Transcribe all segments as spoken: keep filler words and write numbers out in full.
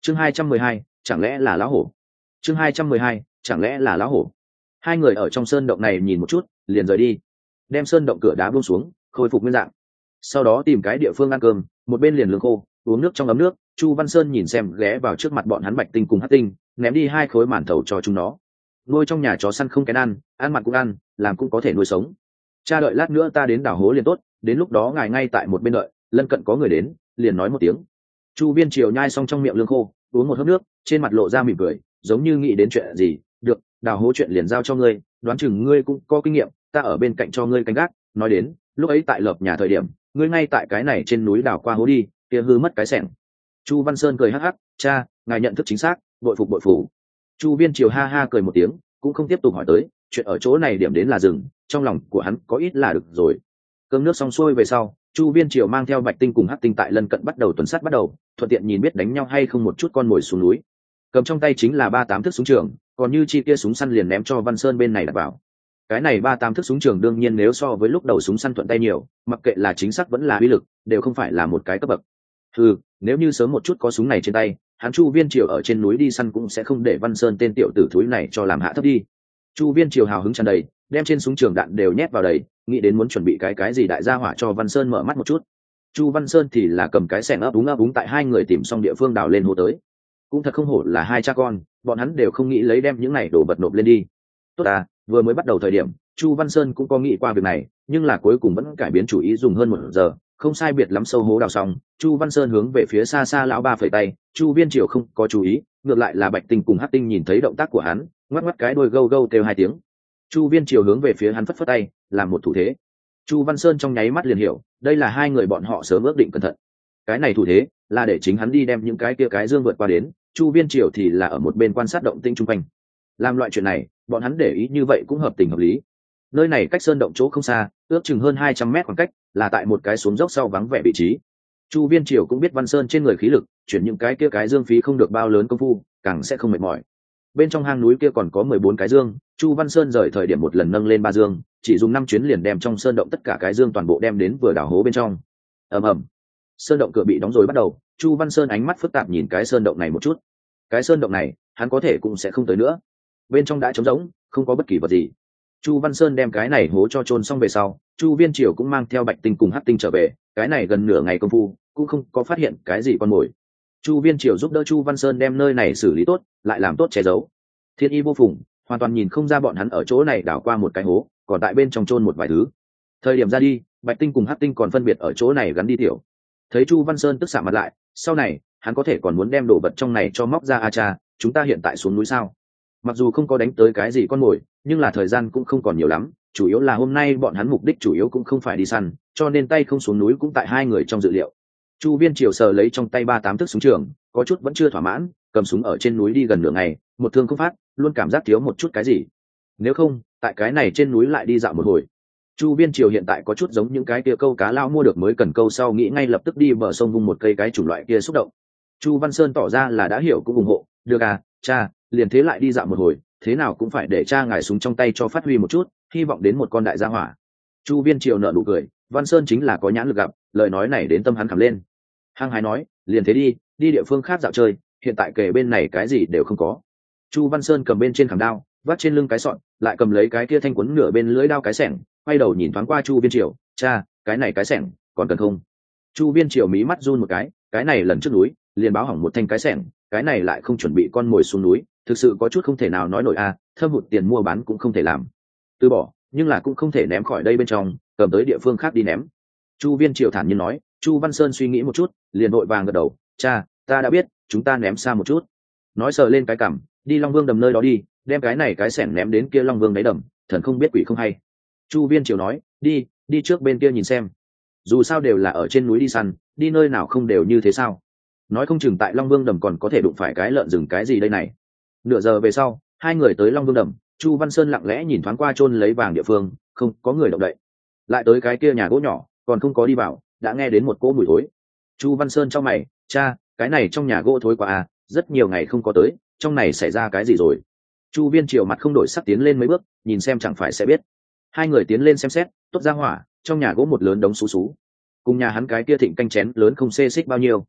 chương hai trăm mười hai, chẳng lẽ là lão hổ? chương hai trăm mười hai, chẳng lẽ là lão hổ? Hai người ở trong sơn động này nhìn một chút liền rời đi, đem sơn động cửa đá buông xuống khôi phục nguyên dạng, sau đó tìm cái địa phương ăn cơm, một bên liền lương khô uống nước trong ấm nước. Chu Văn Sơn nhìn xem ghé vào trước mặt bọn hắn Bạch Tinh cùng Hắc Tinh, ném đi hai khối màn thầu cho chúng nó. Nuôi trong nhà chó săn không kén ăn, ăn mặn cũng ăn, làm cũng có thể nuôi sống. Cha đợi lát nữa ta đến đào hố liền tốt, đến lúc đó ngài ngay tại một bên đợi, lân cận có người đến liền nói một tiếng. Chu Viên Triều nhai xong trong miệng lương khô, uống một hớp nước, trên mặt lộ ra mỉm cười, giống như nghĩ đến chuyện gì. Được, đào hố chuyện liền giao cho ngươi, đoán chừng ngươi cũng có kinh nghiệm, ta ở bên cạnh cho ngươi canh gác. Nói đến lúc ấy tại lợp nhà thời điểm, ngươi ngay tại cái này trên núi đào qua hố đi, kia hư mất cái xẻng. Chu Văn Sơn cười hắc hắc, cha, ngài nhận thức chính xác, bội phục bội phủ. Chu Viên Triều ha ha cười một tiếng, cũng không tiếp tục hỏi tới, chuyện ở chỗ này điểm đến là dừng, trong lòng của hắn có ít là được rồi. Cơm nước xong xuôi về sau, Chu Viên Triều mang theo Bạch Tinh cùng Hắc Tinh tại lân cận bắt đầu tuần sát bắt đầu, thuận tiện nhìn biết đánh nhau hay không một chút con mồi xuống núi. Cầm trong tay chính là ba tám thước súng trường, còn như chi kia súng săn liền ném cho Văn Sơn bên này đặt vào. Cái này ba tám thước súng trường đương nhiên nếu so với lúc đầu súng săn thuận tay nhiều, mặc kệ là chính xác vẫn là uy lực, đều không phải là một cái cấp bậc. Ừ, nếu như sớm một chút có súng này trên tay, hắn Chu Viên Triều ở trên núi đi săn cũng sẽ không để Văn Sơn tên tiểu tử thúi này cho làm hạ thấp đi. Chu Viên Triều hào hứng tràn đầy, đem trên súng trường đạn đều nhét vào đầy, nghĩ đến muốn chuẩn bị cái cái gì đại gia hỏa cho Văn Sơn mở mắt một chút. Chu Văn Sơn thì là cầm cái xẻng ấp úng ấp úng tại hai người tìm xong địa phương đào lên hố tới. Cũng thật không hổ là hai cha con, bọn hắn đều không nghĩ lấy đem những này đồ vật nộp lên đi. Tốt à, vừa mới bắt đầu thời điểm, Chu Văn Sơn cũng có nghĩ qua việc này, nhưng là cuối cùng vẫn cải biến chủ ý, dùng hơn một giờ, không sai biệt lắm sâu hố đào xong, Chu Văn Sơn hướng về phía xa xa lão ba phẩy tay. Chu Viên Triều không có chú ý, ngược lại là Bạch Tinh cùng Hắc Tinh nhìn thấy động tác của hắn, ngoắc ngoắc cái đuôi gâu gâu kêu hai tiếng. Chu Viên Triều hướng về phía hắn phất phất tay, làm một thủ thế. Chu Văn Sơn trong nháy mắt liền hiểu, đây là hai người bọn họ sớm ước định cẩn thận. Cái này thủ thế là để chính hắn đi đem những cái kia cái dương vượt qua đến, Chu Viên Triều thì là ở một bên quan sát động tĩnh chung quanh. Làm loại chuyện này, bọn hắn để ý như vậy cũng hợp tình hợp lý. Nơi này cách sơn động chỗ không xa, ước chừng hơn hai trăm mét khoảng cách, là tại một cái xuống dốc sau vắng vẻ vị trí. Chu Viên Triều cũng biết Văn Sơn trên người khí lực, chuyển những cái kia cái dương phí không được bao lớn công phu, càng sẽ không mệt mỏi. Bên trong hang núi kia còn có mười bốn cái dương, Chu Văn Sơn rời thời điểm một lần nâng lên ba dương, chỉ dùng năm chuyến liền đem trong sơn động tất cả cái dương toàn bộ đem đến vừa đào hố bên trong. Ầm ầm. Sơn động cửa bị đóng rồi bắt đầu, Chu Văn Sơn ánh mắt phức tạp nhìn cái sơn động này một chút. Cái sơn động này, hắn có thể cũng sẽ không tới nữa. Bên trong đã trống rỗng, không có bất kỳ vật gì. Chu Văn Sơn đem cái này hố cho chôn xong về sau, Chu Viên Triều cũng mang theo Bạch Tinh cùng Hắc Tinh trở về, cái này gần nửa ngày công phu, cũng không có phát hiện cái gì con mồi. Chu Viên Triều giúp đỡ Chu Văn Sơn đem nơi này xử lý tốt, lại làm tốt che giấu. Thiên y vô phùng, hoàn toàn nhìn không ra bọn hắn ở chỗ này đào qua một cái hố, còn tại bên trong chôn một vài thứ. Thời điểm ra đi, Bạch Tinh cùng Hắc Tinh còn phân biệt ở chỗ này gắn đi tiểu. Thấy Chu Văn Sơn tức xạ mặt lại, sau này hắn có thể còn muốn đem đồ vật trong này cho móc ra. A cha, chúng ta hiện tại xuống núi sao? Mặc dù không có đánh tới cái gì con mồi, nhưng là thời gian cũng không còn nhiều lắm, chủ yếu là hôm nay bọn hắn mục đích chủ yếu cũng không phải đi săn, cho nên tay không xuống núi cũng tại hai người trong dự liệu. Chu Viên Triều sờ lấy trong tay ba tám thước súng trường, có chút vẫn chưa thỏa mãn, cầm súng ở trên núi đi gần nửa ngày, một thương không phát, luôn cảm giác thiếu một chút cái gì. Nếu không, tại cái này trên núi lại đi dạo một hồi. Chu Viên Triều hiện tại có chút giống những cái kia câu cá lao mua được mới cần câu sau nghĩ ngay lập tức đi bờ sông vung một cây cái chủng loại kia xúc động. Chu Văn Sơn tỏ ra là đã hiểu cũng ủng hộ, được à, cha, liền thế lại đi dạo một hồi, thế nào cũng phải để cha ngài súng trong tay cho phát huy một chút, hy vọng đến một con đại gia hỏa. Chu Viên Triều nở nụ cười, Văn Sơn chính là có nhãn lực gặp, lời nói này đến tâm hắn khẳng lên. Hăng hái nói, liền thế đi, đi địa phương khác dạo chơi, hiện tại kề bên này cái gì đều không có. Chu Văn Sơn cầm bên trên khảm đao, vắt trên lưng cái sọn, lại cầm lấy cái kia thanh quấn nửa bên lưỡi đao cái xẻng, quay đầu nhìn thoáng qua Chu Viên Triều, cha, cái này cái xẻng còn cần không? Chu Viên Triều mí mắt run một cái, cái này lần trước núi liền báo hỏng một thanh cái xẻng, cái này lại không chuẩn bị con mồi xuống núi, thực sự có chút không thể nào nói nổi a, à, thâm hụt tiền mua bán cũng không thể làm. Từ bỏ, nhưng là cũng không thể ném khỏi đây bên trong, cầm tới địa phương khác đi ném. Chu Viên Triều thản nhiên nói. Chu Văn Sơn suy nghĩ một chút, liền vội vàng gật đầu, cha, ta đã biết, chúng ta ném xa một chút. Nói sờ lên cái cằm, đi Long Vương đầm nơi đó đi, đem cái này cái xẻng ném đến kia Long Vương đáy đầm, thần không biết quỷ không hay. Chu Viên Triều nói, đi, đi trước bên kia nhìn xem. Dù sao đều là ở trên núi đi săn, đi nơi nào không đều như thế sao? Nói không chừng tại Long Vương đầm còn có thể đụng phải cái lợn rừng cái gì đây này. Nửa giờ về sau, hai người tới Long Vương đầm, Chu Văn Sơn lặng lẽ nhìn thoáng qua chôn lấy vàng địa phương, không có người động đậy. Lại tới cái kia nhà gỗ nhỏ, còn không có đi vào, đã nghe đến một cỗ mùi thối. Chu Văn Sơn trong mày, cha, cái này trong nhà gỗ thối quá à, rất nhiều ngày không có tới, trong này xảy ra cái gì rồi? Chu Viên Triều mặt không đổi sắc tiến lên mấy bước, nhìn xem chẳng phải sẽ biết. Hai người tiến lên xem xét, tốt ra hỏa, trong nhà gỗ một lớn đống xú xú, cùng nhà hắn cái kia thịnh canh chén lớn không xê xích bao nhiêu.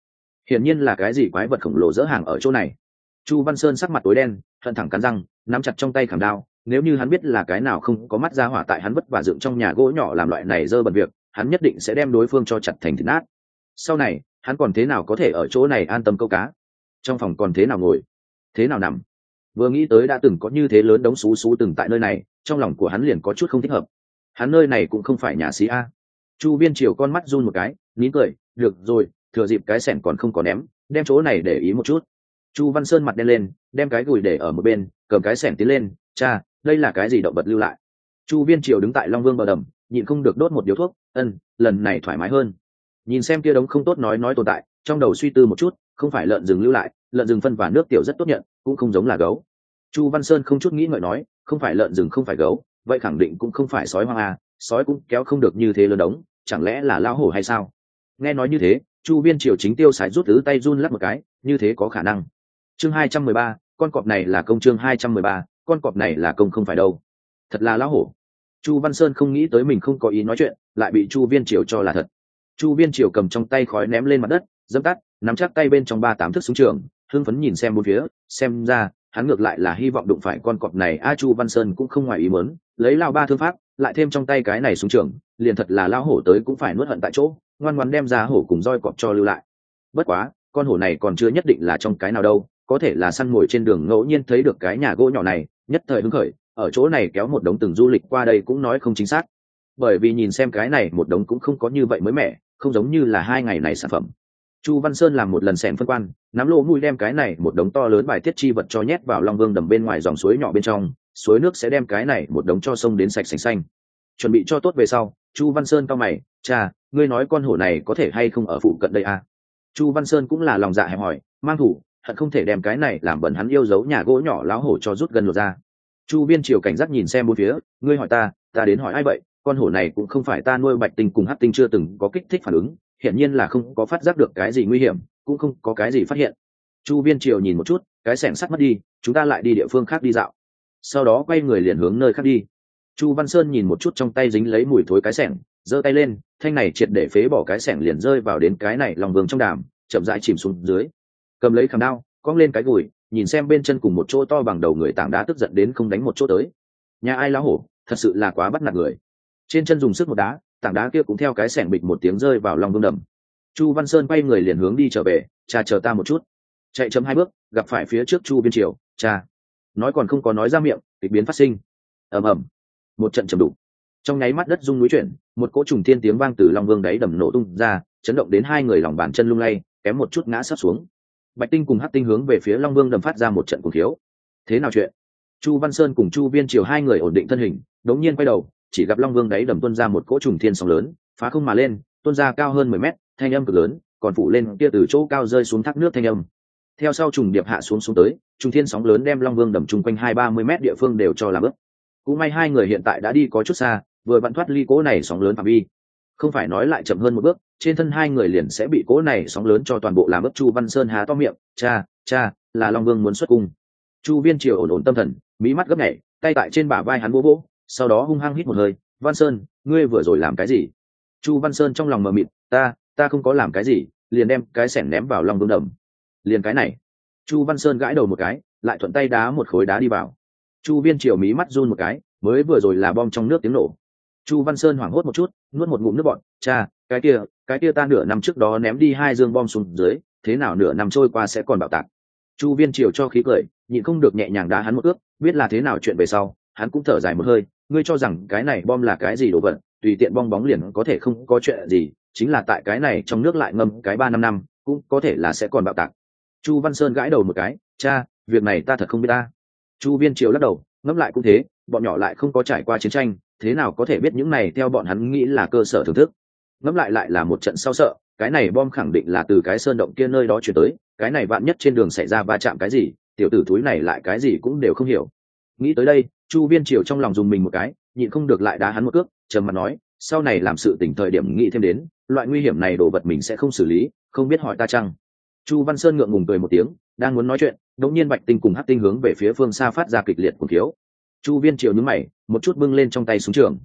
hiển nhiên là cái gì quái vật khổng lồ dỡ hàng ở chỗ này. Chu Văn Sơn sắc mặt tối đen, hận thẳng cắn răng, nắm chặt trong tay khảm đao. Nếu như hắn biết là cái nào không có mắt ra hỏa tại hắn vất vả dựng trong nhà gỗ nhỏ làm loại này dơ bẩn việc, hắn nhất định sẽ đem đối phương cho chặt thành thịt nát. Sau này hắn còn thế nào có thể ở chỗ này an tâm câu cá? Trong phòng còn thế nào ngồi, thế nào nằm? Vừa nghĩ tới đã từng có như thế lớn đống xú xú từng tại nơi này, trong lòng của hắn liền có chút không thích hợp. Hắn nơi này cũng không phải nhà xí a. Chu Viên Triều con mắt run một cái, nín cười, được rồi, thừa dịp cái sẻn còn không có ném, đem chỗ này để ý một chút. Chu Văn Sơn mặt đen lên, đem cái gùi để ở một bên, cầm cái sẻn tiến lên. Cha, đây là cái gì động vật lưu lại? Chu Viên Triều đứng tại Long Vương bờ đầm, nhịn không được đốt một điếu thuốc. Ân, lần này thoải mái hơn. Nhìn xem kia đống không tốt nói nói tồn tại, trong đầu suy tư một chút, không phải lợn rừng lưu lại, lợn rừng phân và nước tiểu rất tốt nhận, cũng không giống là gấu. Chu Văn Sơn không chút nghĩ ngợi nói, không phải lợn rừng không phải gấu, vậy khẳng định cũng không phải sói hoang à, sói cũng kéo không được như thế lớn đống, chẳng lẽ là lao hổ hay sao? Nghe nói như thế, Chu Viên Triều chính tiêu sái rút tứ tay run lắc một cái, như thế có khả năng. Chương hai trăm mười ba, con cọp này là công. Chương hai trăm mười ba, con cọp này là công không phải đâu. Thật là lão hổ. Chu Văn Sơn không nghĩ tới mình không có ý nói chuyện, lại bị Chu Viên Triều cho là thật. Chu Viên Triều cầm trong tay khói ném lên mặt đất, dẫm tắt, nắm chắc tay bên trong ba tám thước súng trường, hưng phấn nhìn xem bốn phía, xem ra hắn ngược lại là hy vọng đụng phải con cọp này. A Chu Văn Sơn cũng không ngoài ý muốn, lấy lao ba thương pháp, lại thêm trong tay cái này súng trường, liền thật là lão hổ tới cũng phải nuốt hận tại chỗ, ngoan ngoãn đem ra hổ cùng roi cọp cho lưu lại. Bất quá, con hổ này còn chưa nhất định là trong cái nào đâu, có thể là săn mồi trên đường ngẫu nhiên thấy được cái nhà gỗ nhỏ này, nhất thời hứng khởi, ở chỗ này kéo một đống từng du lịch qua đây cũng nói không chính xác. Bởi vì nhìn xem cái này một đống cũng không có như vậy mới mẻ, không giống như là hai ngày này sản phẩm. Chu Văn Sơn làm một lần xẻng phân quan, nắm lỗ mũi đem cái này một đống to lớn bài tiết chi vật cho nhét vào Long Vương đầm bên ngoài dòng suối nhỏ bên trong, suối nước sẽ đem cái này một đống cho sông đến sạch sành xanh. Chuẩn bị cho tốt về sau, Chu Văn Sơn cau mày, cha, ngươi nói con hổ này có thể hay không ở phụ cận đây à? Chu Văn Sơn cũng là lòng dạ hẹp hỏi, mang thủ, hận không thể đem cái này làm bẩn hắn yêu dấu nhà gỗ nhỏ láo hổ cho rút gần lột ra. Chu Viên Triều cảnh giác nhìn xem bốn phía, ngươi hỏi ta, ta đến hỏi ai vậy? Con hổ này cũng không phải ta nuôi Bạch Tinh cùng Hắc Tinh chưa từng có kích thích phản ứng, hiển nhiên là không có phát giác được cái gì nguy hiểm, cũng không có cái gì phát hiện. Chu Viên Triều nhìn một chút, cái xẻng sắt mất đi, chúng ta lại đi địa phương khác đi dạo. Sau đó quay người liền hướng nơi khác đi. Chu Văn Sơn nhìn một chút trong tay dính lấy mùi thối cái xẻng, giơ tay lên, thanh này triệt để phế bỏ cái xẻng liền rơi vào đến cái này Long Vương trong đàm, chậm rãi chìm xuống dưới. Cầm lấy khảm đao, cong lên cái gùi, nhìn xem bên chân cùng một chỗ to bằng đầu người tảng đá tức giận đến không đánh một chỗ tới. Nhà ai lão hổ, thật sự là quá bắt nạt người. Trên chân dùng sức một đá, tảng đá kia cũng theo cái xẻng bịch một tiếng rơi vào Long Vương đầm. Chu Văn Sơn quay người liền hướng đi trở về, cha chờ ta một chút. Chạy chậm hai bước, gặp phải phía trước Chu Viên Triều, cha. Nói còn không có nói ra miệng, kịch biến phát sinh. Ầm ầm, một trận trầm đục. Trong nháy mắt đất rung núi chuyển, một cỗ trùng thiên tiếng vang từ Long Vương đáy đầm nổ tung ra, chấn động đến hai người lòng bàn chân lung lay, kém một chút ngã sắp xuống. Bạch Tinh cùng Hắc Tinh hướng về phía Long Vương đầm phát ra một trận cuồng thiếu. Thế nào chuyện? Chu Văn Sơn cùng Chu Viên Triều hai người ổn định thân hình, đống nhiên quay đầu, chỉ gặp Long Vương đáy đầm tuôn ra một cỗ trùng thiên sóng lớn, phá không mà lên, tuôn ra cao hơn mười mét, thanh âm cực lớn, còn phụ lên kia từ chỗ cao rơi xuống thác nước thanh âm. Theo sau trùng điệp hạ xuống xuống tới, trùng thiên sóng lớn đem Long Vương đầm chung quanh hai ba mươi mét địa phương đều cho làm ướt. Cũng may hai người hiện tại đã đi có chút xa, vừa vặn thoát ly cỗ này sóng lớn phạm vi. Không phải nói lại chậm hơn một bước, trên thân hai người liền sẽ bị cỗ này sóng lớn cho toàn bộ làm ướt. Chu Văn Sơn há to miệng, cha, cha, là Long Vương muốn xuất cung. Chu Viên Triều ổn ổn tâm thần, mí mắt gấp nhảy, tay tại trên bả vai hắn vỗ vỗ, sau đó hung hăng hít một hơi, Văn Sơn, ngươi vừa rồi làm cái gì? Chu Văn Sơn trong lòng mờ mịt, ta, ta không có làm cái gì, liền đem cái xẻng ném vào Long Vương đầm. Liền cái này. Chu Văn Sơn gãi đầu một cái, lại thuận tay đá một khối đá đi vào. Chu Viên Triều mí mắt run một cái, mới vừa rồi là bom trong nước tiếng nổ. Chu Văn Sơn hoảng hốt một chút, nuốt một ngụm nước bọt, cha, cái kia, cái kia ta nửa năm trước đó ném đi hai dương bom xuống dưới, thế nào nửa năm trôi qua sẽ còn bạo tạc? Chu Viên Triều cho khí cười, nhịn không được nhẹ nhàng đá hắn một ước, biết là thế nào chuyện về sau, hắn cũng thở dài một hơi, ngươi cho rằng cái này bom là cái gì đồ vật, tùy tiện bong bóng liền có thể không có chuyện gì, chính là tại cái này trong nước lại ngâm cái ba năm năm, cũng có thể là sẽ còn bạo tạc. Chu Văn Sơn gãi đầu một cái, cha, việc này ta thật không biết ta. Chu Viên Triều lắc đầu, ngẫm lại cũng thế, bọn nhỏ lại không có trải qua chiến tranh, thế nào có thể biết những này theo bọn hắn nghĩ là cơ sở thưởng thức. Ngẫm lại lại là một trận sau sợ, cái này bom khẳng định là từ cái sơn động kia nơi đó chuyển tới, cái này vạn nhất trên đường xảy ra va chạm cái gì, tiểu tử túi này lại cái gì cũng đều không hiểu. Nghĩ tới đây, Chu Viên Triều trong lòng dùng mình một cái, nhịn không được lại đá hắn một cước, trầm mặt nói, sau này làm sự tỉnh thời điểm nghĩ thêm đến, loại nguy hiểm này đồ vật mình sẽ không xử lý, không biết hỏi ta chăng? Chu Văn Sơn ngượng ngùng cười một tiếng, đang muốn nói chuyện, đống nhiên Bạch Tinh cùng Hắc Tinh hướng về phía phương xa phát ra kịch liệt cuồng thiếu. Chu Viên Triều nhướng mày, một chút bưng lên trong tay súng trường.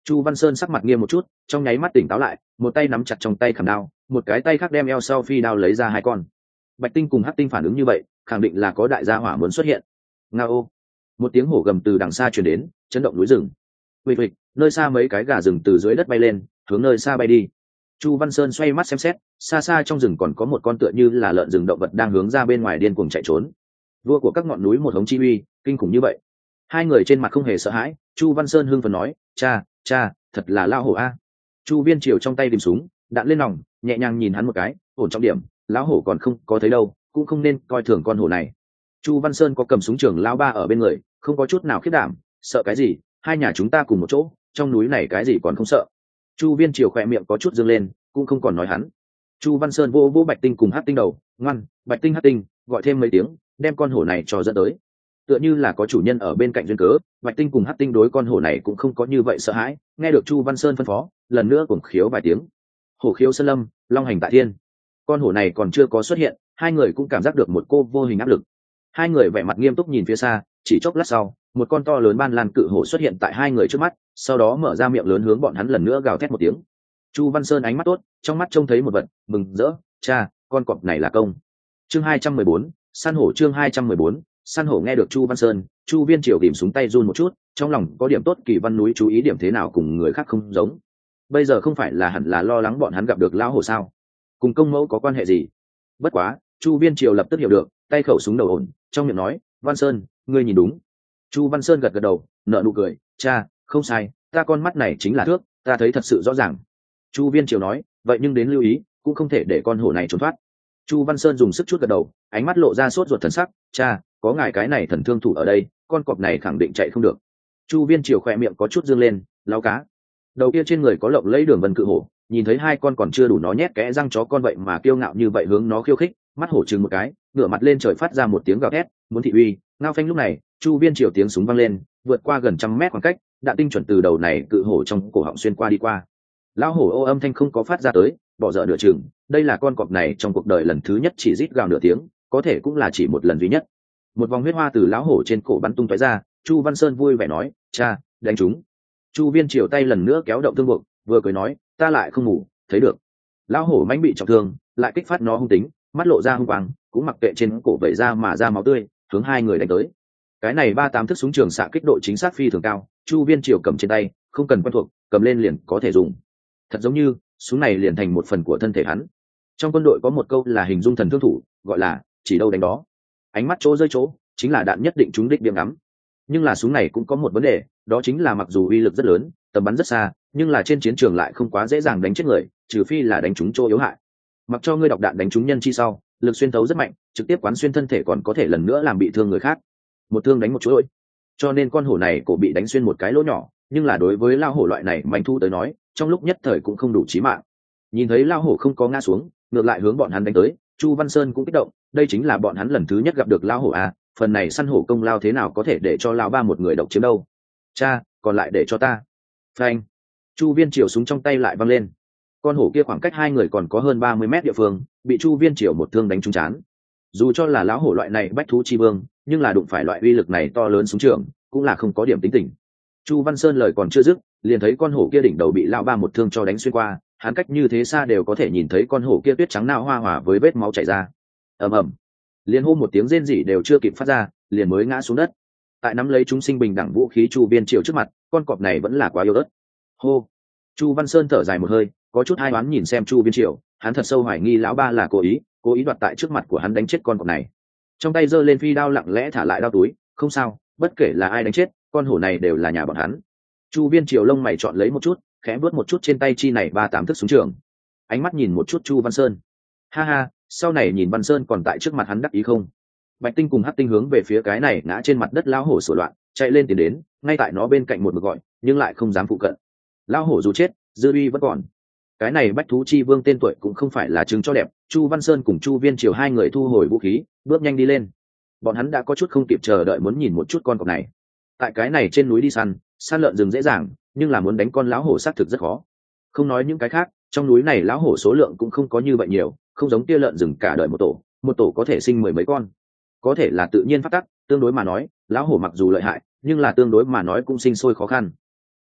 Chu Văn Sơn sắc mặt nghiêm một chút, trong nháy mắt tỉnh táo lại, một tay nắm chặt trong tay khảm đao, một cái tay khác đem eo sau phi đao lấy ra hai con. Bạch Tinh cùng Hắc Tinh phản ứng như vậy, khẳng định là có đại gia hỏa muốn xuất hiện. Ngao! Một tiếng hổ gầm từ đằng xa truyền đến, chấn động núi rừng. Huỵch huỵch, nơi xa mấy cái gà rừng từ dưới đất bay lên, hướng nơi xa bay đi. Chu Văn Sơn xoay mắt xem xét, xa xa trong rừng còn có một con tựa như là lợn rừng động vật đang hướng ra bên ngoài điên cuồng chạy trốn. Vua của các ngọn núi một hống chi uy, kinh khủng như vậy. Hai người trên mặt không hề sợ hãi. Chu Văn Sơn hưng phấn nói, cha, cha, thật là lao hổ a. Chu Viên Triều trong tay tìm súng, đạn lên nòng, nhẹ nhàng nhìn hắn một cái, ổn trọng điểm, lão hổ còn không có thấy đâu, cũng không nên coi thường con hổ này. Chu Văn Sơn có cầm súng trường lao ba ở bên người, không có chút nào khiếp đảm, sợ cái gì, hai nhà chúng ta cùng một chỗ, trong núi này cái gì còn không sợ. Chu Viên Triều khỏe miệng có chút dương lên, cũng không còn nói hắn. Chu Văn Sơn vô vô Bạch Tinh cùng Hắc Tinh đầu, ngoan, Bạch Tinh Hắc Tinh, gọi thêm mấy tiếng, đem con hổ này cho dẫn tới. Tựa như là có chủ nhân ở bên cạnh duyên cớ, Bạch Tinh cùng Hắc Tinh đối con hổ này cũng không có như vậy sợ hãi. Nghe được Chu Văn Sơn phân phó, lần nữa cuồng khiếu vài tiếng. Hổ khiếu sơn lâm, long hành tại thiên. Con hổ này còn chưa có xuất hiện, hai người cũng cảm giác được một cô vô hình áp lực. Hai người vẻ mặt nghiêm túc nhìn phía xa, chỉ chốc lát sau, một con to lớn ban lan cự hổ xuất hiện tại hai người trước mắt, sau đó mở ra miệng lớn hướng bọn hắn lần nữa gào thét một tiếng. Chu Văn Sơn ánh mắt tốt, trong mắt trông thấy một vật, mừng rỡ, cha, con cọp này là công. Chương hai trăm mười bốn, săn hổ. Chương hai trăm mười bốn, săn hổ. Nghe được Chu Văn Sơn, Chu Viên Triều tìm súng tay run một chút, trong lòng có điểm tốt, Kỳ Văn núi chú ý điểm thế nào cùng người khác không giống. Bây giờ không phải là hẳn là lo lắng bọn hắn gặp được lão hổ sao? Cùng công mẫu có quan hệ gì? Bất quá, Chu Viên Triều lập tức hiểu được, tay khẩu súng đầu ổn, trong miệng nói, Văn Sơn, ngươi nhìn đúng. Chu Văn Sơn gật gật đầu, nở nụ cười, cha, không sai, ta con mắt này chính là thước, ta thấy thật sự rõ ràng. Chu Viên Triều nói, vậy nhưng đến lưu ý, cũng không thể để con hổ này trốn thoát. Chu Văn Sơn dùng sức chút gật đầu, ánh mắt lộ ra sốt ruột thần sắc, cha, có ngài cái này thần thương thủ ở đây, con cọp này khẳng định chạy không được. Chu Viên Triều khỏe miệng có chút dương lên, lao cá. Đầu kia trên người có lộng lấy đường vân cự hổ, nhìn thấy hai con còn chưa đủ nó nhét kẽ răng chó con vậy mà kiêu ngạo như vậy hướng nó khiêu khích, mắt hổ chừng một cái, ngửa mặt lên trời phát ra một tiếng gào thét, muốn thị uy. Ngao phanh. Lúc này, Chu Viên Triều tiếng súng vang lên, vượt qua gần trăm mét khoảng cách, đạn tinh chuẩn từ đầu này cự hổ trong cổ họng xuyên qua đi qua. Lão hổ ô âm thanh không có phát ra tới, bỏ dở nửa chừng. Đây là con cọp này trong cuộc đời lần thứ nhất chỉ rít gào nửa tiếng, có thể cũng là chỉ một lần duy nhất. Một vòng huyết hoa từ lão hổ trên cổ bắn tung tóe ra. Chu Văn Sơn vui vẻ nói, cha, đánh chúng. Chu Viên Triều tay lần nữa kéo động thương buộc, vừa cười nói, ta lại không ngủ, thấy được. Lão hổ mãnh bị trọng thương, lại kích phát nó hung tính, mắt lộ ra hung quang, cũng mặc kệ trên cổ vẩy ra mà ra máu tươi, hướng hai người đánh tới. Cái này ba tám thức súng trường xạ kích độ chính xác phi thường cao, Chu Viên Triều cầm trên tay, không cần quen thuộc, cầm lên liền có thể dùng. Thật giống như súng này liền thành một phần của thân thể hắn. Trong quân đội có một câu là hình dung thần thương thủ, gọi là chỉ đâu đánh đó. Ánh mắt chỗ rơi chỗ, chính là đạn nhất định trúng đích điểm ngắm. Nhưng là súng này cũng có một vấn đề, đó chính là mặc dù uy lực rất lớn, tầm bắn rất xa, nhưng là trên chiến trường lại không quá dễ dàng đánh chết người, trừ phi là đánh trúng chỗ yếu hại. Mặc cho ngươi đọc đạn đánh trúng nhân chi sau, lực xuyên thấu rất mạnh, trực tiếp quán xuyên thân thể còn có thể lần nữa làm bị thương người khác. Một thương đánh một chuỗi. Cho nên con hổ này cổ bị đánh xuyên một cái lỗ nhỏ, nhưng là đối với lao hổ loại này manh thu tới nói, trong lúc nhất thời cũng không đủ chí mạng. Nhìn thấy lao hổ không có ngã xuống, ngược lại hướng bọn hắn đánh tới, Chu Văn Sơn cũng kích động, đây chính là bọn hắn lần thứ nhất gặp được lao hổ à, phần này săn hổ công lao thế nào có thể để cho lao ba một người độc chiếm đâu. Cha, còn lại để cho ta. Phanh. Chu Viên Triều súng trong tay lại văng lên. Con hổ kia khoảng cách hai người còn có hơn ba mươi mét địa phương, bị Chu Viên Triều một thương đánh trúng chán. Dù cho là lão hổ loại này bách thú chi vương, nhưng là đụng phải loại uy lực này to lớn súng trường, cũng là không có điểm tính tình. Chu Văn Sơn lời còn chưa dứt, liền thấy con hổ kia đỉnh đầu bị lão ba một thương cho đánh xuyên qua, hắn cách như thế xa đều có thể nhìn thấy con hổ kia tuyết trắng nao hoa hòa với vết máu chảy ra. Ầm ầm. Liền hô một tiếng rên rỉ đều chưa kịp phát ra, liền mới ngã xuống đất. Tại nắm lấy chúng sinh bình đẳng vũ khí Chu Viên Triều trước mặt, con cọp này vẫn là quá yếu ớt. Hô. Chu Văn Sơn thở dài một hơi, có chút hai đoán nhìn xem Chu Viên Triều, hắn thật sâu hoài nghi lão ba là cố ý, cố ý đoạt tại trước mặt của hắn đánh chết con cọp này. Trong tay giơ lên phi đao lặng lẽ thả lại đao túi, không sao, bất kể là ai đánh chết, con hổ này đều là nhà bọn hắn. Chu Viên Triều lông mày chọn lấy một chút, khẽ vuốt một chút trên tay chi này ba tám thức súng trường. Ánh mắt nhìn một chút Chu Văn Sơn. Ha ha, sau này nhìn Văn Sơn còn tại trước mặt hắn đắc ý không? Bạch Tinh cùng Hắc Tinh hướng về phía cái này ngã trên mặt đất lão hổ sủa loạn, chạy lên tiến đến, ngay tại nó bên cạnh một mực gọi, nhưng lại không dám phụ cận. Lão hổ dù chết, dư uy vẫn còn. Cái này bách thú chi vương tên tuổi cũng không phải là chứng cho đẹp. Chu Văn Sơn cùng Chu Viên Triều hai người thu hồi vũ khí, bước nhanh đi lên. Bọn hắn đã có chút không kịp chờ đợi muốn nhìn một chút con cọp này. Tại cái này trên núi đi săn, săn lợn rừng dễ dàng, nhưng là muốn đánh con lão hổ xác thực rất khó. Không nói những cái khác, trong núi này lão hổ số lượng cũng không có như vậy nhiều, không giống tia lợn rừng cả đời một tổ, một tổ có thể sinh mười mấy con. Có thể là tự nhiên phát tắc, tương đối mà nói, lão hổ mặc dù lợi hại, nhưng là tương đối mà nói cũng sinh sôi khó khăn.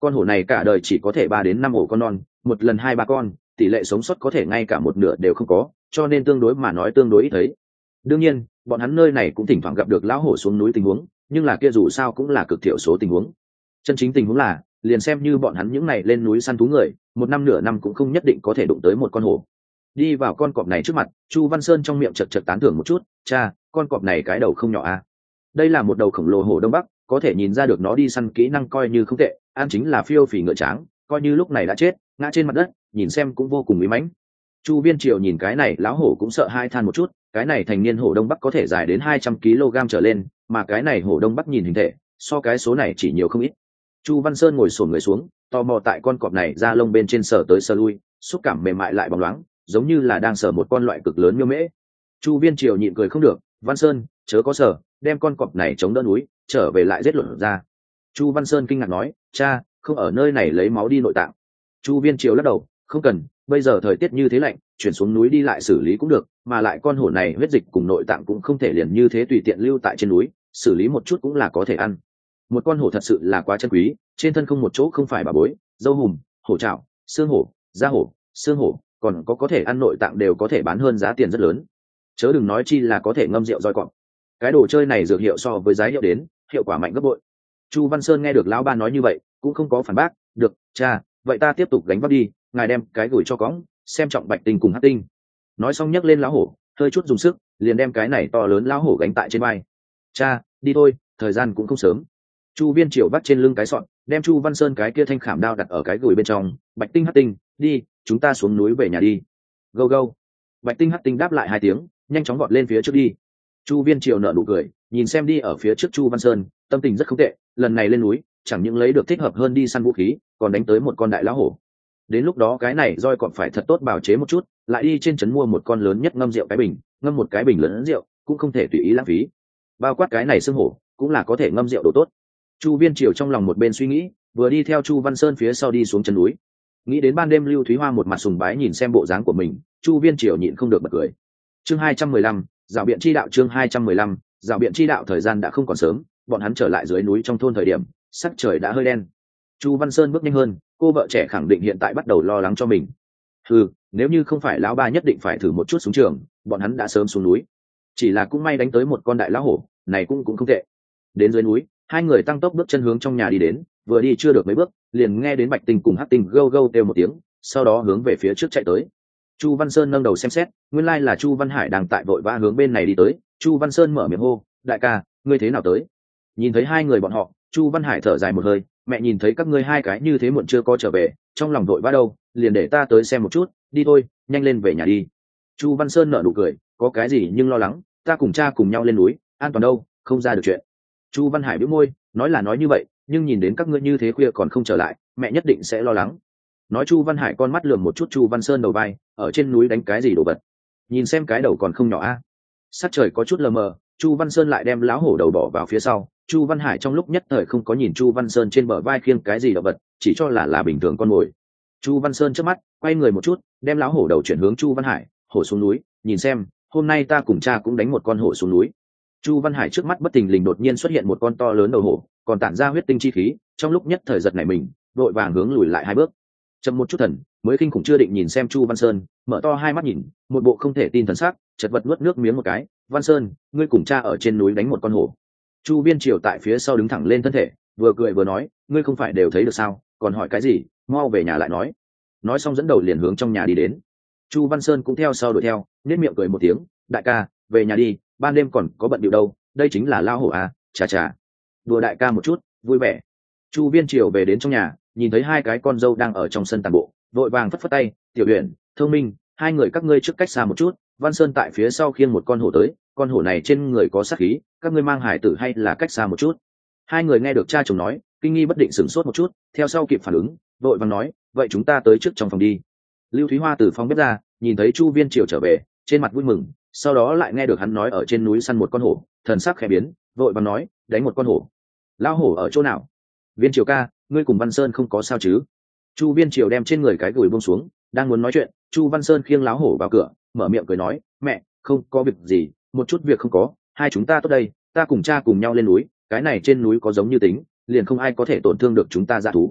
con hổ này cả đời chỉ có thể ba đến năm ổ con non, một lần hai ba con, tỷ lệ sống sót có thể ngay cả một nửa đều không có, cho nên tương đối mà nói tương đối ít thấy. Đương nhiên bọn hắn nơi này cũng thỉnh thoảng gặp được lão hổ xuống núi tình huống, nhưng là kia dù sao cũng là cực thiểu số tình huống. Chân chính tình huống là liền xem như bọn hắn những này lên núi săn thú người, một năm nửa năm cũng không nhất định có thể đụng tới một con hổ. Đi vào con cọp này trước mặt, Chu Văn Sơn trong miệng chật chật tán thưởng một chút, cha, con cọp này cái đầu không nhỏ à. Đây là một đầu khổng lồ hổ đông bắc, có thể nhìn ra được nó đi săn kỹ năng coi như không tệ, ăn chính là phiêu phì ngựa tráng, coi như lúc này đã chết ngã trên mặt đất, nhìn xem cũng vô cùng mỹ mãnh. Chu Viên Triều nhìn cái này lão hổ cũng sợ hai than một chút, cái này thành niên hổ đông bắc có thể dài đến hai trăm ki lô gam trở lên, mà cái này hổ đông bắc nhìn hình thể so cái số này chỉ nhiều không ít. Chu Văn Sơn ngồi xổm người xuống, tò mò tại con cọp này da lông bên trên sờ tới sờ lui, xúc cảm mềm mại lại bóng loáng, giống như là đang sờ một con loại cực lớn miêu mễ. Chu Viên Triều nhịn cười không được, Văn Sơn chớ có sờ, đem con cọp này chống đỡ núi trở về lại giết luận ra. Chu Văn Sơn kinh ngạc nói, cha, không ở nơi này lấy máu đi nội tạng. Chu Viên Triều lắc đầu, không cần, bây giờ thời tiết như thế lạnh, chuyển xuống núi đi lại xử lý cũng được, mà lại con hổ này huyết dịch cùng nội tạng cũng không thể liền như thế tùy tiện lưu tại trên núi, xử lý một chút cũng là có thể ăn. Một con hổ thật sự là quá chân quý, trên thân không một chỗ không phải bà bối, dâu hùm, hổ trảo, xương hổ, da hổ, xương hổ, còn có có thể ăn nội tạng đều có thể bán hơn giá tiền rất lớn. Chớ đừng nói chi là có thể ngâm rượu roi cọp. Cái đồ chơi này dược hiệu so với giá hiệu đến, hiệu quả mạnh gấp bội. Chu Văn Sơn nghe được lão ba nói như vậy, cũng không có phản bác, được, cha, vậy ta tiếp tục gánh vác đi, ngài đem cái gửi cho cõng, xem trọng Bạch Tinh cùng Hắc Tinh. Nói xong nhấc lên lão hổ, hơi chút dùng sức, liền đem cái này to lớn lão hổ gánh tại trên vai. Cha, đi thôi, thời gian cũng không sớm. Chu Viên Triều vắt trên lưng cái sọn, đem Chu Văn Sơn cái kia thanh khảm đao đặt ở cái gửi bên trong. Bạch Tinh Hắc Tinh, đi, chúng ta xuống núi về nhà đi. Go go. Bạch Tinh Hắc Tinh đáp lại hai tiếng, nhanh chóng vọt lên phía trước đi. Chu Viên Triều nở nụ cười, nhìn xem đi ở phía trước Chu Văn Sơn, tâm tình rất không tệ, lần này lên núi chẳng những lấy được thích hợp hơn đi săn vũ khí, còn đánh tới một con đại lão hổ. Đến lúc đó cái này roi còn phải thật tốt bào chế một chút, lại đi trên trấn mua một con lớn nhất ngâm rượu cái bình, ngâm một cái bình lớn rượu cũng không thể tùy ý lãng phí. Bao quát cái này xương hổ cũng là có thể ngâm rượu đồ tốt. Chu Viên Triều trong lòng một bên suy nghĩ, vừa đi theo Chu Văn Sơn phía sau đi xuống chân núi. Nghĩ đến ban đêm Lưu Thúy Hoa một mặt sùng bái nhìn xem bộ dáng của mình, Chu Viên Triều nhịn không được bật cười. Chương hai trăm mười lăm, dạo biện chi đạo. Chương hai trăm mười lăm, dạo biện chi đạo. Thời gian đã không còn sớm, bọn hắn trở lại dưới núi trong thôn thời điểm sắc trời đã hơi đen. Chu Văn Sơn bước nhanh hơn, cô vợ trẻ khẳng định hiện tại bắt đầu lo lắng cho mình. Ừ, nếu như không phải lão ba nhất định phải thử một chút xuống trường, bọn hắn đã sớm xuống núi. Chỉ là cũng may đánh tới một con đại lão hổ, này cũng cũng không tệ. Đến dưới núi, hai người tăng tốc bước chân hướng trong nhà đi đến, vừa đi chưa được mấy bước, liền nghe đến Bạch Tinh cùng Hắc Tinh gâu gâu kêu một tiếng, sau đó hướng về phía trước chạy tới. Chu Văn Sơn nâng đầu xem xét, nguyên lai là Chu Văn Hải đang tại vội vã hướng bên này đi tới. Chu Văn Sơn mở miệng hô, đại ca, ngươi thế nào tới? Nhìn thấy hai người bọn họ, Chu Văn Hải thở dài một hơi, mẹ nhìn thấy các ngươi hai cái như thế muộn chưa có trở về, trong lòng vội vã đâu, liền để ta tới xem một chút, đi thôi, nhanh lên về nhà đi. Chu Văn Sơn nở nụ cười, có cái gì nhưng lo lắng, ta cùng cha cùng nhau lên núi, an toàn đâu, không ra được chuyện. Chu Văn Hải bĩu môi, nói là nói như vậy, nhưng nhìn đến các ngươi như thế khuya còn không trở lại, mẹ nhất định sẽ lo lắng. Nói Chu Văn Hải con mắt lườm một chút Chu Văn Sơn đầu vai, ở trên núi đánh cái gì đồ vật, nhìn xem cái đầu còn không nhỏ a. À. Sắc trời có chút lờ mờ, Chu Văn Sơn lại đem lão hổ đầu bỏ vào phía sau. Chu Văn Hải trong lúc nhất thời không có nhìn Chu Văn Sơn trên bờ vai khiêng cái gì đồ vật, chỉ cho là là bình thường con mồi. Chu Văn Sơn chớp mắt, quay người một chút, đem lão hổ đầu chuyển hướng Chu Văn Hải, hổ xuống núi, nhìn xem, hôm nay ta cùng cha cũng đánh một con hổ xuống núi. Chu Văn Hải trước mắt bất thình lình đột nhiên xuất hiện một con to lớn đầu hổ, còn tản ra huyết tinh chi khí, trong lúc nhất thời giật nảy mình, vội vàng hướng lùi lại hai bước. Chậm một chút thần, mới kinh khủng chưa định nhìn xem Chu Văn Sơn, mở to hai mắt nhìn, một bộ không thể tin thần sắc, chật vật nuốt nước miếng một cái. Văn Sơn, ngươi cùng cha ở trên núi đánh một con hổ. Chu Viên Triều tại phía sau đứng thẳng lên thân thể, vừa cười vừa nói, ngươi không phải đều thấy được sao, còn hỏi cái gì, mau về nhà lại nói. Nói xong dẫn đầu liền hướng trong nhà đi đến. Chu Văn Sơn cũng theo sau đuổi theo, nhếch miệng cười một tiếng, đại ca, về nhà đi, ban đêm còn có bận điệu đâu, đây chính là lao hổ à, chà chà. Đùa đại ca một chút, vui vẻ. Chu Viên Triều về đến trong nhà, nhìn thấy hai cái con dâu đang ở trong sân tàn bộ, vội vàng phất phất tay, tiểu Uyển, Thông Minh, hai người các ngươi trước cách xa một chút. Văn Sơn tại phía sau khiêng một con hổ tới, con hổ này trên người có sát khí, các ngươi mang hải tử hay là cách xa một chút. Hai người nghe được cha chồng nói, kinh nghi bất định sửng sốt một chút, theo sau kịp phản ứng, vội vàng nói, vậy chúng ta tới trước trong phòng đi. Lưu Thúy Hoa từ phòng bếp ra, nhìn thấy Chu Viên Triều trở về, trên mặt vui mừng, sau đó lại nghe được hắn nói ở trên núi săn một con hổ, thần sắc khẽ biến, vội vàng nói, đánh một con hổ. Lão hổ ở chỗ nào? Viên Triều ca, ngươi cùng Văn Sơn không có sao chứ? Chu Viên Triều đem trên người cái gùi buông xuống, đang muốn nói chuyện, Chu Văn Sơn khiêng lão hổ vào cửa, mở miệng cười nói, mẹ, không có việc gì, một chút việc không có, hai chúng ta tốt đây, ta cùng cha cùng nhau lên núi, cái này trên núi có giống như tính, liền không ai có thể tổn thương được chúng ta dã thú.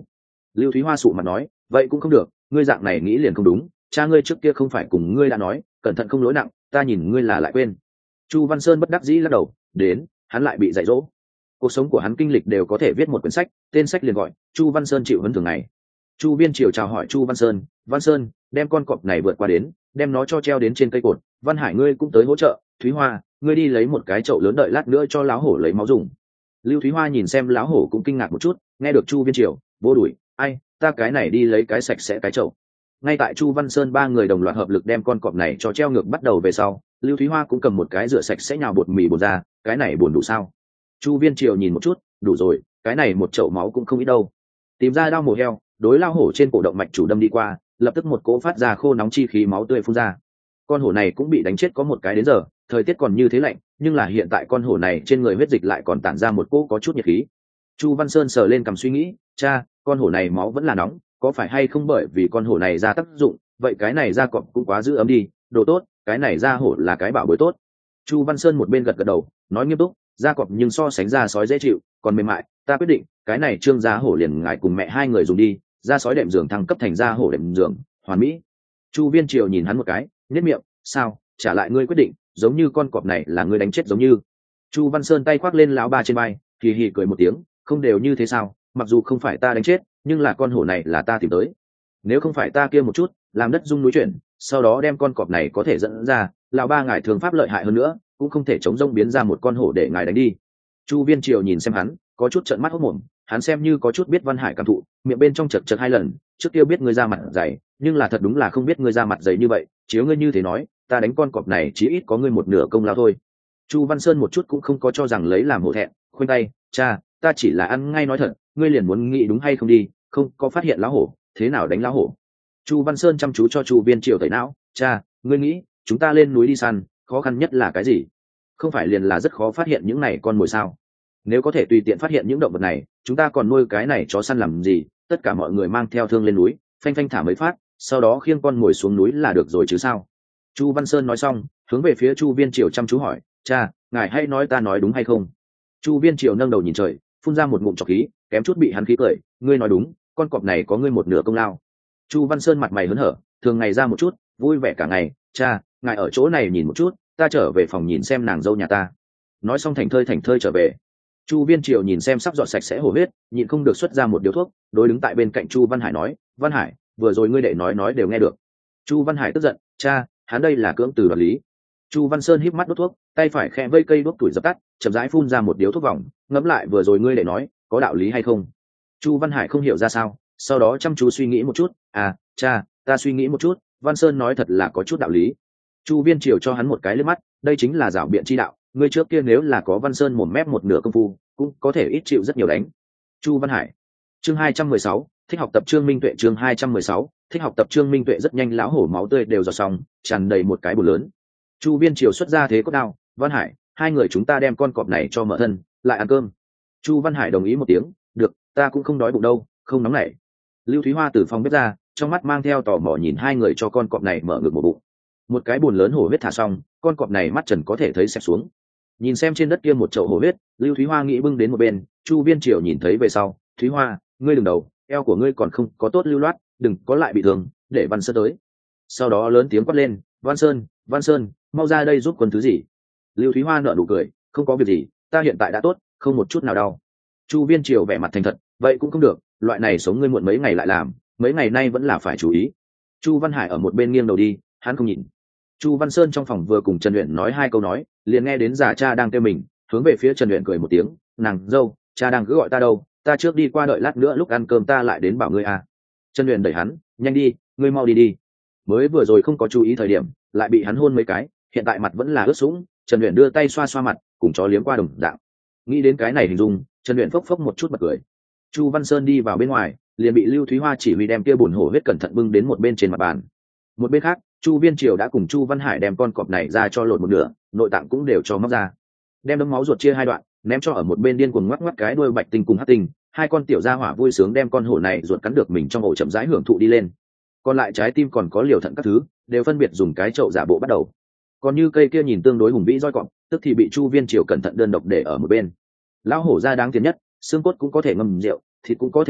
Lưu Thúy Hoa sụ mặt nói, vậy cũng không được, ngươi dạng này nghĩ liền không đúng, cha ngươi trước kia không phải cùng ngươi đã nói cẩn thận không lỗi nặng, ta nhìn ngươi là lại quên. Chu Văn Sơn bất đắc dĩ lắc đầu, đến hắn lại bị dạy dỗ. Cuộc sống của hắn kinh lịch đều có thể viết một quyển sách, tên sách liền gọi Chu Văn Sơn chịu huấn thường ngày. Chu Viên Triều chào hỏi Chu Văn Sơn, Văn Sơn đem con cọp này vượt qua đến, đem nó cho treo đến trên cây cột. Văn Hải ngươi cũng tới hỗ trợ, Thúy Hoa ngươi đi lấy một cái chậu lớn đợi lát nữa cho láo hổ lấy máu dùng. Lưu Thúy Hoa nhìn xem láo hổ cũng kinh ngạc một chút, nghe được Chu Viên Triều vô đuổi, ai ta cái này đi lấy cái sạch sẽ cái chậu. Ngay tại Chu Văn Sơn ba người đồng loạt hợp lực đem con cọp này cho treo ngược bắt đầu về sau, Lưu Thúy Hoa cũng cầm một cái rửa sạch sẽ nhào bột mì bột ra, cái này buồn đủ sao? Chu Viên Triều nhìn một chút, đủ rồi, cái này một chậu máu cũng không ít đâu. Tìm ra đao mổ heo, đối lao hổ trên cổ động mạch chủ đâm đi qua, lập tức một cỗ phát ra khô nóng chi khí máu tươi phun ra. Con hổ này cũng bị đánh chết có một cái đến giờ, thời tiết còn như thế lạnh, nhưng là hiện tại con hổ này trên người huyết dịch lại còn tản ra một cỗ có chút nhiệt khí. Chu Văn Sơn sờ lên cầm suy nghĩ, cha, con hổ này máu vẫn là nóng, có phải hay không bởi vì con hổ này ra tác dụng, vậy cái này ra cọp cũng quá giữ ấm đi, đồ tốt, cái này ra hổ là cái bảo bối tốt. Chu Văn Sơn một bên gật gật đầu, nói nghiêm túc, da cọp nhưng so sánh da sói dễ chịu, còn mềm mại, ta quyết định, cái này trương da hổ liền ngài cùng mẹ hai người dùng đi, da sói đệm giường thăng cấp thành da hổ đệm giường, hoàn mỹ. Chu Viên Triều nhìn hắn một cái, nhếch miệng, sao, trả lại ngươi quyết định, giống như con cọp này là ngươi đánh chết giống như. Chu Văn Sơn tay khoác lên lão ba trên vai, kỳ hì cười một tiếng, không đều như thế sao, mặc dù không phải ta đánh chết, nhưng là con hổ này là ta tìm tới. Nếu không phải ta kia một chút, làm đất rung núi chuyển, sau đó đem con cọp này có thể dẫn ra, lão ba ngài thường pháp lợi hại hơn nữa, cũng không thể chống rông biến ra một con hổ để ngài đánh đi. Chu Viên Triều nhìn xem hắn, có chút trợn mắt hốt mồm, hắn xem như có chút biết Văn Hải cảm thụ, miệng bên trong chật chật hai lần, trước kia biết ngươi ra mặt dày, nhưng là thật đúng là không biết ngươi ra mặt dày như vậy, chiếu ngươi như thế nói, ta đánh con cọp này chí ít có ngươi một nửa công lao thôi. Chu Văn Sơn một chút cũng không có cho rằng lấy làm hổ thẹn, khuyên tay, cha, ta chỉ là ăn ngay nói thật, ngươi liền muốn nghĩ đúng hay không đi, không có phát hiện lão hổ, thế nào đánh lão hổ. Chu Văn Sơn chăm chú cho Chu Viên Triều tẩy não, cha, ngươi nghĩ, chúng ta lên núi đi săn, khó khăn nhất là cái gì? Không phải liền là rất khó phát hiện những này con mồi sao? Nếu có thể tùy tiện phát hiện những động vật này, chúng ta còn nuôi cái này chó săn làm gì? Tất cả mọi người mang theo thương lên núi, phanh phanh thả mấy phát, sau đó khiêng con mồi xuống núi là được rồi chứ sao? Chu Văn Sơn nói xong, hướng về phía Chu Viên Triều chăm chú hỏi, cha, ngài hay nói ta nói đúng hay không? Chu Viên Triều nâng đầu nhìn trời, phun ra một ngụm trọc khí, kém chút bị hắn khí cười, ngươi nói đúng, con cọp này có ngươi một nửa công lao. Chu Văn Sơn mặt mày hớn hở, thường ngày ra một chút, vui vẻ cả ngày, cha, ngài ở chỗ này nhìn một chút, ta trở về phòng nhìn xem nàng dâu nhà ta. Nói xong thành thơi thành thơi trở về. Chu Viên Triều nhìn xem sắp dọn sạch sẽ hổ huyết, nhịn không được xuất ra một điếu thuốc, đối đứng tại bên cạnh Chu Văn Hải nói, Văn Hải, vừa rồi ngươi đệ nói nói đều nghe được. Chu Văn Hải tức giận, cha, hắn đây là cưỡng từ đoạt lý. Chu Văn Sơn híp mắt đốt thuốc, tay phải khẽ vây cây đốt tuổi dập tắt, chậm rãi phun ra một điếu thuốc vòng, ngẫm lại vừa rồi ngươi đệ nói, có đạo lý hay không? Chu Văn Hải không hiểu ra sao, sau đó chăm chú suy nghĩ một chút, à, cha, ta suy nghĩ một chút, Văn Sơn nói thật là có chút đạo lý. Chu Viên Triều cho hắn một cái liếc mắt, đây chính là giảo biện chi đạo, ngươi trước kia nếu là có Văn Sơn mồm mép một nửa công phu, cũng có thể ít chịu rất nhiều đánh. Chu Văn Hải. Chương hai trăm mười sáu, thích học tập Trương Minh Tuệ. Chương hai trăm mười sáu, thích học tập Trương Minh Tuệ. Rất nhanh lão hổ máu tươi đều giọt xong, tràn đầy một cái bồn lớn. Chu Viên Triều xuất ra thế cốt đao, Văn Hải, hai người chúng ta đem con cọp này cho mở thân, lại ăn cơm. Chu Văn Hải đồng ý một tiếng, được, ta cũng không đói bụng đâu, không nóng nảy. Lưu Thúy Hoa từ phòng bếp ra, trong mắt mang theo tò mò nhìn hai người cho con cọp này mở ngực một bụng. Một cái bồn lớn hổ huyết thả xong, con cọp này mắt trần có thể thấy xẹp xuống. Nhìn xem trên đất kia một chậu hổ huyết, Lưu Thúy Hoa nghĩ bưng đến một bên, Chu Viên Triều nhìn thấy về sau, Thúy Hoa, ngươi đừng đầu, eo của ngươi còn không có tốt lưu loát, đừng có lại bị thương, để Văn Sơn tới. Sau đó lớn tiếng quát lên, Văn Sơn, Văn Sơn, mau ra đây giúp quân thứ gì. Lưu Thúy Hoa nở nụ cười, không có việc gì, ta hiện tại đã tốt, không một chút nào đau. Chu Viên Triều vẻ mặt thành thật, vậy cũng không được, loại này sống ngươi muộn mấy ngày lại làm, mấy ngày nay vẫn là phải chú ý. Chu Văn Hải ở một bên nghiêng đầu đi, hắn không nhìn. Chu Văn Sơn trong phòng vừa cùng Trần Uyển nói hai câu nói, liền nghe đến già cha đang kêu mình, hướng về phía Trần Uyển cười một tiếng, nàng dâu, cha đang cứ gọi ta đâu, ta trước đi qua đợi lát nữa lúc ăn cơm ta lại đến bảo ngươi à. Trần Uyển đẩy hắn, nhanh đi, ngươi mau đi đi. Mới vừa rồi không có chú ý thời điểm, lại bị hắn hôn mấy cái, hiện tại mặt vẫn là ướt sũng. Trần Uyển đưa tay xoa xoa mặt, cùng chó liếm qua đồng dạng. Nghĩ đến cái này hình dung, Trần Uyển phốc phốc một chút bật cười. Chu Văn Sơn đi vào bên ngoài, liền bị Lưu Thúy Hoa chỉ huy đem kia bùn hổ huyết cẩn thận bưng đến một bên trên mặt bàn. Một bên khác, Chu Viên Triều đã cùng Chu Văn Hải đem con cọp này ra cho lột một nửa, nội tạng cũng đều cho móc ra, đem đống máu ruột chia hai đoạn, ném cho ở một bên điên cuồng ngoắc ngoắc cái đuôi bạch tinh cùng hắc tinh. Hai con tiểu gia hỏa vui sướng đem con hổ này ruột cắn được mình trong ổ chậm rãi hưởng thụ đi lên. Còn lại trái tim còn có liều thận các thứ, đều phân biệt dùng cái chậu giả bộ bắt đầu. Còn như cây kia nhìn tương đối hùng vĩ roi cọp, tức thì bị Chu Viên Triều cẩn thận đơn độc để ở một bên. Lão hổ da đáng tiền nhất, xương cốt cũng có thể ngâm rượu, thịt cũng có thể ăn,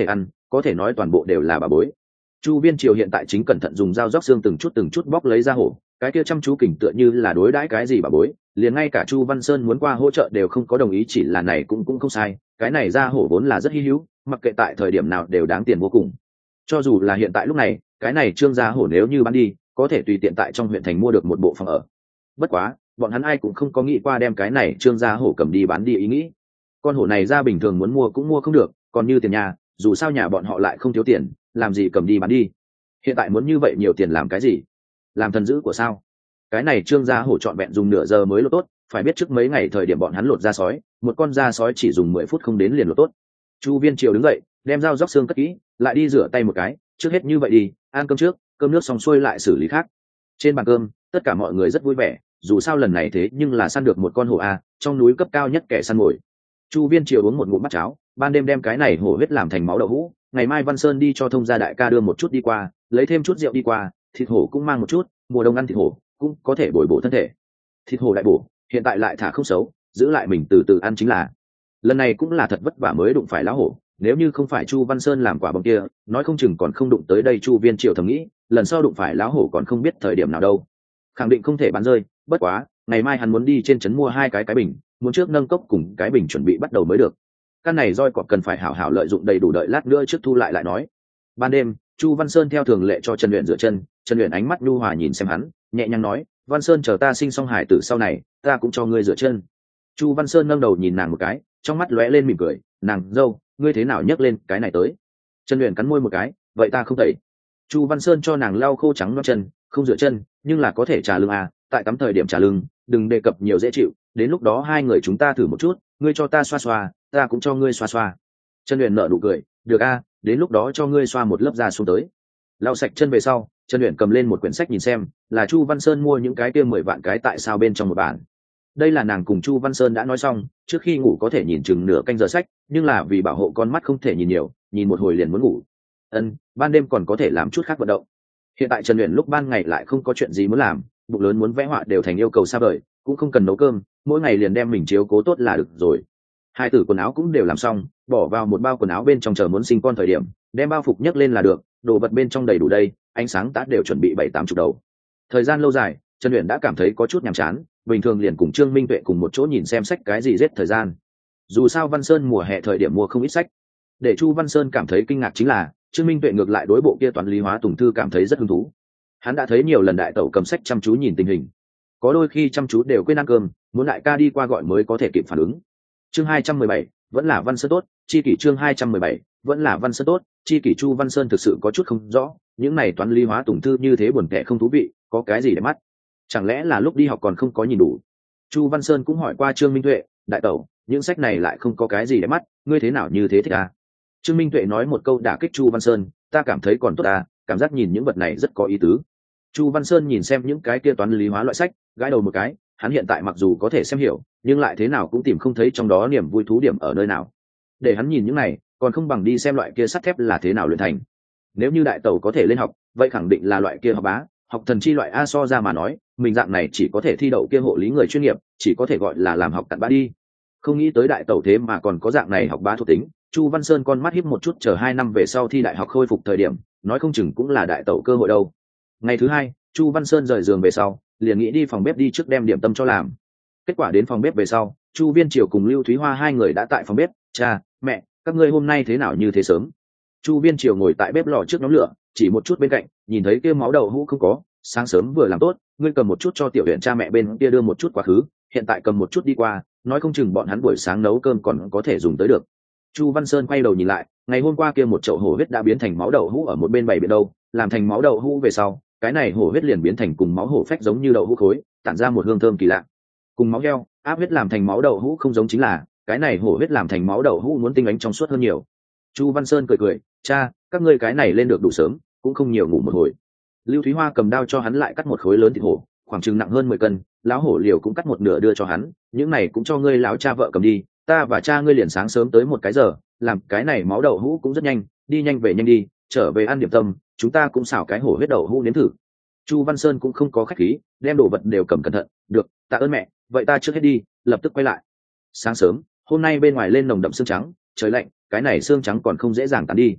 có thể nói toàn bộ đều là bà bối. Chu Viên Triều hiện tại chính cẩn thận dùng dao róc xương từng chút từng chút bóc lấy ra hổ, cái kia chăm chú kình tựa như là đối đãi cái gì bà bối, liền ngay cả Chu Văn Sơn muốn qua hỗ trợ đều không có đồng ý, chỉ là này cũng cũng không sai, cái này ra hổ vốn là rất hi hữu, mặc kệ tại thời điểm nào đều đáng tiền vô cùng. Cho dù là hiện tại lúc này, cái này trương gia hổ nếu như bán đi, có thể tùy tiện tại trong huyện thành mua được một bộ phòng ở. Bất quá, bọn hắn ai cũng không có nghĩ qua đem cái này trương gia hổ cầm đi bán đi ý nghĩ. Con hổ này ra bình thường muốn mua cũng mua không được, còn như tiền nhà, dù sao nhà bọn họ lại không thiếu tiền, làm gì cầm đi bán đi. Hiện tại muốn như vậy nhiều tiền làm cái gì? Làm thần dữ của sao? Cái này trương gia hổ trọn vẹn dùng nửa giờ mới lột tốt, phải biết trước mấy ngày thời điểm bọn hắn lột da sói, một con da sói chỉ dùng mười phút không đến liền lột tốt. Chu Viên Triều đứng dậy, đem dao róc xương cất kỹ, lại đi rửa tay một cái, trước hết như vậy đi, ăn cơm trước, cơm nước xong xuôi lại xử lý khác. Trên bàn cơm, tất cả mọi người rất vui vẻ, dù sao lần này thế nhưng là săn được một con hổ a, trong núi cấp cao nhất kẻ săn mồi. Chu Viên Triều uống một ngụm bát cháo, ban đêm đem cái này hổ huyết làm thành máu đậu hũ, ngày mai Văn Sơn đi cho thông gia đại ca đưa một chút đi qua, lấy thêm chút rượu đi qua, thịt hổ cũng mang một chút, mùa đông ăn thịt hổ cũng có thể bồi bổ thân thể. Thịt hổ đại bổ, hiện tại lại thả không xấu, giữ lại mình từ từ ăn chính là. Lần này cũng là thật vất vả mới đụng phải lão hổ, nếu như không phải Chu Văn Sơn làm quả bom kia, nói không chừng còn không đụng tới đây. Chu Viên Triều thầm nghĩ, lần sau đụng phải lão hổ còn không biết thời điểm nào đâu, khẳng định không thể bán rơi. Bất quá, ngày mai hắn muốn đi trên trấn mua hai cái cái bình, muốn trước nâng cốc cùng cái bình chuẩn bị bắt đầu mới được. Căn này roi cọp cần phải hảo hảo lợi dụng đầy đủ, đợi lát nữa trước thu lại lại nói. Ban đêm, Chu Văn Sơn theo thường lệ cho Trần Uyển rửa chân, Trần Uyển ánh mắt nhu hòa nhìn xem hắn, nhẹ nhàng nói, Văn Sơn chờ ta sinh xong hải tử sau này, ta cũng cho ngươi rửa chân. Chu Văn Sơn nâng đầu nhìn nàng một cái, trong mắt lóe lên mỉm cười, nàng dâu, ngươi thế nào nhấc lên cái này tới? Trần Uyển cắn môi một cái, vậy ta không tẩy. Chu Văn Sơn cho nàng lau khô trắng non chân, không rửa chân, nhưng là có thể trà lưng à, tại tắm thời điểm trà lưng, đừng đề cập nhiều dễ chịu, đến lúc đó hai người chúng ta thử một chút, ngươi cho ta xoa xoa, ta cũng cho ngươi xoa xoa. Trần Uyển nở nụ cười, được a, đến lúc đó cho ngươi xoa một lớp da xuống tới. Lau sạch chân về sau, Trần Uyển cầm lên một quyển sách nhìn xem, là Chu Văn Sơn mua những cái kia mười vạn cái tại sao bên trong một bản. Đây là nàng cùng Chu Văn Sơn đã nói xong, trước khi ngủ có thể nhìn chừng nửa canh giờ sách, nhưng là vì bảo hộ con mắt không thể nhìn nhiều, nhìn một hồi liền muốn ngủ. Ân, ban đêm còn có thể làm chút khác vận động. Hiện tại Trần Uyển lúc ban ngày lại không có chuyện gì muốn làm, bụng lớn muốn vẽ họa đều thành yêu cầu xa vời, cũng không cần nấu cơm, mỗi ngày liền đem mình chiếu cố tốt là được rồi. Hai tử quần áo cũng đều làm xong, bỏ vào một bao quần áo bên trong chờ muốn sinh con thời điểm, đem bao phục nhấc lên là được, đồ vật bên trong đầy đủ đây, ánh sáng tát đều chuẩn bị bảy tám chục đầu. Thời gian lâu dài, Trần Uyển đã cảm thấy có chút nhàm chán, bình thường liền cùng Trương Minh Tuệ cùng một chỗ nhìn xem sách cái gì giết thời gian. Dù sao Văn Sơn mùa hè thời điểm mua không ít sách. Để Chu Văn Sơn cảm thấy kinh ngạc chính là, Trương Minh Tuệ ngược lại đối bộ kia toán lý hóa tùng thư cảm thấy rất hứng thú. Hắn đã thấy nhiều lần đại tẩu cầm sách chăm chú nhìn tình hình, có đôi khi chăm chú đều quên ăn cơm, muốn đại ca đi qua gọi mới có thể kịp phản ứng. Chương hai trăm mười bảy, vẫn là Văn Sơn tốt, chi kỷ chương hai trăm mười bảy, vẫn là Văn Sơn tốt, chi kỷ. Chu Văn Sơn thực sự có chút không rõ, những này toán lý hóa tùng thư như thế buồn tẻ không thú vị, có cái gì để mắt? Chẳng lẽ là lúc đi học còn không có nhìn đủ? Chu Văn Sơn cũng hỏi qua Trương Minh Tuệ, đại tẩu, những sách này lại không có cái gì để mắt, ngươi thế nào như thế thích à? Trương Minh Tuệ nói một câu đả kích Chu Văn Sơn, ta cảm thấy còn tốt à, cảm giác nhìn những vật này rất có ý tứ. Chu Văn Sơn nhìn xem những cái kia toán lý hóa loại sách, gãi đầu một cái, hắn hiện tại mặc dù có thể xem hiểu, nhưng lại thế nào cũng tìm không thấy trong đó niềm vui thú điểm ở nơi nào. Để hắn nhìn những này, còn không bằng đi xem loại kia sắt thép là thế nào luyện thành. Nếu như đại tẩu có thể lên học, vậy khẳng định là loại kia học bá, học thần chi loại a. So ra mà nói, mình dạng này chỉ có thể thi đậu kia hộ lý người chuyên nghiệp, chỉ có thể gọi là làm học cặn bã đi. Không nghĩ tới đại tẩu thế mà còn có dạng này học bá thuộc tính. Chu Văn Sơn con mắt híp một chút, chờ hai năm về sau thi đại học khôi phục thời điểm, nói không chừng cũng là đại tẩu cơ hội đâu. Ngày thứ hai, Chu Văn Sơn rời giường về sau, liền nghĩ đi phòng bếp đi trước đem điểm tâm cho làm. Kết quả đến phòng bếp về sau, Chu Viên Triều cùng Lưu Thúy Hoa hai người đã tại phòng bếp. Cha, mẹ, các ngươi hôm nay thế nào như thế sớm? Chu Viên Triều ngồi tại bếp lò trước nhóm lửa, chỉ một chút bên cạnh, nhìn thấy kia máu đậu hũ không có, sáng sớm vừa làm tốt, ngươi cầm một chút cho tiểu huyện cha mẹ bên kia đưa một chút quá khứ, hiện tại cầm một chút đi qua, nói không chừng bọn hắn buổi sáng nấu cơm còn có thể dùng tới được. Chu Văn Sơn quay đầu nhìn lại, ngày hôm qua kia một chậu hổ huyết đã biến thành máu đậu hũ ở một bên bày biện đâu, làm thành máu đậu hũ về sau, cái này hổ huyết liền biến thành cùng máu hổ phách giống như đậu hũ khối, tản ra một hương thơm kỳ lạ. Cùng máu heo, áp huyết làm thành máu đậu hũ không giống, chính là cái này hổ huyết làm thành máu đậu hũ muốn tinh ánh trong suốt hơn nhiều. Chu Văn Sơn cười cười, cha, các ngươi cái này lên được đủ sớm, cũng không nhiều ngủ một hồi. Lưu Thúy Hoa cầm đao cho hắn lại cắt một khối lớn thịt hổ, khoảng chừng nặng hơn mười cân, lão hổ liều cũng cắt một nửa đưa cho hắn, những này cũng cho ngươi lão cha vợ cầm đi, ta và cha ngươi liền sáng sớm tới một cái giờ, làm cái này máu đậu hũ cũng rất nhanh, đi nhanh về nhanh đi, trở về ăn điểm tâm, chúng ta cũng xào cái hổ huyết đậu hũ nếm thử. Chu Văn Sơn cũng không có khách khí, đem đồ vật đều cầm cẩn thận, được, tạ ơn mẹ, vậy ta trước hết đi, lập tức quay lại. Sáng sớm, hôm nay bên ngoài lên nồng đậm sương trắng, trời lạnh, cái này sương trắng còn không dễ dàng tán đi.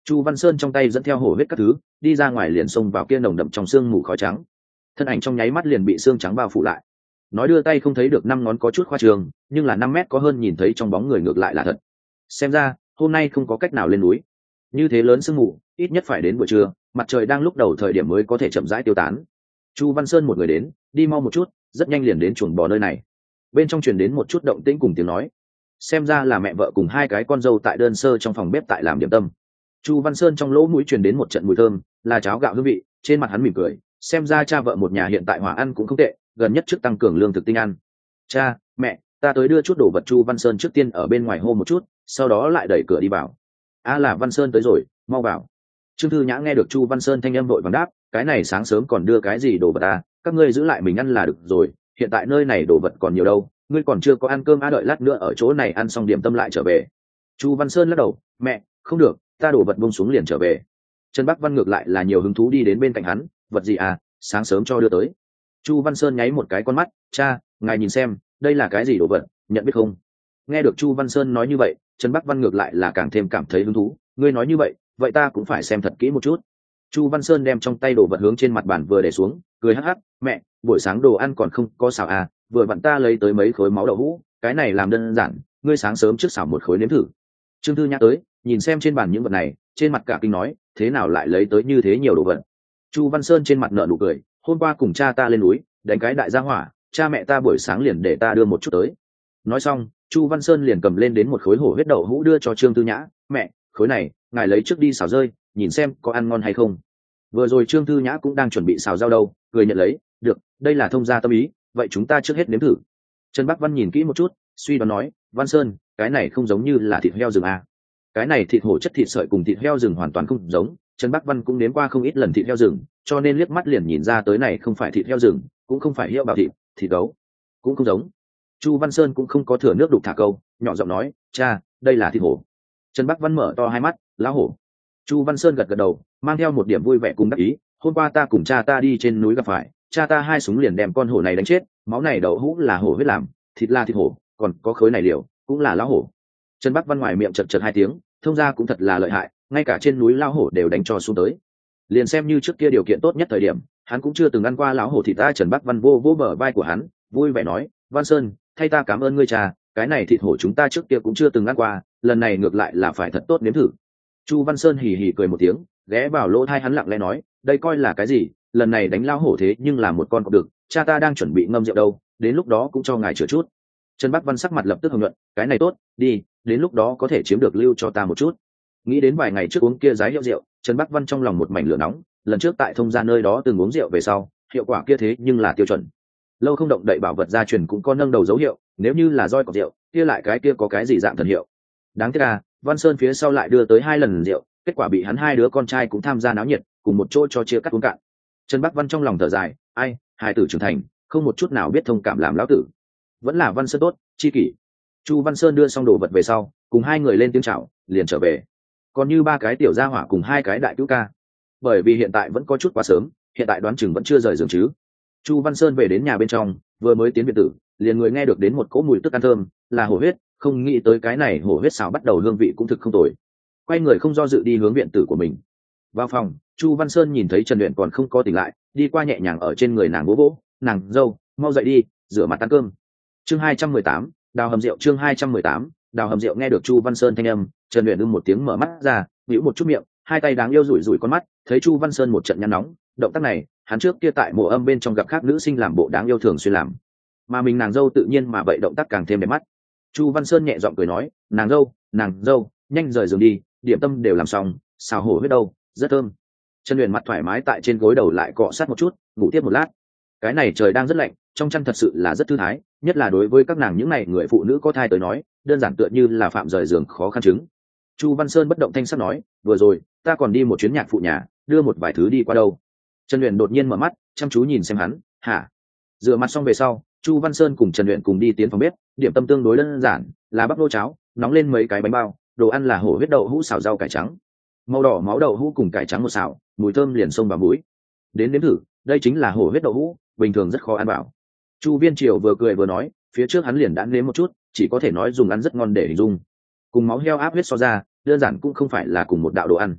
Chu Văn Sơn trong tay dẫn theo hổ huyết các thứ đi ra ngoài, liền xông vào kia nồng đậm trong sương mù khói trắng, thân ảnh trong nháy mắt liền bị xương trắng bao phủ lại. Nói đưa tay không thấy được năm ngón có chút khoa trương, nhưng là năm mét có hơn nhìn thấy trong bóng người ngược lại là thật. Xem ra hôm nay không có cách nào lên núi. Như thế lớn sương mù, ít nhất phải đến buổi trưa, mặt trời đang lúc đầu thời điểm mới có thể chậm rãi tiêu tán. Chu Văn Sơn một người đến, đi mau một chút, rất nhanh liền đến chuồng bò nơi này. Bên trong truyền đến một chút động tĩnh cùng tiếng nói. Xem ra là mẹ vợ cùng hai cái con dâu tại đơn sơ trong phòng bếp tại làm điểm tâm. Chu Văn Sơn trong lỗ mũi truyền đến một trận mùi thơm, là cháo gạo hương vị, trên mặt hắn mỉm cười, xem ra cha vợ một nhà hiện tại hòa ăn cũng không tệ, gần nhất trước tăng cường lương thực tinh ăn. Cha, mẹ, ta tới đưa chút đồ vật. Chu Văn Sơn trước tiên ở bên ngoài hô một chút, sau đó lại đẩy cửa đi vào. A là Văn Sơn tới rồi, mau vào. Trương Thư Nhã nghe được Chu Văn Sơn thanh âm vội vàng đáp, cái này sáng sớm còn đưa cái gì đồ vật à, các ngươi giữ lại mình ăn là được rồi, hiện tại nơi này đồ vật còn nhiều đâu, ngươi còn chưa có ăn cơm á, đợi lát nữa ở chỗ này ăn xong điểm tâm lại trở về. Chu Văn Sơn lắc đầu, mẹ, không được, ta đổ vật buông xuống liền trở về. Trần Bắc Văn ngược lại là nhiều hứng thú đi đến bên cạnh hắn, vật gì à, sáng sớm cho đưa tới. Chu Văn Sơn nháy một cái con mắt, cha, ngài nhìn xem, đây là cái gì đồ vật, nhận biết không? Nghe được Chu Văn Sơn nói như vậy, Trần Bắc Văn ngược lại là càng thêm cảm thấy hứng thú, ngươi nói như vậy, vậy ta cũng phải xem thật kỹ một chút. Chu Văn Sơn đem trong tay đồ vật hướng trên mặt bàn vừa để xuống, cười hắc hắc, mẹ, buổi sáng đồ ăn còn không có xào à, vừa vặn ta lấy tới mấy khối máu đậu hũ, cái này làm đơn giản, ngươi sáng sớm trước xào một khối nếm thử. Trương Thư Nhã tới, nhìn xem trên bàn những vật này, trên mặt cả kinh nói, thế nào lại lấy tới như thế nhiều đồ vật. Chu Văn Sơn trên mặt nở nụ cười, hôm qua cùng cha ta lên núi đánh cái đại gia hỏa, cha mẹ ta buổi sáng liền để ta đưa một chút tới. Nói xong, Chu Văn Sơn liền cầm lên đến một khối hổ huyết đậu hũ đưa cho Trương Thư Nhã, mẹ, khối này ngài lấy trước đi xào rơi, nhìn xem có ăn ngon hay không. Vừa rồi Trương Thư Nhã cũng đang chuẩn bị xào rau đâu, cười nhận lấy, được, đây là thông gia tâm ý, vậy chúng ta trước hết nếm thử. Trần Bắc Văn nhìn kỹ một chút, suy đoán nói, Văn Sơn, cái này không giống như là thịt heo rừng à. Cái này thịt hổ chất thịt sợi cùng thịt heo rừng hoàn toàn không giống, Trần Bắc Văn cũng nếm qua không ít lần thịt heo rừng, cho nên liếc mắt liền nhìn ra tới này không phải thịt heo rừng, cũng không phải heo bào thịt, thịt gấu, cũng không giống. Chu Văn Sơn cũng không có thừa nước đục thả câu, nhỏ giọng nói, cha, đây là thịt hổ. Trần Bắc Văn mở to hai mắt, lão hổ. Chu Văn Sơn gật gật đầu, mang theo một điểm vui vẻ cùng đắc ý, hôm qua ta cùng cha ta đi trên núi gặp phải, cha ta hai súng liền đem con hổ này đánh chết, máu này đậu hũ là hổ huyết làm, thịt là thịt hổ, còn có khối này liều, cũng là lão hổ. Trần Bắc Văn ngoài miệng chật chật hai tiếng, thông gia cũng thật là lợi hại, ngay cả trên núi lão hổ đều đánh cho xuống tới. Liền xem như trước kia điều kiện tốt nhất thời điểm, hắn cũng chưa từng ăn qua lão hổ thịt ta. Trần Bắc Văn vô vô bờ vai của hắn, vui vẻ nói, Văn Sơn, thay ta cảm ơn ngươi cha, cái này thịt hổ chúng ta trước kia cũng chưa từng ăn qua, lần này ngược lại là phải thật tốt nếm thử. Chu Văn Sơn hì hì cười một tiếng, ghé vào lỗ tai hắn lặng lẽ nói, đây coi là cái gì, lần này đánh lão hổ thế nhưng là một con cọp được, cha ta đang chuẩn bị ngâm rượu đâu, đến lúc đó cũng cho ngài chữa chút. Trần Bắc Văn sắc mặt lập tức hồng nhuận, cái này tốt, đi, đến lúc đó có thể chiếm được lưu cho ta một chút. Nghĩ đến vài ngày trước uống kia giái hiệu rượu, Trần Bắc Văn trong lòng một mảnh lửa nóng, lần trước tại thông gia nơi đó từng uống rượu về sau, hiệu quả kia thế nhưng là tiêu chuẩn. Lâu không động đậy bảo vật gia truyền cũng có nâng đầu dấu hiệu, nếu như là roi cọp rượu, kia lại cái kia có cái gì dạng thần hiệu. Đáng tiếc là, Văn Sơn phía sau lại đưa tới hai lần rượu, kết quả bị hắn hai đứa con trai cũng tham gia náo nhiệt, cùng một chỗ cho chia cắt uống cạn. Trần Bắc Văn trong lòng thở dài, ai, hai tử trưởng thành, không một chút nào biết thông cảm làm lão tử. Vẫn là Văn Sơn tốt, chi kỷ. Chu Văn Sơn đưa xong đồ vật về sau, cùng hai người lên tiếng chào, liền trở về. Còn như ba cái tiểu gia hỏa cùng hai cái đại cứu ca, bởi vì hiện tại vẫn có chút quá sớm, hiện tại đoán chừng vẫn chưa rời giường chứ. Chu Văn Sơn về đến nhà bên trong, vừa mới tiến biệt tử, liền người nghe được đến một cỗ mùi tức ăn thơm, là hổ huyết, không nghĩ tới cái này hổ huyết xào bắt đầu hương vị cũng thực không tồi. Quay người không do dự đi hướng viện tử của mình. Vào phòng, Chu Văn Sơn nhìn thấy Trần Uyển còn không có tỉnh lại, đi qua nhẹ nhàng ở trên người nàng vỗ vỗ, nàng dâu, mau dậy đi, rửa mặt ăn cơm. Chương hai trăm mười tám, đào hầm rượu. Chương hai trăm mười tám, đào hầm rượu. Nghe được Chu Văn Sơn thanh âm, Trần Uyển ưng một tiếng mở mắt ra, nhíu một chút miệng, hai tay đáng yêu rủi rủi con mắt, thấy Chu Văn Sơn một trận nhăn nóng, động tác này, hắn trước kia tại mộ âm bên trong gặp khác nữ sinh làm bộ đáng yêu thường xuyên làm, mà mình nàng dâu tự nhiên mà vậy động tác càng thêm đẹp mắt. Chu Văn Sơn nhẹ giọng cười nói, nàng dâu, nàng dâu, nhanh rời giường đi, điểm tâm đều làm xong, xào hổ huyết đâu, rất thơm. Trần Uyển mặt thoải mái tại trên gối đầu lại cọ sát một chút, ngủ tiếp một lát. Cái này trời đang rất lạnh, trong chăn thật sự là rất thư thái, nhất là đối với các nàng những này người phụ nữ có thai tới nói, đơn giản tựa như là phạm rời giường khó khăn chứng. Chu Văn Sơn bất động thanh sắc nói, vừa rồi ta còn đi một chuyến nhạc phụ nhà, đưa một vài thứ đi qua đâu. Trần Uyển đột nhiên mở mắt, chăm chú nhìn xem hắn, hả? Rửa mặt xong về sau, Chu Văn Sơn cùng Trần Uyển cùng đi tiến phòng bếp, điểm tâm tương đối đơn giản, là bắp nô cháo, nóng lên mấy cái bánh bao, đồ ăn là hổ huyết đậu hũ xào rau cải trắng. Màu đỏ máu đậu hũ cùng cải trắng một xào, mùi thơm liền xông vào mũi. Đến nếm thử, đây chính là hổ huyết đậu hũ, bình thường rất khó ăn vào. Chu Viên Triều vừa cười vừa nói, phía trước hắn liền đã nếm một chút, chỉ có thể nói dùng ăn rất ngon để hình dung. Cùng máu heo áp huyết so ra, đơn giản cũng không phải là cùng một đạo đồ ăn.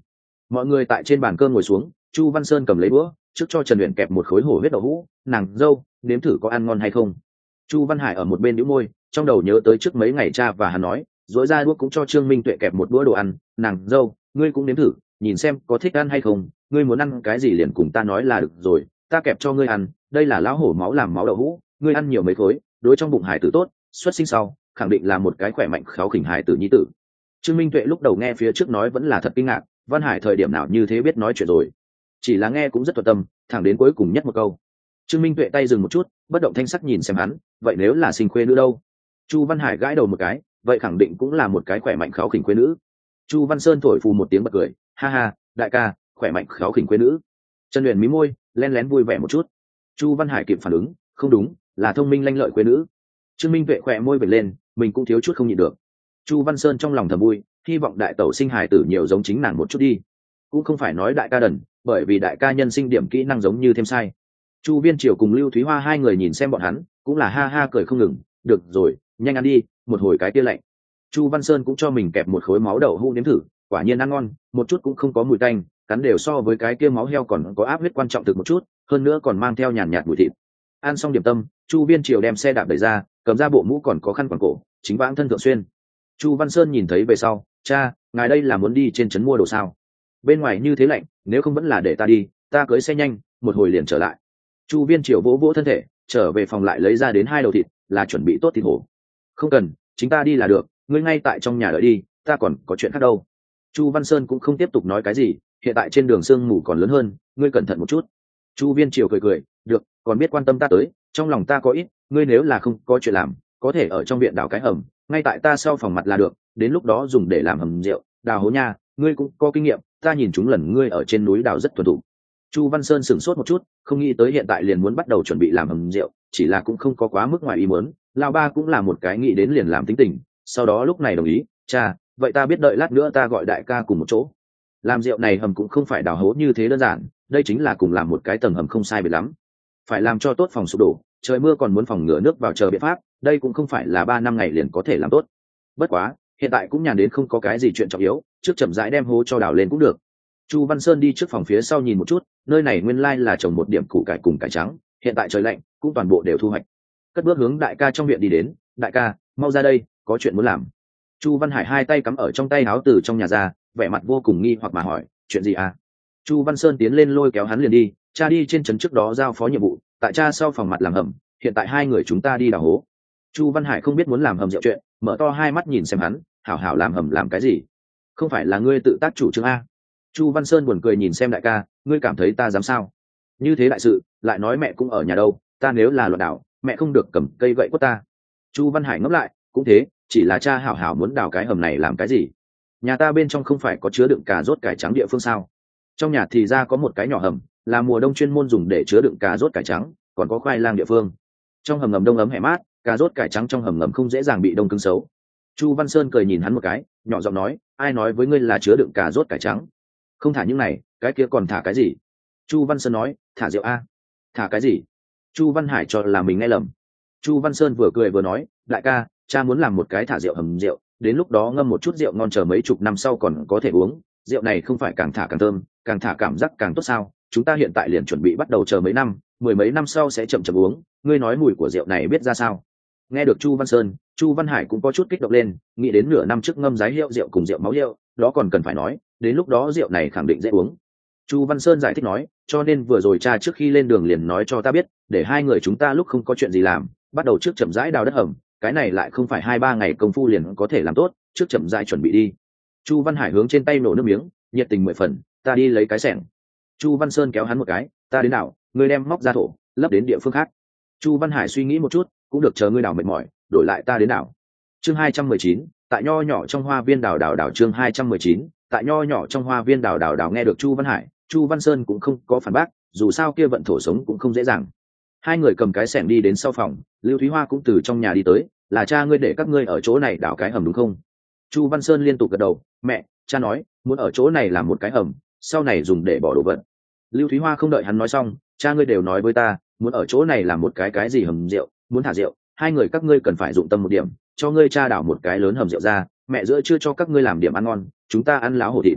Mọi người tại trên bàn cơm ngồi xuống, Chu Văn Sơn cầm lấy đũa, trước cho Trần Uyển kẹp một khối hổ huyết đậu hũ. Nàng dâu, nếm thử có ăn ngon hay không. Chu Văn Hải ở một bên nhíu môi, trong đầu nhớ tới trước mấy ngày cha và hắn nói, dối ra đũa cũng cho Trương Minh Tuệ kẹp một đũa đồ ăn. Nàng dâu, ngươi cũng nếm thử, nhìn xem có thích ăn hay không, ngươi muốn ăn cái gì liền cùng ta nói là được rồi, ta kẹp cho ngươi ăn. Đây là lão hổ máu làm máu đậu hũ, ngươi ăn nhiều mấy khối, đối trong bụng hải tử tốt, xuất sinh sau khẳng định là một cái khỏe mạnh kháu khỉnh hải tử nhi tử. Trương Minh Tuệ lúc đầu nghe phía trước nói vẫn là thật kinh ngạc, Văn Hải thời điểm nào như thế biết nói chuyện rồi, chỉ là nghe cũng rất thuận tâm, thẳng đến cuối cùng nhất một câu. Trương Minh Tuệ tay dừng một chút, bất động thanh sắc nhìn xem hắn, vậy nếu là sinh khuê nữ đâu? Chu Văn Hải gãi đầu một cái, vậy khẳng định cũng là một cái khỏe mạnh kháu khỉnh khuê nữ. Chu Văn Sơn thổi phù một tiếng bật cười, ha ha, đại ca, khỏe mạnh kháu khỉnh khuê nữ. Trần Uyển mí môi, len lén vui vẻ một chút. Chu Văn Hải kịp phản ứng, không đúng, là thông minh lanh lợi khuê nữ. Trương Minh Tuệ khỏe môi vệt lên, mình cũng thiếu chút không nhịn được. Chu Văn Sơn trong lòng thầm vui, hy vọng đại tẩu sinh hài tử nhiều giống chính nàng một chút đi, cũng không phải nói đại ca đần, bởi vì đại ca nhân sinh điểm kỹ năng giống như thêm sai. Chu Viên Triều cùng Lưu Thúy Hoa hai người nhìn xem bọn hắn, cũng là ha ha cười không ngừng. Được rồi, nhanh ăn đi, một hồi cái kia lạnh. Chu Văn Sơn cũng cho mình kẹp một khối máu đậu hũ nếm thử, quả nhiên ăn ngon, một chút cũng không có mùi tanh, cắn đều so với cái kia máu heo còn có áp huyết quan trọng thực một chút, hơn nữa còn mang theo nhàn nhạt mùi thịt. Ăn xong điểm tâm, Chu Viên Triều đem xe đạp đẩy ra, cầm ra bộ mũ còn có khăn quàng cổ, chính vãng thân thượng xuyên. Chu Văn Sơn nhìn thấy về sau, cha, ngài đây là muốn đi trên trấn mua đồ sao? Bên ngoài như thế lạnh, nếu không vẫn là để ta đi, ta cưới xe nhanh, một hồi liền trở lại. Chu Viên Triều vỗ vỗ thân thể, trở về phòng lại lấy ra đến hai đầu thịt, là chuẩn bị tốt thịt hổ. Không cần, chính ta đi là được, ngươi ngay tại trong nhà đợi đi, ta còn có chuyện khác đâu. Chu Văn Sơn cũng không tiếp tục nói cái gì, hiện tại trên đường sương mù còn lớn hơn, ngươi cẩn thận một chút. Chu Viên Triều cười cười, được, còn biết quan tâm ta tới, trong lòng ta có ít, ngươi nếu là không có chuyện làm, có thể ở trong viện đào cái hầm, ngay tại ta sau phòng mặt là được, đến lúc đó dùng để làm hầm rượu, đào hố nha, ngươi cũng có kinh nghiệm, ta nhìn chúng lần ngươi ở trên núi đào rất thuần thục. Chu Văn Sơn sửng sốt một chút, không nghĩ tới hiện tại liền muốn bắt đầu chuẩn bị làm hầm rượu, chỉ là cũng không có quá mức ngoài ý muốn, lão ba cũng là một cái nghĩ đến liền làm tính tình, sau đó lúc này đồng ý, cha, vậy ta biết đợi lát nữa ta gọi đại ca cùng một chỗ. Làm rượu này hầm cũng không phải đào hố như thế đơn giản, đây chính là cùng làm một cái tầng hầm không sai biệt lắm. Phải làm cho tốt phòng sụp đổ, trời mưa còn muốn phòng ngừa nước vào chờ biện pháp, đây cũng không phải là ba năm ngày liền có thể làm tốt. Bất quá, hiện tại cũng nhàn đến không có cái gì chuyện trọng yếu, trước chậm rãi đem hố cho đào lên cũng được. Chu Văn Sơn đi trước phòng phía sau nhìn một chút, nơi này nguyên lai là trồng một điểm củ cải cùng cải trắng, hiện tại trời lạnh, cũng toàn bộ đều thu hoạch. Cất bước hướng đại ca trong viện đi đến, đại ca, mau ra đây, có chuyện muốn làm. Chu Văn Hải hai tay cắm ở trong tay áo từ trong nhà ra, vẻ mặt vô cùng nghi hoặc mà hỏi, chuyện gì à? Chu Văn Sơn tiến lên lôi kéo hắn liền đi, cha đi trên trấn trước đó giao phó nhiệm vụ, tại cha sau phòng mặt làm hầm, hiện tại hai người chúng ta đi đào hố. Chu Văn Hải không biết muốn làm hầm rượu chuyện, mở to hai mắt nhìn xem hắn, hảo hảo làm hầm làm cái gì? Không phải là ngươi tự tác chủ trương a? Chu Văn Sơn buồn cười nhìn xem đại ca, ngươi cảm thấy ta dám sao? Như thế đại sự, lại nói mẹ cũng ở nhà đâu, ta nếu là loạn đảo, mẹ không được cầm cây gậy quất ta. Chu Văn Hải ngẫm lại, cũng thế, chỉ là cha hảo hảo muốn đào cái hầm này làm cái gì? Nhà ta bên trong không phải có chứa đựng cà rốt cải trắng địa phương sao? Trong nhà thì ra có một cái nhỏ hầm, là mùa đông chuyên môn dùng để chứa đựng cà rốt cải trắng, còn có khoai lang địa phương. Trong hầm ngầm đông ấm hẻ mát, cà rốt cải trắng trong hầm ngầm không dễ dàng bị đông cứng xấu. Chu Văn Sơn cười nhìn hắn một cái, nhỏ giọng nói, ai nói với ngươi là chứa đựng cà rốt cải trắng? Không thả những này, cái kia còn thả cái gì? Chu Văn Sơn nói, thả rượu a. Thả cái gì? Chu Văn Hải cho là mình nghe lầm. Chu Văn Sơn vừa cười vừa nói, đại ca, cha muốn làm một cái thả rượu hầm rượu, đến lúc đó ngâm một chút rượu ngon chờ mấy chục năm sau còn có thể uống. Rượu này không phải càng thả càng thơm, càng thả cảm giác càng tốt sao? Chúng ta hiện tại liền chuẩn bị bắt đầu chờ mấy năm, mười mấy năm sau sẽ chậm chậm uống. Ngươi nói mùi của rượu này biết ra sao? Nghe được Chu Văn Sơn, Chu Văn Hải cũng có chút kích động lên, nghĩ đến nửa năm trước ngâm giái hiệu rượu cùng rượu máu hiệu, đó còn cần phải nói, đến lúc đó rượu này khẳng định dễ uống. Chu Văn Sơn giải thích nói, cho nên vừa rồi cha trước khi lên đường liền nói cho ta biết, để hai người chúng ta lúc không có chuyện gì làm, bắt đầu trước chậm rãi đào đất hầm, cái này lại không phải hai ba ngày công phu liền có thể làm tốt, trước chậm rãi chuẩn bị đi. Chu Văn Hải hướng trên tay nổ nước miếng, nhiệt tình mười phần, ta đi lấy cái xẻng. Chu Văn Sơn kéo hắn một cái, ta đến đảo, ngươi đem móc ra thổ, lấp đến địa phương khác. Chu Văn Hải suy nghĩ một chút, cũng được, chờ ngươi đảo mệt mỏi, đổi lại ta đến đảo. Chương hai trăm mười chín, tại nho nhỏ trong hoa viên đào đào đào chương hai trăm mười chín, tại nho nhỏ trong hoa viên đào đào đào nghe được Chu Văn Hải, Chu Văn Sơn cũng không có phản bác, dù sao kia vận thổ sống cũng không dễ dàng. Hai người cầm cái xẻng đi đến sau phòng, Lưu Thúy Hoa cũng từ trong nhà đi tới, là cha ngươi để các ngươi ở chỗ này đào cái hầm đúng không? Chu Văn Sơn liên tục gật đầu, mẹ, cha nói, muốn ở chỗ này làm một cái hầm, sau này dùng để bỏ đồ vật. Lưu Thúy Hoa không đợi hắn nói xong, cha ngươi đều nói với ta, muốn ở chỗ này làm một cái cái gì hầm rượu, muốn thả rượu, hai người các ngươi cần phải dụng tâm một điểm, cho ngươi cha đảo một cái lớn hầm rượu ra, mẹ giữa chưa cho các ngươi làm điểm ăn ngon, chúng ta ăn láo hổ thịt.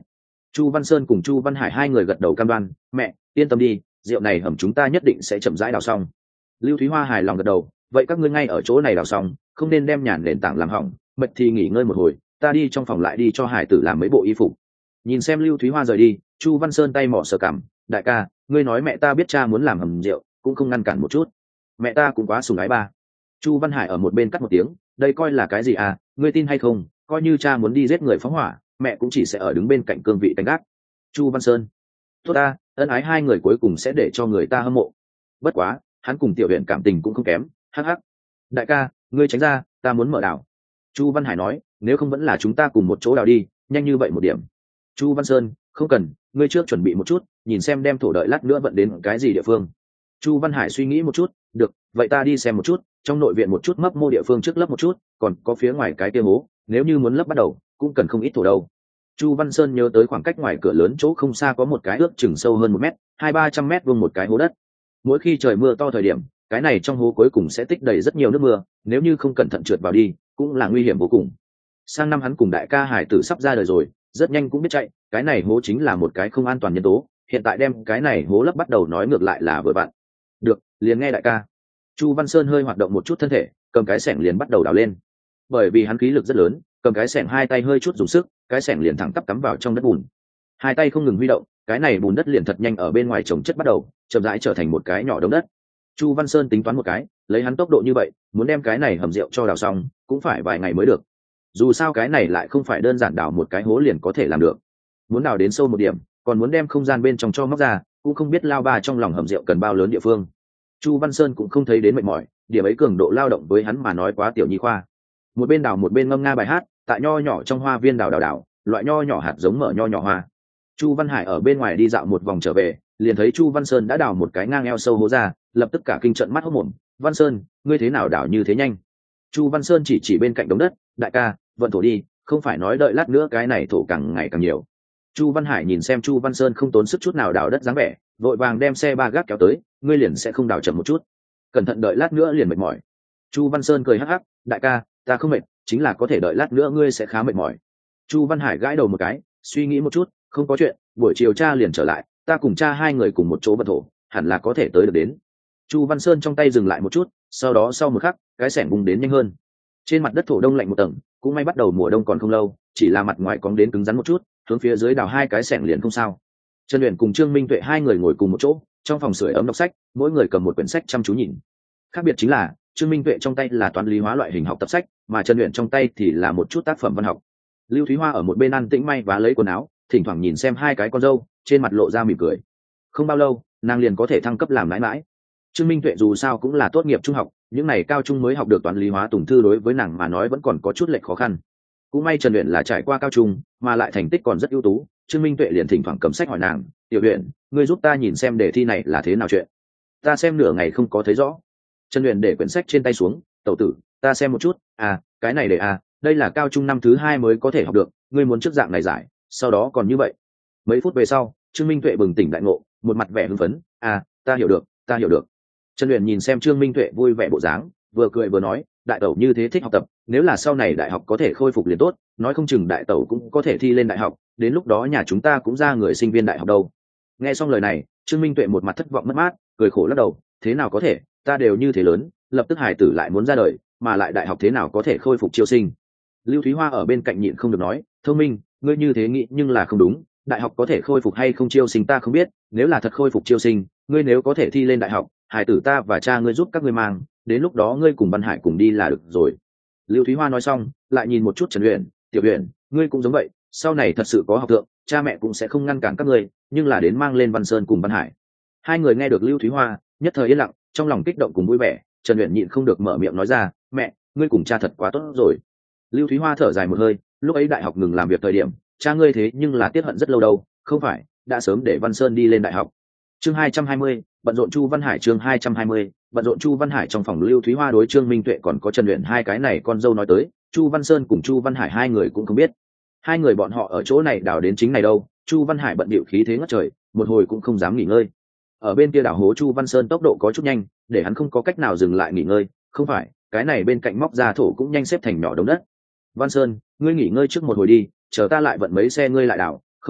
Chu Văn Sơn cùng Chu Văn Hải hai người gật đầu cam đoan, mẹ yên tâm đi, rượu này hầm chúng ta nhất định sẽ chậm rãi đào xong. Lưu Thúy Hoa hài lòng gật đầu, vậy các ngươi ngay ở chỗ này đào xong, không nên đem nhàn nền tảng làm hỏng, mệt thì nghỉ ngơi một hồi, ta đi trong phòng lại đi cho Hải tử làm mấy bộ y phục. Nhìn xem Lưu Thúy Hoa rời đi, Chu Văn Sơn tay mỏ sờ cằm, đại ca, ngươi nói mẹ ta biết cha muốn làm hầm rượu, cũng không ngăn cản một chút. Mẹ ta cũng quá sủng ái ba. Chu Văn Hải ở một bên cắt một tiếng, đây coi là cái gì à, ngươi tin hay không, coi như cha muốn đi giết người phóng hỏa, mẹ cũng chỉ sẽ ở đứng bên cạnh cương vị canh gác. Chu Văn Sơn, tốt ta, ân ái hai người cuối cùng sẽ để cho người ta hâm mộ. Bất quá, hắn cùng Tiểu Huyền cảm tình cũng không kém, hắc hắc. Đại ca, ngươi tránh ra, ta muốn mở đảo. Chu Văn Hải nói, nếu không vẫn là chúng ta cùng một chỗ đào đi, nhanh như vậy một điểm. Chu Văn Sơn, không cần, ngươi trước chuẩn bị một chút, nhìn xem đem thổ đợi lát nữa vận đến cái gì địa phương. Chu Văn Hải suy nghĩ một chút, được, vậy ta đi xem một chút, trong nội viện một chút mấp mô địa phương trước lấp một chút, còn có phía ngoài cái kia hố, nếu như muốn lấp bắt đầu, cũng cần không ít thổ đâu. Chu Văn Sơn nhớ tới khoảng cách ngoài cửa lớn chỗ không xa có một cái ước chừng sâu hơn một mét, hai ba trăm mét vuông một cái hố đất. Mỗi khi trời mưa to thời điểm, cái này trong hố cuối cùng sẽ tích đầy rất nhiều nước mưa, nếu như không cẩn thận trượt vào đi, cũng là nguy hiểm vô cùng. Sang năm hắn cùng đại ca Hải Tử sắp ra đời rồi, rất nhanh cũng biết chạy, cái này hố chính là một cái không an toàn nhân tố, hiện tại đem cái này hố lấp bắt đầu nói ngược lại là vừa vặn. Được, liền nghe đại ca. Chu Văn Sơn hơi hoạt động một chút thân thể, cầm cái xẻng liền bắt đầu đào lên. Bởi vì hắn khí lực rất lớn, cầm cái xẻng hai tay hơi chút dùng sức, cái xẻng liền thẳng tắp cắm vào trong đất bùn. Hai tay không ngừng huy động, cái này bùn đất liền thật nhanh ở bên ngoài trồng chất bắt đầu, chậm rãi trở thành một cái nhỏ đống đất. Chu Văn Sơn tính toán một cái, lấy hắn tốc độ như vậy, muốn đem cái này hầm rượu cho đào xong, cũng phải vài ngày mới được. Dù sao cái này lại không phải đơn giản đào một cái hố liền có thể làm được. Muốn đào đến sâu một điểm, còn muốn đem không gian bên trong cho móc ra, cũng không biết lao ba trong lòng hầm rượu cần bao lớn địa phương. Chu Văn Sơn cũng không thấy đến mệt mỏi, điểm ấy cường độ lao động với hắn mà nói quá tiểu nhi khoa. Một bên đào một bên ngâm nga bài hát, tại nho nhỏ trong hoa viên đào đào đào, loại nho nhỏ hạt giống mở nho nhỏ hoa. Chu Văn Hải ở bên ngoài đi dạo một vòng trở về, liền thấy Chu Văn Sơn đã đào một cái ngang eo sâu hố ra, lập tức cả kinh trận mắt hốt mồm. Văn Sơn, ngươi thế nào đào như thế nhanh? Chu Văn Sơn chỉ chỉ bên cạnh đống đất, đại ca, vận thổ đi, không phải nói đợi lát nữa cái này thổ càng ngày càng nhiều. Chu Văn Hải nhìn xem Chu Văn Sơn không tốn sức chút nào đào đất dáng vẻ, vội vàng đem xe ba gác kéo tới, ngươi liền sẽ không đào chậm một chút, cẩn thận đợi lát nữa liền mệt mỏi. Chu Văn Sơn cười hắc hắc, đại ca, ta không mệt, chính là có thể đợi lát nữa ngươi sẽ khá mệt mỏi. Chu Văn Hải gãi đầu một cái, suy nghĩ một chút, không có chuyện, buổi chiều cha liền trở lại, ta cùng cha hai người cùng một chỗ vận thổ, hẳn là có thể tới được đến. Chu Văn Sơn trong tay dừng lại một chút, sau đó sau một khắc, cái xẻng bung đến nhanh hơn. Trên mặt đất thổ đông lạnh một tầng, cũng may bắt đầu mùa đông còn không lâu, chỉ là mặt ngoài cong đến cứng rắn một chút, hướng phía dưới đào hai cái xẻng liền không sao. Trần Uyển cùng Trương Minh Tuệ hai người ngồi cùng một chỗ, trong phòng sưởi ấm đọc sách, mỗi người cầm một quyển sách chăm chú nhìn. Khác biệt chính là, Trương Minh Tuệ trong tay là toán lý hóa loại hình học tập sách, mà Trần Uyển trong tay thì là một chút tác phẩm văn học. Lưu Thúy Hoa ở một bên ăn tĩnh may và lấy quần áo, thỉnh thoảng nhìn xem hai cái con dâu, trên mặt lộ ra mỉm cười. Không bao lâu, nàng liền có thể thăng cấp làm mãi mãi. Trương Minh Tuệ dù sao cũng là tốt nghiệp trung học, những này cao trung mới học được toán lý hóa tùng thư đối với nàng mà nói vẫn còn có chút lệch khó khăn. Cũng may Trần Uyển là trải qua cao trung, mà lại thành tích còn rất ưu tú, Trương Minh Tuệ liền thỉnh thoảng cầm sách hỏi nàng, "Tiểu Uyển, ngươi giúp ta nhìn xem đề thi này là thế nào chuyện?" "Ta xem nửa ngày không có thấy rõ." Trần Uyển để quyển sách trên tay xuống, "Tẩu tử, ta xem một chút, à, cái này để à, đây là cao trung năm thứ hai mới có thể học được, ngươi muốn trước dạng này giải, sau đó còn như vậy." Mấy phút về sau, Trương Minh Tuệ bừng tỉnh đại ngộ, một mặt vẻ hưng phấn, "À, ta hiểu được, ta hiểu được." Trần Uyển nhìn xem Trương Minh Tuệ vui vẻ bộ dáng, vừa cười vừa nói, đại tẩu như thế thích học tập, nếu là sau này đại học có thể khôi phục liền tốt, nói không chừng đại tẩu cũng có thể thi lên đại học, đến lúc đó nhà chúng ta cũng ra người sinh viên đại học đâu. Nghe xong lời này, Trương Minh Tuệ một mặt thất vọng mất mát, cười khổ lắc đầu, thế nào có thể, ta đều như thế lớn, lập tức hài tử lại muốn ra đời, mà lại đại học thế nào có thể khôi phục chiêu sinh. Lưu Thúy Hoa ở bên cạnh nhịn không được nói, thông minh, ngươi như thế nghĩ nhưng là không đúng, đại học có thể khôi phục hay không chiêu sinh ta không biết, nếu là thật khôi phục chiêu sinh, ngươi nếu có thể thi lên đại học, hài tử ta và cha ngươi giúp các ngươi mang, đến lúc đó ngươi cùng Văn Hải cùng đi là được rồi. Lưu Thúy Hoa nói xong, lại nhìn một chút Trần Uyển, Tiểu Uyển, ngươi cũng giống vậy, sau này thật sự có học thượng, cha mẹ cũng sẽ không ngăn cản các ngươi, nhưng là đến mang lên Văn Sơn cùng Văn Hải. Hai người nghe được Lưu Thúy Hoa, nhất thời yên lặng, trong lòng kích động cùng vui vẻ. Trần Uyển nhịn không được mở miệng nói ra, mẹ, ngươi cùng cha thật quá tốt rồi. Lưu Thúy Hoa thở dài một hơi, lúc ấy đại học ngừng làm việc thời điểm, cha ngươi thế nhưng là tiếc hận rất lâu đâu, không phải, đã sớm để Văn Sơn đi lên đại học. Chương hai trăm hai mươi, bận rộn Chu Văn Hải chương hai trăm hai mươi, bận rộn Chu Văn Hải trong phòng Lưu Thúy Hoa đối Trương Minh Tuệ còn có Trần Uyển hai cái này con dâu nói tới, Chu Văn Sơn cùng Chu Văn Hải hai người cũng không biết. Hai người bọn họ ở chỗ này đào đến chính này đâu, Chu Văn Hải bận bịu khí thế ngất trời, một hồi cũng không dám nghỉ ngơi. Ở bên kia đào hố Chu Văn Sơn tốc độ có chút nhanh, để hắn không có cách nào dừng lại nghỉ ngơi, không phải, cái này bên cạnh móc ra thổ cũng nhanh xếp thành nhỏ đống đất. Văn Sơn, ngươi nghỉ ngơi trước một hồi đi, chờ ta lại vận mấy xe ngươi lại đào, không phải,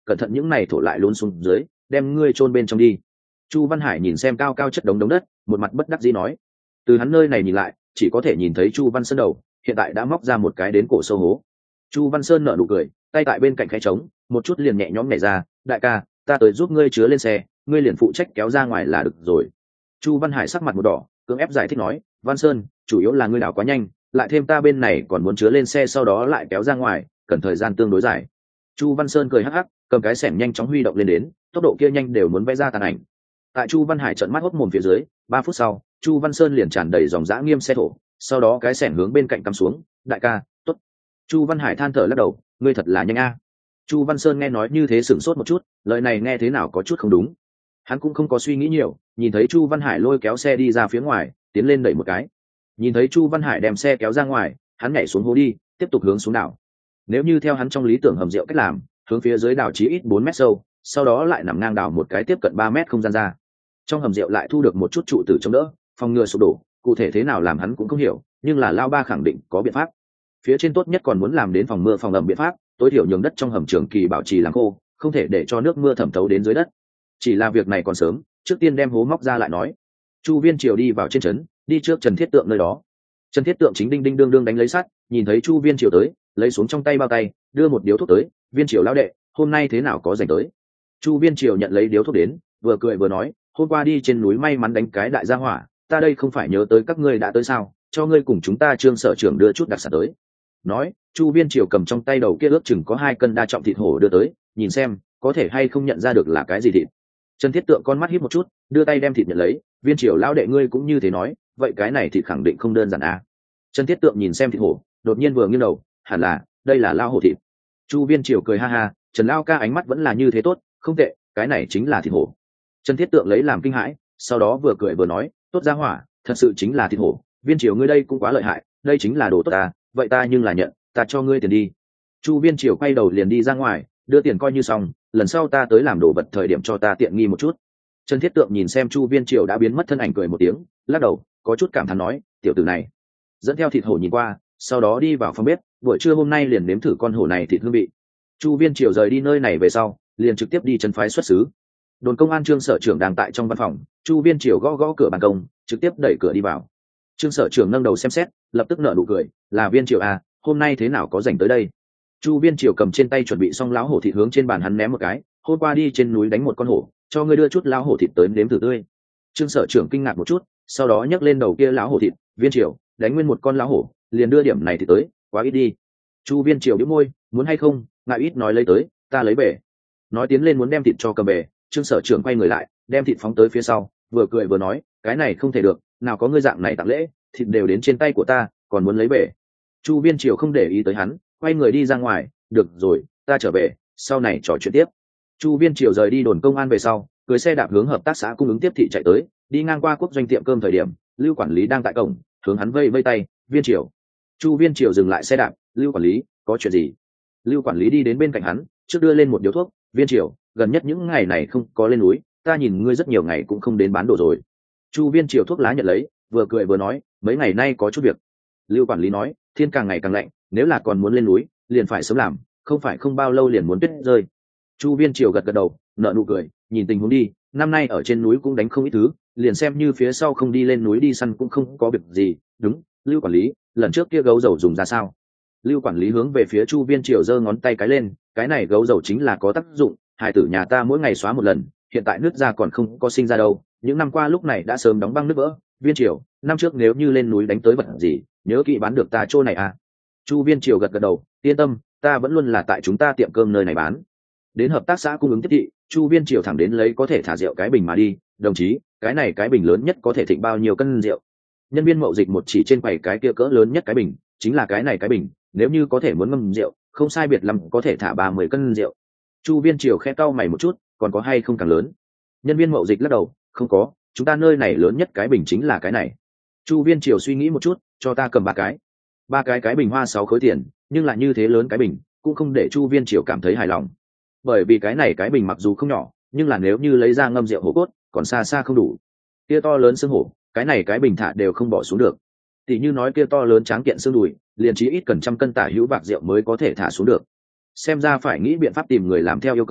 cẩn thận những này thổ lại luôn xuống dưới đem ngươi chôn bên trong đi. Chu Văn Hải nhìn xem cao cao chất đống đống đất, một mặt bất đắc dĩ nói. Từ hắn nơi này nhìn lại, chỉ có thể nhìn thấy Chu Văn Sơn đầu hiện tại đã móc ra một cái đến cổ sâu hố. Chu Văn Sơn nở nụ cười, tay tại bên cạnh khe trống, một chút liền nhẹ nhõm nhảy ra. Đại ca, ta tới giúp ngươi chứa lên xe, ngươi liền phụ trách kéo ra ngoài là được rồi. Chu Văn Hải sắc mặt một đỏ, cưỡng ép giải thích nói. Văn Sơn, chủ yếu là ngươi đảo quá nhanh, lại thêm ta bên này còn muốn chứa lên xe sau đó lại kéo ra ngoài, cần thời gian tương đối dài. Chu Văn Sơn cười hắc hắc, cầm cái xẻng nhanh chóng huy động lên đến, tốc độ kia nhanh đều muốn vẽ ra tàn ảnh. Tại Chu Văn Hải trợn mắt hốt mồm phía dưới, ba phút sau, Chu Văn Sơn liền tràn đầy dòng dã nghiêm xe thổ, sau đó cái xẻng hướng bên cạnh cắm xuống. Đại ca, tốt. Chu Văn Hải than thở lắc đầu, ngươi thật là nhanh a. Chu Văn Sơn nghe nói như thế sửng sốt một chút, lời này nghe thế nào có chút không đúng. Hắn cũng không có suy nghĩ nhiều, nhìn thấy Chu Văn Hải lôi kéo xe đi ra phía ngoài, tiến lên đẩy một cái. Nhìn thấy Chu Văn Hải đem xe kéo ra ngoài, hắn nhảy xuống hố đi, tiếp tục hướng xuống đảo. Nếu như theo hắn trong lý tưởng hầm rượu cách làm, hướng phía dưới đảo chí ít bốn mét sâu, sau đó lại nằm ngang đảo một cái tiếp cận ba mét không gian ra. Trong hầm rượu lại thu được một chút trụ tử chống đỡ, phòng ngừa sụp đổ, cụ thể thế nào làm hắn cũng không hiểu, nhưng là Lao Ba khẳng định có biện pháp. Phía trên tốt nhất còn muốn làm đến phòng mưa phòng ẩm biện pháp, tối thiểu nhường đất trong hầm trường kỳ bảo trì làm khô, không thể để cho nước mưa thẩm thấu đến dưới đất. Chỉ là việc này còn sớm, trước tiên đem hố móc ra lại nói. Chu Viên Triều đi vào trên trấn, đi trước Trần Thiết Tượng nơi đó. Trần Thiết Tượng chính đinh đinh đương đương đánh lấy sắt, nhìn thấy Chu Viên Triều tới, lấy xuống trong tay bao tay, đưa một điếu thuốc tới. Viên Triều lão đệ, hôm nay thế nào có rảnh tới? Chu Viên Triều nhận lấy điếu thuốc đến, vừa cười vừa nói, hôm qua đi trên núi may mắn đánh cái đại gia hỏa, ta đây không phải nhớ tới các ngươi đã tới sao, cho ngươi cùng chúng ta Trương sở trưởng đưa chút đặc sản tới. Nói, Chu Viên Triều cầm trong tay đầu kia ước chừng có hai cân đa trọng thịt hổ đưa tới, nhìn xem có thể hay không nhận ra được là cái gì thịt. Trần Thiết Tượng con mắt híp một chút, đưa tay đem thịt nhận lấy. Viên Triều lão đệ ngươi cũng như thế nói, vậy cái này thịt khẳng định không đơn giản à? Trần Thiết Tượng nhìn xem thịt hổ, đột nhiên vừa nghiêng đầu, hẳn là đây là lao hổ thịt. Chu Viên Triều cười ha ha, Trần Lao ca ánh mắt vẫn là như thế tốt, không tệ, cái này chính là thịt hổ. Trần Thiết Tượng lấy làm kinh hãi, sau đó vừa cười vừa nói, tốt ra hỏa, thật sự chính là thịt hổ. Viên Triều ngươi đây cũng quá lợi hại, đây chính là đồ tốt ta, vậy ta nhưng là nhận, ta cho ngươi tiền đi. Chu Viên Triều quay đầu liền đi ra ngoài, đưa tiền coi như xong, lần sau ta tới làm đồ vật thời điểm cho ta tiện nghi một chút. Trần Thiết Tượng nhìn xem Chu Viên Triều đã biến mất thân ảnh cười một tiếng, lắc đầu, có chút cảm thán nói, tiểu tử này. Dẫn theo thịt hổ nhìn qua, sau đó đi vào phòng bếp, buổi trưa hôm nay liền nếm thử con hổ này thịt hương vị. Chu Viên Triều rời đi nơi này về sau, liền trực tiếp đi trấn phái xuất xứ. Đồn công an Trương sở trưởng đang tại trong văn phòng, Chu Viên Triều gõ gõ cửa ban công, trực tiếp đẩy cửa đi vào. Trương sở trưởng nâng đầu xem xét, lập tức nở nụ cười, là Viên Triều à, hôm nay thế nào có rảnh tới đây? Chu Viên Triều cầm trên tay chuẩn bị xong lão hổ thịt hướng trên bàn hắn ném một cái, hôm qua đi trên núi đánh một con hổ, cho ngươi đưa chút lão hổ thịt tới nếm thử tươi. Trương sở trưởng kinh ngạc một chút, sau đó nhấc lên đầu kia lão hổ thịt, Viên Triều, đánh nguyên một con lão hổ, liền đưa điểm này thì tới, quá ít đi. Chu Viên Triều bĩu môi, muốn hay không, ngại ít nói lấy tới, ta lấy về. Nói tiến lên muốn đem thịt cho cầm về, Trương sở trưởng quay người lại, đem thịt phóng tới phía sau, vừa cười vừa nói, cái này không thể được, nào có ngươi dạng này tặng lễ, thịt đều đến trên tay của ta, còn muốn lấy về. Chu Viên Triều không để ý tới hắn, quay người đi ra ngoài, được rồi, ta trở về, sau này trò chuyện tiếp. Chu Viên Triều rời đi đồn công an về sau, cưỡi xe đạp hướng hợp tác xã cung ứng tiếp thị chạy tới, đi ngang qua quốc doanh tiệm cơm thời điểm, Lưu quản lý đang tại cổng, hướng hắn vây vây tay, Viên Triều. Chu Viên Triều dừng lại xe đạp, Lưu quản lý, có chuyện gì? Lưu quản lý đi đến bên cạnh hắn, trước đưa lên một điếu thuốc, Viên Triều, gần nhất những ngày này không có lên núi, ta nhìn ngươi rất nhiều ngày cũng không đến bán đồ rồi. Chu Viên Triều thuốc lá nhận lấy, vừa cười vừa nói, mấy ngày nay có chút việc. Lưu quản lý nói, thiên càng ngày càng lạnh, nếu là còn muốn lên núi, liền phải sớm làm, không phải không bao lâu liền muốn tuyết rơi. Chu Viên Triều gật gật đầu, nở nụ cười, nhìn tình huống đi, năm nay ở trên núi cũng đánh không ít thứ, liền xem như phía sau không đi lên núi đi săn cũng không có việc gì. Đúng, Lưu quản lý, lần trước kia gấu dầu dùng ra sao? Lưu quản lý hướng về phía Chu Viên Triều giơ ngón tay cái lên, cái này gấu dầu chính là có tác dụng, hải tử nhà ta mỗi ngày xóa một lần, hiện tại nước ra còn không có sinh ra đâu, những năm qua lúc này đã sớm đóng băng nước vỡ. Viên Triều, năm trước nếu như lên núi đánh tới vật gì, nhớ kỹ bán được ta chỗ này à? Chu Viên Triều gật gật đầu, yên tâm, ta vẫn luôn là tại chúng ta tiệm cơm nơi này bán. Đến hợp tác xã cung ứng tiếp thị, Chu Viên Triều thẳng đến lấy có thể thả rượu cái bình mà đi, đồng chí, cái này cái bình lớn nhất có thể thịnh bao nhiêu cân rượu? Nhân viên mậu dịch một chỉ trên quầy cái kia cỡ lớn nhất cái bình, chính là cái này cái bình, nếu như có thể muốn ngâm rượu, không sai biệt lắm có thể thả ba mươi cân rượu. Chu Viên Triều khẽ cau mày một chút, còn có hay không càng lớn? Nhân viên mậu dịch lắc đầu, không có, chúng ta nơi này lớn nhất cái bình chính là cái này. Chu Viên Triều suy nghĩ một chút, cho ta cầm ba cái. Ba cái cái bình hoa sáu khối tiền, nhưng là như thế lớn cái bình, cũng không để Chu Viên Triều cảm thấy hài lòng. Bởi vì cái này cái bình mặc dù không nhỏ, nhưng là nếu như lấy ra ngâm rượu hổ cốt, còn xa xa không đủ. Kia to lớn xương hổ, cái này cái bình thả đều không bỏ xuống được. Tỷ như nói kia to lớn tráng kiện xương đùi, liền chí ít cần trăm cân tả hữu bạc rượu mới có thể thả xuống được. Xem ra phải nghĩ biện pháp tìm người làm theo yêu cầu,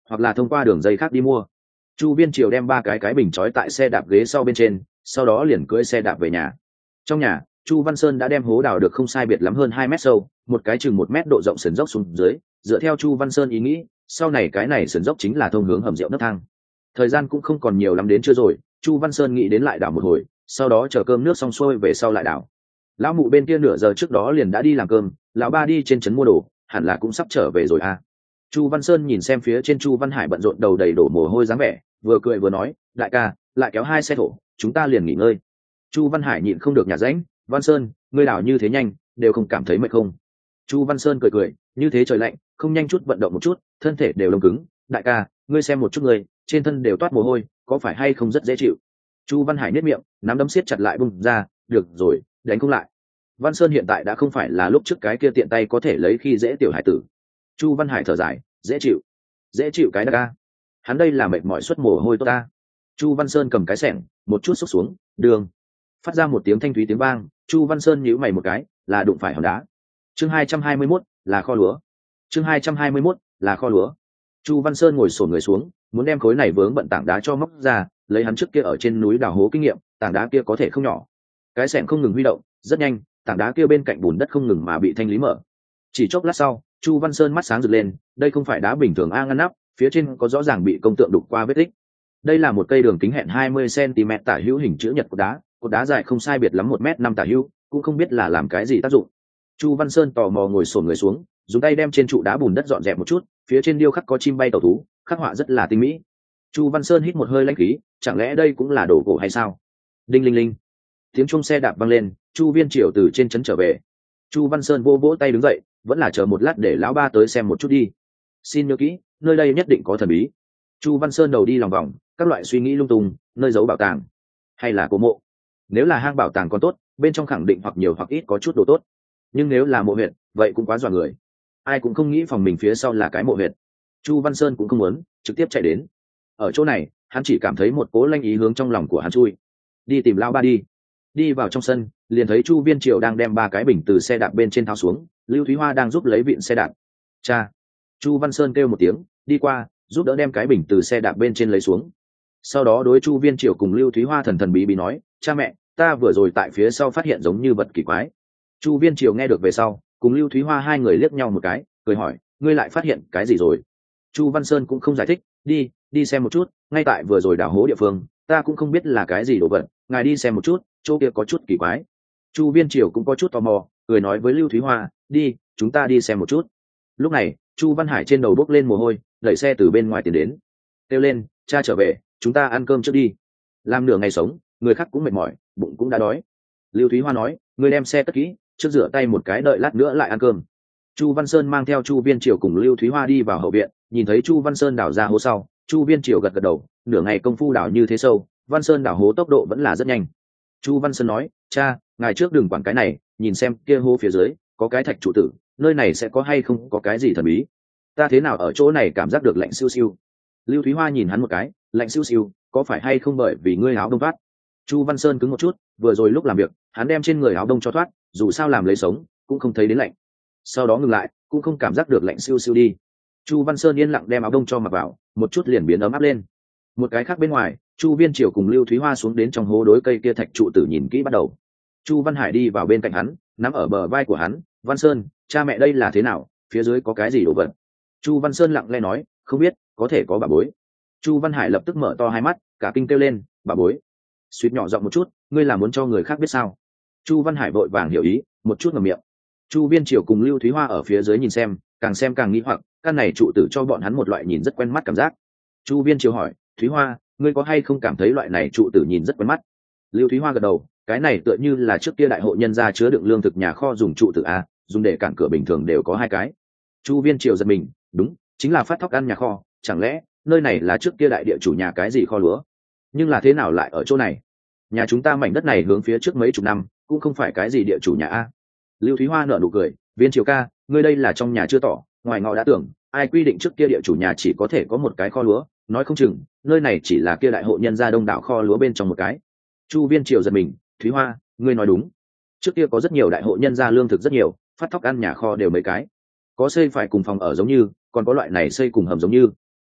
hoặc là thông qua đường dây khác đi mua. Chu Viên Triều đem ba cái cái bình trói tại xe đạp ghế sau bên trên, sau đó liền cưỡi xe đạp về nhà. Trong nhà, Chu Văn Sơn đã đem hố đào được không sai biệt lắm hơn hai mét sâu, một cái chừng một mét độ rộng sườn dốc xuống dưới. Dựa theo Chu Văn Sơn ý nghĩ, sau này cái này sườn dốc chính là thông hướng hầm rượu nấc thang. Thời gian cũng không còn nhiều lắm đến chưa rồi, Chu Văn Sơn nghĩ đến lại đào một hồi, sau đó chờ cơm nước xong xuôi về sau lại đào. Lão mụ bên kia nửa giờ trước đó liền đã đi làm cơm, lão ba đi trên trấn mua đồ, hẳn là cũng sắp trở về rồi à. Chu Văn Sơn nhìn xem phía trên Chu Văn Hải bận rộn đầu đầy đổ mồ hôi dáng vẻ, vừa cười vừa nói, đại ca, lại kéo hai xe thổ, chúng ta liền nghỉ ngơi. Chu Văn Hải nhịn không được nhả rãnh, Văn Sơn, ngươi đào như thế nhanh, đều không cảm thấy mệt không? Chu Văn Sơn cười cười, như thế trời lạnh, không nhanh chút vận động một chút, thân thể đều lông cứng. Đại ca, ngươi xem một chút người, trên thân đều toát mồ hôi, có phải hay không rất dễ chịu? Chu Văn Hải nhếch miệng, nắm đấm siết chặt lại bung ra, được rồi, đánh không lại. Văn Sơn hiện tại đã không phải là lúc trước cái kia tiện tay có thể lấy khi dễ tiểu hải tử. Chu Văn Hải thở dài, dễ chịu, dễ chịu cái đa ca. Hắn đây là mệt mỏi suốt mồ hôi tốt ta. Chu Văn Sơn cầm cái xẻng, một chút xúc xuống, đường, phát ra một tiếng thanh thúy tiếng vang. Chu Văn Sơn nhíu mày một cái, là đụng phải hòn đá. Chương hai trăm hai mươi mốt, là kho lúa. Chương hai trăm hai mươi mốt, là kho lúa. Chu Văn Sơn ngồi xổm người xuống, muốn đem khối này vướng bận tảng đá cho móc ra, lấy hắn trước kia ở trên núi đào hố kinh nghiệm, tảng đá kia có thể không nhỏ. Cái xẻng không ngừng huy động, rất nhanh, tảng đá kia bên cạnh bùn đất không ngừng mà bị thanh lý mở. Chỉ chốc lát sau, Chu Văn Sơn mắt sáng rực lên, đây không phải đá bình thường a ngăn nắp, phía trên có rõ ràng bị công tượng đục qua vết tích. Đây là một cây đường kính hẹn hai mươi xăng-ti-mét tả hữu hình chữ nhật của đá, cột đá dài không sai biệt lắm một mét năm tả hữu, cũng không biết là làm cái gì tác dụng. Chu Văn Sơn tò mò ngồi xổm người xuống, dùng tay đem trên trụ đá bùn đất dọn dẹp một chút, phía trên điêu khắc có chim bay tàu thú, khắc họa rất là tinh mỹ. Chu Văn Sơn hít một hơi lãnh khí, chẳng lẽ đây cũng là đồ cổ hay sao? Đinh linh linh, tiếng chuông xe đạp vang lên, Chu Viên Triều từ trên trấn trở về. Chu Văn Sơn vô vỗ tay đứng dậy, vẫn là chờ một lát để lão ba tới xem một chút đi. Xin nhớ kỹ, nơi đây nhất định có thần bí. Chu Văn Sơn đầu đi lòng vòng, các loại suy nghĩ lung tung, nơi giấu bảo tàng, hay là cổ mộ? Nếu là hang bảo tàng còn tốt, bên trong khẳng định hoặc nhiều hoặc ít có chút đồ tốt. Nhưng nếu là mộ huyệt, vậy cũng quá dọa người. Ai cũng không nghĩ phòng mình phía sau là cái mộ huyệt. Chu Văn Sơn cũng không muốn, trực tiếp chạy đến. Ở chỗ này, hắn chỉ cảm thấy một cố lanh ý hướng trong lòng của hắn chui. Đi tìm lão ba đi. Đi vào trong sân, liền thấy Chu Viên Triều đang đem ba cái bình từ xe đạp bên trên tháo xuống, Lưu Thúy Hoa đang giúp lấy vịn xe đạp. Cha. Chu Văn Sơn kêu một tiếng, đi qua, giúp đỡ đem cái bình từ xe đạp bên trên lấy xuống. Sau đó đối Chu Viên Triều cùng Lưu Thúy Hoa thần thần bí bí nói, cha mẹ, ta vừa rồi tại phía sau phát hiện giống như vật kỳ quái. Chu Viên Triều nghe được về sau, cùng Lưu Thúy Hoa hai người liếc nhau một cái, cười hỏi, ngươi lại phát hiện cái gì rồi? Chu Văn Sơn cũng không giải thích, đi, đi xem một chút, ngay tại vừa rồi đào hố địa phương, ta cũng không biết là cái gì đồ vật, ngài đi xem một chút, chỗ kia có chút kỳ quái. Chu Viên Triều cũng có chút tò mò, cười nói với Lưu Thúy Hoa, đi, chúng ta đi xem một chút. Lúc này, Chu Văn Hải trên đầu bốc lên mồ hôi, đẩy xe từ bên ngoài tiến đến. Kêu lên, cha trở về, chúng ta ăn cơm trước đi. Làm nửa ngày sống, người khác cũng mệt mỏi, bụng cũng đã đói. Lưu Thúy Hoa nói, ngươi đem xe cất kỹ, trước rửa tay một cái đợi lát nữa lại ăn cơm. Chu Văn Sơn mang theo Chu Viên Triều cùng Lưu Thúy Hoa đi vào hậu viện, nhìn thấy Chu Văn Sơn đào ra hố sau, Chu Viên Triều gật gật đầu, nửa ngày công phu đào như thế sâu, Văn Sơn đào hố tốc độ vẫn là rất nhanh. Chu Văn Sơn nói, cha, ngài trước đừng quản cái này, nhìn xem kia hố phía dưới có cái thạch trụ tử, nơi này sẽ có hay không có cái gì thần bí. Ta thế nào ở chỗ này cảm giác được lạnh siêu siêu. Lưu Thúy Hoa nhìn hắn một cái, lạnh siêu siêu, có phải hay không bởi vì ngươi áo đông thoát? Chu Văn Sơn cứng một chút, vừa rồi lúc làm việc, hắn đem trên người áo đông cho thoát, dù sao làm lấy sống, cũng không thấy đến lạnh. Sau đó ngừng lại, cũng không cảm giác được lạnh siêu siêu đi. Chu Văn Sơn yên lặng đem áo đông cho mặc vào, một chút liền biến ấm áp lên. Một cái khác bên ngoài, Chu Viên Triều cùng Lưu Thúy Hoa xuống đến trong hố đối cây kia thạch trụ tử nhìn kỹ bắt đầu. Chu Văn Hải đi vào bên cạnh hắn, nắm ở bờ vai của hắn, Văn Sơn, cha mẹ đây là thế nào, phía dưới có cái gì đồ vật? Chu Văn Sơn lặng lẽ nói, không biết, có thể có bà bối. Chu Văn Hải lập tức mở to hai mắt, cả kinh kêu lên, bà bối. Suýt nhỏ giọng một chút, ngươi là muốn cho người khác biết sao? Chu Văn Hải vội vàng hiểu ý, một chút ngậm miệng. Chu Viên Triều cùng Lưu Thúy Hoa ở phía dưới nhìn xem, càng xem càng nghi hoặc, căn này trụ tử cho bọn hắn một loại nhìn rất quen mắt cảm giác. Chu Viên Triều hỏi, Thúy Hoa, ngươi có hay không cảm thấy loại này trụ tử nhìn rất quen mắt? Lưu Thúy Hoa gật đầu, cái này tựa như là trước kia đại hội nhân gia chứa đựng lương thực nhà kho dùng trụ tử a, dùng để cản cửa bình thường đều có hai cái. Chu Viên Triều giật mình, đúng, chính là phát thóc ăn nhà kho, chẳng lẽ nơi này là trước kia đại địa chủ nhà cái gì kho lúa? Nhưng là thế nào lại ở chỗ này? Nhà chúng ta mảnh đất này hướng phía trước mấy chục năm, cũng không phải cái gì địa chủ nhà a. Lưu Thúy Hoa nở nụ cười, Viên Triều ca, ngươi đây là trong nhà chưa tỏ, ngoài ngõ đã tưởng, ai quy định trước kia địa chủ nhà chỉ có thể có một cái kho lúa, nói không chừng nơi này chỉ là kia đại hộ nhân gia đông đảo kho lúa bên trong một cái. Chu Viên Triều giật mình, Thúy Hoa, ngươi nói đúng, trước kia có rất nhiều đại hộ nhân gia lương thực rất nhiều, phát thóc ăn nhà kho đều mấy cái, có xây phải cùng phòng ở giống như, còn có loại này xây cùng hầm giống như.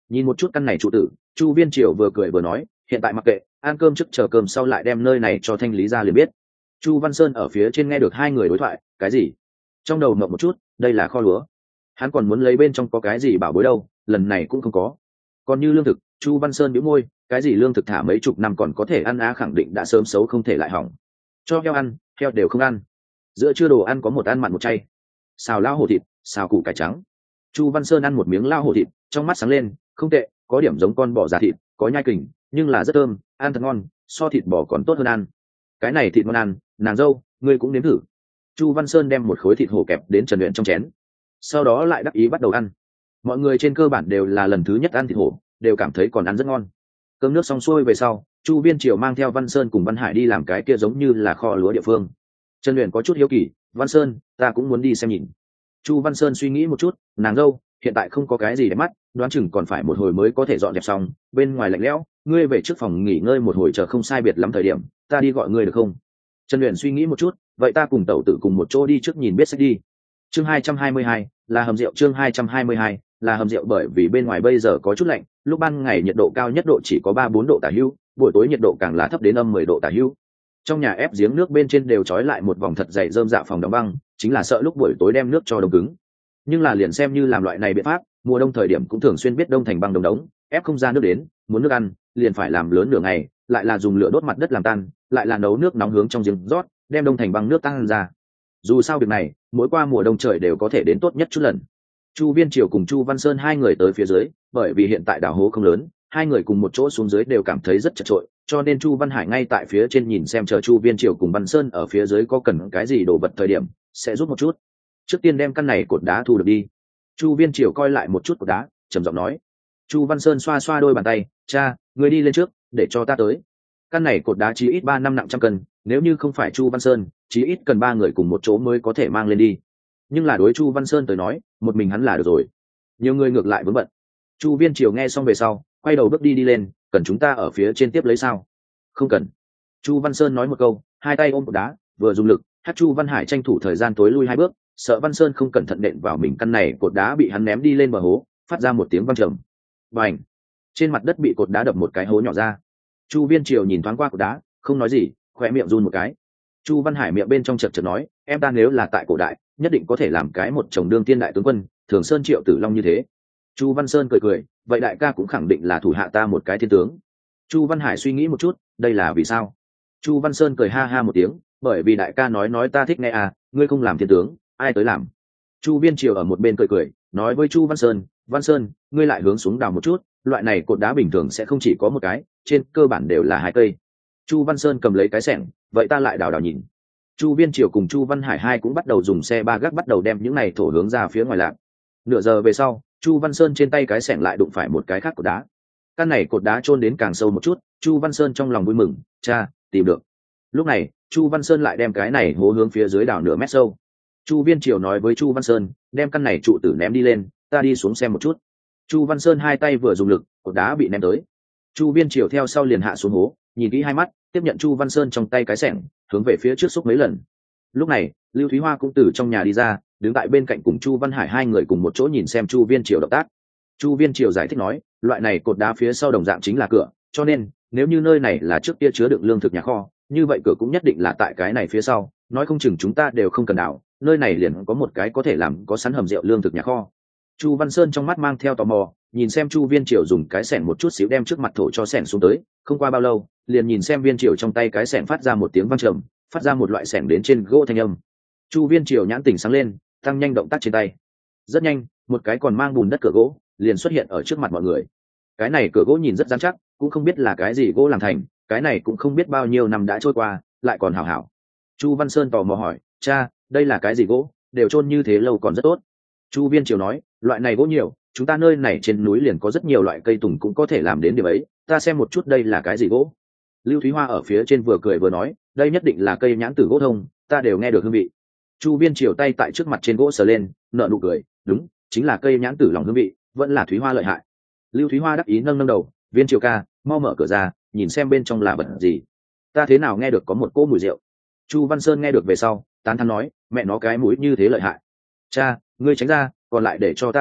Nhìn một chút căn này trụ tử, Chu Viên Triều vừa cười vừa nói, hiện tại mặc kệ, ăn cơm trước chờ cơm sau lại đem nơi này cho thanh lý ra liền biết. Chu Văn Sơn ở phía trên nghe được hai người đối thoại, cái gì? Trong đầu ngậm một chút, đây là kho lúa. Hắn còn muốn lấy bên trong có cái gì bảo bối đâu, lần này cũng không có. Còn như lương thực, Chu Văn Sơn bĩu môi, cái gì lương thực thả mấy chục năm còn có thể ăn á, khẳng định đã sớm xấu không thể lại hỏng. Cho heo ăn, heo đều không ăn. Giữa trưa đồ ăn có một ăn mặn một chay. Xào lao hổ thịt, xào củ cải trắng. Chu Văn Sơn ăn một miếng lao hổ thịt, trong mắt sáng lên, không tệ, có điểm giống con bò già thịt, có nhai kình, nhưng là rất thơm, ăn thật ngon, so thịt bò còn tốt hơn ăn. Cái này thịt ngon ăn, nàng dâu, ngươi cũng nếm thử. Chu Văn Sơn đem một khối thịt hổ kẹp đến Trần Uyển trong chén, sau đó lại đắc ý bắt đầu ăn. Mọi người trên cơ bản đều là lần thứ nhất ăn thịt hổ, đều cảm thấy còn ăn rất ngon. Cơm nước xong xuôi về sau, Chu Viên Triều mang theo Văn Sơn cùng Văn Hải đi làm cái kia giống như là kho lúa địa phương. Trần Uyển có chút hiếu kỳ, Văn Sơn, ta cũng muốn đi xem nhìn. Chu Văn Sơn suy nghĩ một chút, nàng dâu, hiện tại không có cái gì để mắt, đoán chừng còn phải một hồi mới có thể dọn dẹp xong, bên ngoài lạnh lẽo, ngươi về trước phòng nghỉ ngơi một hồi, chờ không sai biệt lắm thời điểm, ta đi gọi ngươi được không? Trần Uyển suy nghĩ một chút, vậy ta cùng tẩu tử cùng một chỗ đi trước nhìn biết sách đi. Chương hai trăm hai mươi hai là hầm rượu, chương hai trăm hai mươi hai là hầm rượu, bởi vì bên ngoài bây giờ có chút lạnh, lúc ban ngày nhiệt độ cao nhất độ chỉ có ba bốn độ tả hữu, buổi tối nhiệt độ càng là thấp đến âm mười độ tả hữu. Trong nhà ép giếng nước bên trên đều trói lại một vòng thật dày rơm dạ phòng đóng băng, chính là sợ lúc buổi tối đem nước cho đông cứng. Nhưng là liền xem như làm loại này biện pháp, mùa đông thời điểm cũng thường xuyên biết đông thành băng đồng đống, ép không ra nước đến, muốn nước ăn, liền phải làm lớn nửa ngày, lại là dùng lửa đốt mặt đất làm tan, lại là nấu nước nóng hướng trong giếng rót, đem đông thành băng nước tăng ra. Dù sao việc này, mỗi qua mùa đông trời đều có thể đến tốt nhất chút lần. Chu Viên Triều cùng Chu Văn Sơn hai người tới phía dưới, bởi vì hiện tại đào hố không lớn, hai người cùng một chỗ xuống dưới đều cảm thấy rất chật chội, cho nên Chu Văn Hải ngay tại phía trên nhìn xem chờ Chu Viên Triều cùng Văn Sơn ở phía dưới có cần cái gì đồ vật thời điểm, sẽ giúp một chút. Trước tiên đem căn này cột đá thu được đi. Chu Viên Triều coi lại một chút cột đá, trầm giọng nói. Chu Văn Sơn xoa xoa đôi bàn tay, cha, người đi lên trước, để cho ta tới. Căn này cột đá chí ít ba năm nặng trăm cân, nếu như không phải Chu Văn Sơn, chí ít cần ba người cùng một chỗ mới có thể mang lên đi. Nhưng là đối Chu Văn Sơn tới nói, một mình hắn là được rồi. Nhiều người ngược lại vướng bận. Chu Viên Triều nghe xong về sau, quay đầu bước đi đi lên, cần chúng ta ở phía trên tiếp lấy sao? Không cần. Chu Văn Sơn nói một câu, hai tay ôm cột đá, vừa dùng lực, hát Chu Văn Hải tranh thủ thời gian tối lui hai bước, sợ Văn Sơn không cẩn thận nện vào mình, căn này cột đá bị hắn ném đi lên bờ hố, phát ra một tiếng vang trầm. Bành! Trên mặt đất bị cột đá đập một cái hố nhỏ ra. Chu Viên Triều nhìn thoáng qua cột đá, không nói gì, khóe miệng run một cái. Chu Văn Hải miệng bên trong chật chật nói, em ta nếu là tại cổ đại, nhất định có thể làm cái một chồng đương tiên đại tướng quân, thường sơn triệu tử long như thế. Chu Văn Sơn cười cười, vậy đại ca cũng khẳng định là thủ hạ ta một cái thiên tướng. Chu Văn Hải suy nghĩ một chút, đây là vì sao? Chu Văn Sơn cười ha ha một tiếng, bởi vì đại ca nói nói ta thích nghe à, ngươi không làm thiên tướng, ai tới làm? Chu Viên Triều ở một bên cười cười, nói với Chu Văn Sơn, Văn Sơn, ngươi lại hướng xuống đào một chút, loại này cột đá bình thường sẽ không chỉ có một cái, trên cơ bản đều là hai cây. Chu Văn Sơn cầm lấy cái xẻng, vậy ta lại đào đào nhìn. Chu Viên Triều cùng Chu Văn Hải hai cũng bắt đầu dùng xe ba gác bắt đầu đem những này thổ hướng ra phía ngoài lạc. Nửa giờ về sau, Chu Văn Sơn trên tay cái xẻng lại đụng phải một cái khác cột đá. Căn này cột đá chôn đến càng sâu một chút, Chu Văn Sơn trong lòng vui mừng, cha, tìm được. Lúc này, Chu Văn Sơn lại đem cái này hố hướng phía dưới đào nửa mét sâu. Chu Viên Triều nói với Chu Văn Sơn, đem căn này trụ tử ném đi lên, ta đi xuống xem một chút. Chu Văn Sơn hai tay vừa dùng lực, cột đá bị ném tới. Chu Viên Triều theo sau liền hạ xuống hố, nhìn kỹ hai mắt, tiếp nhận Chu Văn Sơn trong tay cái xẻng, hướng về phía trước xúc mấy lần. Lúc này, Lưu Thúy Hoa cũng từ trong nhà đi ra, đứng tại bên cạnh cùng Chu Văn Hải hai người cùng một chỗ nhìn xem Chu Viên Triều động tác. Chu Viên Triều giải thích nói, loại này cột đá phía sau đồng dạng chính là cửa, cho nên nếu như nơi này là trước kia chứa đựng lương thực nhà kho, như vậy cửa cũng nhất định là tại cái này phía sau, nói không chừng chúng ta đều không cần đào, nơi này liền có một cái có thể làm có sẵn hầm rượu lương thực nhà kho. Chu Văn Sơn trong mắt mang theo tò mò, nhìn xem Chu Viên Triều dùng cái xẻng một chút xíu đem trước mặt thổ cho xẻng xuống tới, không qua bao lâu, liền nhìn xem Viên Triều trong tay cái xẻng phát ra một tiếng vang trầm, phát ra một loại xẻng đến trên gỗ thanh âm. Chu Viên Triều nhãn tỉnh sáng lên, tăng nhanh động tác trên tay. Rất nhanh, một cái còn mang bùn đất cửa gỗ liền xuất hiện ở trước mặt mọi người. Cái này cửa gỗ nhìn rất rắn chắc, cũng không biết là cái gì gỗ làm thành, cái này cũng không biết bao nhiêu năm đã trôi qua, lại còn hảo hảo. Chu Văn Sơn tò mò hỏi, cha, đây là cái gì gỗ, đều chôn như thế lâu còn rất tốt. Chu Viên Triều nói, loại này gỗ nhiều, chúng ta nơi này trên núi liền có rất nhiều loại cây tùng cũng có thể làm đến điểm ấy, ta xem một chút đây là cái gì gỗ. Lưu Thúy Hoa ở phía trên vừa cười vừa nói, đây nhất định là cây nhãn tử gỗ thông, ta đều nghe được hương vị. Chu Viên Triều tay tại trước mặt trên gỗ sờ lên, nở nụ cười, đúng, chính là cây nhãn tử lòng hương vị, vẫn là Thúy Hoa lợi hại. Lưu Thúy Hoa đắc ý nâng nâng đầu, Viên Triều ca, mau mở cửa ra, nhìn xem bên trong là vật gì. Ta thế nào nghe được có một cỗ mùi rượu. Chu Văn Sơn nghe được về sau, tán thán nói, mẹ nó cái mũi như thế lợi hại. Cha, ngươi tránh ra, còn lại để cho ta tới,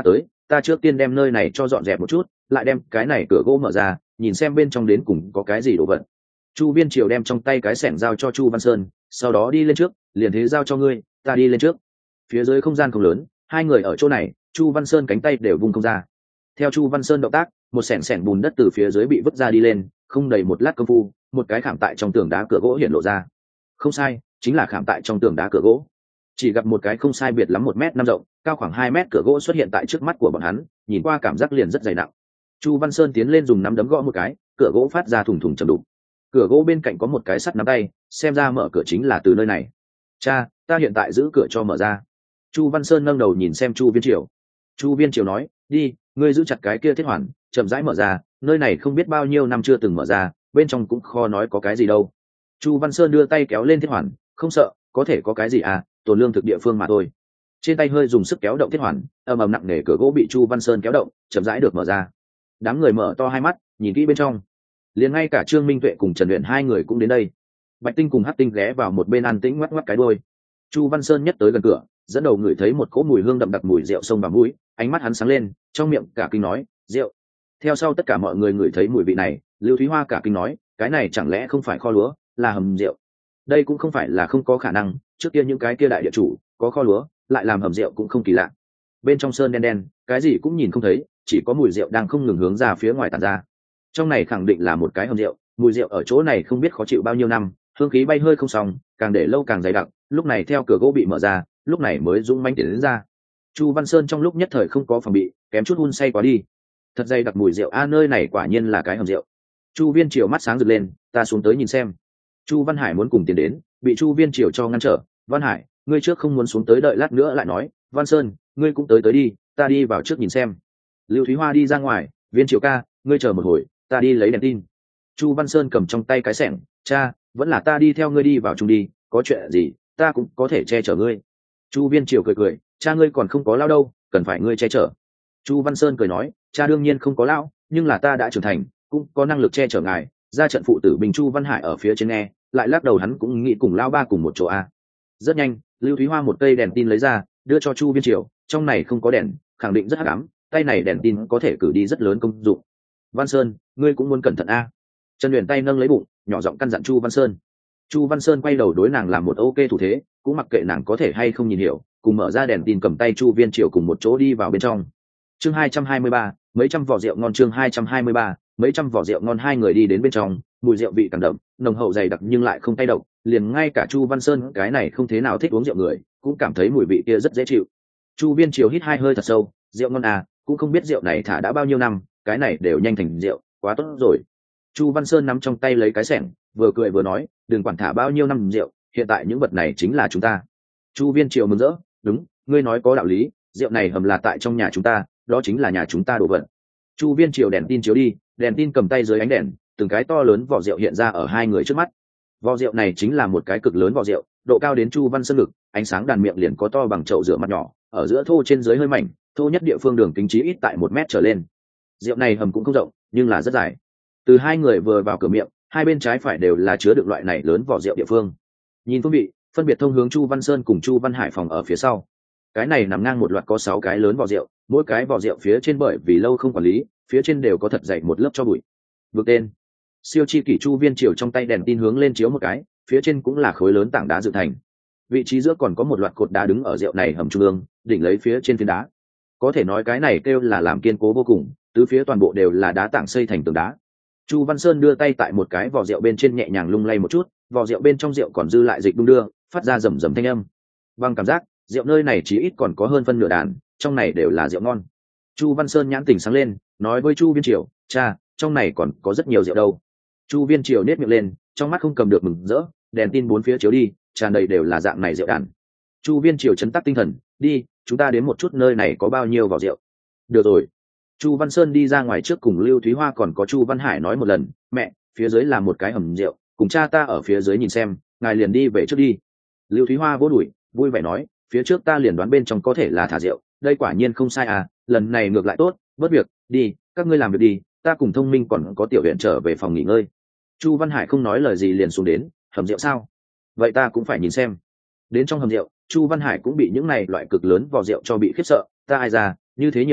ta trước tiên đem nơi này cho dọn dẹp một chút, lại đem cái này cửa gỗ mở ra, nhìn xem bên trong đến cùng có cái gì đồ vật. Chu Viên Triều đem trong tay cái xẻng giao cho Chu Văn Sơn, sau đó đi lên trước, liền thế giao cho ngươi, ta đi lên trước. Phía dưới không gian không lớn, hai người ở chỗ này, Chu Văn Sơn cánh tay đều vung không ra. Theo Chu Văn Sơn động tác, một xẻng xẻng bùn đất từ phía dưới bị vứt ra đi lên, không đầy một lát công phu, một cái khảm tại trong tường đá cửa gỗ hiện lộ ra. Không sai, chính là khảm tại trong tường đá cửa gỗ. Chỉ gặp một cái không sai biệt lắm một mét năm rộng, cao khoảng hai mét cửa gỗ xuất hiện tại trước mắt của bọn hắn, nhìn qua cảm giác liền rất dày nặng. Chu Văn Sơn tiến lên dùng nắm đấm gõ một cái, cửa gỗ phát ra thủng thủng trầm đục. Cửa gỗ bên cạnh có một cái sắt nắm tay, xem ra mở cửa chính là từ nơi này. Cha, ta hiện tại giữ cửa cho mở ra. Chu Văn Sơn nâng đầu nhìn xem Chu Viên Triều. Chu Viên Triều nói, đi, ngươi giữ chặt cái kia thiết hoàn, chậm rãi mở ra, nơi này không biết bao nhiêu năm chưa từng mở ra, bên trong cũng khó nói có cái gì đâu. Chu Văn Sơn đưa tay kéo lên thiết hoàn, không sợ, có thể có cái gì à, tồn lương thực địa phương mà thôi. Trên tay hơi dùng sức kéo động thiết hoàn, ầm ầm nặng nề cửa gỗ bị Chu Văn Sơn kéo động, chậm rãi được mở ra. Đám người mở to hai mắt, nhìn kỹ bên trong. Liền ngay cả Trương Minh Tuệ cùng Trần Uyển hai người cũng đến đây. Bạch Tinh cùng Hắc Tinh ghé vào một bên an tĩnh ngoắc ngoắc cái đuôi. Chu Văn Sơn nhất tới gần cửa, dẫn đầu ngửi thấy một cỗ mùi hương đậm đặc mùi rượu sông vào mũi, ánh mắt hắn sáng lên, trong miệng cả kinh nói, "Rượu." Theo sau tất cả mọi người ngửi thấy mùi vị này, Lưu Thúy Hoa cả kinh nói, "Cái này chẳng lẽ không phải kho lúa, là hầm rượu?" Đây cũng không phải là không có khả năng, trước kia những cái kia đại địa chủ có kho lúa, lại làm hầm rượu cũng không kỳ lạ. Bên trong sơn đen đen, cái gì cũng nhìn không thấy, chỉ có mùi rượu đang không ngừng hướng ra phía ngoài tản ra. Trong này khẳng định là một cái hầm rượu, mùi rượu ở chỗ này không biết khó chịu bao nhiêu năm, hương khí bay hơi không xong, càng để lâu càng dày đặc, lúc này theo cửa gỗ bị mở ra, lúc này mới dũng mãnh tiến đến ra. Chu Văn Sơn trong lúc nhất thời không có phòng bị, kém chút hun say quá đi. Thật dày đặc mùi rượu a, nơi này quả nhiên là cái hầm rượu. Chu Viên Triều mắt sáng rực lên, ta xuống tới nhìn xem. Chu Văn Hải muốn cùng tiến đến, bị Chu Viên Triều cho ngăn trở. Văn Hải, ngươi trước không muốn xuống tới, đợi lát nữa lại nói. Văn Sơn, ngươi cũng tới tới đi, ta đi vào trước nhìn xem. Lưu Thúy Hoa đi ra ngoài, Viên Triều ca, ngươi chờ một hồi, ta đi lấy đèn tin. Chu Văn Sơn cầm trong tay cái xẻng, cha, vẫn là ta đi theo ngươi đi vào chung đi, có chuyện gì, ta cũng có thể che chở ngươi. Chu Viên Triều cười cười, cha ngươi còn không có lao đâu, cần phải ngươi che chở. Chu Văn Sơn cười nói, cha đương nhiên không có lao, nhưng là ta đã trưởng thành, cũng có năng lực che chở ngài. Ra trận phụ tử Bình Chu Văn Hải ở phía trên nghe, lại lắc đầu, hắn cũng nghĩ cùng lao ba cùng một chỗ a. Rất nhanh, Lưu Thúy Hoa một cây đèn tin lấy ra, đưa cho Chu Viên Triều, trong này không có đèn, khẳng định rất hắc ám, tay này đèn tin có thể cử đi rất lớn công dụng. Văn Sơn, ngươi cũng muốn cẩn thận a. Trần Uyển tay nâng lấy bụng, nhỏ giọng căn dặn Chu Văn Sơn. Chu Văn Sơn quay đầu đối nàng làm một ok thủ thế, cũng mặc kệ nàng có thể hay không nhìn hiểu, cùng mở ra đèn tin cầm tay Chu Viên Triều cùng một chỗ đi vào bên trong. Chương hai trăm hai mươi ba, mấy trăm vỏ rượu ngon. Chương hai trăm hai mươi ba, mấy trăm vỏ rượu ngon. Hai người đi đến bên trong, mùi rượu vị càng đậm, nồng hậu dày đặc nhưng lại không tay độc, liền ngay cả Chu Văn Sơn cái này không thế nào thích uống rượu người, cũng cảm thấy mùi vị kia rất dễ chịu. Chu Viên Triều hít hai hơi thật sâu, rượu ngon à, cũng không biết rượu này thả đã bao nhiêu năm, cái này đều nhanh thành rượu, quá tốt rồi. Chu Văn Sơn nắm trong tay lấy cái xẻng, vừa cười vừa nói, đừng quản thả bao nhiêu năm rượu, hiện tại những vật này chính là chúng ta. Chu Viên Triều mừng rỡ, đúng, ngươi nói có đạo lý, rượu này hầm là tại trong nhà chúng ta, đó chính là nhà chúng ta đồ vật. Chu Viên Triều đèn tin chiếu đi, đèn tin cầm tay dưới ánh đèn, từng cái to lớn vỏ rượu hiện ra ở hai người trước mắt. Vỏ rượu này chính là một cái cực lớn vỏ rượu, độ cao đến Chu Văn Sơn ngực, ánh sáng đàn miệng liền có to bằng chậu rửa mặt nhỏ, ở giữa thô trên dưới hơi mảnh, thô nhất địa phương đường kính chí ít tại một mét trở lên. Rượu này hầm cũng không rộng, nhưng là rất dài. Từ hai người vừa vào cửa miệng, hai bên trái phải đều là chứa đựng loại này lớn vỏ rượu địa phương. Nhìn phương vị, phân biệt thông hướng Chu Văn Sơn cùng Chu Văn Hải phòng ở phía sau. Cái này nằm ngang một loạt có sáu cái lớn vỏ rượu, mỗi cái vỏ rượu phía trên bởi vì lâu không quản lý, phía trên đều có thật dày một lớp cho bụi. Vực tên. Siêu chi kỷ. Chu Viên Triều trong tay đèn tin hướng lên chiếu một cái, phía trên cũng là khối lớn tảng đá dựng thành. Vị trí giữa còn có một loạt cột đá đứng ở rượu này hầm trung ương, đỉnh lấy phía trên phiến đá. Có thể nói cái này kêu là làm kiên cố vô cùng, tứ phía toàn bộ đều là đá tảng xây thành tường đá. Chu Văn Sơn đưa tay tại một cái vỏ rượu bên trên nhẹ nhàng lung lay một chút, vỏ rượu bên trong rượu còn dư lại dịch đung đưa, phát ra rầm rầm thanh âm. Bằng cảm giác, rượu nơi này chỉ ít còn có hơn phân nửa đàn, trong này đều là rượu ngon. Chu Văn Sơn nhãn tỉnh sáng lên, nói với Chu Viên Triều, cha, trong này còn có rất nhiều rượu đâu. Chu Viên Triều nết miệng lên, trong mắt không cầm được mừng rỡ, đèn tin bốn phía chiếu đi, tràn đầy đều là dạng này rượu đàn. Chu Viên Triều chấn tắc tinh thần, đi, chúng ta đến một chút nơi này có bao nhiêu vỏ rượu. Được rồi. Chu Văn Sơn đi ra ngoài trước cùng Lưu Thúy Hoa còn có Chu Văn Hải nói một lần, mẹ, phía dưới là một cái hầm rượu, cùng cha ta ở phía dưới nhìn xem, ngài liền đi về trước đi. Lưu Thúy Hoa vỗ đùi, vui vẻ nói, phía trước ta liền đoán bên trong có thể là thả rượu, đây quả nhiên không sai à, lần này ngược lại tốt, bớt việc, đi, các ngươi làm việc đi, ta cùng Thông Minh còn có Tiểu Huyện trở về phòng nghỉ ngơi. Chu Văn Hải không nói lời gì liền xuống đến, hầm rượu sao? Vậy ta cũng phải nhìn xem. Đến trong hầm rượu, Chu Văn Hải cũng bị những này loại cực lớn vò rượu cho bị khiếp sợ, ta ai ra, như thế nhiều rượu,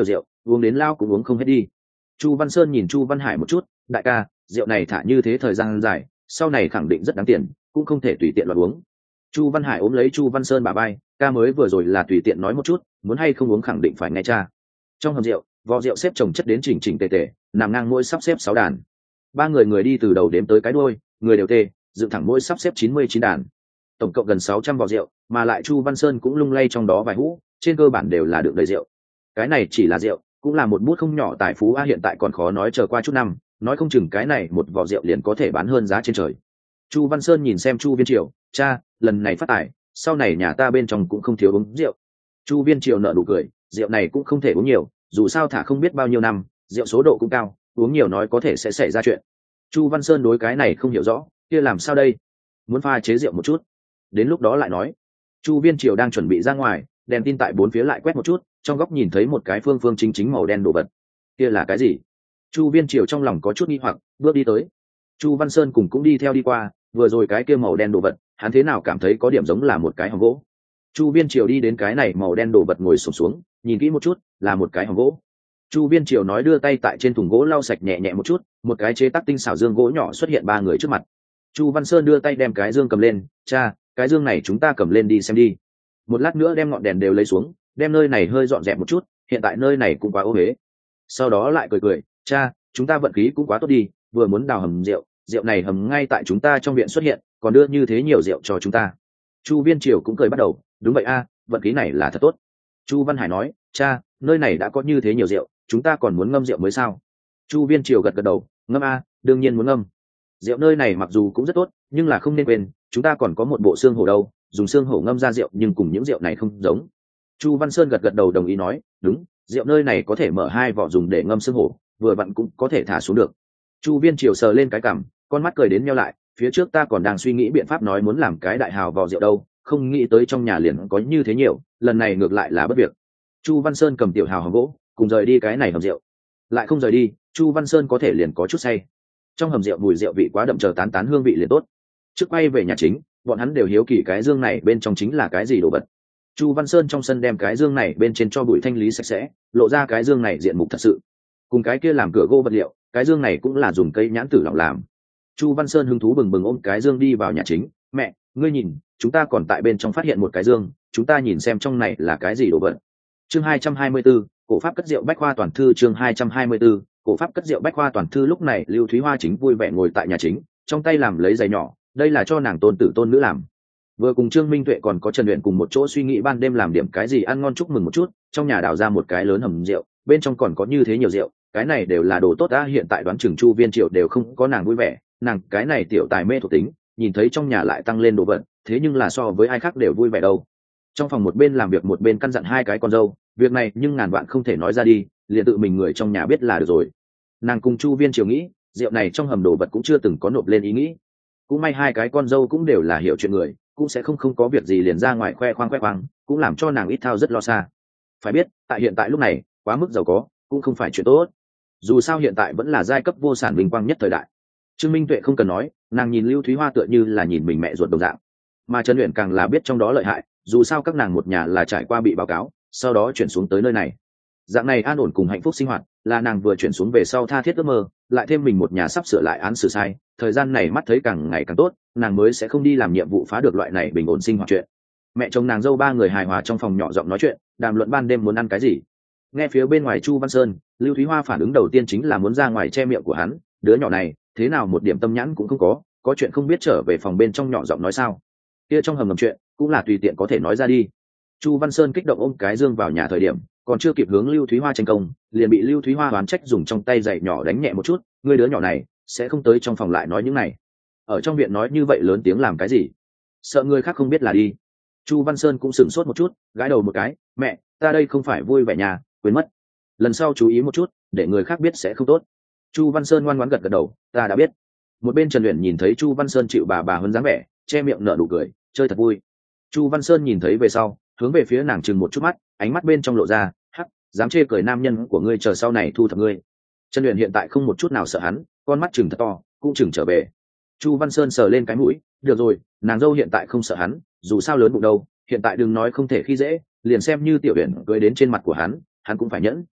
uống đến lao cũng uống không hết đi. Chu Văn Sơn nhìn Chu Văn Hải một chút, đại ca, rượu này thả như thế thời gian dài, sau này khẳng định rất đáng tiền, cũng không thể tùy tiện loạt uống. Chu Văn Hải ôm lấy Chu Văn Sơn bả vai, ca mới vừa rồi là tùy tiện nói một chút, muốn hay không uống khẳng định phải nghe cha. Trong hầm rượu, vò rượu xếp chồng chất đến chỉnh chỉnh tề tề, nằm ngang mỗi sắp xếp sáu đàn. Ba người người đi từ đầu đếm tới cái đuôi, người đều tê, dựng thẳng mỗi sắp xếp chín mươi chín đàn. Tổng cộng gần sáu trăm vò rượu, mà lại Chu Văn Sơn cũng lung lay trong đó vài hũ, trên cơ bản đều là đựng đầy rượu. Cái này chỉ là rượu, cũng là một bút không nhỏ tài phú a, hiện tại còn khó nói chờ qua chút năm, nói không chừng cái này một vò rượu liền có thể bán hơn giá trên trời. Chu Văn Sơn nhìn xem Chu Viên Triều, cha, lần này phát tài, sau này nhà ta bên trong cũng không thiếu uống rượu. Chu Viên Triều nở nụ cười, rượu này cũng không thể uống nhiều, dù sao thả không biết bao nhiêu năm, rượu số độ cũng cao, uống nhiều nói có thể sẽ xảy ra chuyện. Chu Văn Sơn đối cái này không hiểu rõ, kia làm sao đây? Muốn pha chế rượu một chút, đến lúc đó lại nói. Chu Viên Triều đang chuẩn bị ra ngoài, đèn tin tại bốn phía lại quét một chút, trong góc nhìn thấy một cái phương phương chính chính màu đen đồ vật. Kia là cái gì? Chu Viên Triều trong lòng có chút nghi hoặc, bước đi tới. Chu Văn Sơn cùng cũng đi theo đi qua, vừa rồi cái kia màu đen đồ vật, hắn thế nào cảm thấy có điểm giống là một cái hòm gỗ. Chu Viên Triều đi đến cái này màu đen đồ vật ngồi xổm xuống, nhìn kỹ một chút, là một cái hòm gỗ. Chu Viên Triều nói đưa tay tại trên thùng gỗ lau sạch nhẹ nhẹ một chút, một cái chế tác tinh xảo dương gỗ nhỏ xuất hiện ba người trước mặt. Chu Văn Sơn đưa tay đem cái dương cầm lên, cha, cái dương này chúng ta cầm lên đi xem đi. Một lát nữa đem ngọn đèn đều lấy xuống, đem nơi này hơi dọn dẹp một chút, hiện tại nơi này cũng quá ô uế. Sau đó lại cười cười, cha, chúng ta vận khí cũng quá tốt đi, vừa muốn đào hầm rượu, rượu này hầm ngay tại chúng ta trong viện xuất hiện, còn đưa như thế nhiều rượu cho chúng ta. Chu Viên Triều cũng cười bắt đầu, đúng vậy a, vận khí này là thật tốt. Chu Văn Hải nói, cha, nơi này đã có như thế nhiều rượu, chúng ta còn muốn ngâm rượu mới sao? Chu Viên Triều gật gật đầu, ngâm a, đương nhiên muốn ngâm. Rượu nơi này mặc dù cũng rất tốt, nhưng là không nên quên, chúng ta còn có một bộ xương hổ đâu, dùng xương hổ ngâm ra rượu nhưng cùng những rượu này không giống. Chu Văn Sơn gật gật đầu đồng ý nói, đúng, rượu nơi này có thể mở hai vỏ dùng để ngâm xương hổ, vừa vặn cũng có thể thả xuống được. Chu Viên Triều sờ lên cái cằm, con mắt cười đến nheo lại, phía trước ta còn đang suy nghĩ biện pháp nói muốn làm cái đại hào vò rượu đâu, không nghĩ tới trong nhà liền có như thế nhiều, lần này ngược lại là bất việc. Chu Văn Sơn cầm tiểu hào hầm gỗ, cùng rời đi cái này hầm rượu. Lại không rời đi, Chu Văn Sơn có thể liền có chút say. Trong hầm rượu mùi rượu vị quá đậm, chờ tán tán hương vị liền tốt. Trước quay về nhà chính, bọn hắn đều hiếu kỳ cái dương này bên trong chính là cái gì đồ vật. Chu Văn Sơn trong sân đem cái dương này bên trên cho bụi thanh lý sạch sẽ, lộ ra cái dương này diện mục thật sự. Cùng cái kia làm cửa gỗ vật liệu, cái dương này cũng là dùng cây nhãn tử lỏng làm. Chu Văn Sơn hứng thú bừng bừng ôm cái dương đi vào nhà chính, mẹ, ngươi nhìn, chúng ta còn tại bên trong phát hiện một cái dương, chúng ta nhìn xem trong này là cái gì đồ vật. Chương hai trăm hai mươi 24, cổ pháp cất rượu bách khoa toàn thư. Chương hai trăm hai mươi 24, cổ pháp cất rượu bách khoa toàn thư. Lúc này Lưu Thúy Hoa chính vui vẻ ngồi tại nhà chính, trong tay làm lấy giày nhỏ, đây là cho nàng tôn tử tôn nữ làm. Vừa cùng Trương Minh Tuệ còn có Trần Uyển cùng một chỗ suy nghĩ ban đêm làm điểm cái gì ăn ngon chúc mừng một chút, trong nhà đào ra một cái lớn hầm rượu, bên trong còn có như thế nhiều rượu, cái này đều là đồ tốt đã. Hiện tại đoán chừng Chu Viên Triệu đều không có nàng vui vẻ, nàng cái này tiểu tài mê thuộc tính, nhìn thấy trong nhà lại tăng lên đồ vật, thế nhưng là so với ai khác đều vui vẻ đâu. Trong phòng một bên làm việc một bên căn dặn hai cái con dâu, việc này nhưng ngàn vạn không thể nói ra đi, liền tự mình người trong nhà biết là được rồi. Nàng cùng Chu Viên Triều nghĩ, rượu này trong hầm đồ vật cũng chưa từng có nộp lên ý nghĩ. Cũng may hai cái con dâu cũng đều là hiểu chuyện người, cũng sẽ không không có việc gì liền ra ngoài khoe khoang khoe khoang, cũng làm cho nàng ít thao rất lo xa. Phải biết, tại hiện tại lúc này, quá mức giàu có cũng không phải chuyện tốt. Dù sao hiện tại vẫn là giai cấp vô sản vinh quang nhất thời đại. Trương Minh Tuệ không cần nói, nàng nhìn Lưu Thúy Hoa tựa như là nhìn mình mẹ ruột đồng dạng. Mà Trần Uyển càng là biết trong đó lợi hại, dù sao các nàng một nhà là trải qua bị báo cáo, sau đó chuyển xuống tới nơi này. Dạng này an ổn cùng hạnh phúc sinh hoạt, là nàng vừa chuyển xuống về sau tha thiết ước mơ, lại thêm mình một nhà sắp sửa lại án xử sai, thời gian này mắt thấy càng ngày càng tốt, nàng mới sẽ không đi làm nhiệm vụ phá được loại này bình ổn sinh hoạt chuyện. Mẹ chồng nàng dâu ba người hài hòa trong phòng nhỏ giọng nói chuyện, đàm luận ban đêm muốn ăn cái gì. Nghe phía bên ngoài Chu Văn Sơn, Lưu Thúy Hoa phản ứng đầu tiên chính là muốn ra ngoài che miệng của hắn, đứa nhỏ này, thế nào một điểm tâm nhãn cũng không có, có chuyện không biết trở về phòng bên trong nhỏ giọng nói sao? Kia trong hầm ngầm chuyện, cũng là tùy tiện có thể nói ra đi. Chu Văn Sơn kích động ôm cái dương vào nhà thời điểm, còn chưa kịp hướng Lưu Thúy Hoa tranh công, liền bị Lưu Thúy Hoa đoán trách dùng trong tay giày nhỏ đánh nhẹ một chút, ngươi đứa nhỏ này sẽ không tới trong phòng lại nói những này. Ở trong viện nói như vậy lớn tiếng làm cái gì? Sợ người khác không biết là đi. Chu Văn Sơn cũng sửng sốt một chút, gãi đầu một cái, mẹ, ta đây không phải vui vẻ nhà, quên mất. Lần sau chú ý một chút, để người khác biết sẽ không tốt. Chu Văn Sơn ngoan ngoãn gật gật đầu, ta đã biết. Một bên Trần Uyển nhìn thấy Chu Văn Sơn chịu bà bà hơn dáng vẻ, che miệng nở nụ cười, chơi thật vui. Chu Văn Sơn nhìn thấy về sau, hướng về phía nàng chừng một chút mắt, ánh mắt bên trong lộ ra, hắc, dám chê cười nam nhân của ngươi, chờ sau này thu thập ngươi. Trần Uyển hiện tại không một chút nào sợ hắn, con mắt chừng thật to, cũng chừng trở về. Chu Văn Sơn sờ lên cái mũi, được rồi, nàng dâu hiện tại không sợ hắn, dù sao lớn bụng đâu, hiện tại đừng nói không thể khi dễ, liền xem như tiểu Uyển cưới đến trên mặt của hắn, hắn cũng phải nhẫn.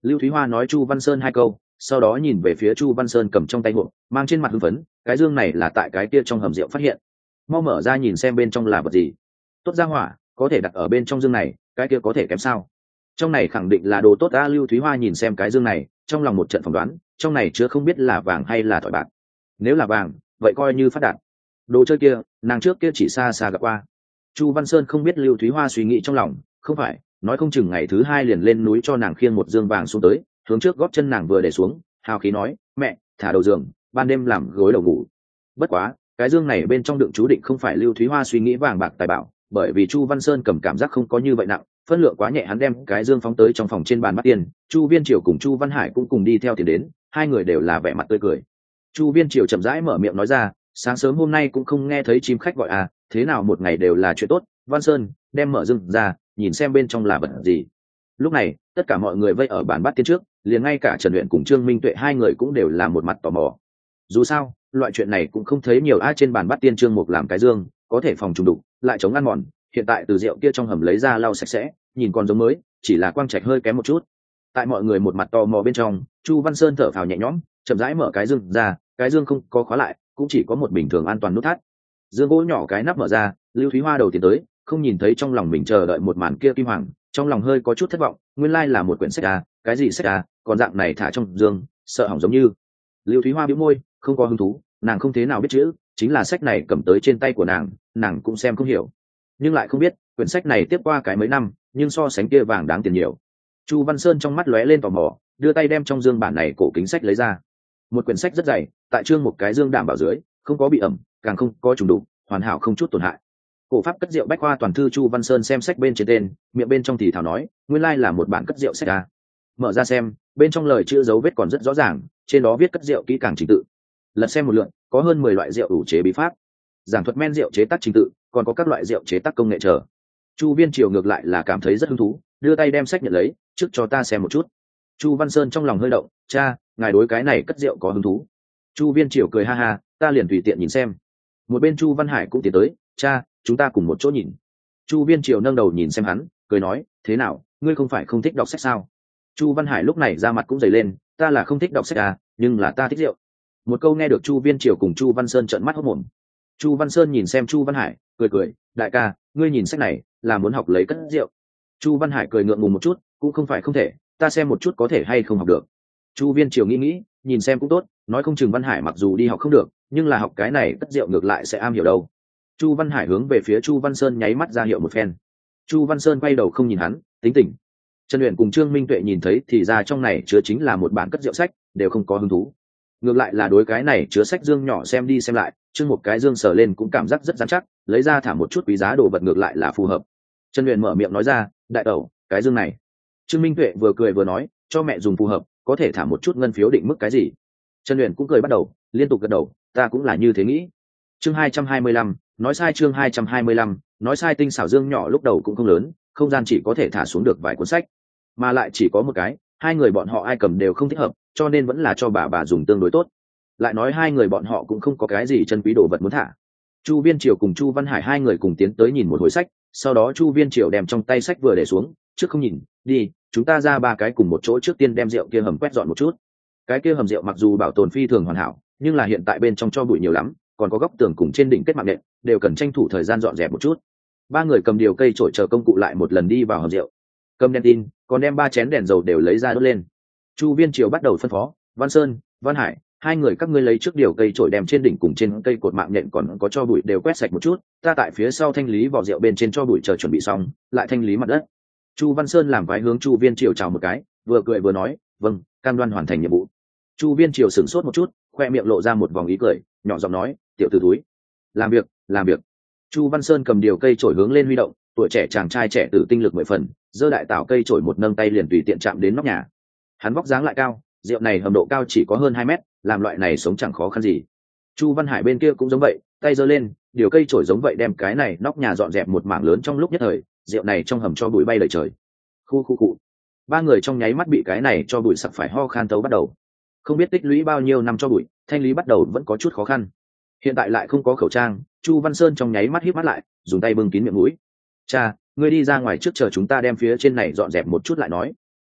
Lưu Thúy Hoa nói Chu Văn Sơn hai câu, sau đó nhìn về phía Chu Văn Sơn cầm trong tay hộp, mang trên mặt hưng phấn, cái dương này là tại cái kia trong hầm rượu phát hiện, mau mở ra nhìn xem bên trong là vật gì. Tốt ra hỏa, có thể đặt ở bên trong dương này, cái kia có thể kém sao? Trong này khẳng định là đồ tốt ta. Lưu Thúy Hoa nhìn xem cái dương này, trong lòng một trận phỏng đoán, trong này chứa không biết là vàng hay là thỏi bạc. Nếu là vàng, vậy coi như phát đạt. Đồ chơi kia, nàng trước kia chỉ xa xa gặp qua. Chu Văn Sơn không biết Lưu Thúy Hoa suy nghĩ trong lòng, không phải, nói không chừng ngày thứ hai liền lên núi cho nàng khiêng một dương vàng xuống tới, hướng trước gót chân nàng vừa để xuống, hào khí nói, mẹ, thả đầu giường, ban đêm làm gối đầu ngủ. Bất quá, cái dương này bên trong đựng chú định không phải Lưu Thúy Hoa suy nghĩ vàng bạc tài bảo, bởi vì Chu Văn Sơn cầm cảm giác không có như vậy nặng, phân lượng quá nhẹ, hắn đem cái dương phóng tới trong phòng trên bàn bắt tiền. Chu Viên Triều cùng Chu Văn Hải cũng cùng đi theo tiền đến, hai người đều là vẻ mặt tươi cười. Chu Viên Triều chậm rãi mở miệng nói ra, sáng sớm hôm nay cũng không nghe thấy chim khách gọi à, thế nào một ngày đều là chuyện tốt. Văn Sơn, đem mở dương ra, nhìn xem bên trong là vật gì. Lúc này, tất cả mọi người vây ở bàn bát tiên trước, liền ngay cả Trần Uyển cùng Trương Minh Tuệ hai người cũng đều là một mặt tò mò. Dù sao, loại chuyện này cũng không thấy nhiều ai. Trên bàn bát tiên Trương Mục làm cái dương, có thể phòng trùng đục, lại chống ăn mòn, hiện tại từ rượu kia trong hầm lấy ra lau sạch sẽ, nhìn còn giống mới, chỉ là quang trạch hơi kém một chút. Tại mọi người một mặt tò mò bên trong, Chu Văn Sơn thở phào nhẹ nhõm, chậm rãi mở cái dương ra, cái dương không có khóa lại, cũng chỉ có một bình thường an toàn nút thắt. Dương gỗ nhỏ cái nắp mở ra, Lưu Thúy Hoa đầu tiến tới, không nhìn thấy trong lòng mình chờ đợi một màn kia kim hoàng, trong lòng hơi có chút thất vọng, nguyên lai là một quyển sách à, cái gì sách à, còn dạng này thả trong dương, sợ hỏng giống như. Lưu Thúy Hoa bĩu môi, không có hứng thú, nàng không thế nào biết chữ, chính là sách này cầm tới trên tay của nàng, nàng cũng xem không hiểu, nhưng lại không biết quyển sách này tiếp qua cái mấy năm, nhưng so sánh kia vàng đáng tiền nhiều. Chu Văn Sơn trong mắt lóe lên tò mò, đưa tay đem trong dương bản này cổ kính sách lấy ra. Một quyển sách rất dày, tại chương một cái dương đảm bảo dưới, không có bị ẩm, càng không có trùng đục, hoàn hảo không chút tổn hại. Cổ pháp cất rượu bách khoa toàn thư. Chu Văn Sơn xem sách bên trên tên, miệng bên trong thì thào nói, nguyên lai là một bản cất rượu sách à. Mở ra xem, bên trong lời chữ dấu vết còn rất rõ ràng, trên đó viết cất rượu kỹ càng trình tự. Lật xem một lượt, có hơn mười loại rượu ủ chế bí pháp, giảng thuật men rượu chế tác trình tự, còn có các loại rượu chế tác công nghệ chờ. Chu Viên Triều ngược lại là cảm thấy rất hứng thú, đưa tay đem sách nhận lấy, trước cho ta xem một chút. Chu Văn Sơn trong lòng hơi động, cha, ngài đối cái này cất rượu có hứng thú. Chu Viên Triều cười ha ha, ta liền tùy tiện nhìn xem. Một bên Chu Văn Hải cũng tiến tới, cha, chúng ta cùng một chỗ nhìn. Chu Viên Triều nâng đầu nhìn xem hắn, cười nói, thế nào, ngươi không phải không thích đọc sách sao? Chu Văn Hải lúc này ra mặt cũng dày lên, ta là không thích đọc sách à, nhưng là ta thích rượu. Một câu nghe được Chu Viên Triều cùng Chu Văn Sơn trợn mắt hốt mồm. Chu Văn Sơn nhìn xem Chu Văn Hải, cười cười, đại ca, ngươi nhìn sách này là muốn học lấy cất rượu. Chu Văn Hải cười ngượng ngùng một chút, cũng không phải không thể, ta xem một chút có thể hay không học được. Chu Viên Triều nghĩ nghĩ, nhìn xem cũng tốt, nói không chừng Văn Hải mặc dù đi học không được, nhưng là học cái này cất rượu ngược lại sẽ am hiểu đâu. Chu Văn Hải hướng về phía Chu Văn Sơn nháy mắt ra hiệu một phen. Chu Văn Sơn quay đầu không nhìn hắn, tính tình. Trần Uyển cùng Trương Minh Tuệ nhìn thấy thì ra trong này chứa chính là một bản cất rượu sách, đều không có hứng thú. Ngược lại là đối cái này chứa sách dương nhỏ xem đi xem lại, chương một cái dương sờ lên cũng cảm giác rất dán chắc, lấy ra thả một chút quý giá đồ vật ngược lại là phù hợp. Trần Uyển mở miệng nói ra, đại tẩu, cái dương này. Trương Minh Tuệ vừa cười vừa nói, cho mẹ dùng phù hợp, có thể thả một chút ngân phiếu định mức cái gì. Trần Uyển cũng cười bắt đầu, liên tục gật đầu, ta cũng là như thế nghĩ. Chương hai trăm hai mươi lăm, nói sai. Chương hai trăm hai mươi lăm, nói sai. Tinh xảo dương nhỏ lúc đầu cũng không lớn, không gian chỉ có thể thả xuống được vài cuốn sách, mà lại chỉ có một cái, hai người bọn họ ai cầm đều không thích hợp, cho nên vẫn là cho bà bà dùng tương đối tốt. Lại nói hai người bọn họ cũng không có cái gì chân quý đồ vật muốn thả. Chu Viên Triều cùng Chu Văn Hải hai người cùng tiến tới nhìn một hồi sách, sau đó Chu Viên Triều đem trong tay sách vừa để xuống, trước không nhìn, đi, chúng ta ra ba cái cùng một chỗ, trước tiên đem rượu kia hầm quét dọn một chút. Cái kia hầm rượu mặc dù bảo tồn phi thường hoàn hảo, nhưng là hiện tại bên trong cho bụi nhiều lắm, còn có góc tường cùng trên đỉnh kết mạng nện, đều cần tranh thủ thời gian dọn dẹp một chút. Ba người cầm điều cây chổi chờ công cụ lại một lần đi vào hầm rượu, cầm đèn tin, còn đem ba chén đèn dầu đều lấy ra đốt lên. Chu Viên Triều bắt đầu phân phó, Văn Sơn, Văn Hải, hai người các ngươi lấy trước điều cây chổi đem trên đỉnh cùng trên cây cột mạng nhện còn có cho bụi đều quét sạch một chút, ta tại phía sau thanh lý vỏ rượu bên trên cho bụi, chờ chuẩn bị xong lại thanh lý mặt đất. Chu Văn Sơn làm vái hướng Chu Viên Triều chào một cái, vừa cười vừa nói, vâng, cam đoan hoàn thành nhiệm vụ. Chu Viên Triều sửng sốt một chút, khoe miệng lộ ra một vòng ý cười, nhỏ giọng nói, tiểu tử túi, làm việc, làm việc. Chu Văn Sơn cầm điều cây chổi hướng lên huy động, tuổi trẻ chàng trai trẻ tử tinh lực mười phần, giơ đại tảo cây chổi một nâng tay liền tùy tiện chạm đến nóc nhà. Hắn vóc dáng lại cao, rượu này hầm độ cao chỉ có hơn hai mét, làm loại này sống chẳng khó khăn gì. Chu Văn Hải bên kia cũng giống vậy, tay giơ lên, điều cây chổi giống vậy đem cái này nóc nhà dọn dẹp một mảng lớn trong lúc nhất thời, rượu này trong hầm cho bụi bay lời trời. Khu khu cụ. Ba người trong nháy mắt bị cái này cho bụi sặc phải ho khan tấu bắt đầu. Không biết tích lũy bao nhiêu năm cho bụi, thanh lý bắt đầu vẫn có chút khó khăn. Hiện tại lại không có khẩu trang, Chu Văn Sơn trong nháy mắt híp mắt lại, dùng tay bưng kín miệng mũi. Cha, ngươi đi ra ngoài trước, chờ chúng ta đem phía trên này dọn dẹp một chút lại nói.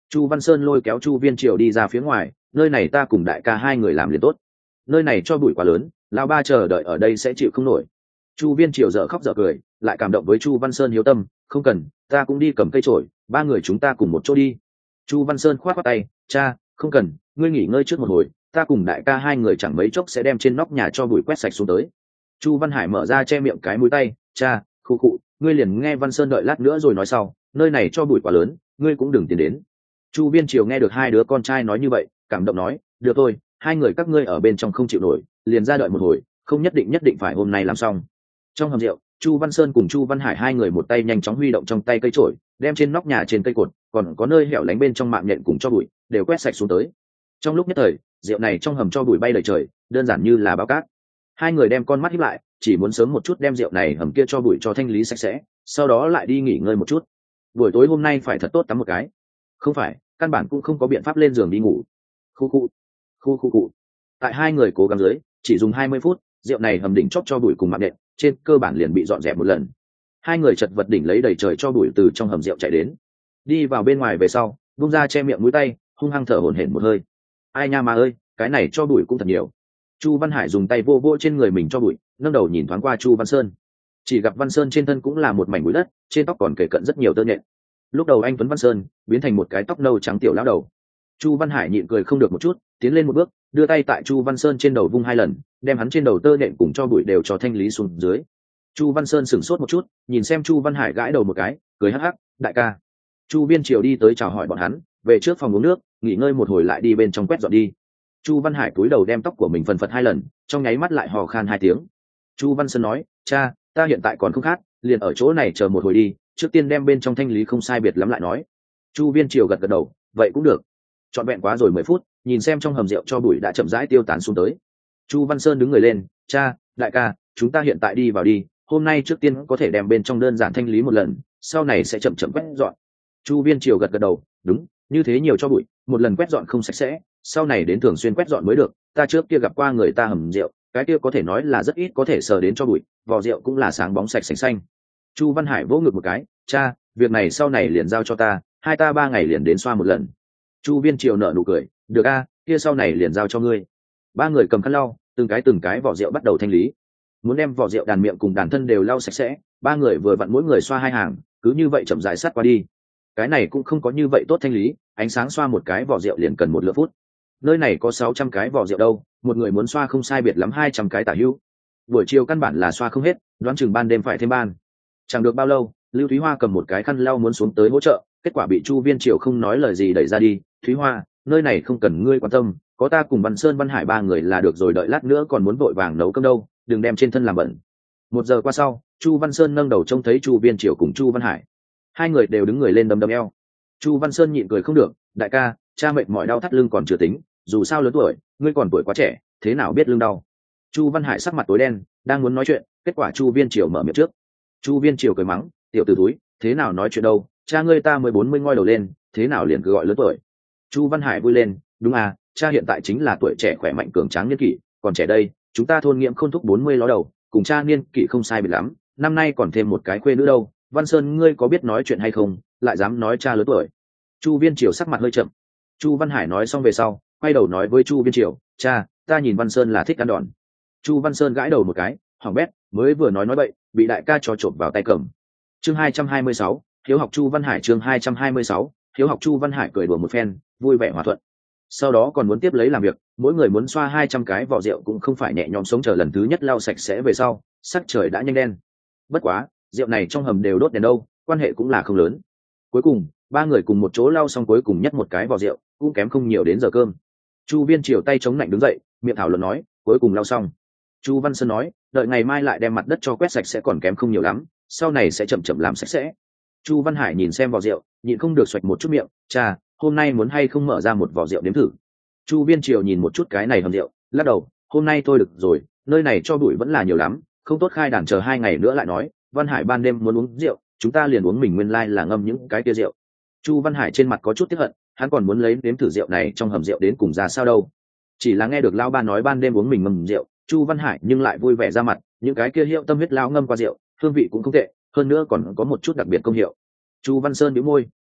Chu Văn Sơn lôi kéo Chu Viên Triều đi ra phía ngoài, nơi này ta cùng đại ca hai người làm liền tốt, nơi này cho bụi quá lớn, lão ba chờ đợi ở đây sẽ chịu không nổi. Chu Viên Triều dở khóc dở cười, lại cảm động với Chu Văn Sơn hiếu tâm, không cần, ta cũng đi cầm cây chổi, ba người chúng ta cùng một chỗ đi. Chu Văn Sơn khoát khoát tay, cha, không cần, ngươi nghỉ ngơi trước một hồi, ta cùng đại ca hai người chẳng mấy chốc sẽ đem trên nóc nhà cho bụi quét sạch xuống tới. Chu Văn Hải mở ra che miệng cái mũi tay, cha, khu cụ, ngươi liền nghe Văn Sơn đợi lát nữa rồi nói sau, nơi này cho bụi quá lớn, ngươi cũng đừng tiến đến. Chu Viên Triều nghe được hai đứa con trai nói như vậy, cảm động nói, được thôi, hai người các ngươi ở bên trong không chịu nổi, liền ra đợi một hồi, không nhất định nhất định phải hôm nay làm xong. Trong hầm rượu, Chu Văn Sơn cùng Chu Văn Hải hai người một tay nhanh chóng huy động trong tay cây chổi, đem trên nóc nhà trên cây cột, còn có nơi hẻo lánh bên trong mạng nhện cùng cho bụi đều quét sạch xuống tới. Trong lúc nhất thời, rượu này trong hầm cho bụi bay đầy trời, đơn giản như là báo cát. Hai người đem con mắt híp lại, chỉ muốn sớm một chút đem rượu này hầm kia cho bụi cho thanh lý sạch sẽ, sau đó lại đi nghỉ ngơi một chút. Buổi tối hôm nay phải thật tốt tắm một cái. Không phải, căn bản cũng không có biện pháp lên giường đi ngủ. Khu khu, khu khu cụ. Tại hai người cố gắng dưới, chỉ dùng hai mươi phút, rượu này hầm đỉnh chóp cho bụi cùng mạng nện, trên cơ bản liền bị dọn dẹp một lần. Hai người chật vật đỉnh lấy đầy trời cho bụi từ trong hầm rượu chạy đến, đi vào bên ngoài về sau, bung ra che miệng mũi tay, hung hăng thở hổn hển một hơi. Ai nha mà ơi, cái này cho bụi cũng thật nhiều. Chu Văn Hải dùng tay vô vô trên người mình cho bụi, nâng đầu nhìn thoáng qua Chu Văn Sơn, chỉ gặp Văn Sơn trên thân cũng là một mảnh bụi đất, trên tóc còn kể cận rất nhiều tơ nhện. Lúc đầu anh tuấn Văn Sơn biến thành một cái tóc nâu trắng tiểu lão đầu. Chu Văn Hải nhịn cười không được một chút, tiến lên một bước, đưa tay tại Chu Văn Sơn trên đầu vung hai lần, đem hắn trên đầu tơ nhện cùng cho bụi đều cho thanh lý xuống dưới. Chu Văn Sơn sửng sốt một chút, nhìn xem Chu Văn Hải gãi đầu một cái, cười hắc hắc, đại ca. Chu Viên Triều đi tới chào hỏi bọn hắn, về trước phòng uống nước, nghỉ ngơi một hồi lại đi bên trong quét dọn đi. Chu Văn Hải cúi đầu đem tóc của mình phần phật hai lần, trong nháy mắt lại hò khan hai tiếng. Chu Văn Sơn nói, cha, ta hiện tại còn không khát, liền ở chỗ này chờ một hồi đi, trước tiên đem bên trong thanh lý không sai biệt lắm lại nói. Chu Viên Triều gật gật đầu, vậy cũng được. Trọn vẹn quá rồi mười phút, nhìn xem trong hầm rượu cho bụi đã chậm rãi tiêu tán xuống tới. Chu Văn Sơn đứng người lên, cha, đại ca, chúng ta hiện tại đi vào đi, hôm nay trước tiên có thể đem bên trong đơn giản thanh lý một lần, sau này sẽ chậm chậm quét dọn. Chu Viên Triều gật gật đầu, đúng, như thế nhiều cho bụi, một lần quét dọn không sạch sẽ, sau này đến thường xuyên quét dọn mới được. Ta trước kia gặp qua người ta hầm rượu, cái kia có thể nói là rất ít có thể sờ đến cho bụi, vỏ rượu cũng là sáng bóng sạch sành xanh. Chu Văn Hải vỗ ngực một cái, cha, việc này sau này liền giao cho ta, hai ta ba ngày liền đến xoa một lần. Chu Viên Triều nở nụ cười, được a, kia sau này liền giao cho ngươi. Ba người cầm khăn lau, từng cái từng cái vỏ rượu bắt đầu thanh lý. Muốn đem vỏ rượu đàn miệng cùng đàn thân đều lau sạch sẽ, ba người vừa vặn mỗi người xoa hai hàng, cứ như vậy chậm rãi sát qua đi. Cái này cũng không có như vậy tốt thanh lý, ánh sáng xoa một cái vỏ rượu liền cần một lượt phút. Nơi này có sáu trăm cái vỏ rượu đâu, một người muốn xoa không sai biệt lắm hai trăm cái tả hữu. Buổi chiều căn bản là xoa không hết, đoán chừng ban đêm phải thêm ban. Chẳng được bao lâu, Lưu Thúy Hoa cầm một cái khăn lau muốn xuống tới hỗ trợ, kết quả bị Chu Viên Triều không nói lời gì đẩy ra đi. Thúy Hoa, nơi này không cần ngươi quan tâm, có ta cùng Văn Sơn Văn Hải ba người là được rồi, đợi lát nữa còn muốn vội vàng nấu cơm đâu, đừng đem trên thân làm bẩn. Một giờ qua sau, Chu Văn Sơn nâng đầu trông thấy Chu Viên Triều cùng Chu Văn Hải, hai người đều đứng người lên đấm đấm eo. Chu Văn Sơn nhịn cười không được, đại ca, cha mệt mỏi đau thắt lưng còn chưa tính, dù sao lớn tuổi, ngươi còn tuổi quá trẻ, thế nào biết lưng đau. Chu Văn Hải sắc mặt tối đen, đang muốn nói chuyện, kết quả Chu Viên Triều mở miệng trước. Chu Viên Triều cười mắng, tiểu tử túi, thế nào nói chuyện đâu, cha ngươi ta mới bốn mươi ngoi đầu lên, thế nào liền cứ gọi lớn tuổi. Chu Văn Hải vui lên, đúng à, cha hiện tại chính là tuổi trẻ khỏe mạnh cường tráng niên kỷ, còn trẻ đây, chúng ta thôn Nghiễm Khôn thúc bốn mươi ló đầu, cùng cha niên kỷ không sai biệt lắm, năm nay còn thêm một cái khuê nữ đâu. Văn Sơn ngươi có biết nói chuyện hay không, lại dám nói cha lớn tuổi. Chu Viên Triều sắc mặt hơi chậm. Chu Văn Hải nói xong về sau, quay đầu nói với Chu Viên Triều, cha, ta nhìn Văn Sơn là thích ăn đòn. Chu Văn Sơn gãi đầu một cái, hỏng bét, mới vừa nói nói bậy, bị đại ca cho trộm vào tay cầm. Chương hai trăm hai mươi sáu, hiếu học Chu Văn Hải. Chương hai trăm hai mươi sáu, hiếu học Chu Văn Hải cười đùa một phen, vui vẻ hòa thuận. Sau đó còn muốn tiếp lấy làm việc, mỗi người muốn xoa hai trăm cái vỏ rượu cũng không phải nhẹ nhõm, sống chờ lần thứ nhất lau sạch sẽ về sau, sắc trời đã nhanh đen. Bất quá, rượu này trong hầm đều đốt đèn đâu, quan hệ cũng là không lớn. Cuối cùng, ba người cùng một chỗ lau xong cuối cùng nhất một cái vỏ rượu, cũng kém không nhiều đến giờ cơm. Chu Viên Triều tay chống lạnh đứng dậy, miệng thảo luận nói, cuối cùng lau xong. Chu Văn Sơn nói, đợi ngày mai lại đem mặt đất cho quét sạch sẽ còn kém không nhiều lắm, sau này sẽ chậm chậm làm sạch sẽ. Chu Văn Hải nhìn xem vỏ rượu, nhịn không được xoạch một chút miệng, cha, hôm nay muốn hay không mở ra một vỏ rượu đếm thử. Chu Viên Triều nhìn một chút cái này hầm rượu, lắc đầu, hôm nay tôi được rồi, nơi này cho bụi vẫn là nhiều lắm, không tốt khai đàn, chờ hai ngày nữa lại nói. Văn Hải ban đêm muốn uống rượu, chúng ta liền uống mình nguyên lai là ngâm những cái kia rượu. Chu Văn Hải trên mặt có chút tiếc hận, hắn còn muốn lấy nếm thử rượu này trong hầm rượu đến cùng ra sao đâu. Chỉ là nghe được lão ba nói ban đêm uống mình ngâm rượu, Chu Văn Hải nhưng lại vui vẻ ra mặt, những cái kia hiệu tâm huyết lão ngâm qua rượu, hương vị cũng không tệ, hơn nữa còn có một chút đặc biệt công hiệu. Chu Văn Sơn nhíu môi,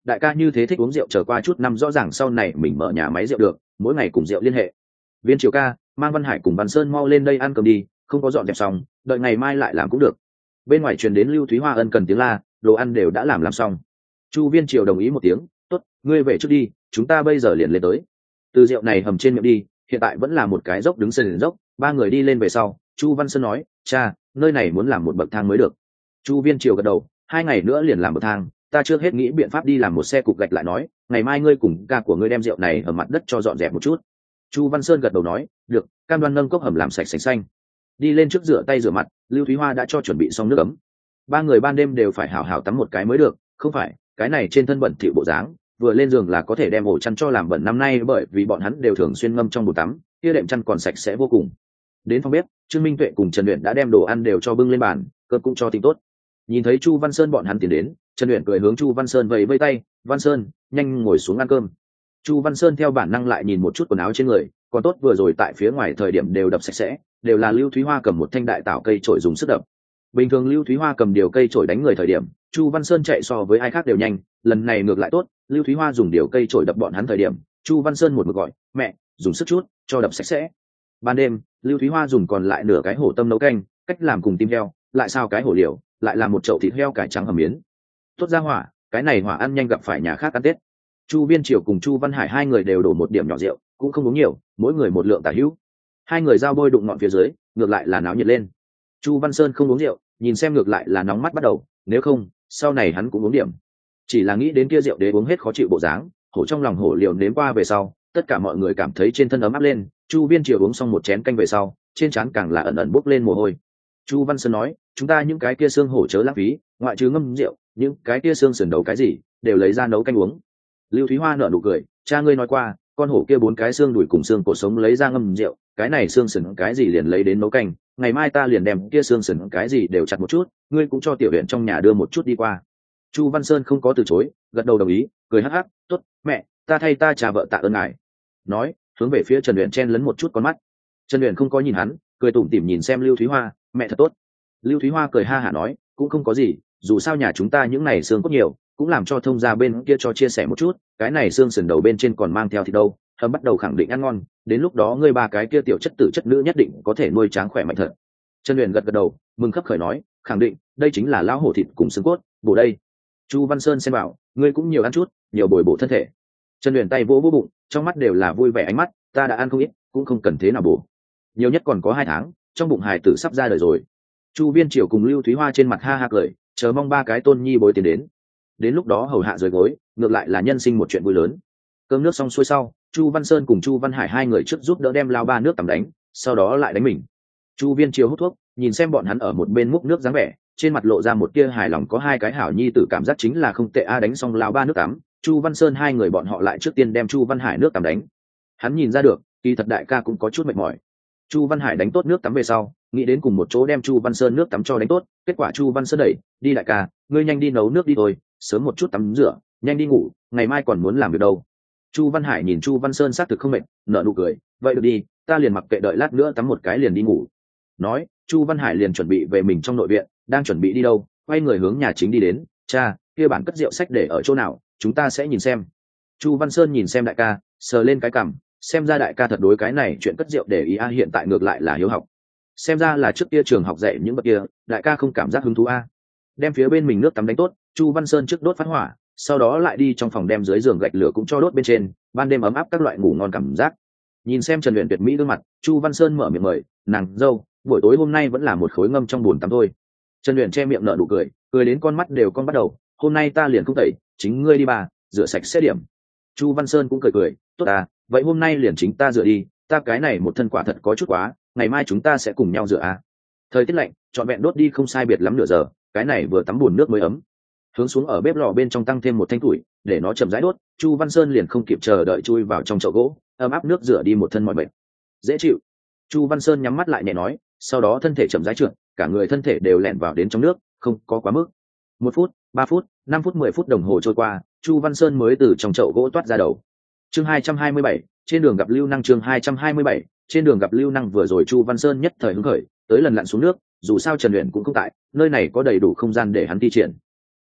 đại ca như thế thích uống rượu, trở qua chút năm rõ ràng sau này mình mở nhà máy rượu được, mỗi ngày cùng rượu liên hệ. Viên Triều ca, mang Văn Hải cùng Văn Sơn mau lên đây ăn cơm đi, không có dọn dẹp xong đợi ngày mai lại làm cũng được. Bên ngoài truyền đến Lưu Thúy Hoa ân cần tiếng la, đồ ăn đều đã làm làm xong. Chu Viên Triều đồng ý một tiếng, tốt, ngươi về trước đi, chúng ta bây giờ liền lên tới. Từ rượu này hầm trên miệng đi, hiện tại vẫn là một cái dốc đứng sườn dốc. Ba người đi lên về sau, Chu Văn Sơn nói, cha, nơi này muốn làm một bậc thang mới được. Chu Viên Triều gật đầu, hai ngày nữa liền làm bậc thang, ta chưa hết nghĩ biện pháp đi làm một xe cục gạch lại nói, ngày mai ngươi cùng ca của ngươi đem rượu này ở mặt đất cho dọn dẹp một chút. Chu Văn Sơn gật đầu nói, được, cam đoan nâng cốc hầm làm sạch sành xanh. Đi lên trước rửa tay rửa mặt, Lưu Thúy Hoa đã cho chuẩn bị xong nước ấm. Ba người ban đêm đều phải hảo hảo tắm một cái mới được, không phải cái này trên thân bẩn thỉu bộ dáng, vừa lên giường là có thể đem ổ chăn cho làm bẩn. Năm nay bởi vì bọn hắn đều thường xuyên ngâm trong bồn tắm, kia đệm chăn còn sạch sẽ vô cùng. Đến phòng bếp, Trương Minh Tuệ cùng Trần Uyển đã đem đồ ăn đều cho bưng lên bàn, cơm cũng cho tính tốt. Nhìn thấy Chu Văn Sơn bọn hắn tiến đến, Trần Uyển cười hướng Chu Văn Sơn vẫy vẫy tay, "Văn Sơn, nhanh ngồi xuống ăn cơm." Chu Văn Sơn theo bản năng lại nhìn một chút quần áo trên người, còn tốt vừa rồi tại phía ngoài thời điểm đều đập sạch sẽ, đều là Lưu Thúy Hoa cầm một thanh đại tảo cây chổi dùng sức đập. Bình thường Lưu Thúy Hoa cầm điều cây chổi đánh người thời điểm, Chu Văn Sơn chạy so với ai khác đều nhanh, lần này ngược lại tốt, Lưu Thúy Hoa dùng điều cây chổi đập bọn hắn thời điểm, Chu Văn Sơn một mực gọi, "Mẹ, dùng sức chút, cho đập sạch sẽ." Ban đêm, Lưu Thúy Hoa dùng còn lại nửa cái hổ tâm nấu canh, cách làm cùng tim heo, lại sao cái hổ liều, lại làm một chậu thịt heo cải trắng hầm miến. Tốt ra hỏa, cái này hỏa ăn nhanh gặp phải nhà khác ăn Tết. Chu Viên Triều cùng Chu Văn Hải hai người đều đổ một điểm nhỏ rượu, cũng không uống nhiều, mỗi người một lượng tả hữu. Hai người giao bôi đụng ngọn phía dưới, ngược lại là náo nhiệt lên. Chu Văn Sơn không uống rượu, nhìn xem ngược lại là nóng mắt bắt đầu, nếu không, sau này hắn cũng uống điểm. Chỉ là nghĩ đến kia rượu đế uống hết khó chịu bộ dáng, hổ trong lòng hổ liều nếm qua về sau, tất cả mọi người cảm thấy trên thân ấm áp lên. Chu Viên Triều uống xong một chén canh về sau, trên trán càng là ẩn ẩn bốc lên mồ hôi. Chu Văn Sơn nói, chúng ta những cái kia xương hổ chớ lãng phí, ngoại trừ ngâm rượu, những cái kia xương sườn đầu cái gì, đều lấy ra nấu canh uống. Lưu Thúy Hoa nở nụ cười, cha ngươi nói qua, con hổ kia bốn cái xương đùi cùng xương cổ sống lấy ra ngâm rượu, cái này xương sườn cái gì liền lấy đến nấu canh, ngày mai ta liền đem kia xương sườn cái gì đều chặt một chút, ngươi cũng cho tiểu huyện trong nhà đưa một chút đi qua. Chu Văn Sơn không có từ chối, gật đầu đồng ý, cười hắc hắc, tốt, mẹ, ta thay ta trà vợ tạ ơn ngài. Nói, hướng về phía Trần Uyển chen lấn một chút con mắt. Trần Uyển không có nhìn hắn, cười tủm tỉm nhìn xem Lưu Thúy Hoa, mẹ thật tốt. Lưu Thúy Hoa cười ha hả nói, cũng không có gì, dù sao nhà chúng ta những này xương cốt nhiều, cũng làm cho thông gia bên kia cho chia sẻ một chút, cái này xương sườn đầu bên trên còn mang theo thịt đâu, hầm bắt đầu khẳng định ăn ngon, đến lúc đó ngươi ba cái kia tiểu chất tử chất nữ nhất định có thể nuôi tráng khỏe mạnh thật. Trần Uyển gật gật đầu, mừng khấp khởi nói, khẳng định, đây chính là lão hổ thịt cùng xương cốt, bổ đây. Chu Văn Sơn xem bảo, ngươi cũng nhiều ăn chút, nhiều bồi bổ thân thể. Trần Uyển tay vỗ vỗ bụng, trong mắt đều là vui vẻ ánh mắt, ta đã ăn không ít, cũng không cần thế nào bổ. Nhiều nhất còn có hai tháng, trong bụng hài tử sắp ra đời rồi. Chu Viên Triều cùng Lưu Thúy Hoa trên mặt ha ha cười, chờ mong ba cái tôn nhi bối tiến đến. Đến lúc đó hầu hạ dưới gối, ngược lại là nhân sinh một chuyện vui lớn. Cơm nước xong xuôi sau, Chu Văn Sơn cùng Chu Văn Hải hai người trước giúp đỡ đem lao ba nước tắm đánh, sau đó lại đánh mình. Chu Viên Triều hút thuốc, nhìn xem bọn hắn ở một bên múc nước dáng vẻ, trên mặt lộ ra một tia hài lòng, có hai cái hảo nhi tử cảm giác chính là không tệ a. Đánh xong lao ba nước tắm, Chu Văn Sơn hai người bọn họ lại trước tiên đem Chu Văn Hải nước tắm đánh. Hắn nhìn ra được, kỳ thật đại ca cũng có chút mệt mỏi. Chu Văn Hải đánh tốt nước tắm về sau, nghĩ đến cùng một chỗ đem Chu Văn Sơn nước tắm cho đánh tốt, kết quả Chu Văn Sơn đẩy, đi đại ca, ngươi nhanh đi nấu nước đi thôi, sớm một chút tắm rửa, nhanh đi ngủ, ngày mai còn muốn làm việc đâu. Chu Văn Hải nhìn Chu Văn Sơn xác thực không mệt, nở nụ cười, vậy được đi, ta liền mặc kệ, đợi lát nữa tắm một cái liền đi ngủ. Nói, Chu Văn Hải liền chuẩn bị về mình trong nội viện, đang chuẩn bị đi đâu, quay người hướng nhà chính đi đến, cha, kia bản cất rượu sách để ở chỗ nào, chúng ta sẽ nhìn xem. Chu Văn Sơn nhìn xem đại ca, sờ lên cái cằm, xem ra đại ca thật đối cái này chuyện cất rượu để ý a, hiện tại ngược lại là hiếu học. Xem ra là trước kia trường học dạy những bậc kia, đại ca không cảm giác hứng thú a. Đem phía bên mình nước tắm đánh tốt, Chu Văn Sơn trước đốt phát hỏa, sau đó lại đi trong phòng đem dưới giường gạch lửa cũng cho đốt bên trên, ban đêm ấm áp các loại ngủ ngon cảm giác. Nhìn xem Trần Uyển tuyệt mỹ gương mặt, Chu Văn Sơn mở miệng mời, nàng dâu, buổi tối hôm nay vẫn là một khối ngâm trong bồn tắm thôi. Trần Uyển che miệng nở nụ cười, cười đến con mắt đều con bắt đầu, hôm nay ta liền không tẩy, chính ngươi đi bà, rửa sạch sẽ điểm. Chu Văn Sơn cũng cười cười, tốt à, vậy hôm nay liền chính ta rửa đi, ta cái này một thân quả thật có chút quá, ngày mai chúng ta sẽ cùng nhau rửa à. Thời tiết lạnh, trọn vẹn đốt đi không sai biệt lắm nửa giờ, cái này vừa tắm bùn nước mới ấm. Hướng xuống ở bếp lò bên trong tăng thêm một thanh củi, để nó chậm rãi đốt, Chu Văn Sơn liền không kịp chờ đợi chui vào trong chậu gỗ, ấm áp nước rửa đi một thân mọi bệnh. Dễ chịu. Chu Văn Sơn nhắm mắt lại nhẹ nói, sau đó thân thể chậm rãi trượt, cả người thân thể đều lẻn vào đến trong nước, không có quá mức. Một phút, ba phút, năm phút, mười phút đồng hồ trôi qua, Chu Văn Sơn mới từ trong chậu gỗ toát ra đầu. Chương hai trăm hai mươi bảy, trên đường gặp Lưu Năng. Chương hai trăm hai mươi bảy, trên đường gặp Lưu Năng. Vừa rồi Chu Văn Sơn nhất thời hứng khởi, tới lần lặn xuống nước, dù sao Trần Uyển cũng không tại, nơi này có đầy đủ không gian để hắn thi triển.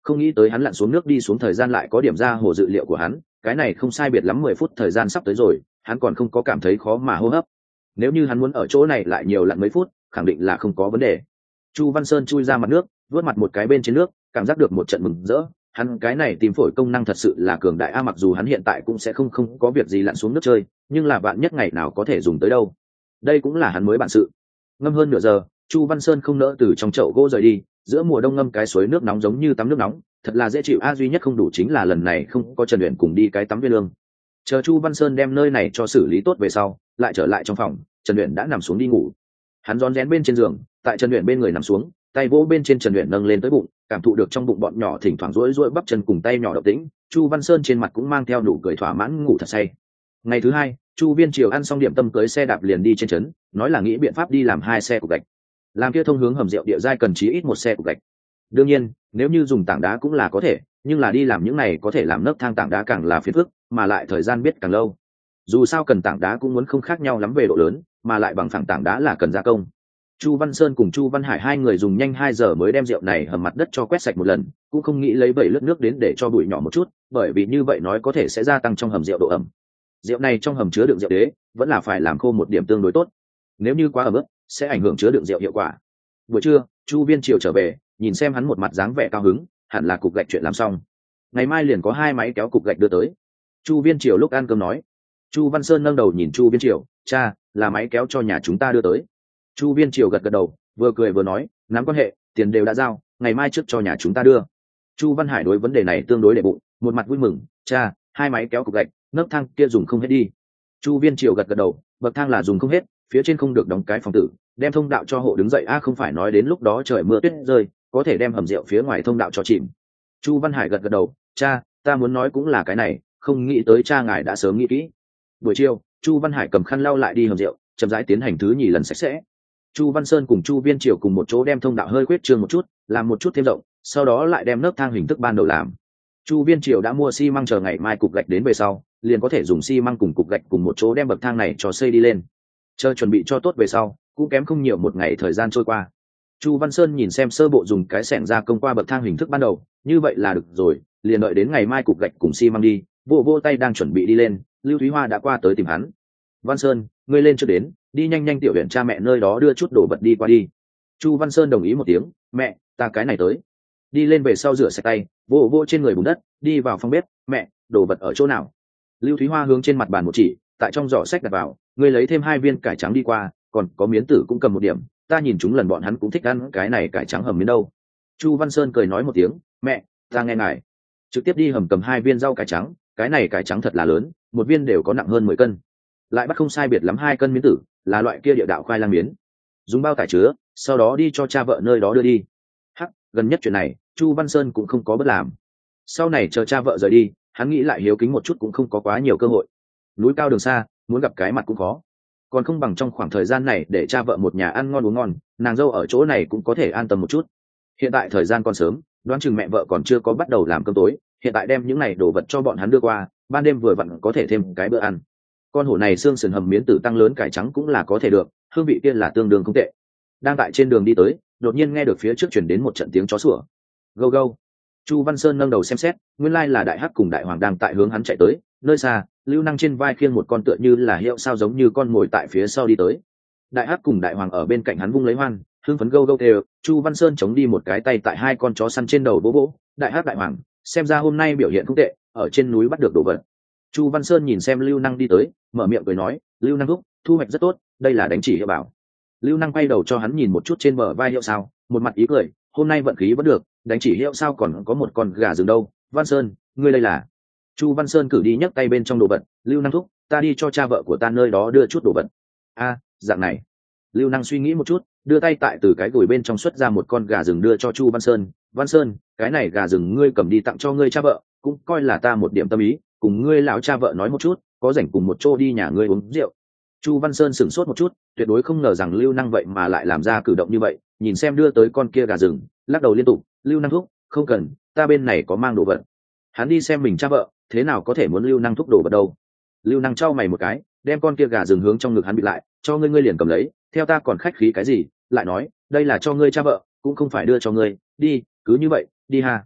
Không nghĩ tới hắn lặn xuống nước đi xuống thời gian lại có điểm ra hồ dự liệu của hắn, cái này không sai biệt lắm mười phút thời gian sắp tới rồi, hắn còn không có cảm thấy khó mà hô hấp. Nếu như hắn muốn ở chỗ này lại nhiều lặn mấy phút, khẳng định là không có vấn đề. Chu Văn Sơn chui ra mặt nước, vớt mặt một cái bên trên nước, cảm giác được một trận mừng rỡ. Hắn cái này tìm phổi công năng thật sự là cường đại a, mặc dù hắn hiện tại cũng sẽ không không có việc gì lặn xuống nước chơi, nhưng là bạn nhất ngày nào có thể dùng tới đâu. Đây cũng là hắn mới bản sự. Ngâm hơn nửa giờ, Chu Văn Sơn không nỡ từ trong chậu gỗ rời đi, giữa mùa đông ngâm cái suối nước nóng giống như tắm nước nóng, thật là dễ chịu a, duy nhất không đủ chính là lần này không có Trần Uyển cùng đi cái tắm viên lương. Chờ Chu Văn Sơn đem nơi này cho xử lý tốt về sau, lại trở lại trong phòng, Trần Uyển đã nằm xuống đi ngủ. Hắn rón rén bên trên giường, tại Trần Uyển bên người nằm xuống, tay vỗ bên trên Trần Uyển nâng lên tới bụng, cảm thụ được trong bụng bọn nhỏ thỉnh thoảng rũi rũi bắp chân cùng tay nhỏ động tĩnh, Chu Văn Sơn trên mặt cũng mang theo nụ cười thỏa mãn ngủ thật say. Ngày thứ hai, Chu Viên Triều ăn xong điểm tâm cưới xe đạp liền đi trên trấn, nói là nghĩ biện pháp đi làm hai xe cục gạch. Làm kia thông hướng hầm rượu địa giai cần chí ít một xe cục gạch. Đương nhiên, nếu như dùng tảng đá cũng là có thể, nhưng là đi làm những này có thể làm nấc thang tảng đá càng là phiền phức, mà lại thời gian biết càng lâu. Dù sao cần tảng đá cũng muốn không khác nhau lắm về độ lớn, mà lại bằng phẳng tảng đá là cần gia công. Chu Văn Sơn cùng Chu Văn Hải hai người dùng nhanh hai giờ mới đem rượu này hầm mặt đất cho quét sạch một lần, cũng không nghĩ lấy bảy lướt nước đến để cho bụi nhỏ một chút, bởi vì như vậy nói có thể sẽ gia tăng trong hầm rượu độ ẩm. Rượu này trong hầm chứa đựng rượu đế, vẫn là phải làm khô một điểm tương đối tốt. Nếu như quá ẩm ướt, sẽ ảnh hưởng chứa đựng rượu hiệu quả. Buổi trưa, Chu Viên Triều trở về, nhìn xem hắn một mặt dáng vẻ cao hứng, hẳn là cục gạch chuyện làm xong. Ngày mai liền có hai máy kéo cục gạch đưa tới. Chu Viên Triều lúc ăn cơm nói. Chu Văn Sơn nâng đầu nhìn Chu Viên Triều, cha, là máy kéo cho nhà chúng ta đưa tới. Chu Viên Triều gật gật đầu, vừa cười vừa nói, nắm quan hệ, tiền đều đã giao, ngày mai trước cho nhà chúng ta đưa. Chu Văn Hải đối vấn đề này tương đối để bụng, một mặt vui mừng, cha, hai máy kéo cục gạch, nấc thang kia dùng không hết đi. Chu Viên Triều gật gật đầu, bậc thang là dùng không hết, phía trên không được đóng cái phòng tử, đem thông đạo cho hộ đứng dậy a, không phải nói đến lúc đó trời mưa tuyết rơi, có thể đem hầm rượu phía ngoài thông đạo cho chìm. Chu Văn Hải gật gật đầu, cha, ta muốn nói cũng là cái này, không nghĩ tới cha ngài đã sớm nghĩ kỹ. Buổi chiều, Chu Văn Hải cầm khăn lau lại đi hầm rượu, chậm rãi tiến hành thứ nhì lần sạch sẽ. Chu Văn Sơn cùng Chu Viên Triều cùng một chỗ đem thông đạo hơi khuyết trương một chút, làm một chút thêm rộng, sau đó lại đem nấc thang hình thức ban đầu làm. Chu Viên Triều đã mua xi măng, chờ ngày mai cục gạch đến về sau, liền có thể dùng xi măng cùng cục gạch cùng một chỗ đem bậc thang này cho xây đi lên. Chờ chuẩn bị cho tốt về sau, cũng kém không nhiều một ngày thời gian trôi qua. Chu Văn Sơn nhìn xem sơ bộ dùng cái xẻng gia công qua bậc thang hình thức ban đầu, như vậy là được rồi, liền đợi đến ngày mai cục gạch cùng xi măng đi. Vô vô tay đang chuẩn bị đi lên, Lưu Thúy Hoa đã qua tới tìm hắn. Văn Sơn, ngươi lên trước đến, đi nhanh nhanh tiểu huyện cha mẹ nơi đó đưa chút đồ vật đi qua đi. Chu Văn Sơn đồng ý một tiếng, mẹ, ta cái này tới. Đi lên về sau rửa sạch tay, vô vô trên người bùn đất, đi vào phòng bếp, mẹ, đồ vật ở chỗ nào? Lưu Thúy Hoa hướng trên mặt bàn một chỉ, tại trong giỏ sách đặt vào, ngươi lấy thêm hai viên cải trắng đi qua, còn có miến tử cũng cầm một điểm, ta nhìn chúng lần bọn hắn cũng thích ăn cái này cải trắng hầm miến đâu. Chu Văn Sơn cười nói một tiếng, mẹ, ta nghe ngài. Trực tiếp đi hầm cầm hai viên rau cải trắng, cái này cải trắng thật là lớn, một viên đều có nặng hơn mười cân. Lại bắt không sai biệt lắm hai cân miến tử, là loại kia địa đạo khoai lang miến. Dùng bao tải chứa, sau đó đi cho cha vợ nơi đó đưa đi. Hắc, gần nhất chuyện này, Chu Văn Sơn cũng không có bất làm. Sau này chờ cha vợ rời đi, hắn nghĩ lại hiếu kính một chút cũng không có quá nhiều cơ hội. Núi cao đường xa, muốn gặp cái mặt cũng khó. Còn không bằng trong khoảng thời gian này để cha vợ một nhà ăn ngon uống ngon, nàng dâu ở chỗ này cũng có thể an tâm một chút. Hiện tại thời gian còn sớm, đoán chừng mẹ vợ còn chưa có bắt đầu làm cơm tối, hiện tại đem những này đồ vật cho bọn hắn đưa qua, ban đêm vừa vặn có thể thêm cái bữa ăn. Con hổ này xương sườn hầm miến tử tăng lớn cải trắng cũng là có thể được, hương vị kia là tương đương không tệ. Đang tại trên đường đi tới, đột nhiên nghe được phía trước chuyển đến một trận tiếng chó sủa. Gâu gâu. Chu Văn Sơn nâng đầu xem xét, nguyên lai là đại hắc cùng đại hoàng đang tại hướng hắn chạy tới. Nơi xa, Lưu Năng trên vai khiêng một con tựa như là hiệu sao giống như con ngồi tại phía sau đi tới. Đại hắc cùng đại hoàng ở bên cạnh hắn vung lấy hoan, hưng phấn gâu gâu đều. Chu Văn Sơn chống đi một cái tay tại hai con chó săn trên đầu bố bố. Đại hắc đại hoàng, xem ra hôm nay biểu hiện không tệ, ở trên núi bắt được đồ vật. Chu Văn Sơn nhìn xem Lưu Năng đi tới, mở miệng cười nói, Lưu Năng thúc, thu hoạch rất tốt, đây là đánh chỉ hiệu bảo. Lưu Năng quay đầu cho hắn nhìn một chút trên bờ vai hiệu sao, một mặt ý cười, hôm nay vận khí vẫn được, đánh chỉ hiệu sao còn có một con gà rừng đâu. Văn Sơn, ngươi đây là? Chu Văn Sơn cử đi nhấc tay bên trong đồ vật, Lưu Năng thúc, ta đi cho cha vợ của ta nơi đó đưa chút đồ vật. A, dạng này. Lưu Năng suy nghĩ một chút, đưa tay tại từ cái gùi bên trong xuất ra một con gà rừng đưa cho Chu Văn Sơn. Văn Sơn, cái này gà rừng ngươi cầm đi tặng cho ngươi cha vợ, cũng coi là ta một điểm tâm ý, cùng ngươi lão cha vợ nói một chút, có rảnh cùng một chỗ đi nhà ngươi uống rượu. Chu Văn Sơn sửng sốt một chút, tuyệt đối không ngờ rằng Lưu Năng vậy mà lại làm ra cử động như vậy, nhìn xem đưa tới con kia gà rừng, lắc đầu liên tục, Lưu Năng thúc, không cần, ta bên này có mang đồ vật. Hắn đi xem mình cha vợ, thế nào có thể muốn Lưu Năng thúc đồ vật đâu. Lưu Năng trao mày một cái, đem con kia gà rừng hướng trong ngực hắn bị lại, cho ngươi ngươi liền cầm lấy, theo ta còn khách khí cái gì, lại nói, đây là cho ngươi cha vợ, cũng không phải đưa cho ngươi, đi, cứ như vậy, đi ha.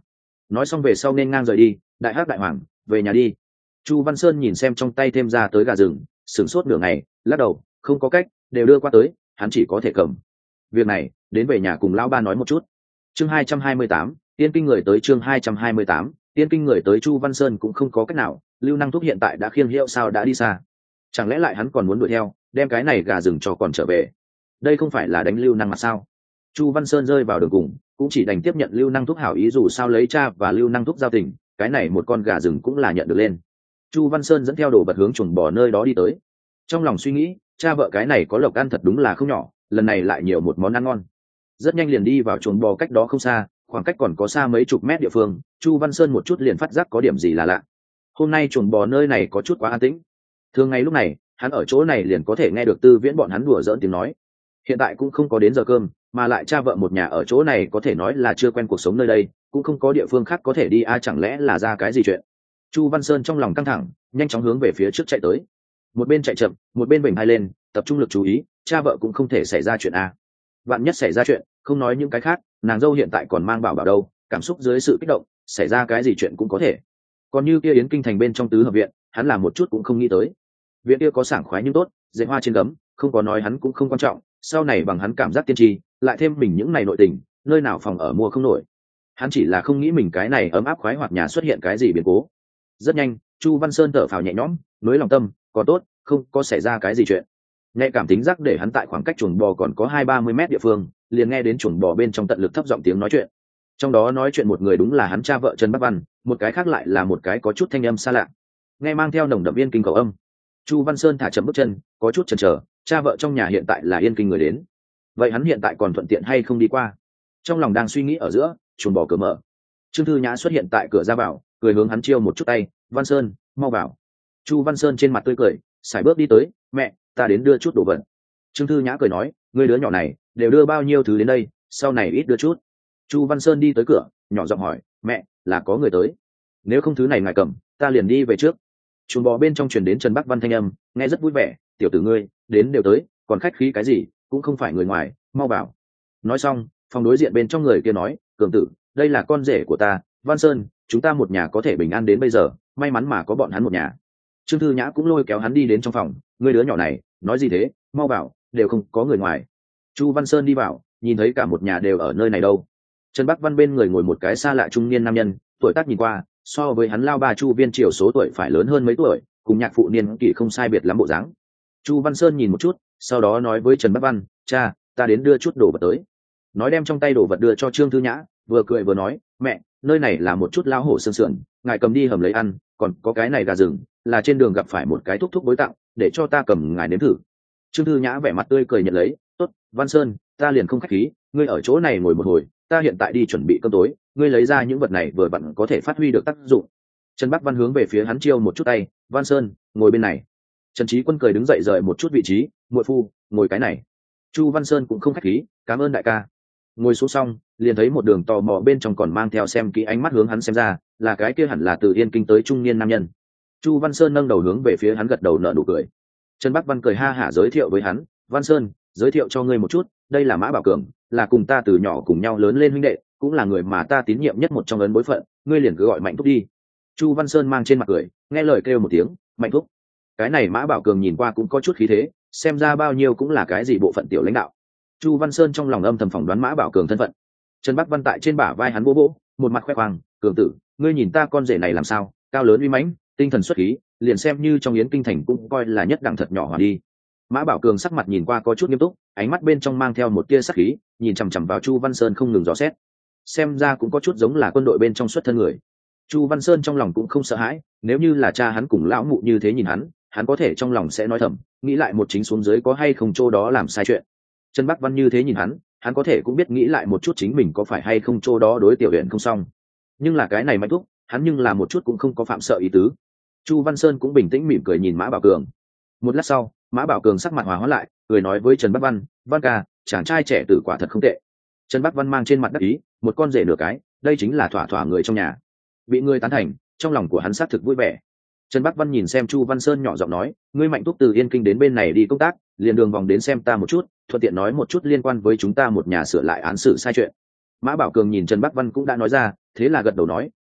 nói xong về sau nên ngang rời đi. Đại hắc đại hoàng, về nhà đi. Chu Văn Sơn nhìn xem trong tay thêm ra tới gà rừng, sửng sốt nửa ngày, lắc đầu, không có cách, đều đưa qua tới, hắn chỉ có thể cầm. Việc này, đến về nhà cùng lão ba nói một chút. Chương hai trăm hai mươi tám, tiên kinh người tới. Chương hai trăm hai mươi tám, tiên kinh người tới. Chu Văn Sơn cũng không có cách nào, Lưu Năng Thúc hiện tại đã khiêng hiệu sao đã đi xa, chẳng lẽ lại hắn còn muốn đuổi theo, đem cái này gà rừng cho còn trở về? Đây không phải là đánh Lưu Năng mà sao? Chu Văn Sơn rơi vào đường cùng, cũng chỉ đành tiếp nhận Lưu Năng Thúc hảo ý, dù sao lấy cha và Lưu Năng Thúc giao tình, cái này một con gà rừng cũng là nhận được lên. Chu Văn Sơn dẫn theo đồ vật hướng chuồng bò nơi đó đi tới, trong lòng suy nghĩ, cha vợ cái này có lộc ăn thật đúng là không nhỏ, lần này lại nhiều một món ăn ngon. Rất nhanh liền đi vào chuồng bò, cách đó không xa, khoảng cách còn có xa mấy chục mét địa phương, Chu Văn Sơn một chút liền phát giác có điểm gì là lạ. Hôm nay chuồng bò nơi này có chút quá an tĩnh. Thường ngày lúc này, hắn ở chỗ này liền có thể nghe được Tư Viễn bọn hắn đùa giỡn tiếng nói. Hiện tại cũng không có đến giờ cơm, mà lại cha vợ một nhà ở chỗ này có thể nói là chưa quen cuộc sống nơi đây, cũng không có địa phương khác có thể đi, a chẳng lẽ là ra cái gì chuyện? Chu Văn Sơn trong lòng căng thẳng, nhanh chóng hướng về phía trước chạy tới. Một bên chạy chậm, một bên vểnh hai lên, tập trung lực chú ý, cha vợ cũng không thể xảy ra chuyện a. Vạn nhất xảy ra chuyện, không nói những cái khác, nàng dâu hiện tại còn mang bảo bảo đâu, cảm xúc dưới sự kích động, xảy ra cái gì chuyện cũng có thể. Còn như kia Yến Kinh thành bên trong tứ hợp viện, hắn là một chút cũng không nghĩ tới. Viện kia có sảng khoái nhưng tốt, dễ hoa trên gấm, không có nói hắn cũng không quan trọng, sau này bằng hắn cảm giác tiên tri, lại thêm mình những này nội tình, nơi nào phòng ở mua không nổi. Hắn chỉ là không nghĩ mình cái này ấm áp khoái hoạt nhà xuất hiện cái gì biến cố. Rất nhanh, Chu Văn Sơn thở phào nhẹ nhõm, nối lòng tâm, có tốt, không có xảy ra cái gì chuyện. Nhạy cảm tính giác để hắn tại khoảng cách chuồng bò còn có hai ba mươi mét địa phương, liền nghe đến chuồng bò bên trong tận lực thấp giọng tiếng nói chuyện. Trong đó nói chuyện một người đúng là hắn cha vợ Trần Bắc Văn, một cái khác lại là một cái có chút thanh âm xa lạ, nghe mang theo nồng đậm Yên Kinh cầu âm. Chu Văn Sơn thả chậm bước chân, có chút chần chờ, cha vợ trong nhà hiện tại là Yên Kinh người đến, vậy hắn hiện tại còn thuận tiện hay không đi qua? Trong lòng đang suy nghĩ ở giữa, chuồng bò cửa mở, Trương Thư Nhã xuất hiện tại cửa ra vào, cười hướng hắn chiêu một chút tay, Văn Sơn, mau vào. Chu Văn Sơn trên mặt tươi cười, sải bước đi tới, mẹ, ta đến đưa chút đồ vật. Trương Thư Nhã cười nói, ngươi đứa nhỏ này đều đưa bao nhiêu thứ đến đây, sau này ít đưa chút. Chu Văn Sơn đi tới cửa, nhỏ giọng hỏi, mẹ, là có người tới? Nếu không thứ này ngài cầm, ta liền đi về trước. Chuồng bò bên trong truyền đến Trần Bắc Văn thanh âm, nghe rất vui vẻ, tiểu tử ngươi đến đều tới, còn khách khí cái gì, cũng không phải người ngoài, mau vào. Nói xong, phòng đối diện bên trong người kia nói, cường tử, đây là con rể của ta, Văn Sơn, chúng ta một nhà có thể bình an đến bây giờ, may mắn mà có bọn hắn một nhà. Trương Thư Nhã cũng lôi kéo hắn đi đến trong phòng, ngươi đứa nhỏ này nói gì thế, mau vào, đều không có người ngoài. Chu Văn Sơn đi vào, nhìn thấy cả một nhà đều ở nơi này đâu. Trần Bắc Văn bên người ngồi một cái xa lạ trung niên nam nhân, tuổi tác nhìn qua so với hắn lao ba Chu Viên Triều số tuổi phải lớn hơn mấy tuổi, cùng nhạc phụ niên kỷ không sai biệt lắm bộ dáng. Chu Văn Sơn nhìn một chút, sau đó nói với Trần Bắc Văn, cha, ta đến đưa chút đồ vật tới. Nói đem trong tay đồ vật đưa cho Trương Thư Nhã, vừa cười vừa nói, mẹ, nơi này là một chút lao hổ xương sườn, ngài cầm đi hầm lấy ăn, còn có cái này gà rừng, là trên đường gặp phải một cái thúc thúc bối tặng, để cho ta cầm ngài nếm thử. Trương Thư Nhã vẻ mặt tươi cười nhận lấy, tốt, Văn Sơn, ta liền không khách khí, ngươi ở chỗ này ngồi một hồi, ta hiện tại đi chuẩn bị cơm tối, ngươi lấy ra những vật này vừa vặn có thể phát huy được tác dụng. Trần Bắc Văn hướng về phía hắn chiêu một chút tay, Văn Sơn, ngồi bên này. Trần Chí Quân cười đứng dậy rời một chút vị trí, muội phu, ngồi cái này. Chu Văn Sơn cũng không khách khí, cảm ơn đại ca. Ngồi xuống xong, liền thấy một đường tò mò bên trong còn mang theo xem kỹ ánh mắt hướng hắn xem ra, là cái kia hẳn là từ Yên Kinh tới trung niên nam nhân. Chu Văn Sơn nâng đầu hướng về phía hắn gật đầu nở nụ cười. Trần Bắc Văn cười ha hả giới thiệu với hắn, Văn Sơn, giới thiệu cho ngươi một chút, đây là Mã Bảo Cường, là cùng ta từ nhỏ cùng nhau lớn lên huynh đệ, cũng là người mà ta tín nhiệm nhất một trong ấn bối phận, ngươi liền cứ gọi Mạnh Thúc đi. Chu Văn Sơn mang trên mặt cười, nghe lời kêu một tiếng, Mạnh Thúc. Cái này Mã Bảo Cường nhìn qua cũng có chút khí thế, xem ra bao nhiêu cũng là cái gì bộ phận tiểu lãnh đạo. Chu Văn Sơn trong lòng âm thầm phỏng đoán Mã Bảo Cường thân phận. Trần Bắc Văn tại trên bả vai hắn vỗ vỗ, một mặt khoe khoang, Cường tử, ngươi nhìn ta con rể này làm sao, cao lớn uy mãnh, tinh thần xuất khí, liền xem như trong Yến Kinh thành cũng coi là nhất đẳng thật nhỏ hòa đi. Mã Bảo Cường sắc mặt nhìn qua có chút nghiêm túc, ánh mắt bên trong mang theo một tia sắc khí, nhìn chằm chằm vào Chu Văn Sơn không ngừng dò xét. Xem ra cũng có chút giống là quân đội bên trong xuất thân người. Chu Văn Sơn trong lòng cũng không sợ hãi, nếu như là cha hắn cùng lão mụ như thế nhìn hắn, hắn có thể trong lòng sẽ nói thầm, nghĩ lại một chính xuống dưới có hay không chỗ đó làm sai chuyện. Trần Bắc Văn như thế nhìn hắn, hắn có thể cũng biết nghĩ lại một chút chính mình có phải hay không chỗ đó đối tiểu huyện không xong. Nhưng là cái này Mạnh Thúc, hắn nhưng là một chút cũng không có phạm sợ ý tứ. Chu Văn Sơn cũng bình tĩnh mỉm cười nhìn Mã Bảo Cường. Một lát sau, Mã Bảo Cường sắc mặt hòa hóa lại, cười nói với Trần Bắc Văn, Văn ca, chàng trai trẻ tử quả thật không tệ. Trần Bắc Văn mang trên mặt đắc ý, một con rể nửa cái, đây chính là thỏa thỏa người trong nhà. Bị người tán thành, trong lòng của hắn xác thực vui vẻ. Trần Bắc Văn nhìn xem Chu Văn Sơn nhỏ giọng nói, ngươi Mạnh Thúc từ Yên Kinh đến bên này đi công tác, liền đường vòng đến xem ta một chút, thuận tiện nói một chút liên quan với chúng ta một nhà sửa lại án xử sai chuyện. Mã Bảo Cường nhìn Trần Bắc Văn cũng đã nói ra, thế là gật đầu nói,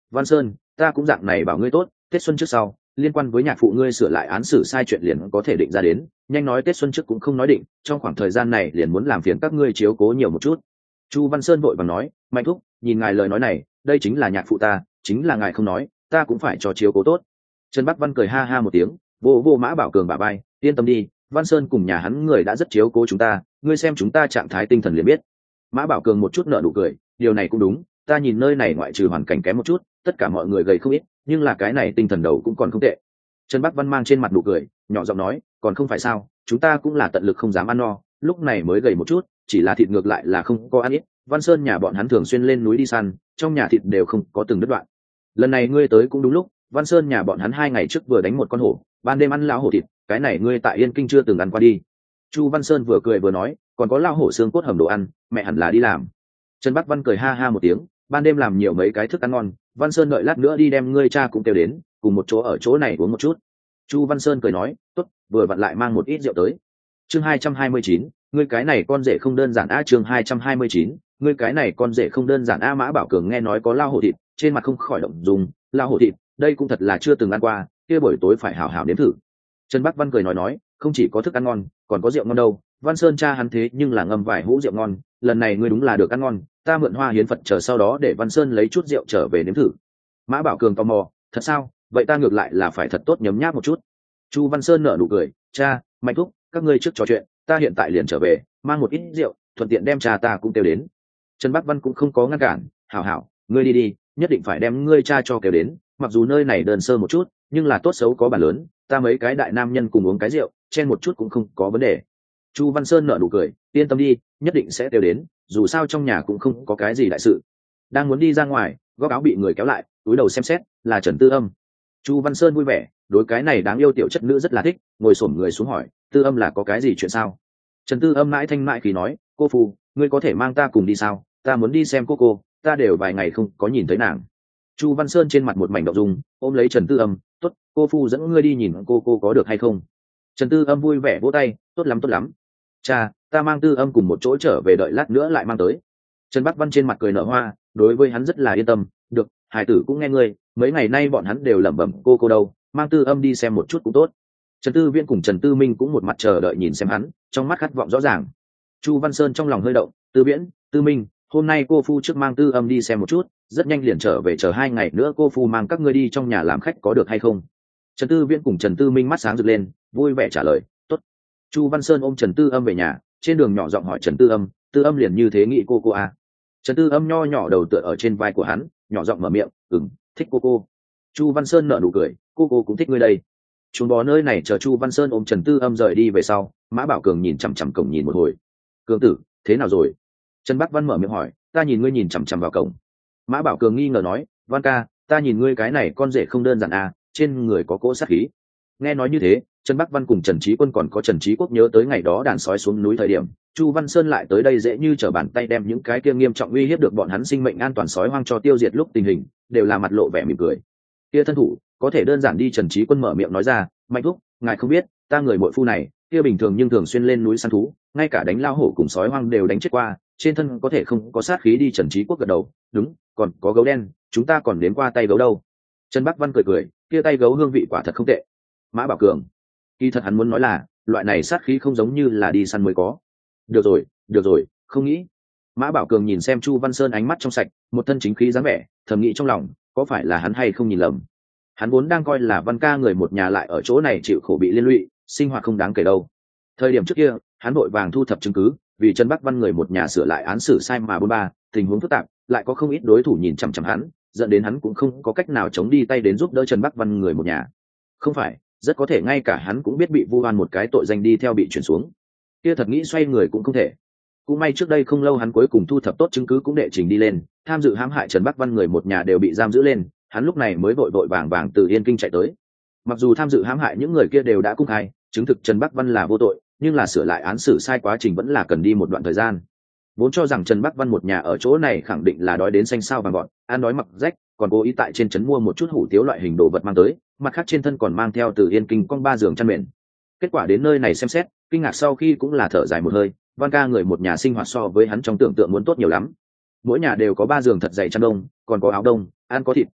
Văn Sơn, ta cũng dạng này bảo ngươi tốt, Tết xuân trước sau liên quan với nhạc phụ ngươi sửa lại án xử sai chuyện liền có thể định ra đến, nhanh nói Tết xuân trước cũng không nói định, trong khoảng thời gian này liền muốn làm phiền các ngươi chiếu cố nhiều một chút. Chu Văn Sơn vội vàng nói, Mạnh thúc, nhìn ngài lời nói này, đây chính là nhạc phụ ta, chính là ngài không nói, ta cũng phải cho chiếu cố tốt. Trần Bắc Văn cười ha ha một tiếng, vô vô Mã Bảo Cường bả vai, yên tâm đi, Văn Sơn cùng nhà hắn người đã rất chiếu cố chúng ta, ngươi xem chúng ta trạng thái tinh thần liền biết. Mã Bảo Cường một chút nở nụ cười, điều này cũng đúng, ta nhìn nơi này ngoại trừ hoàn cảnh kém một chút, tất cả mọi người gầy không ít, nhưng là cái này tinh thần đầu cũng còn không tệ. Trần Bắc Văn mang trên mặt nụ cười, nhỏ giọng nói, còn không phải sao, chúng ta cũng là tận lực không dám ăn no, lúc này mới gầy một chút, chỉ là thịt ngược lại là không có ăn ít. Văn Sơn nhà bọn hắn thường xuyên lên núi đi săn, trong nhà thịt đều không có từng đứt đoạn. Lần này ngươi tới cũng đúng lúc, Văn Sơn nhà bọn hắn hai ngày trước vừa đánh một con hổ, ban đêm ăn lão hổ thịt, cái này ngươi tại Yên Kinh chưa từng ăn qua đi. Chu Văn Sơn vừa cười vừa nói, còn có lão hổ xương cốt hầm đồ ăn, mẹ hẳn là đi làm. Trần Bắc Văn cười ha ha một tiếng, ban đêm làm nhiều mấy cái thức ăn ngon, Văn Sơn đợi lát nữa đi đem ngươi cha cũng kêu đến, cùng một chỗ ở chỗ này uống một chút. Chu Văn Sơn cười nói, tốt, vừa vặn lại mang một ít rượu tới. Chương hai trăm hai mươi chín, ngươi cái này con rể không đơn giản a. Chương hai trăm hai mươi chín, ngươi cái này con rể không đơn giản a. Mã Bảo Cường nghe nói có lao hổ thịt, trên mặt không khỏi động dung, lao hổ thịt, đây cũng thật là chưa từng ăn qua, kia buổi tối phải hảo hảo nếm thử. Trần Bắc Văn cười nói nói, không chỉ có thức ăn ngon, còn có rượu ngon đâu. Văn Sơn cha hắn thế nhưng là ngâm vài hũ rượu ngon, lần này ngươi đúng là được ăn ngon, ta mượn hoa hiến Phật chờ sau đó để Văn Sơn lấy chút rượu trở về nếm thử. Mã Bảo Cường tò mò, thật sao? Vậy ta ngược lại là phải thật tốt nhấm nháp một chút. Chu Văn Sơn nở nụ cười, cha, Mạnh thúc, các ngươi trước trò chuyện, ta hiện tại liền trở về, mang một ít rượu, thuận tiện đem cha ta cũng kêu đến. Trần Bắc Văn cũng không có ngăn cản, hảo hảo, ngươi đi đi, nhất định phải đem ngươi cha cho kêu đến, mặc dù nơi này đơn sơ một chút, nhưng là tốt xấu có bản lớn, ta mấy cái đại nam nhân cùng uống cái rượu, chen một chút cũng không có vấn đề. Chu Văn Sơn nở nụ cười, yên tâm đi, nhất định sẽ kêu đến, dù sao trong nhà cũng không có cái gì đại sự. Đang muốn đi ra ngoài, góc áo bị người kéo lại, túi đầu xem xét, là Trần Tư Âm. Chu Văn Sơn vui vẻ, đối cái này đáng yêu tiểu chất nữ rất là thích, ngồi xổm người xuống hỏi, Tư Âm là có cái gì chuyện sao? Trần Tư Âm mãi thanh mãi khí nói, cô phu, ngươi có thể mang ta cùng đi sao? Ta muốn đi xem cô cô, ta đều vài ngày không có nhìn thấy nàng. Chu Văn Sơn trên mặt một mảnh động dung, ôm lấy Trần Tư Âm, tốt, cô phu dẫn ngươi đi nhìn cô cô có được hay không? Trần Tư Âm vui vẻ vỗ tay, tốt lắm tốt lắm. Cha, ta mang Tư Âm cùng một chỗ trở về, đợi lát nữa lại mang tới. Trần Bắc Văn trên mặt cười nở hoa, đối với hắn rất là yên tâm, được, hải tử cũng nghe ngươi, mấy ngày nay bọn hắn đều lẩm bẩm cô cô đâu, mang Tư Âm đi xem một chút cũng tốt. Trần Tư Viễn cùng Trần Tư Minh cũng một mặt chờ đợi nhìn xem hắn, trong mắt khát vọng rõ ràng. Chu Văn Sơn trong lòng hơi động, Tư Viễn, Tư Minh, hôm nay cô phu trước mang Tư Âm đi xem một chút, rất nhanh liền trở về, chờ hai ngày nữa cô phu mang các ngươi đi trong nhà làm khách có được hay không? Trần Tư Viễn cùng Trần Tư Minh mắt sáng rực lên, vui vẻ trả lời, tốt. Chu Văn Sơn ôm Trần Tư Âm về nhà, trên đường nhỏ giọng hỏi Trần Tư Âm, Tư Âm liền như thế nghĩ cô cô à? Trần Tư Âm nho nhỏ đầu tựa ở trên vai của hắn, nhỏ giọng mở miệng, ừm, thích cô cô. Chu Văn Sơn nở nụ cười, cô cô cũng thích ngươi đây. Chúng bò nơi này chờ Chu Văn Sơn ôm Trần Tư Âm rời đi về sau, Mã Bảo Cường nhìn chằm chằm cổng nhìn một hồi. Cường tử, thế nào rồi? Trần Bắc Văn mở miệng hỏi, ta nhìn ngươi nhìn chằm chằm vào cổng. Mã Bảo Cường nghi ngờ nói, Văn ca, ta nhìn ngươi cái này con rể không đơn giản à, trên người có cỗ sát khí. Nghe nói như thế, Trần Bắc Văn cùng Trần Chí Quân còn có Trần Chí Quốc nhớ tới ngày đó đàn sói xuống núi thời điểm, Chu Văn Sơn lại tới đây dễ như trở bàn tay đem những cái kia nghiêm trọng uy hiếp được bọn hắn sinh mệnh an toàn sói hoang cho tiêu diệt lúc tình hình, đều là mặt lộ vẻ mỉm cười. Kia thân thủ, có thể đơn giản đi. Trần Chí Quân mở miệng nói ra, Mạnh thúc, ngài không biết, ta người muội phu này, kia bình thường nhưng thường xuyên lên núi săn thú, ngay cả đánh lao hổ cùng sói hoang đều đánh chết qua, trên thân có thể không có sát khí đi. Trần Chí Quốc gật đầu, đúng, còn có gấu đen, chúng ta còn đến qua tay gấu đâu. Trần Bắc Văn cười cười, kia tay gấu hương vị quả thật không tệ. Mã Bảo Cường, kỳ thật hắn muốn nói là, loại này sát khí không giống như là đi săn mới có. Được rồi, được rồi, không nghĩ. Mã Bảo Cường nhìn xem Chu Văn Sơn ánh mắt trong sạch, một thân chính khí dáng vẻ, thầm nghĩ trong lòng, có phải là hắn hay không nhìn lầm. Hắn vốn đang coi là Văn ca người một nhà lại ở chỗ này chịu khổ bị liên lụy, sinh hoạt không đáng kể đâu. Thời điểm trước kia, hắn vội vàng thu thập chứng cứ, vì Trần Bắc Văn người một nhà sửa lại án xử sai mà bôn ba, tình huống phức tạp, lại có không ít đối thủ nhìn chằm chằm hắn, dẫn đến hắn cũng không có cách nào chống đi tay đến giúp đỡ Trần Bắc Văn người một nhà. Không phải, rất có thể ngay cả hắn cũng biết bị vu oan một cái tội danh đi theo bị chuyển xuống. Kia thật nghĩ xoay người cũng không thể. Cũng may trước đây không lâu hắn cuối cùng thu thập tốt chứng cứ cũng đệ trình đi lên, tham dự hãm hại Trần Bắc Văn người một nhà đều bị giam giữ lên, hắn lúc này mới vội vội vàng vàng từ Yên Kinh chạy tới. Mặc dù tham dự hãm hại những người kia đều đã cung khai, chứng thực Trần Bắc Văn là vô tội, nhưng là sửa lại án xử sai quá trình vẫn là cần đi một đoạn thời gian. Vốn cho rằng Trần Bắc Văn một nhà ở chỗ này khẳng định là đói đến xanh sao vàng gọn, ăn đói mặc rách, còn cố ý tại trên trấn mua một chút hủ tiếu loại hình đồ vật mang tới, mặt khác trên thân còn mang theo từ Yên Kinh con ba giường chăn mền. Kết quả đến nơi này xem xét, kinh ngạc sau khi cũng là thở dài một hơi, Văn ca người một nhà sinh hoạt so với hắn trong tưởng tượng muốn tốt nhiều lắm. Mỗi nhà đều có ba giường thật dày chăn đông, còn có áo đông, ăn có thịt,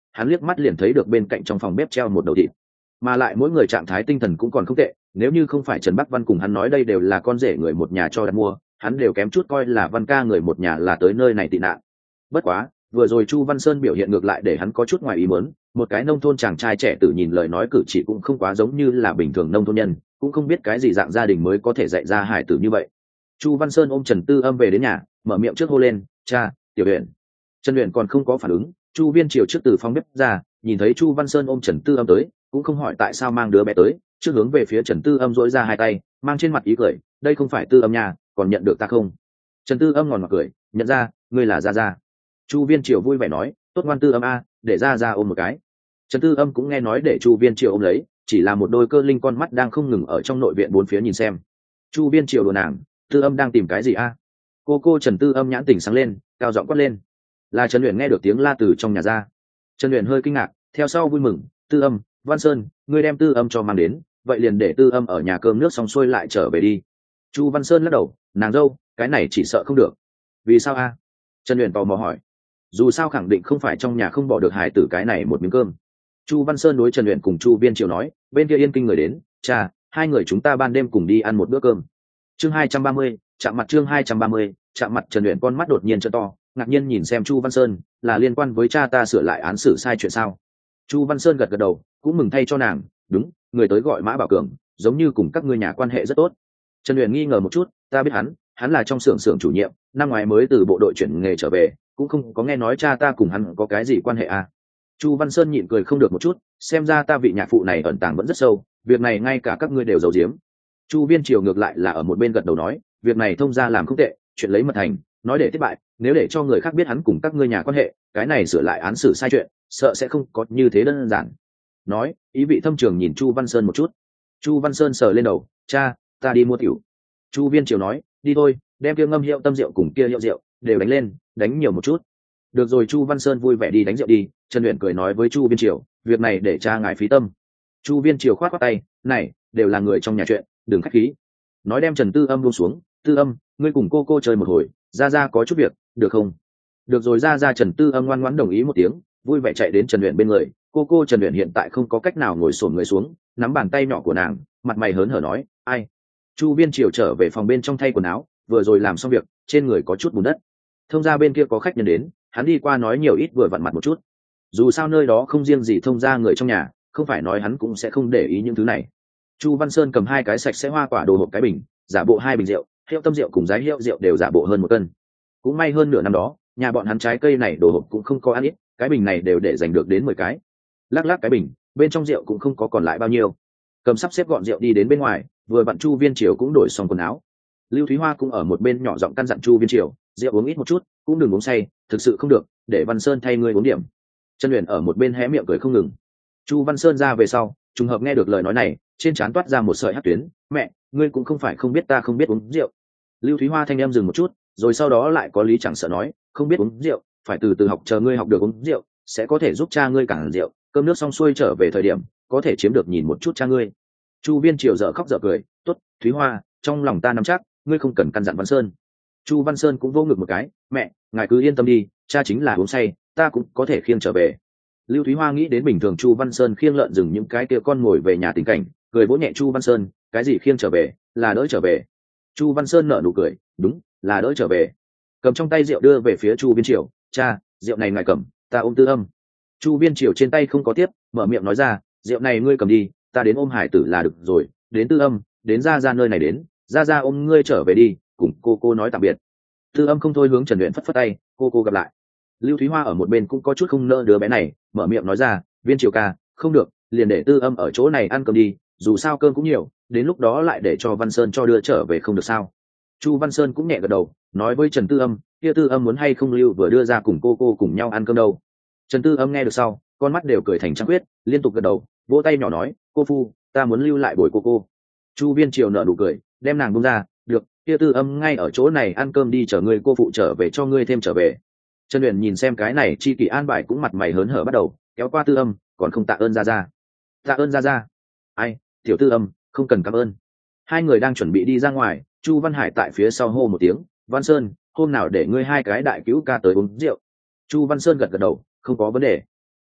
hắn liếc mắt liền thấy được bên cạnh trong phòng bếp treo một đầu thịt, mà lại mỗi người trạng thái tinh thần cũng còn không tệ. Nếu như không phải Trần Bắc Văn cùng hắn nói đây đều là con rể người một nhà cho đặt mua, hắn đều kém chút coi là Văn ca người một nhà là tới nơi này tị nạn. Bất quá vừa rồi Chu Văn Sơn biểu hiện ngược lại để hắn có chút ngoài ý muốn, một cái nông thôn chàng trai trẻ tử nhìn lời nói cử chỉ cũng không quá giống như là bình thường nông thôn nhân, cũng không biết cái gì dạng gia đình mới có thể dạy ra hải tử như vậy. Chu Văn Sơn ôm Trần Tư Âm về đến nhà, mở miệng trước hô lên, cha, Tiểu Uyển. Trần Uyển còn không có phản ứng, Chu Viên Triều trước từ phòng bếp ra, nhìn thấy Chu Văn Sơn ôm Trần Tư Âm tới, cũng không hỏi tại sao mang đứa bé tới, trước hướng về phía Trần Tư Âm dỗi ra hai tay, mang trên mặt ý cười, đây không phải Tư Âm nhà, còn nhận được ta không? Trần Tư Âm ngòn mặt cười, nhận ra, ngươi là Gia Gia. Chu Viên Triều vui vẻ nói, tốt ngoan Tư Âm a, để Gia Gia ôm một cái. Trần Tư Âm cũng nghe nói để Chu Viên Triều ôm lấy, chỉ là một đôi cơ linh con mắt đang không ngừng ở trong nội viện bốn phía nhìn xem. Chu Viên Triều đùa nàng, Tư Âm đang tìm cái gì a? Cô cô Trần Tư Âm nhãn tỉnh sáng lên, cao giọng quát lên. Là Trần Uyển nghe được tiếng la từ trong nhà ra. Trần Uyển hơi kinh ngạc, theo sau vui mừng, Tư Âm, Văn Sơn, ngươi đem Tư Âm cho mang đến, vậy liền để Tư Âm ở nhà cơm nước xong xuôi lại trở về đi. Chu Văn Sơn lắc đầu, nàng dâu, cái này chỉ sợ không được. Vì sao a? Trần Uyển tò mò hỏi. Dù sao khẳng định không phải trong nhà không bỏ được hài tử cái này một miếng cơm. Chu Văn Sơn đối Trần Uyển cùng Chu Viên Triều nói, bên kia Yên Kinh người đến, cha, hai người chúng ta ban đêm cùng đi ăn một bữa cơm. Chương hai trăm ba mươi, chạm mặt chương hai trăm ba mươi, chạm mặt. Trần Uyển con mắt đột nhiên trợ to, ngạc nhiên nhìn xem Chu Văn Sơn, là liên quan với cha ta sửa lại án xử sai chuyện sao? Chu Văn Sơn gật gật đầu, cũng mừng thay cho nàng, đúng, người tới gọi Mã Bảo Cường, giống như cùng các ngươi nhà quan hệ rất tốt. Trần Uyển nghi ngờ một chút, ta biết hắn, hắn là trong xưởng xưởng chủ nhiệm, năm ngoái mới từ bộ đội chuyển nghề trở về, cũng không có nghe nói cha ta cùng hắn có cái gì quan hệ à. Chu Văn Sơn nhịn cười không được một chút, xem ra ta vị nhạc phụ này ẩn tàng vẫn rất sâu, việc này ngay cả các ngươi đều giấu giếm. Chu Viên Triều ngược lại là ở một bên gật đầu nói, việc này thông gia làm không tệ, chuyện lấy mật thành, nói để thất bại, nếu để cho người khác biết hắn cùng các ngươi nhà quan hệ, cái này sửa lại án xử sai chuyện, sợ sẽ không có như thế đơn giản. Nói, ý vị thâm trường nhìn Chu Văn Sơn một chút. Chu Văn Sơn sờ lên đầu, cha, ta đi mua tiểu. Chu Viên Triều nói, đi thôi, đem kia ngâm rượu tâm rượu cùng kia rượu rượu đều đánh lên, đánh nhiều một chút. Được rồi, Chu Văn Sơn vui vẻ đi đánh rượu đi. Trần Uyển cười nói với Chu Viên Triều, việc này để cha ngài phí tâm. Chu Viên Triều khoát khoát tay, này đều là người trong nhà chuyện, đừng khách khí. Nói đem Trần Tư Âm buông xuống, Tư Âm, ngươi cùng cô cô chơi một hồi, Gia Gia có chút việc, được không? Được rồi. Gia Gia. Trần Tư Âm ngoan ngoãn đồng ý một tiếng, vui vẻ chạy đến Trần Uyển bên người. Cô cô Trần Uyển hiện tại không có cách nào ngồi xổm người xuống, nắm bàn tay nhỏ của nàng, mặt mày hớn hở nói, ai? Chu Viên Triều trở về phòng bên trong thay quần áo, vừa rồi làm xong việc, trên người có chút bùn đất. Thông gia bên kia có khách nhân đến, hắn đi qua nói nhiều ít vừa vặn mặt một chút. Dù sao nơi đó không riêng gì thông gia người trong nhà, không phải nói hắn cũng sẽ không để ý những thứ này. Chu Văn Sơn cầm hai cái sạch sẽ hoa quả đồ hộp cái bình, giả bộ hai bình rượu, hiệu tâm rượu cùng giá hiệu rượu đều giả bộ hơn một cân. Cũng may hơn nửa năm đó, nhà bọn hắn trái cây này đồ hộp cũng không có ăn ít, cái bình này đều để dành được đến mười cái. Lắc lắc cái bình, bên trong rượu cũng không có còn lại bao nhiêu. Cầm sắp xếp gọn rượu đi đến bên ngoài, vừa vặn Chu Viên Triều cũng đổi xong quần áo. Lưu Thúy Hoa cũng ở một bên nhỏ giọng căn dặn Chu Viên Triều, rượu uống ít một chút, cũng đừng uống say, thực sự không được, để Văn Sơn thay ngươi uống điểm. Trần Uyển ở một bên hé miệng cười không ngừng. Chu Văn Sơn ra về sau, trùng hợp nghe được lời nói này, trên trán toát ra một sợi hắc tuyến, mẹ, ngươi cũng không phải không biết ta không biết uống rượu. Lưu Thúy Hoa thanh em dừng một chút, rồi sau đó lại có lý chẳng sợ nói, không biết uống rượu, phải từ từ học, chờ ngươi học được uống rượu, sẽ có thể giúp cha ngươi cản rượu, cơm nước xong xuôi trở về thời điểm, có thể chiếm được nhìn một chút cha ngươi. Chu Viên Triều dở khóc dở cười, tốt, Thúy Hoa, trong lòng ta nắm chắc, ngươi không cần căn dặn Văn Sơn. Chu Văn Sơn cũng vô ngực một cái, mẹ, ngài cứ yên tâm đi, cha chính là uống say, ta cũng có thể khiêng trở về. Lưu Thúy Hoa nghĩ đến bình thường Chu Văn Sơn khiêng lợn rừng những cái kia con ngồi về nhà tình cảnh, cười vỗ nhẹ Chu Văn Sơn, cái gì khiêng trở về, là đỡ trở về. Chu Văn Sơn nở nụ cười, đúng, là đỡ trở về. Cầm trong tay rượu đưa về phía Chu Viên Triều, cha, rượu này ngài cầm, ta ôm Tư Âm. Chu Viên Triều trên tay không có tiếp, mở miệng nói ra, rượu này ngươi cầm đi, ta đến ôm hải tử là được rồi, đến Tư Âm, đến Gia Gia nơi này đến, Gia Gia ôm ngươi trở về đi, cùng cô cô nói tạm biệt. Tư Âm không thôi hướng Trần Uyển phất phất tay, cô cô gặp lại. Lưu Thúy Hoa ở một bên cũng có chút không nỡ đứa bé này, mở miệng nói ra, Viên Triều ca, không được, liền để Tư Âm ở chỗ này ăn cơm đi, dù sao cơm cũng nhiều, đến lúc đó lại để cho Văn Sơn cho đưa trở về không được sao? Chu Văn Sơn cũng nhẹ gật đầu, nói với Trần Tư Âm, kia Tư Âm muốn hay không lưu vừa đưa ra cùng cô cô cùng nhau ăn cơm đâu. Trần Tư Âm nghe được sau, con mắt đều cười thành trăng khuyết, liên tục gật đầu, vỗ tay nhỏ nói, cô phu, ta muốn lưu lại bồi cô cô. Chu Viên Triều nở nụ cười, đem nàng buông ra, được, kia Tư Âm ngay ở chỗ này ăn cơm đi, chở ngươi cô phụ trở về cho ngươi thêm trở về. Trần Uyển nhìn xem cái này chi kỷ an bài cũng mặt mày hớn hở bắt đầu, kéo qua Tư Âm, còn không tạ ơn Gia Gia. Tạ ơn Gia Gia? Ai, tiểu Tư Âm, không cần cảm ơn. Hai người đang chuẩn bị đi ra ngoài, Chu Văn Hải tại phía sau hô một tiếng, Văn Sơn, hôm nào để ngươi hai cái đại cứu ca tới uống rượu. Chu Văn Sơn gật gật đầu, không có vấn đề.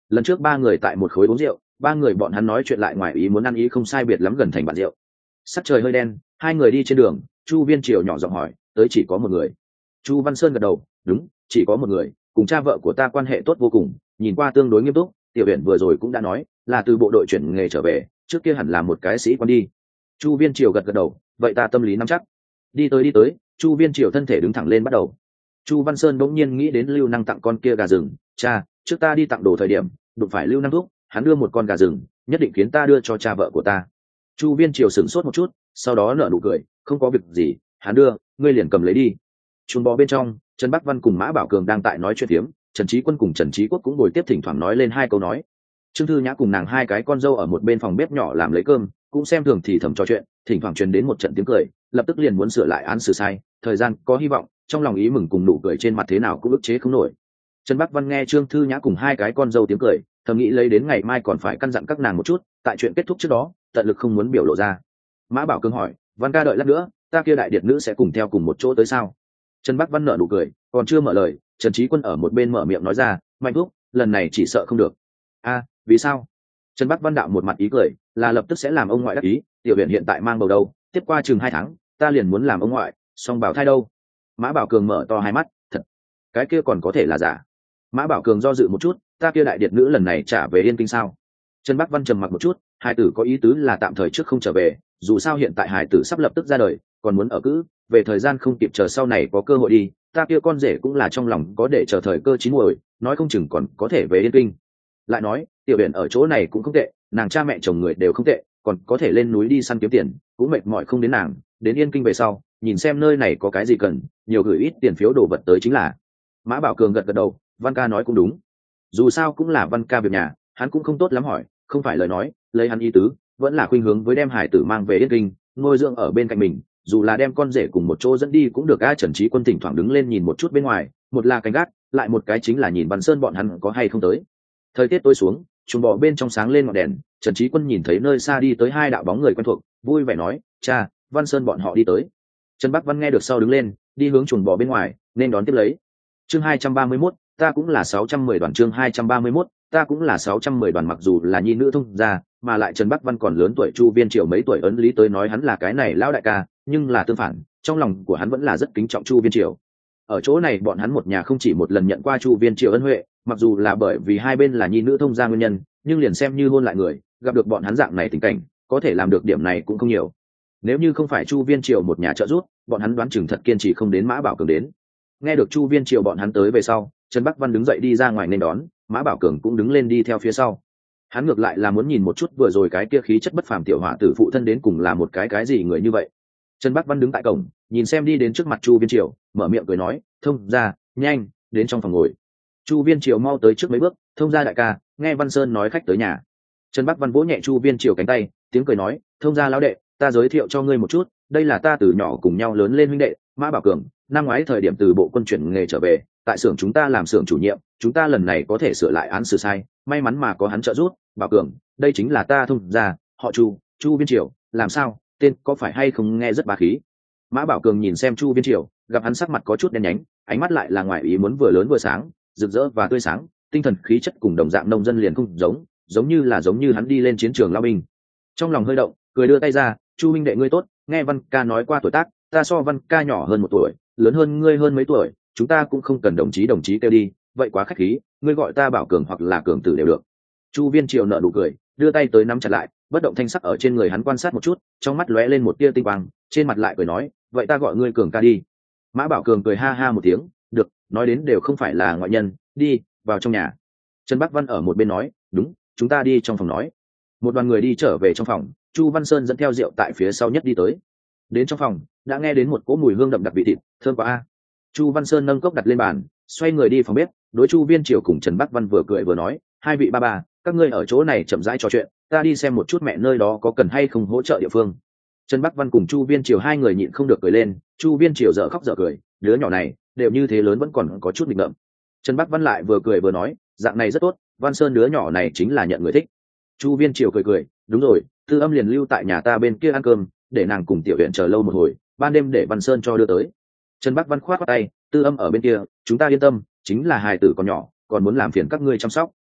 lần trước ba người tại một khối uống rượu, ba người bọn hắn nói chuyện lại ngoài ý muốn ăn ý không sai biệt lắm gần thành bàn rượu. Sắc trời hơi đen, hai người đi trên đường, Chu Viên Triều nhỏ giọng hỏi, tới chỉ có một người. Chu Văn Sơn gật đầu, đúng, chỉ có một người, cùng cha vợ của ta quan hệ tốt vô cùng, nhìn qua tương đối nghiêm túc, tiểu huyện vừa rồi cũng đã nói là từ bộ đội chuyển nghề trở về, trước kia hẳn là một cái sĩ quan đi. Chu Viên Triều gật gật đầu, vậy ta tâm lý nắm chắc. Đi tới đi tới, Chu Viên Triều thân thể đứng thẳng lên bắt đầu. Chu Văn Sơn bỗng nhiên nghĩ đến Lưu Năng tặng con kia gà rừng, cha, trước ta đi tặng đồ thời điểm đụng phải Lưu Năng thúc, hắn đưa một con gà rừng, nhất định khiến ta đưa cho cha vợ của ta. Chu Viên Triều sửng sốt một chút, sau đó nở nụ cười, không có việc gì, hắn đưa, ngươi liền cầm lấy đi. Chuồng bò bên trong, Trần Bắc Văn cùng Mã Bảo Cường đang tại nói chuyện tiếm, Trần Chí Quân cùng Trần Chí Quốc cũng ngồi tiếp thỉnh thoảng nói lên hai câu nói. Trương Thư Nhã cùng nàng hai cái con dâu ở một bên phòng bếp nhỏ làm lấy cơm, cũng xem thường thì thầm trò chuyện, thỉnh thoảng truyền đến một trận tiếng cười, lập tức liền muốn sửa lại án xử sai, thời gian có hy vọng, trong lòng ý mừng cùng nụ cười trên mặt thế nào cũng ức chế không nổi. Trần Bắc Văn nghe Trương Thư Nhã cùng hai cái con dâu tiếng cười, thầm nghĩ lấy đến ngày mai còn phải căn dặn các nàng một chút, tại chuyện kết thúc trước đó, tận lực không muốn biểu lộ ra. Mã Bảo Cường hỏi, Văn ca đợi lát nữa, ta kia đại điệt nữ sẽ cùng theo cùng một chỗ tới sao? Trần Bắc Văn nở nụ cười, còn chưa mở lời, Trần Chí Quân ở một bên mở miệng nói ra, Mạnh Thúc, lần này chỉ sợ không được. A, vì sao? Trần Bắc Văn đạo một mặt ý cười, là lập tức sẽ làm ông ngoại đắc ý, tiểu huyện hiện tại mang bầu đâu, tiếp qua chừng hai tháng, ta liền muốn làm ông ngoại, song bảo thai đâu. Mã Bảo Cường mở to hai mắt, thật, cái kia còn có thể là giả. Mã Bảo Cường do dự một chút, ta kia đại điệt nữ lần này trả về Yên Kinh sao? Trần Bắc Văn trầm mặc một chút, hải tử có ý tứ là tạm thời trước không trở về, dù sao hiện tại hải tử sắp lập tức ra đời, còn muốn ở cữ, về thời gian không kịp chờ sau này có cơ hội đi, ta kia con rể cũng là trong lòng có để chờ thời cơ chín muồi, nói không chừng còn có thể về Yên Kinh. Lại nói, tiểu huyện ở chỗ này cũng không tệ, nàng cha mẹ chồng người đều không tệ, còn có thể lên núi đi săn kiếm tiền, cũng mệt mỏi không đến nàng, đến Yên Kinh về sau, nhìn xem nơi này có cái gì cần, nhiều gửi ít tiền phiếu đồ vật tới chính là. Mã Bảo Cường gật gật đầu, Văn ca nói cũng đúng, dù sao cũng là Văn ca việc nhà, hắn cũng không tốt lắm hỏi, không phải lời nói, lấy hắn ý tứ, vẫn là khuynh hướng với đem hải tử mang về Yên Kinh, nuôi dưỡng ở bên cạnh mình, dù là đem con rể cùng một chỗ dẫn đi cũng được. A Trần Chí Quân thỉnh thoảng đứng lên nhìn một chút bên ngoài, một là canh gác, lại một cái chính là nhìn Văn Sơn bọn hắn có hay không tới. Thời tiết tối xuống, chuồng bò bên trong sáng lên ngọn đèn, Trần Chí Quân nhìn thấy nơi xa đi tới hai đạo bóng người quen thuộc, vui vẻ nói, cha, Văn Sơn bọn họ đi tới. Trần Bắc Văn nghe được sau đứng lên, đi hướng chuồng bò bên ngoài, nên đón tiếp lấy. Chương hai trăm ba mươi mốt, ta cũng là sáu trăm mười đoàn. Chương hai trăm ba mươi mốt, ta cũng là sáu trăm mười đoàn. Mặc dù là nhi nữ thông gia, mà lại Trần Bắc Văn còn lớn tuổi Chu Viên Triều mấy tuổi, ấn lý tới nói hắn là cái này lão đại ca, nhưng là tương phản, trong lòng của hắn vẫn là rất kính trọng Chu Viên Triều. Ở chỗ này bọn hắn một nhà không chỉ một lần nhận qua Chu Viên Triều ân huệ, mặc dù là bởi vì hai bên là nhi nữ thông gia nguyên nhân, nhưng liền xem như hôn lại người, gặp được bọn hắn dạng này tình cảnh, có thể làm được điểm này cũng không nhiều. Nếu như không phải Chu Viên Triều một nhà trợ giúp, bọn hắn đoán chừng thật kiên trì không đến Mã Bảo Cường đến. Nghe được Chu Viên Triều bọn hắn tới về sau, Trần Bắc Văn đứng dậy đi ra ngoài nên đón, Mã Bảo Cường cũng đứng lên đi theo phía sau. Hắn ngược lại là muốn nhìn một chút vừa rồi cái kia khí chất bất phàm tiểu hỏa tử phụ thân đến cùng là một cái cái gì người như vậy. Trần Bắc Văn đứng tại cổng, nhìn xem đi đến trước mặt Chu Viên Triều, mở miệng cười nói, thông ra, nhanh, đến trong phòng ngồi. Chu Viên Triều mau tới trước mấy bước, thông ra đại ca, nghe Văn Sơn nói khách tới nhà. Trần Bắc Văn vỗ nhẹ Chu Viên Triều cánh tay, tiếng cười nói, thông ra lão đệ, ta giới thiệu cho ngươi một chút, đây là ta từ nhỏ cùng nhau lớn lên huynh đệ, Mã Bảo Cường, năm ngoái thời điểm từ bộ quân chuyển nghề trở về, tại xưởng chúng ta làm xưởng chủ nhiệm, chúng ta lần này có thể sửa lại án xử sai, may mắn mà có hắn trợ giúp. Bảo Cường, đây chính là ta thông ra, họ Chu, Chu Viên Triều, làm sao, tên có phải hay không nghe rất bá khí. Mã Bảo Cường nhìn xem Chu Viên Triều, gặp hắn sắc mặt có chút đen nhánh, ánh mắt lại là ngoài ý muốn vừa lớn vừa sáng, rực rỡ và tươi sáng, tinh thần khí chất cùng đồng dạng nông dân liền không giống, giống như là giống như hắn đi lên chiến trường lao binh. Trong lòng hơi động, cười đưa tay ra, Chu minh đệ ngươi tốt, nghe Văn ca nói qua tuổi tác, ta so Văn ca nhỏ hơn một tuổi, lớn hơn ngươi hơn mấy tuổi, chúng ta cũng không cần đồng chí đồng chí kêu đi, vậy quá khách khí, ngươi gọi ta Bảo Cường hoặc là Cường tử đều được. Chu Viên Triều nở nụ cười, đưa tay tới nắm chặt lại, bất động thanh sắc ở trên người hắn quan sát một chút, trong mắt lóe lên một tia tinh quang, trên mặt lại cười nói, vậy ta gọi ngươi Cường ca đi. Mã Bảo Cường cười ha ha một tiếng, được, nói đến đều không phải là ngoại nhân, đi vào trong nhà. Trần Bắc Văn ở một bên nói, đúng, chúng ta đi trong phòng nói. Một đoàn người đi trở về trong phòng, Chu Văn Sơn dẫn theo rượu tại phía sau nhất đi tới. Đến trong phòng, đã nghe đến một cỗ mùi hương đậm đặc vị thịt, thơm quá a. Chu Văn Sơn nâng cốc đặt lên bàn, xoay người đi phòng bếp, đối Chu Viên Triều cùng Trần Bắc Văn vừa cười vừa nói, hai vị ba bà, các ngươi ở chỗ này chậm rãi trò chuyện, ta đi xem một chút mẹ nơi đó có cần hay không hỗ trợ địa phương. Trần Bắc Văn cùng Chu Viên Triều hai người nhịn không được cười lên, Chu Viên Triều dở khóc dở cười, đứa nhỏ này đều như thế lớn vẫn còn có chút nghịch ngợm. Trần Bắc Văn lại vừa cười vừa nói, dạng này rất tốt, Văn Sơn đứa nhỏ này chính là nhận người thích. Chu Viên Triều cười cười, đúng rồi, Tư Âm liền lưu tại nhà ta bên kia ăn cơm, để nàng cùng tiểu huyện chờ lâu một hồi, ban đêm để Văn Sơn cho đưa tới. Trần Bắc Văn khoát khoát tay, Tư Âm ở bên kia, chúng ta yên tâm, chính là hài tử còn nhỏ, còn muốn làm phiền các ngươi chăm sóc.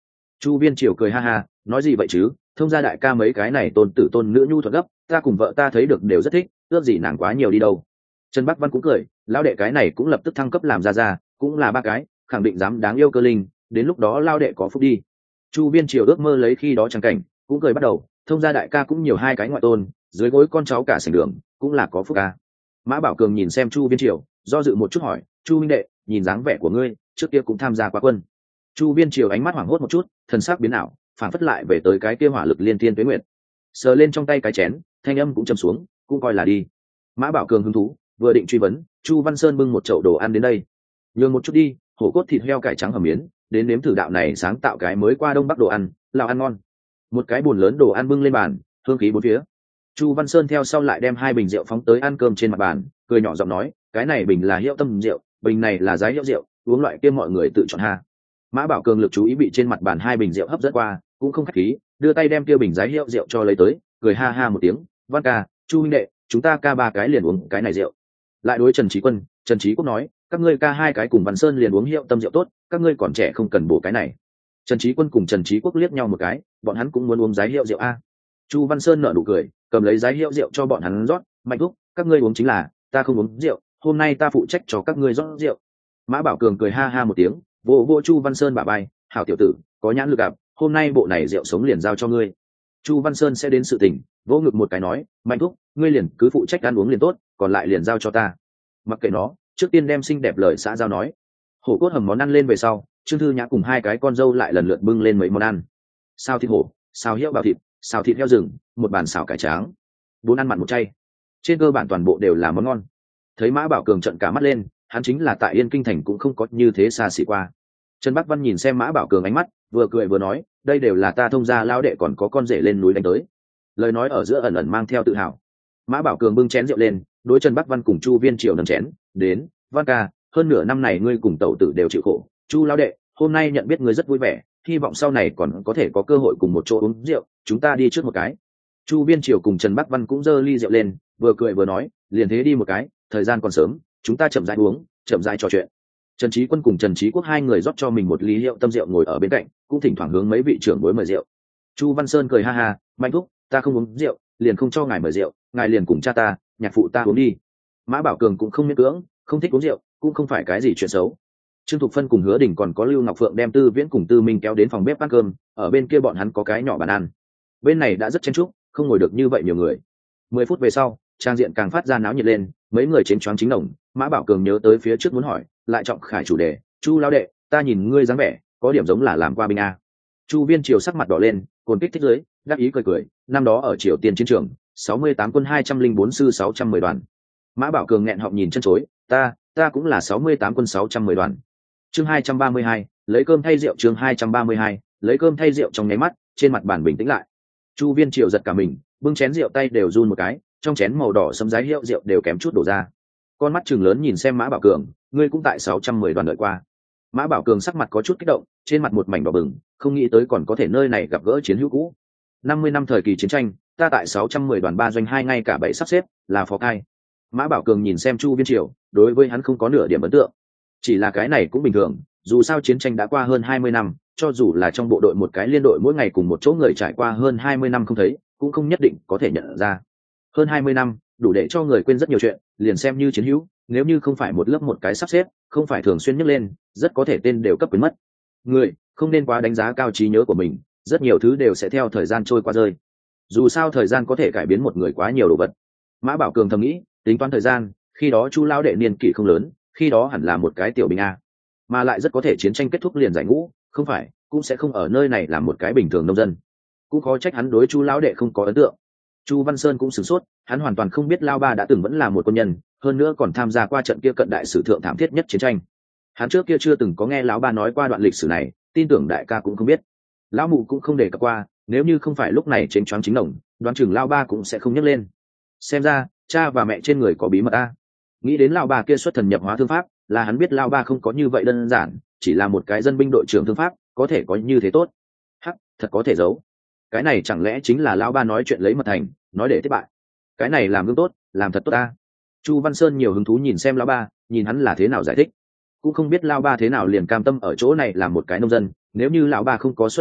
Chu Viên Triều cười ha ha, nói gì vậy chứ, thông gia đại ca mấy cái này tôn tử tôn nữ nhu thuật gấp, ta cùng vợ ta thấy được đều rất thích, ước gì nàng quá nhiều đi đâu. Trần Bắc Văn cũng cười, lão đệ cái này cũng lập tức thăng cấp làm ra ra, cũng là ba cái, khẳng định dám đáng yêu cơ linh, đến lúc đó lao đệ có phúc đi. Chu Viên Triều ước mơ lấy khi đó chẳng cảnh, cũng cười bắt đầu, thông gia đại ca cũng nhiều hai cái ngoại tôn, dưới gối con cháu cả sảnh đường, cũng là có phúc ca. Mã Bảo Cường nhìn xem Chu Viên Triều, do dự một chút hỏi, Chu minh đệ, nhìn dáng vẻ của ngươi, trước kia cũng tham gia quá quân. Chu Viên Triều ánh mắt hoảng hốt một chút, thần sắc biến ảo, phản phất lại về tới cái kia hỏa lực liên thiên tuế nguyệt, sờ lên trong tay cái chén, thanh âm cũng trầm xuống, cũng coi là đi. Mã Bảo Cường hứng thú, vừa định truy vấn, Chu Văn Sơn bưng một chậu đồ ăn đến đây, nhường một chút đi, hổ cốt thịt heo cải trắng hầm miến, đến nếm thử đạo này sáng tạo cái mới qua đông bắc đồ ăn, lào ăn ngon. Một cái bùn lớn đồ ăn bưng lên bàn, hương khí bốn phía. Chu Văn Sơn theo sau lại đem hai bình rượu phóng tới ăn cơm trên mặt bàn, cười nhỏ giọng nói, cái này bình là hiệu tâm rượu, bình này là giá hiệu rượu, uống loại kia mọi người tự chọn ha. Mã Bảo Cường lực chú ý bị trên mặt bàn hai bình rượu hấp dẫn qua, cũng không khách khí, đưa tay đem kia bình giá hiệu rượu cho lấy tới, cười ha ha một tiếng, Văn ca, Chu huynh đệ, chúng ta ca ba cái liền uống cái này rượu. Lại đối Trần Chí Quân, Trần Chí Quốc nói, các ngươi ca hai cái cùng Văn Sơn liền uống hiệu tâm rượu tốt, các ngươi còn trẻ không cần bổ cái này. Trần Chí Quân cùng Trần Chí Quốc liếc nhau một cái, bọn hắn cũng muốn uống giá hiệu rượu a. Chu Văn Sơn nở nụ cười, cầm lấy giá hiệu rượu cho bọn hắn rót, mạnh thúc, các ngươi uống chính là, ta không uống rượu, hôm nay ta phụ trách cho các ngươi rót rượu. Mã Bảo Cường cười ha ha một tiếng, vỗ vỗ Chu Văn Sơn bả vai, hảo tiểu tử, có nhãn lực gặp, hôm nay bộ này rượu sống liền giao cho ngươi. Chu Văn Sơn sẽ đến sự tình, vỗ ngực một cái nói, mạnh thúc, ngươi liền cứ phụ trách ăn uống liền tốt, còn lại liền giao cho ta. Mặc kệ nó, trước tiên đem xinh đẹp lời xã giao nói. Hổ cốt hầm món ăn lên về sau, Trương Thư Nhã cùng hai cái con dâu lại lần lượt bưng lên mấy món ăn. Xào thịt hổ, xào hiệu bào thịt, xào thịt heo rừng, một bàn xào cải trắng, bốn ăn mặn một chay. Trên cơ bản toàn bộ đều là món ngon. Thấy Mã Bảo Cường trợn cả mắt lên, hắn chính là tại Yên Kinh thành cũng không có như thế xa xỉ qua. Trần Bắc Văn nhìn xem Mã Bảo Cường ánh mắt, vừa cười vừa nói, đây đều là ta thông gia lao đệ còn có con rể lên núi đánh tới. Lời nói ở giữa ẩn ẩn mang theo tự hào. Mã Bảo Cường bưng chén rượu lên, đối Trần Bắc Văn cùng Chu Viên Triều nâng chén, đến, Văn ca, hơn nửa năm này ngươi cùng tẩu tử đều chịu khổ, Chu lao đệ, hôm nay nhận biết ngươi rất vui vẻ, hy vọng sau này còn có thể có cơ hội cùng một chỗ uống rượu, chúng ta đi trước một cái. Chu Viên Triều cùng Trần Bắc Văn cũng giơ ly rượu lên, vừa cười vừa nói, liền thế đi một cái, thời gian còn sớm, chúng ta chậm rãi uống, chậm rãi trò chuyện. Trần Chí Quân cùng Trần Chí Quốc hai người rót cho mình một ly hiệu tâm rượu ngồi ở bên cạnh, cũng thỉnh thoảng hướng mấy vị trưởng bối mời rượu. Chu Văn Sơn cười ha ha, mạnh thúc, ta không uống rượu, liền không cho ngài mời rượu, ngài liền cùng cha ta, nhạc phụ ta uống đi. Mã Bảo Cường cũng không miễn cưỡng, không thích uống rượu, cũng không phải cái gì chuyện xấu. Trương Thục Phân cùng Hứa Đình còn có Lưu Ngọc Phượng đem Tư Viễn cùng Tư Minh kéo đến phòng bếp ăn cơm, ở bên kia bọn hắn có cái nhỏ bàn ăn. Bên này đã rất chen chúc, không ngồi được như vậy nhiều người. Mười phút về sau, trang diện càng phát ra náo nhiệt lên, mấy người chén choáng chính đồng. Mã Bảo Cường nhớ tới phía trước muốn hỏi, lại trọng khải chủ đề, Chu lão đệ, ta nhìn ngươi dáng vẻ, có điểm giống là làm qua binh a. Chu Viên Triều sắc mặt đỏ lên, cồn kích thích dưới, đáp ý cười cười, năm đó ở Triều Tiên chiến trường, sáu mươi tám quân hai trăm linh bốn sư sáu trăm mười đoàn. Mã Bảo Cường nghẹn họng nhìn chân chối, ta, ta cũng là sáu mươi tám quân sáu trăm mười đoàn. Chương hai trăm ba mươi hai, lấy cơm thay rượu. Chương hai trăm ba mươi hai, lấy cơm thay rượu. Trong nháy mắt, trên mặt bàn bình tĩnh lại. Chu Viên Triều giật cả mình, bưng chén rượu tay đều run một cái, trong chén màu đỏ sẫm giấy hiệu rượu đều kém chút đổ ra. Con mắt trừng lớn nhìn xem Mã Bảo Cường, ngươi cũng tại sáu trăm mười đoàn đợi qua. Mã Bảo Cường sắc mặt có chút kích động, trên mặt một mảnh đỏ bừng, không nghĩ tới còn có thể nơi này gặp gỡ chiến hữu cũ. năm mươi năm thời kỳ chiến tranh, ta tại sáu trăm mười đoàn ba doanh hai ngay cả bảy sắp xếp, là phó cai. Mã Bảo Cường nhìn xem Chu Viên Triều, đối với hắn không có nửa điểm ấn tượng. Chỉ là cái này cũng bình thường, dù sao chiến tranh đã qua hơn hai mươi năm, cho dù là trong bộ đội một cái liên đội mỗi ngày cùng một chỗ người trải qua hơn hai mươi năm không thấy, cũng không nhất định có thể nhận ra. Hơn hai mươi năm, đủ để cho người quên rất nhiều chuyện, liền xem như chiến hữu, nếu như không phải một lớp một cái sắp xếp, không phải thường xuyên nhắc lên, rất có thể tên đều cấp quên mất. Người không nên quá đánh giá cao trí nhớ của mình, rất nhiều thứ đều sẽ theo thời gian trôi qua rơi. Dù sao thời gian có thể cải biến một người quá nhiều đồ vật. Mã Bảo Cường thầm nghĩ, tính toán thời gian, khi đó Chu lão đệ niên kỷ không lớn, khi đó hẳn là một cái tiểu binh a, mà lại rất có thể chiến tranh kết thúc liền giải ngũ, không phải, cũng sẽ không ở nơi này làm một cái bình thường nông dân. Cũng khó trách hắn đối Chu lão đệ không có ấn tượng. Chu Văn Sơn cũng sửng sốt, hắn hoàn toàn không biết Lao Ba đã từng vẫn là một quân nhân, hơn nữa còn tham gia qua trận kia cận đại sử thượng thảm thiết nhất chiến tranh. Hắn trước kia chưa từng có nghe Lão Ba nói qua đoạn lịch sử này, tin tưởng đại ca cũng không biết. Lão Mụ cũng không đề cập qua, nếu như không phải lúc này chênh choáng chính đồng, đoán chừng Lao Ba cũng sẽ không nhắc lên. Xem ra, cha và mẹ trên người có bí mật a. Nghĩ đến Lão Ba kia xuất thần nhập hóa thương pháp, là hắn biết Lao Ba không có như vậy đơn giản, chỉ là một cái dân binh đội trưởng thương pháp, có thể có như thế tốt. Hắc, thật có thể giấu. Cái này chẳng lẽ chính là Lão Ba nói chuyện lấy mật thành, nói để thất bại. Cái này làm gương tốt, làm thật tốt ta. Chu Văn Sơn nhiều hứng thú nhìn xem Lão Ba, nhìn hắn là thế nào giải thích. Cũng không biết Lão Ba thế nào liền cam tâm ở chỗ này làm một cái nông dân, nếu như Lão Ba không có xuất ngũ,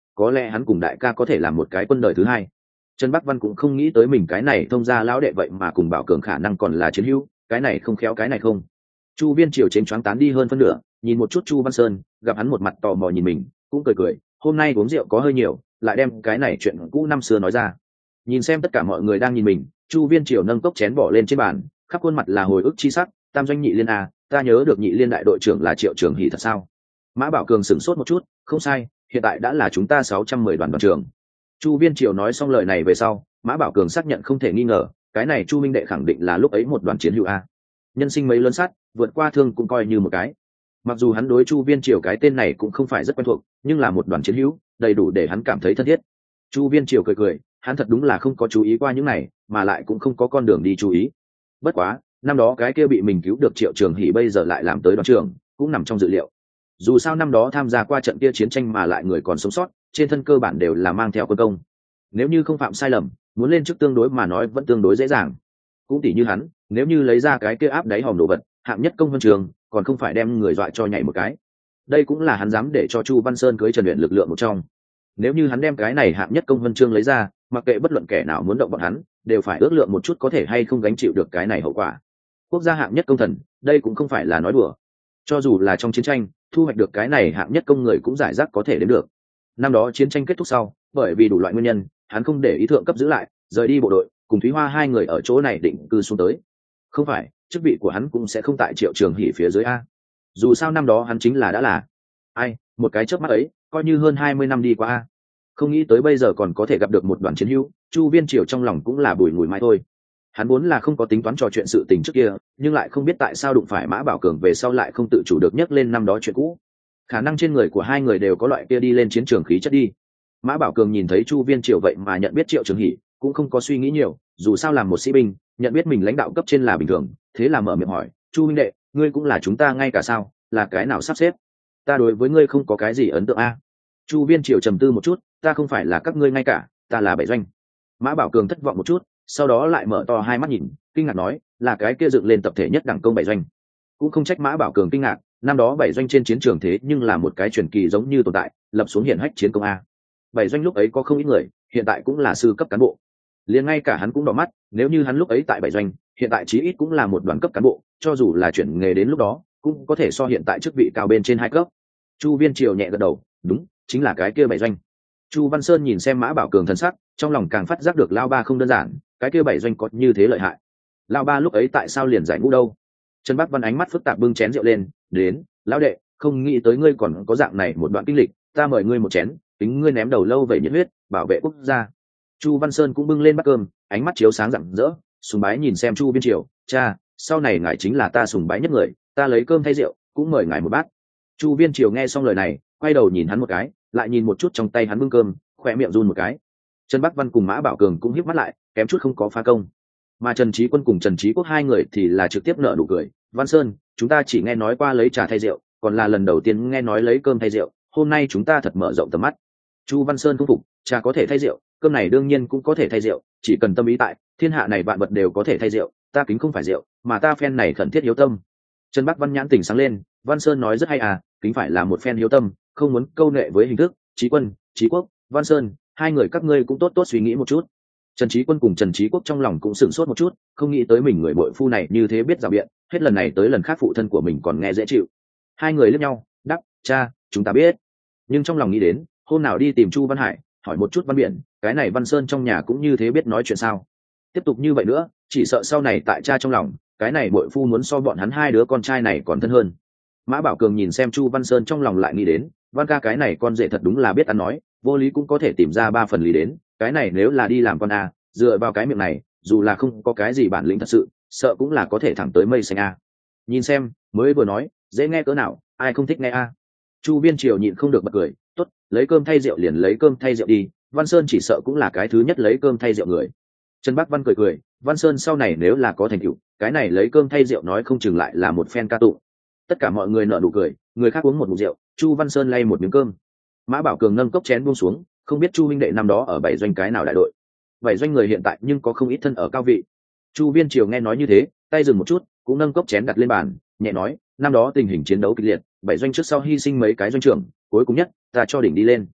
có lẽ hắn cùng đại ca có thể làm một cái quân đời thứ hai. Trần Bắc Văn cũng không nghĩ tới mình cái này thông gia lão đệ vậy mà cùng Bảo Cường khả năng còn là chiến hữu, cái này không khéo cái này không. Chu Viên Triều chênh choáng tán đi hơn phân nửa, nhìn một chút Chu Văn Sơn, gặp hắn một mặt tò mò nhìn mình, cũng cười cười, hôm nay uống rượu có hơi nhiều, lại đem cái này chuyện cũ năm xưa nói ra. Nhìn xem tất cả mọi người đang nhìn mình, Chu Viên Triều nâng cốc chén bỏ lên trên bàn, khắp khuôn mặt là hồi ức chi sắc, tam doanh nhị liên a, ta nhớ được nhị liên đại đội trưởng là Triệu Trường Hỷ thật sao? Mã Bảo Cường sửng sốt một chút, không sai, hiện tại đã là chúng ta sáu trăm mười đoàn đoàn trưởng. Chu Viên Triều nói xong lời này về sau, Mã Bảo Cường xác nhận không thể nghi ngờ, cái này Chu minh đệ khẳng định là lúc ấy một đoàn chiến hữu a. Nhân sinh mấy lớn sát, vượt qua thương cũng coi như một cái. Mặc dù hắn đối Chu Viên Triều cái tên này cũng không phải rất quen thuộc, nhưng là một đoàn chiến hữu, đầy đủ để hắn cảm thấy thân thiết. Chu Viên Triều cười cười, hắn thật đúng là không có chú ý qua những này, mà lại cũng không có con đường đi chú ý. Bất quá, năm đó cái kia bị mình cứu được Triệu Trường Hỷ bây giờ lại làm tới đoàn trưởng, cũng nằm trong dự liệu. Dù sao năm đó tham gia qua trận kia chiến tranh mà lại người còn sống sót, trên thân cơ bản đều là mang theo quân công. Nếu như không phạm sai lầm, muốn lên chức tương đối mà nói vẫn tương đối dễ dàng. Cũng tỉ như hắn, nếu như lấy ra cái kia áp đáy hòm đồ vật, hạng nhất công huân trường, còn không phải đem người dọa cho nhảy một cái. Đây cũng là hắn dám để cho Chu Văn Sơn cưới Trần Uyển lực lượng một trong. Nếu như hắn đem cái này hạng nhất công huân chương lấy ra, mặc kệ bất luận kẻ nào muốn động bọn hắn, đều phải ước lượng một chút có thể hay không gánh chịu được cái này hậu quả. Quốc gia hạng nhất công thần, đây cũng không phải là nói đùa. Cho dù là trong chiến tranh, thu hoạch được cái này hạng nhất công người cũng giải rác có thể đến được. Năm đó chiến tranh kết thúc sau, bởi vì đủ loại nguyên nhân, hắn không để ý thượng cấp giữ lại, rời đi bộ đội, cùng Thúy Hoa hai người ở chỗ này định cư xuống tới. Không phải, chức vị của hắn cũng sẽ không tại Triệu Trường Hỷ phía dưới a. Dù sao năm đó hắn chính là đã là ai, một cái chớp mắt ấy, coi như hơn hai mươi năm đi qua a. Không nghĩ tới bây giờ còn có thể gặp được một đoàn chiến hữu, Chu Viên Triều trong lòng cũng là bùi ngùi mai thôi. Hắn vốn là không có tính toán trò chuyện sự tình trước kia, nhưng lại không biết tại sao đụng phải Mã Bảo Cường về sau lại không tự chủ được nhắc lên năm đó chuyện cũ. Khả năng trên người của hai người đều có loại kia đi lên chiến trường khí chất đi. Mã Bảo Cường nhìn thấy Chu Viên Triều vậy mà nhận biết Triệu Trường Hỷ, cũng không có suy nghĩ nhiều, dù sao làm một sĩ binh, nhận biết mình lãnh đạo cấp trên là bình thường, thế là mở miệng hỏi, Chu huynh đệ, ngươi cũng là chúng ta ngay cả sao, là cái nào sắp xếp? Ta đối với ngươi không có cái gì ấn tượng a. Chu Viên Triều trầm tư một chút, ta không phải là các ngươi ngay cả, ta là bảy doanh. Mã Bảo Cường thất vọng một chút, sau đó lại mở to hai mắt nhìn, kinh ngạc nói, là cái kia dựng lên tập thể nhất đẳng công bảy doanh. Cũng không trách Mã Bảo Cường kinh ngạc, năm đó bảy doanh trên chiến trường thế nhưng là một cái truyền kỳ giống như tồn tại, lập xuống hiển hách chiến công a. Bảy doanh lúc ấy có không ít người, hiện tại cũng là sư cấp cán bộ. Liền ngay cả hắn cũng đỏ mắt, nếu như hắn lúc ấy tại bảy doanh, hiện tại chí ít cũng là một đoàn cấp cán bộ, cho dù là chuyển nghề đến lúc đó, cũng có thể so hiện tại chức vị cao bên trên hai cấp. Chu Viên Triều nhẹ gật đầu, đúng, chính là cái kia bảy doanh. Chu Văn Sơn nhìn xem Mã Bảo Cường thần sắc, trong lòng càng phát giác được Lao Ba không đơn giản, cái kia bảy doanh có như thế lợi hại. Lao Ba lúc ấy tại sao liền giải ngũ đâu? Trần Bắc Văn ánh mắt phức tạp bưng chén rượu lên, đến, lão đệ, không nghĩ tới ngươi còn có dạng này một đoạn kinh lịch, ta mời ngươi một chén, tính ngươi ném đầu lâu về nhiệt huyết, bảo vệ quốc gia. Chu Văn Sơn cũng bưng lên bát cơm, ánh mắt chiếu sáng rạng rỡ, sùng bái nhìn xem Chu Viên Triều, cha, sau này ngài chính là ta sùng bái nhất người, ta lấy cơm thay rượu, cũng mời ngài một bát. Chu Viên Triều nghe xong lời này, quay đầu nhìn hắn một cái, lại nhìn một chút trong tay hắn bưng cơm, khỏe miệng run một cái. Trần Bắc Văn cùng Mã Bảo Cường cũng híp mắt lại, kém chút không có phá công. Mà Trần Chí Quân cùng Trần Chí Quốc hai người thì là trực tiếp nở nụ cười, Văn Sơn, chúng ta chỉ nghe nói qua lấy trà thay rượu, còn là lần đầu tiên nghe nói lấy cơm thay rượu, hôm nay chúng ta thật mở rộng tầm mắt. Chu Văn Sơn không phục, trà có thể thay rượu, cơm này đương nhiên cũng có thể thay rượu, chỉ cần tâm ý tại, thiên hạ này vạn vật đều có thể thay rượu, ta kính không phải rượu, mà ta phen này khẩn thiết hiếu tâm. Trần Bắc Văn nhãn tỉnh sáng lên, Văn Sơn nói rất hay à, kính phải là một phen hiếu tâm, không muốn câu nệ với hình thức. Chí Quân, Chí Quốc, Văn Sơn, hai người các ngươi cũng tốt tốt suy nghĩ một chút. Trần Chí Quân cùng Trần Chí Quốc trong lòng cũng sửng sốt một chút, không nghĩ tới mình người bội phu này như thế biết rào biện, hết lần này tới lần khác phụ thân của mình còn nghe dễ chịu. Hai người liếc nhau, đáp, cha, chúng ta biết. Nhưng trong lòng nghĩ đến, hôm nào đi tìm Chu Văn Hải, hỏi một chút Văn Biển, cái này Văn Sơn trong nhà cũng như thế biết nói chuyện sao? Tiếp tục như vậy nữa, chỉ sợ sau này tại cha trong lòng, cái này bội phu muốn so bọn hắn hai đứa con trai này còn thân hơn. Mã Bảo Cường nhìn xem Chu Văn Sơn trong lòng lại nghĩ đến, Văn ca cái này con rể thật đúng là biết ăn nói, vô lý cũng có thể tìm ra ba phần lý đến, cái này nếu là đi làm con a, dựa vào cái miệng này, dù là không có cái gì bản lĩnh thật sự, sợ cũng là có thể thẳng tới mây xanh a. Nhìn xem, mới vừa nói, dễ nghe cỡ nào, ai không thích nghe a. Chu Viên Triều nhịn không được bật cười, tốt, lấy cơm thay rượu liền lấy cơm thay rượu đi, Văn Sơn chỉ sợ cũng là cái thứ nhất lấy cơm thay rượu người. Trần Bắc Văn cười cười, Văn Sơn sau này nếu là có thành tựu, cái này lấy cơm thay rượu nói không chừng lại là một phen ca tụng. Tất cả mọi người nở nụ cười, người khác uống một ngụm rượu, Chu Văn Sơn lay một miếng cơm. Mã Bảo Cường nâng cốc chén buông xuống, không biết Chu huynh đệ năm đó ở bảy doanh cái nào đại đội. Bảy doanh người hiện tại nhưng có không ít thân ở cao vị. Chu Viên Triều nghe nói như thế, tay dừng một chút, cũng nâng cốc chén đặt lên bàn, nhẹ nói, năm đó tình hình chiến đấu kịch liệt, bảy doanh trước sau hy sinh mấy cái doanh trưởng, cuối cùng nhất, ta cho đỉnh đi lên.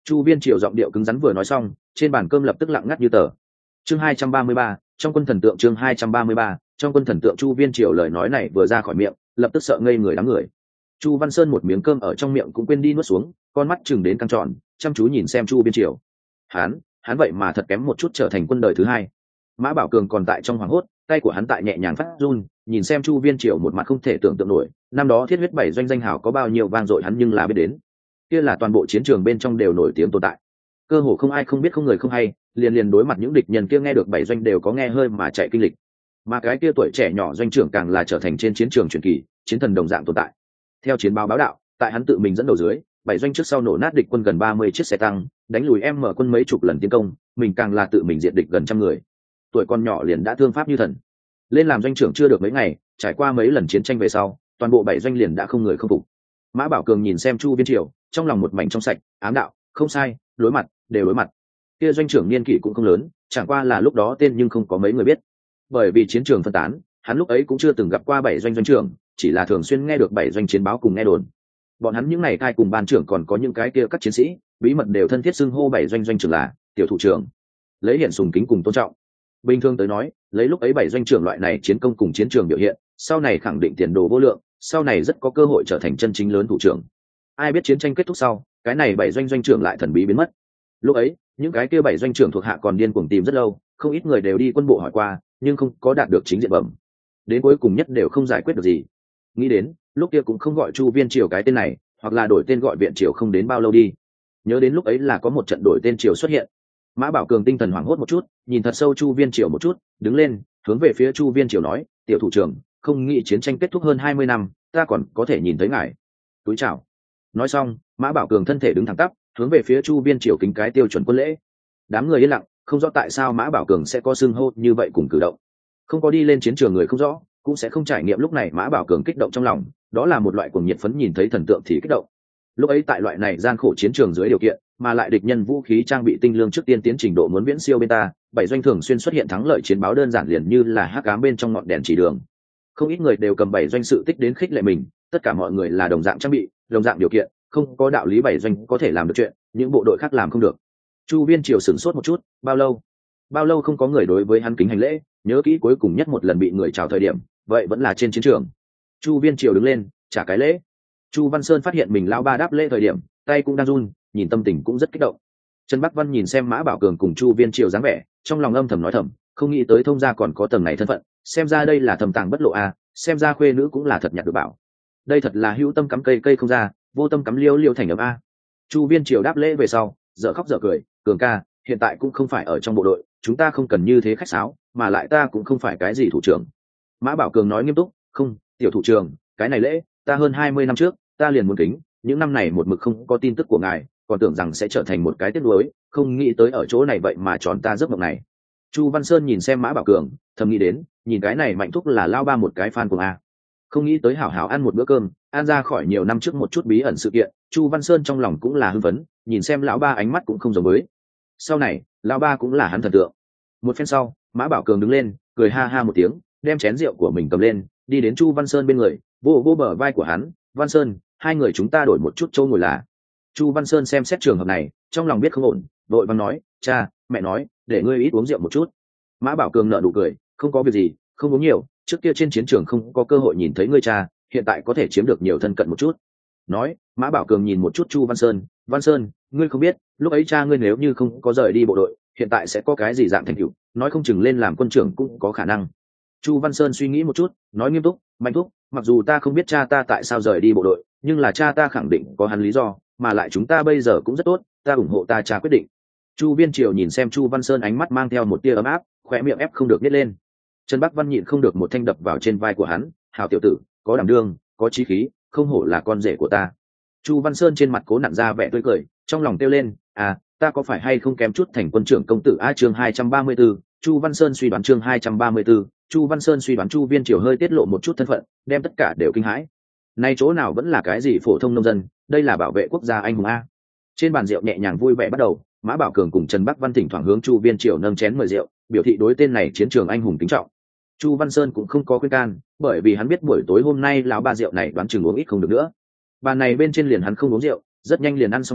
Chu Viên Triều giọng điệu cứng rắn vừa nói xong, trên bàn cơm lập tức lặng ngắt như tờ. Chương hai trăm ba mươi ba, trong quân thần tượng. Chương hai trăm ba mươi ba, trong quân thần tượng. Chu Viên Triều lời nói này vừa ra khỏi miệng, lập tức sợ ngây người đám người. Chu Văn Sơn một miếng cơm ở trong miệng cũng quên đi nuốt xuống, con mắt chừng đến căng tròn, chăm chú nhìn xem Chu Viên Triều. Hắn, hắn vậy mà thật kém một chút trở thành quân đời thứ hai. Mã Bảo Cường còn tại trong hoảng hốt, tay của hắn tại nhẹ nhàng phát run, nhìn xem Chu Viên Triều một mặt không thể tưởng tượng nổi, năm đó thiết huyết bảy doanh danh hào có bao nhiêu vang dội hắn nhưng là biết đến. Kia là toàn bộ chiến trường bên trong đều nổi tiếng tồn tại. Cơ hồ không ai không biết không người không hay, liền liền đối mặt những địch nhân kia nghe được bảy doanh đều có nghe hơi mà chạy kinh lịch. Mà cái kia tuổi trẻ nhỏ doanh trưởng càng là trở thành trên chiến trường truyền kỳ, chiến thần đồng dạng tồn tại. Theo chiến báo báo đạo, tại hắn tự mình dẫn đầu dưới, bảy doanh trước sau nổ nát địch quân gần ba mươi chiếc xe tăng, đánh lùi em mở quân mấy chục lần tiến công, mình càng là tự mình diệt địch gần trăm người. Tuổi con nhỏ liền đã thương pháp như thần. Lên làm doanh trưởng chưa được mấy ngày, trải qua mấy lần chiến tranh về sau, toàn bộ bảy doanh liền đã không người không phục. Mã Bảo Cường nhìn xem Chu Viên Triều, trong lòng một mảnh trong sạch, ám đạo, không sai, đối mặt, đều đối mặt. Kia doanh trưởng niên kỷ cũng không lớn, chẳng qua là lúc đó tên nhưng không có mấy người biết. Bởi vì chiến trường phân tán, hắn lúc ấy cũng chưa từng gặp qua bảy doanh doanh trưởng, chỉ là thường xuyên nghe được bảy doanh chiến báo cùng nghe đồn. Bọn hắn những ngày cai cùng ban trưởng còn có những cái kia các chiến sĩ, bí mật đều thân thiết xưng hô bảy doanh doanh trưởng là tiểu thủ trưởng, lấy hiện sùng kính cùng tôn trọng. Bình thường tới nói, lấy lúc ấy bảy doanh trưởng loại này chiến công cùng chiến trường biểu hiện, sau này khẳng định tiền đồ vô lượng, sau này rất có cơ hội trở thành chân chính lớn thủ trưởng. Ai biết chiến tranh kết thúc sau, cái này bảy doanh doanh trưởng lại thần bí biến mất. Lúc ấy, những cái kia bảy doanh trưởng thuộc hạ còn điên cuồng tìm rất lâu, không ít người đều đi quân bộ hỏi qua, nhưng không có đạt được chính diện bẩm. Đến cuối cùng nhất đều không giải quyết được gì. Nghĩ đến, lúc kia cũng không gọi Chu Viên Triều cái tên này, hoặc là đổi tên gọi Viện Triều không đến bao lâu đi. Nhớ đến lúc ấy là có một trận đổi tên triều xuất hiện. Mã Bảo Cường tinh thần hoảng hốt một chút, nhìn thật sâu Chu Viên Triều một chút, đứng lên, hướng về phía Chu Viên Triều nói, tiểu thủ trưởng, không nghĩ chiến tranh kết thúc hơn hai mươi năm, ta còn có thể nhìn thấy ngài. Túi chào. Nói xong, Mã Bảo Cường thân thể đứng thẳng tắp, hướng về phía Chu Viên Triều kính cái tiêu chuẩn quân lễ. Đám người yên lặng, không rõ tại sao Mã Bảo Cường sẽ có xưng hô như vậy cùng cử động. Không có đi lên chiến trường người không rõ, cũng sẽ không trải nghiệm lúc này Mã Bảo Cường kích động trong lòng, đó là một loại cuồng nhiệt phấn nhìn thấy thần tượng thì kích động. Lúc ấy tại loại này gian khổ chiến trường dưới điều kiện, mà lại địch nhân vũ khí trang bị tinh lương trước tiên tiến trình độ muốn viễn siêu bên ta, bảy doanh thường xuyên xuất hiện thắng lợi chiến báo đơn giản liền như là hắc ám bên trong ngọn đèn chỉ đường. Không ít người đều cầm bảy doanh sự tích đến khích lệ mình, tất cả mọi người là đồng dạng trang bị, đồng dạng điều kiện, không có đạo lý bảy doanh có thể làm được chuyện, những bộ đội khác làm không được. Chu Viên Triều sửng sốt một chút, bao lâu? Bao lâu không có người đối với hắn kính hành lễ, nhớ kỹ cuối cùng nhất một lần bị người chào thời điểm, vậy vẫn là trên chiến trường. Chu Viên Triều đứng lên, trả cái lễ. Chu Văn Sơn phát hiện mình lão ba đáp lễ thời điểm, tay cũng đang run, nhìn tâm tình cũng rất kích động. Trần Bắc Văn nhìn xem Mã Bảo Cường cùng Chu Viên Triều dáng vẻ, trong lòng âm thầm nói thầm, không nghĩ tới thông gia còn có tầng này thân phận, xem ra đây là thầm tàng bất lộ a, à, xem ra khuê nữ cũng là thật nhặt được bảo. Đây thật là hữu tâm cắm cây cây không ra, vô tâm cắm liêu liêu thành ấm a. Chu Viên Triều đáp lễ về sau, dở khóc dở cười, Cường ca, hiện tại cũng không phải ở trong bộ đội, chúng ta không cần như thế khách sáo, mà lại ta cũng không phải cái gì thủ trưởng. Mã Bảo Cường nói nghiêm túc, không, tiểu thủ trưởng, cái này lễ, ta hơn hai mươi năm trước, ta liền muốn kính, những năm này một mực không có tin tức của ngài, còn tưởng rằng sẽ trở thành một cái tiếc nuối, không nghĩ tới ở chỗ này vậy mà tròn ta giấc mộng này. Chu Văn Sơn nhìn xem Mã Bảo Cường, thầm nghĩ đến, nhìn cái này mạnh thúc là lao ba một cái fan của a. Không nghĩ tới hảo hảo ăn một bữa cơm, ăn ra khỏi nhiều năm trước một chút bí ẩn sự kiện, Chu Văn Sơn trong lòng cũng là hưng phấn, nhìn xem lão ba ánh mắt cũng không giống với. Sau này, lão ba cũng là hắn thần tượng. Một phen sau, Mã Bảo Cường đứng lên, cười ha ha một tiếng, đem chén rượu của mình cầm lên, đi đến Chu Văn Sơn bên người, vô vô bờ vai của hắn, Văn Sơn, hai người chúng ta đổi một chút châu ngồi là. Chu Văn Sơn xem xét trường hợp này, trong lòng biết không ổn, vội vàng nói, cha, mẹ nói, để ngươi ít uống rượu một chút. Mã Bảo Cường nở nụ cười, không có việc gì, không uống nhiều, trước kia trên chiến trường không có cơ hội nhìn thấy ngươi cha, hiện tại có thể chiếm được nhiều thân cận một chút. Nói, Mã Bảo Cường nhìn một chút Chu Văn Sơn, Văn Sơn, ngươi không biết, lúc ấy cha ngươi nếu như không có rời đi bộ đội, hiện tại sẽ có cái gì dạng thành tựu, nói không chừng lên làm quân trưởng cũng có khả năng. Chu Văn Sơn suy nghĩ một chút, nói nghiêm túc, Mạnh thúc, mặc dù ta không biết cha ta tại sao rời đi bộ đội, nhưng là cha ta khẳng định có hắn lý do, mà lại chúng ta bây giờ cũng rất tốt, ta ủng hộ ta cha quyết định. Chu Viên Triều nhìn xem Chu Văn Sơn ánh mắt mang theo một tia ấm áp, khóe miệng ép không được nhếch lên. Trần Bắc Văn nhịn không được một thanh đập vào trên vai của hắn, hào tiểu tử, có đảm đương, có chí khí, không hổ là con rể của ta. Chu Văn Sơn trên mặt cố nặn ra vẻ tươi cười, trong lòng kêu lên, à, ta có phải hay không kém chút thành quân trưởng công tử a. Chương hai trăm ba mươi tư, Chu Văn Sơn suy đoán. Chương hai trăm ba mươi tư, Chu Văn Sơn suy đoán. Chu Viên Triều hơi tiết lộ một chút thân phận, đem tất cả đều kinh hãi. Nay chỗ nào vẫn là cái gì phổ thông nông dân, đây là bảo vệ quốc gia anh hùng a. Trên bàn rượu nhẹ nhàng vui vẻ bắt đầu, Mã Bảo Cường cùng Trần Bắc Văn thỉnh thoảng hướng Chu Viên Triều nâng chén mời rượu, biểu thị đối tên này chiến trường anh hùng kính trọng. Chu Văn Sơn cũng không có khuyên can, bởi vì hắn biết buổi tối hôm nay lão ba rượu này đoán chừng uống ít không được nữa. Bàn này bên trên liền hắn không uống rượu, rất nhanh liền ăn xong cơm,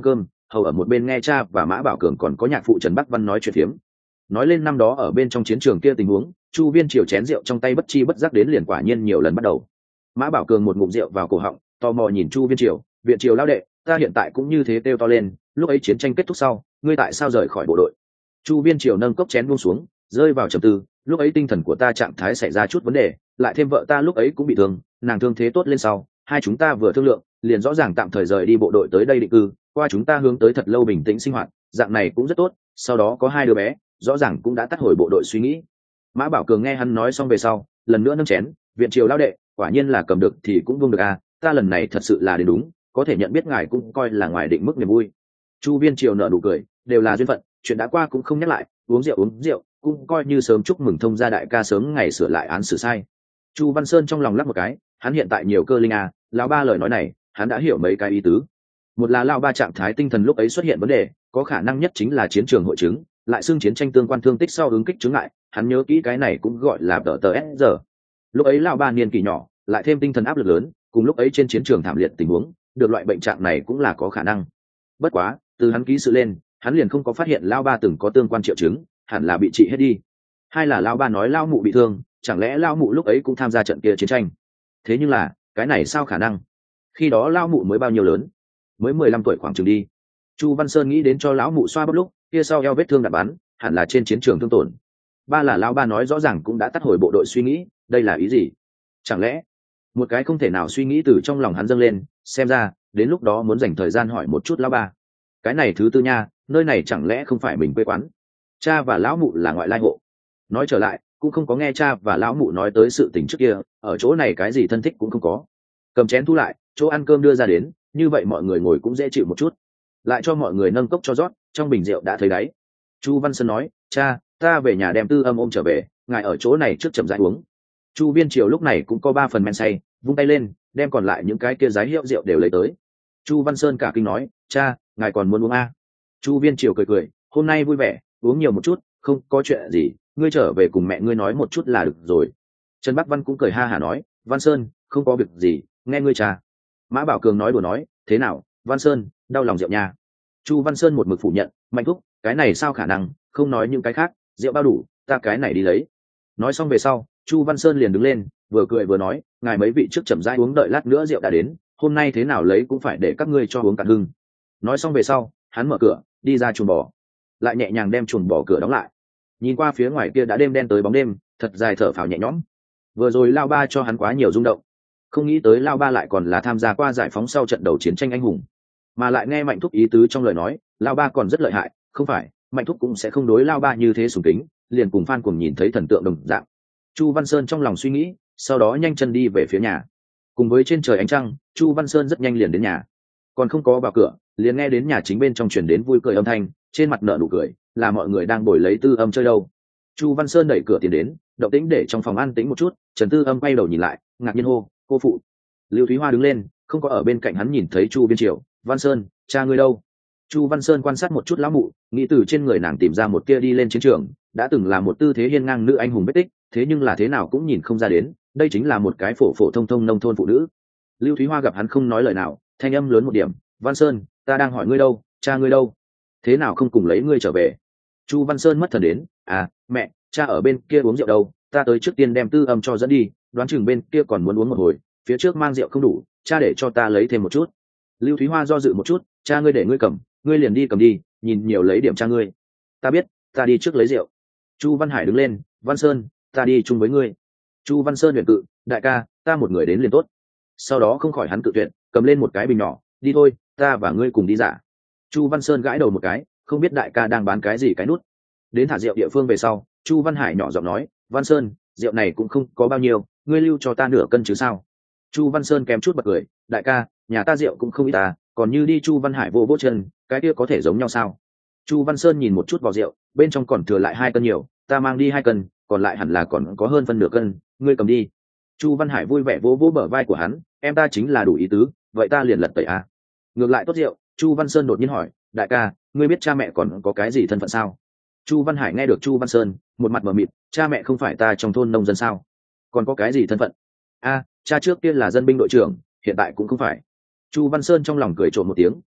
hầu ở một bên nghe cha và Mã Bảo Cường còn có nhạc phụ Trần Bắc Văn nói chuyện phiếm. Nói lên năm đó ở bên trong chiến trường kia tình huống, Chu Viên Triều chén rượu trong tay bất chi bất giác đến liền quả nhiên nhiều lần bắt đầu. Mã Bảo Cường một ngụm rượu vào cổ họng, tò mò nhìn Chu Viên Triều, viện Triều lao đệ, ta hiện tại cũng như thế kêu to lên, lúc ấy chiến tranh kết thúc sau, ngươi tại sao rời khỏi bộ đội? Chu Viên Triều nâng cốc chén buông xuống, rơi vào trầm tư, lúc ấy tinh thần của ta trạng thái xảy ra chút vấn đề, lại thêm vợ ta lúc ấy cũng bị thương, nàng thương thế tốt lên sau, hai chúng ta vừa thương lượng, liền rõ ràng tạm thời rời đi bộ đội tới đây định cư, qua chúng ta hướng tới thật lâu bình tĩnh sinh hoạt, dạng này cũng rất tốt, sau đó có hai đứa bé, rõ ràng cũng đã tắt hồi bộ đội suy nghĩ. Mã Bảo Cường nghe hắn nói xong về sau, lần nữa nâng chén, viện Triều lao đệ, quả nhiên là cầm được thì cũng buông được à, ta lần này thật sự là đến đúng, có thể nhận biết ngài cũng coi là ngoài định mức niềm vui. Chu Viên Triều nở nụ cười, đều là duyên phận, chuyện đã qua cũng không nhắc lại, uống rượu uống rượu, cũng coi như sớm chúc mừng thông gia đại ca sớm ngày sửa lại án xử sai. Chu Văn Sơn trong lòng lắc một cái, hắn hiện tại nhiều cơ linh à, lão ba lời nói này, hắn đã hiểu mấy cái ý tứ. Một là lão ba trạng thái tinh thần lúc ấy xuất hiện vấn đề, có khả năng nhất chính là chiến trường hội chứng, lại xương chiến tranh tương quan thương tích sau ứng kích chứng ngại, hắn nhớ kỹ cái này cũng gọi là tờ tờ s giờ. Lúc ấy lão ba niên kỷ nhỏ, lại thêm tinh thần áp lực lớn, cùng lúc ấy trên chiến trường thảm liệt tình huống, được loại bệnh trạng này cũng là có khả năng. Bất quá, từ hắn ký sự lên, hắn liền không có phát hiện lão ba từng có tương quan triệu chứng, hẳn là bị trị hết đi. Hai là lão ba nói lão mụ bị thương, chẳng lẽ lão mụ lúc ấy cũng tham gia trận kia chiến tranh? Thế nhưng là, cái này sao khả năng? Khi đó lão mụ mới bao nhiêu lớn? Mới mười lăm tuổi khoảng chừng đi. Chu Văn Sơn nghĩ đến cho lão mụ xoa bóp lúc, kia sau eo vết thương đạn bắn, hẳn là trên chiến trường thương tổn. Ba là lão ba nói rõ ràng cũng đã tắt hồi bộ đội suy nghĩ, đây là ý gì? Chẳng lẽ một cái không thể nào suy nghĩ từ trong lòng hắn dâng lên, xem ra đến lúc đó muốn dành thời gian hỏi một chút lão ba. Cái này thứ tư nha, nơi này chẳng lẽ không phải mình quê quán? Cha và lão mụ là ngoại lai hộ. Nói trở lại, cũng không có nghe cha và lão mụ nói tới sự tình trước kia, ở chỗ này cái gì thân thích cũng không có. Cầm chén thu lại, chỗ ăn cơm đưa ra đến, như vậy mọi người ngồi cũng dễ chịu một chút. Lại cho mọi người nâng cốc cho rót, trong bình rượu đã thấy đáy. Chu Văn Sơn nói, cha, ta về nhà đem Tư Âm ôm trở về, ngài ở chỗ này trước chậm rãi uống. Chu Viên Triều lúc này cũng có ba phần men say, vung tay lên, đem còn lại những cái kia giái hiệu rượu đều lấy tới. Chu Văn Sơn cả kinh nói, cha, ngài còn muốn uống à? Chu Viên Triều cười cười, hôm nay vui vẻ, uống nhiều một chút, không có chuyện gì, ngươi trở về cùng mẹ ngươi nói một chút là được rồi. Trần Bắc Văn cũng cười ha hả nói, Văn Sơn, không có việc gì, nghe ngươi cha. Mã Bảo Cường nói đùa nói, thế nào, Văn Sơn, đau lòng rượu nha. Chu Văn Sơn một mực phủ nhận, mạnh thúc, cái này sao khả năng, không nói những cái khác, rượu bao đủ, ta cái này đi lấy. Nói xong về sau, Chu Văn Sơn liền đứng lên, vừa cười vừa nói, ngài mấy vị trước chậm rãi uống, đợi lát nữa rượu đã đến, hôm nay thế nào lấy cũng phải để các ngươi cho uống cạn hưng. Nói xong về sau, hắn mở cửa, đi ra chuồng bò, lại nhẹ nhàng đem chuồng bò cửa đóng lại. Nhìn qua phía ngoài kia đã đêm đen tới bóng đêm, thật dài thở phào nhẹ nhõm. Vừa rồi lao ba cho hắn quá nhiều rung động, không nghĩ tới lao ba lại còn là tham gia qua giải phóng sau trận đầu chiến tranh anh hùng, mà lại nghe Mạnh thúc ý tứ trong lời nói, lao ba còn rất lợi hại, không phải Mạnh thúc cũng sẽ không đối lao ba như thế sùng kính, liền cùng Phan cùng nhìn thấy thần tượng đồng dạng. Chu Văn Sơn trong lòng suy nghĩ, sau đó nhanh chân đi về phía nhà. Cùng với trên trời ánh trăng, Chu Văn Sơn rất nhanh liền đến nhà. Còn không có vào cửa, liền nghe đến nhà chính bên trong truyền đến vui cười âm thanh, trên mặt nở nụ cười, là mọi người đang bồi lấy Tư Âm chơi đâu. Chu Văn Sơn đẩy cửa tiến đến, động tĩnh để trong phòng an tĩnh một chút. Trần Tư Âm quay đầu nhìn lại, ngạc nhiên hô, cô phụ. Lưu Thúy Hoa đứng lên, không có ở bên cạnh hắn nhìn thấy Chu Viên Triều. Văn Sơn, cha ngươi đâu? Chu Văn Sơn quan sát một chút lão mụ, nghĩ từ trên người nàng tìm ra một kia đi lên chiến trường, đã từng là một tư thế hiên ngang nữ anh hùng vết tích, thế nhưng là thế nào cũng nhìn không ra đến, đây chính là một cái phổ phổ thông thông nông thôn phụ nữ. Lưu Thúy Hoa gặp hắn không nói lời nào, thanh âm lớn một điểm, Văn Sơn, ta đang hỏi ngươi đâu, cha ngươi đâu? Thế nào không cùng lấy ngươi trở về? Chu Văn Sơn mất thần đến, à, mẹ, cha ở bên kia uống rượu đâu, ta tới trước tiên đem Tư Âm cho dẫn đi, đoán chừng bên kia còn muốn uống một hồi, phía trước mang rượu không đủ, cha để cho ta lấy thêm một chút. Lưu Thúy Hoa do dự một chút, cha ngươi để ngươi cầm, ngươi liền đi cầm đi, nhìn nhiều lấy điểm cha ngươi. Ta biết, ta đi trước lấy rượu. Chu Văn Hải đứng lên, Văn Sơn, ta đi chung với ngươi. Chu Văn Sơn huyền cự, đại ca, ta một người đến liền tốt. Sau đó không khỏi hắn cự tuyệt, cầm lên một cái bình nhỏ, đi thôi, ta và ngươi cùng đi giả. Chu Văn Sơn gãi đầu một cái, không biết đại ca đang bán cái gì cái nút. Đến thả rượu địa phương về sau, Chu Văn Hải nhỏ giọng nói, Văn Sơn, rượu này cũng không có bao nhiêu, ngươi lưu cho ta nửa cân chứ sao? Chu Văn Sơn kém chút bật cười, đại ca, nhà ta rượu cũng không ít ta, còn như đi. Chu Văn Hải vô vô chân, cái kia có thể giống nhau sao? Chu Văn Sơn nhìn một chút vào rượu, bên trong còn thừa lại hai cân nhiều, ta mang đi hai cân, còn lại hẳn là còn có hơn phân nửa cân, ngươi cầm đi. Chu Văn Hải vui vẻ vỗ vỗ bờ vai của hắn, em ta chính là đủ ý tứ, vậy ta liền lật tẩy à? Ngược lại tốt rượu. Chu Văn Sơn đột nhiên hỏi, đại ca, ngươi biết cha mẹ còn có cái gì thân phận sao? Chu Văn Hải nghe được Chu Văn Sơn, một mặt mờ mịt, cha mẹ không phải ta trong thôn nông dân sao? Còn có cái gì thân phận? A, cha trước tiên là dân binh đội trưởng, hiện tại cũng không phải. Chu Văn Sơn trong lòng cười trộm một tiếng,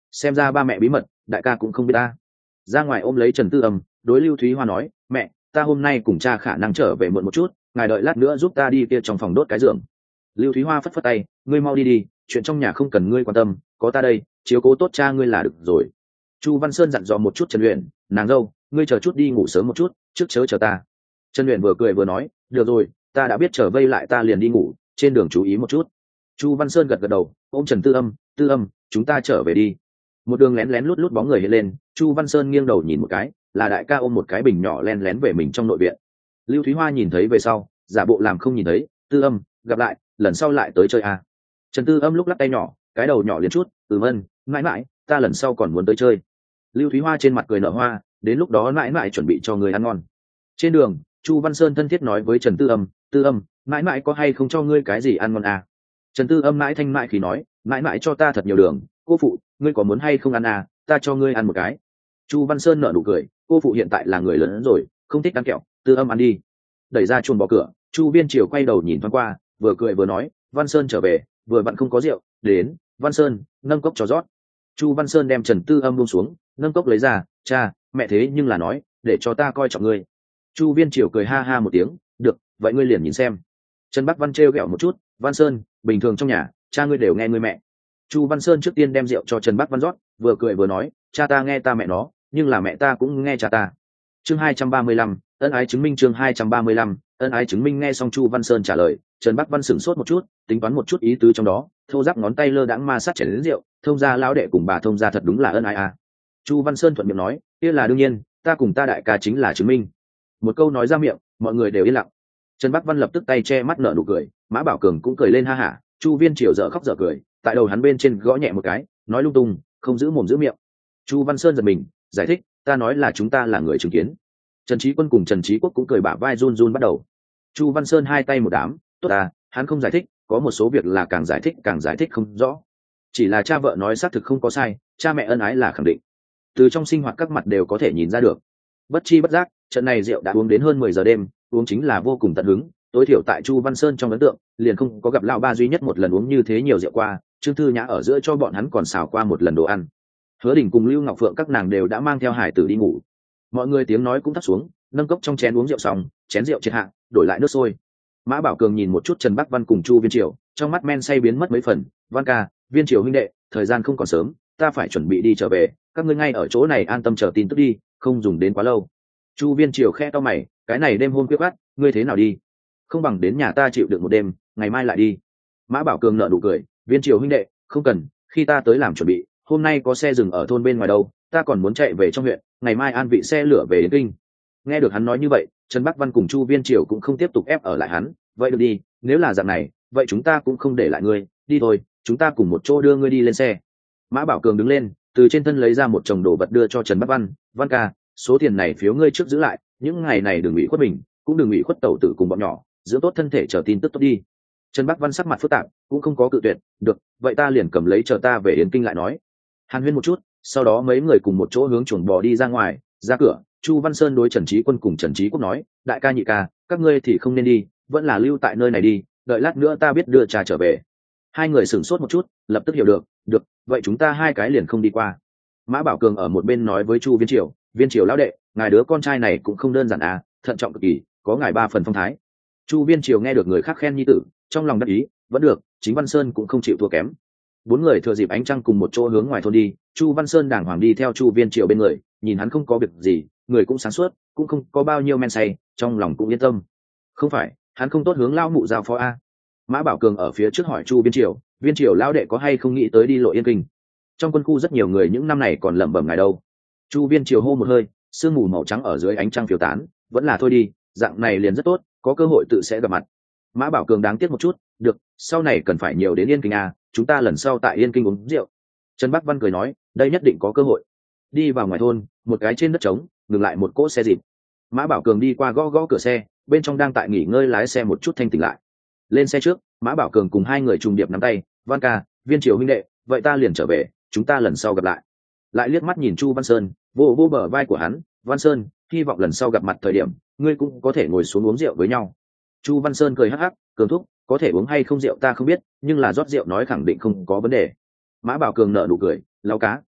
xem ra ba mẹ bí mật đại ca cũng không biết ta. Ra ngoài ôm lấy Trần Tư Âm, đối Lưu Thúy Hoa nói, mẹ ta hôm nay cùng cha khả năng trở về muộn một chút, ngài đợi lát nữa giúp ta đi kia trong phòng đốt cái giường. Lưu Thúy Hoa phất phất tay, ngươi mau đi đi, chuyện trong nhà không cần ngươi quan tâm, có ta đây, chiếu cố tốt cha ngươi là được rồi. Chu Văn Sơn dặn dò một chút Trần Uyển, nàng dâu, ngươi chờ chút đi ngủ sớm một chút, trước chớ chờ ta. Trần Uyển vừa cười vừa nói, được rồi, ta đã biết trở vây lại ta liền đi ngủ, trên đường chú ý một chút. Chu Văn Sơn gật gật đầu, ôm Trần Tư Âm, Tư Âm, chúng ta trở về đi. Một đường lén lén lút lút bóng người hiện lên, Chu Văn Sơn nghiêng đầu nhìn một cái, là đại ca ôm một cái bình nhỏ len lén về mình trong nội viện. Lưu Thúy Hoa nhìn thấy về sau, giả bộ làm không nhìn thấy, Tư Âm, gặp lại, lần sau lại tới chơi à. Trần Tư Âm lúc lắc tay nhỏ, cái đầu nhỏ liền chút, ừ ân, mãi mãi, ta lần sau còn muốn tới chơi. Lưu Thúy Hoa trên mặt cười nở hoa, đến lúc đó mãi mãi chuẩn bị cho người ăn ngon. Trên đường, Chu Văn Sơn thân thiết nói với Trần Tư Âm, Tư Âm, mãi mãi có hay không cho ngươi cái gì ăn ngon à? Trần Tư Âm mãi thanh mãi khí nói, mãi mãi cho ta thật nhiều đường, cô phụ, ngươi có muốn hay không ăn à, ta cho ngươi ăn một cái. Chu Văn Sơn nở nụ cười, cô phụ hiện tại là người lớn rồi, không thích ăn kẹo, Tư Âm ăn đi. Đẩy ra chuồng bò cửa, Chu Viên Triều quay đầu nhìn thoáng qua, vừa cười vừa nói, Văn Sơn trở về, vừa vặn không có rượu, đến, Văn Sơn, nâng cốc cho rót. Chu Văn Sơn đem Trần Tư Âm buông xuống, nâng cốc lấy ra, cha, mẹ thế nhưng là nói, để cho ta coi trọng ngươi. Chu Viên Triều cười ha ha một tiếng, được, vậy ngươi liền nhìn xem. Trần Bắc Văn trêu ghẹo một chút, Văn Sơn, bình thường trong nhà, cha ngươi đều nghe ngươi mẹ. Chu Văn Sơn trước tiên đem rượu cho Trần Bắc Văn rót, vừa cười vừa nói, cha ta nghe ta mẹ nó, nhưng là mẹ ta cũng nghe cha ta. Chương hai trăm ba mươi lăm, ân ái chứng minh chương hai trăm ba mươi lăm, ân ái chứng minh nghe xong Chu Văn Sơn trả lời, Trần Bắc Văn sửng sốt một chút, tính toán một chút ý tứ trong đó, thô giáp ngón tay lơ đãng ma sát chảy đến rượu, thông gia lão đệ cùng bà thông gia thật đúng là ân ái à. Chu Văn Sơn thuận miệng nói, kia là đương nhiên, ta cùng ta đại ca chính là chứng minh. Một câu nói ra miệng, mọi người đều yên lặng. Trần Bắc Văn lập tức tay che mắt nở nụ cười, Mã Bảo Cường cũng cười lên ha hả, Chu Viên Triều dở khóc dở cười, tại đầu hắn bên trên gõ nhẹ một cái, nói lung tung, không giữ mồm giữ miệng. Chu Văn Sơn giật mình, giải thích, ta nói là chúng ta là người chứng kiến. Trần Chí Quân cùng Trần Chí Quốc cũng cười bả vai run run bắt đầu. Chu Văn Sơn hai tay một đám, tốt à, hắn không giải thích, có một số việc là càng giải thích càng giải thích không rõ. Chỉ là cha vợ nói xác thực không có sai, cha mẹ ân ái là khẳng định. Từ trong sinh hoạt các mặt đều có thể nhìn ra được. Bất chi bất giác, trận này rượu đã uống đến hơn mười giờ đêm, uống chính là vô cùng tận hứng, tối thiểu tại Chu Văn Sơn trong ấn tượng, liền không có gặp lão ba duy nhất một lần uống như thế nhiều rượu qua, Trương Thư Nhã ở giữa cho bọn hắn còn xào qua một lần đồ ăn. Hứa Đình cùng Lưu Ngọc Phượng các nàng đều đã mang theo hải tử đi ngủ. Mọi người tiếng nói cũng thấp xuống, nâng cốc trong chén uống rượu xong, chén rượu triệt hạ, đổi lại nước sôi. Mã Bảo Cường nhìn một chút Trần Bắc Văn cùng Chu Viên Triều, trong mắt men say biến mất mấy phần, Văn ca, Viên Triều huynh đệ, thời gian không còn sớm, ta phải chuẩn bị đi trở về, các ngươi ngay ở chỗ này an tâm chờ tin tức đi, không dùng đến quá lâu. Chu Viên Triều khẽ to mày, cái này đêm hôm khuya khoắt, ngươi thế nào đi? Không bằng đến nhà ta chịu được một đêm, ngày mai lại đi. Mã Bảo Cường nở nụ cười, Viên Triều huynh đệ, không cần, khi ta tới làm chuẩn bị, hôm nay có xe dừng ở thôn bên ngoài đâu, ta còn muốn chạy về trong huyện, ngày mai an vị xe lửa về đến kinh. Nghe được hắn nói như vậy, Trần Bắc Văn cùng Chu Viên Triều cũng không tiếp tục ép ở lại hắn, vậy được đi, nếu là dạng này, vậy chúng ta cũng không để lại ngươi, đi thôi, chúng ta cùng một chỗ đưa ngươi đi lên xe. Mã Bảo Cường đứng lên, từ trên thân lấy ra một chồng đồ vật đưa cho Trần Bắc Văn, Văn ca, số tiền này phiếu ngươi trước giữ lại, những ngày này đừng bị khuất mình, cũng đừng bị khuất tẩu tử cùng bọn nhỏ, dưỡng tốt thân thể chờ tin tức tốt đi. Trần Bắc Văn sắc mặt phức tạp, cũng không có cự tuyệt, được, vậy ta liền cầm lấy chờ ta về Yến Kinh lại nói. Hàn huyên một chút, sau đó mấy người cùng một chỗ hướng chuồng bò đi ra ngoài, ra cửa, Chu Văn Sơn đối Trần Chí Quân cùng Trần Chí Quốc nói, đại ca nhị ca, các ngươi thì không nên đi, vẫn là lưu tại nơi này đi, đợi lát nữa ta biết đưa trà trở về. Hai người sửng sốt một chút, lập tức hiểu được, được, vậy chúng ta hai cái liền không đi qua. Mã Bảo Cường ở một bên nói với Chu Viên Triều, Viên Triều lão đệ, ngài đứa con trai này cũng không đơn giản à, thận trọng cực kỳ, có ngài ba phần phong thái. Chu Viên Triều nghe được người khác khen nhi tử, trong lòng đắc ý, vẫn được, chính Văn Sơn cũng không chịu thua kém. Bốn người thừa dịp ánh trăng cùng một chỗ hướng ngoài thôn đi, Chu Văn Sơn đàng hoàng đi theo Chu Viên Triều bên người, nhìn hắn không có việc gì, người cũng sáng suốt, cũng không có bao nhiêu men say, trong lòng cũng yên tâm. Không phải, hắn không tốt hướng lao mụ giao phó a. Mã Bảo Cường ở phía trước hỏi Chu Viên Triều, Viên Triều lão đệ có hay không nghĩ tới đi Lộ Yên Kinh? Trong quân khu rất nhiều người những năm này còn lẩm bẩm ngài đâu. Chu Viên Triều hô một hơi, sương mù màu trắng ở dưới ánh trăng phiêu tán, vẫn là thôi đi, dạng này liền rất tốt, có cơ hội tự sẽ gặp mặt. Mã Bảo Cường đáng tiếc một chút, được, sau này cần phải nhiều đến Yên Kinh a, chúng ta lần sau tại Yên Kinh uống rượu. Trần Bắc Văn cười nói, đây nhất định có cơ hội. Đi vào ngoài thôn, một cái trên đất trống, ngừng lại một cỗ xe dịp. Mã Bảo Cường đi qua gõ gõ cửa xe, bên trong đang tại nghỉ ngơi lái xe một chút thanh tỉnh lại. Lên xe trước, Mã Bảo Cường cùng hai người trùng điệp nắm tay, Văn ca, Viên Triều huynh đệ, vậy ta liền trở về, chúng ta lần sau gặp lại. Lại liếc mắt nhìn Chu Văn Sơn, vô vô bờ vai của hắn, Văn Sơn, hy vọng lần sau gặp mặt thời điểm, ngươi cũng có thể ngồi xuống uống rượu với nhau. Chu Văn Sơn cười hắc hắc, Cường thúc, có thể uống hay không rượu ta không biết, nhưng là rót rượu nói khẳng định không có vấn đề. Mã Bảo Cường nở nụ cười, lao cá,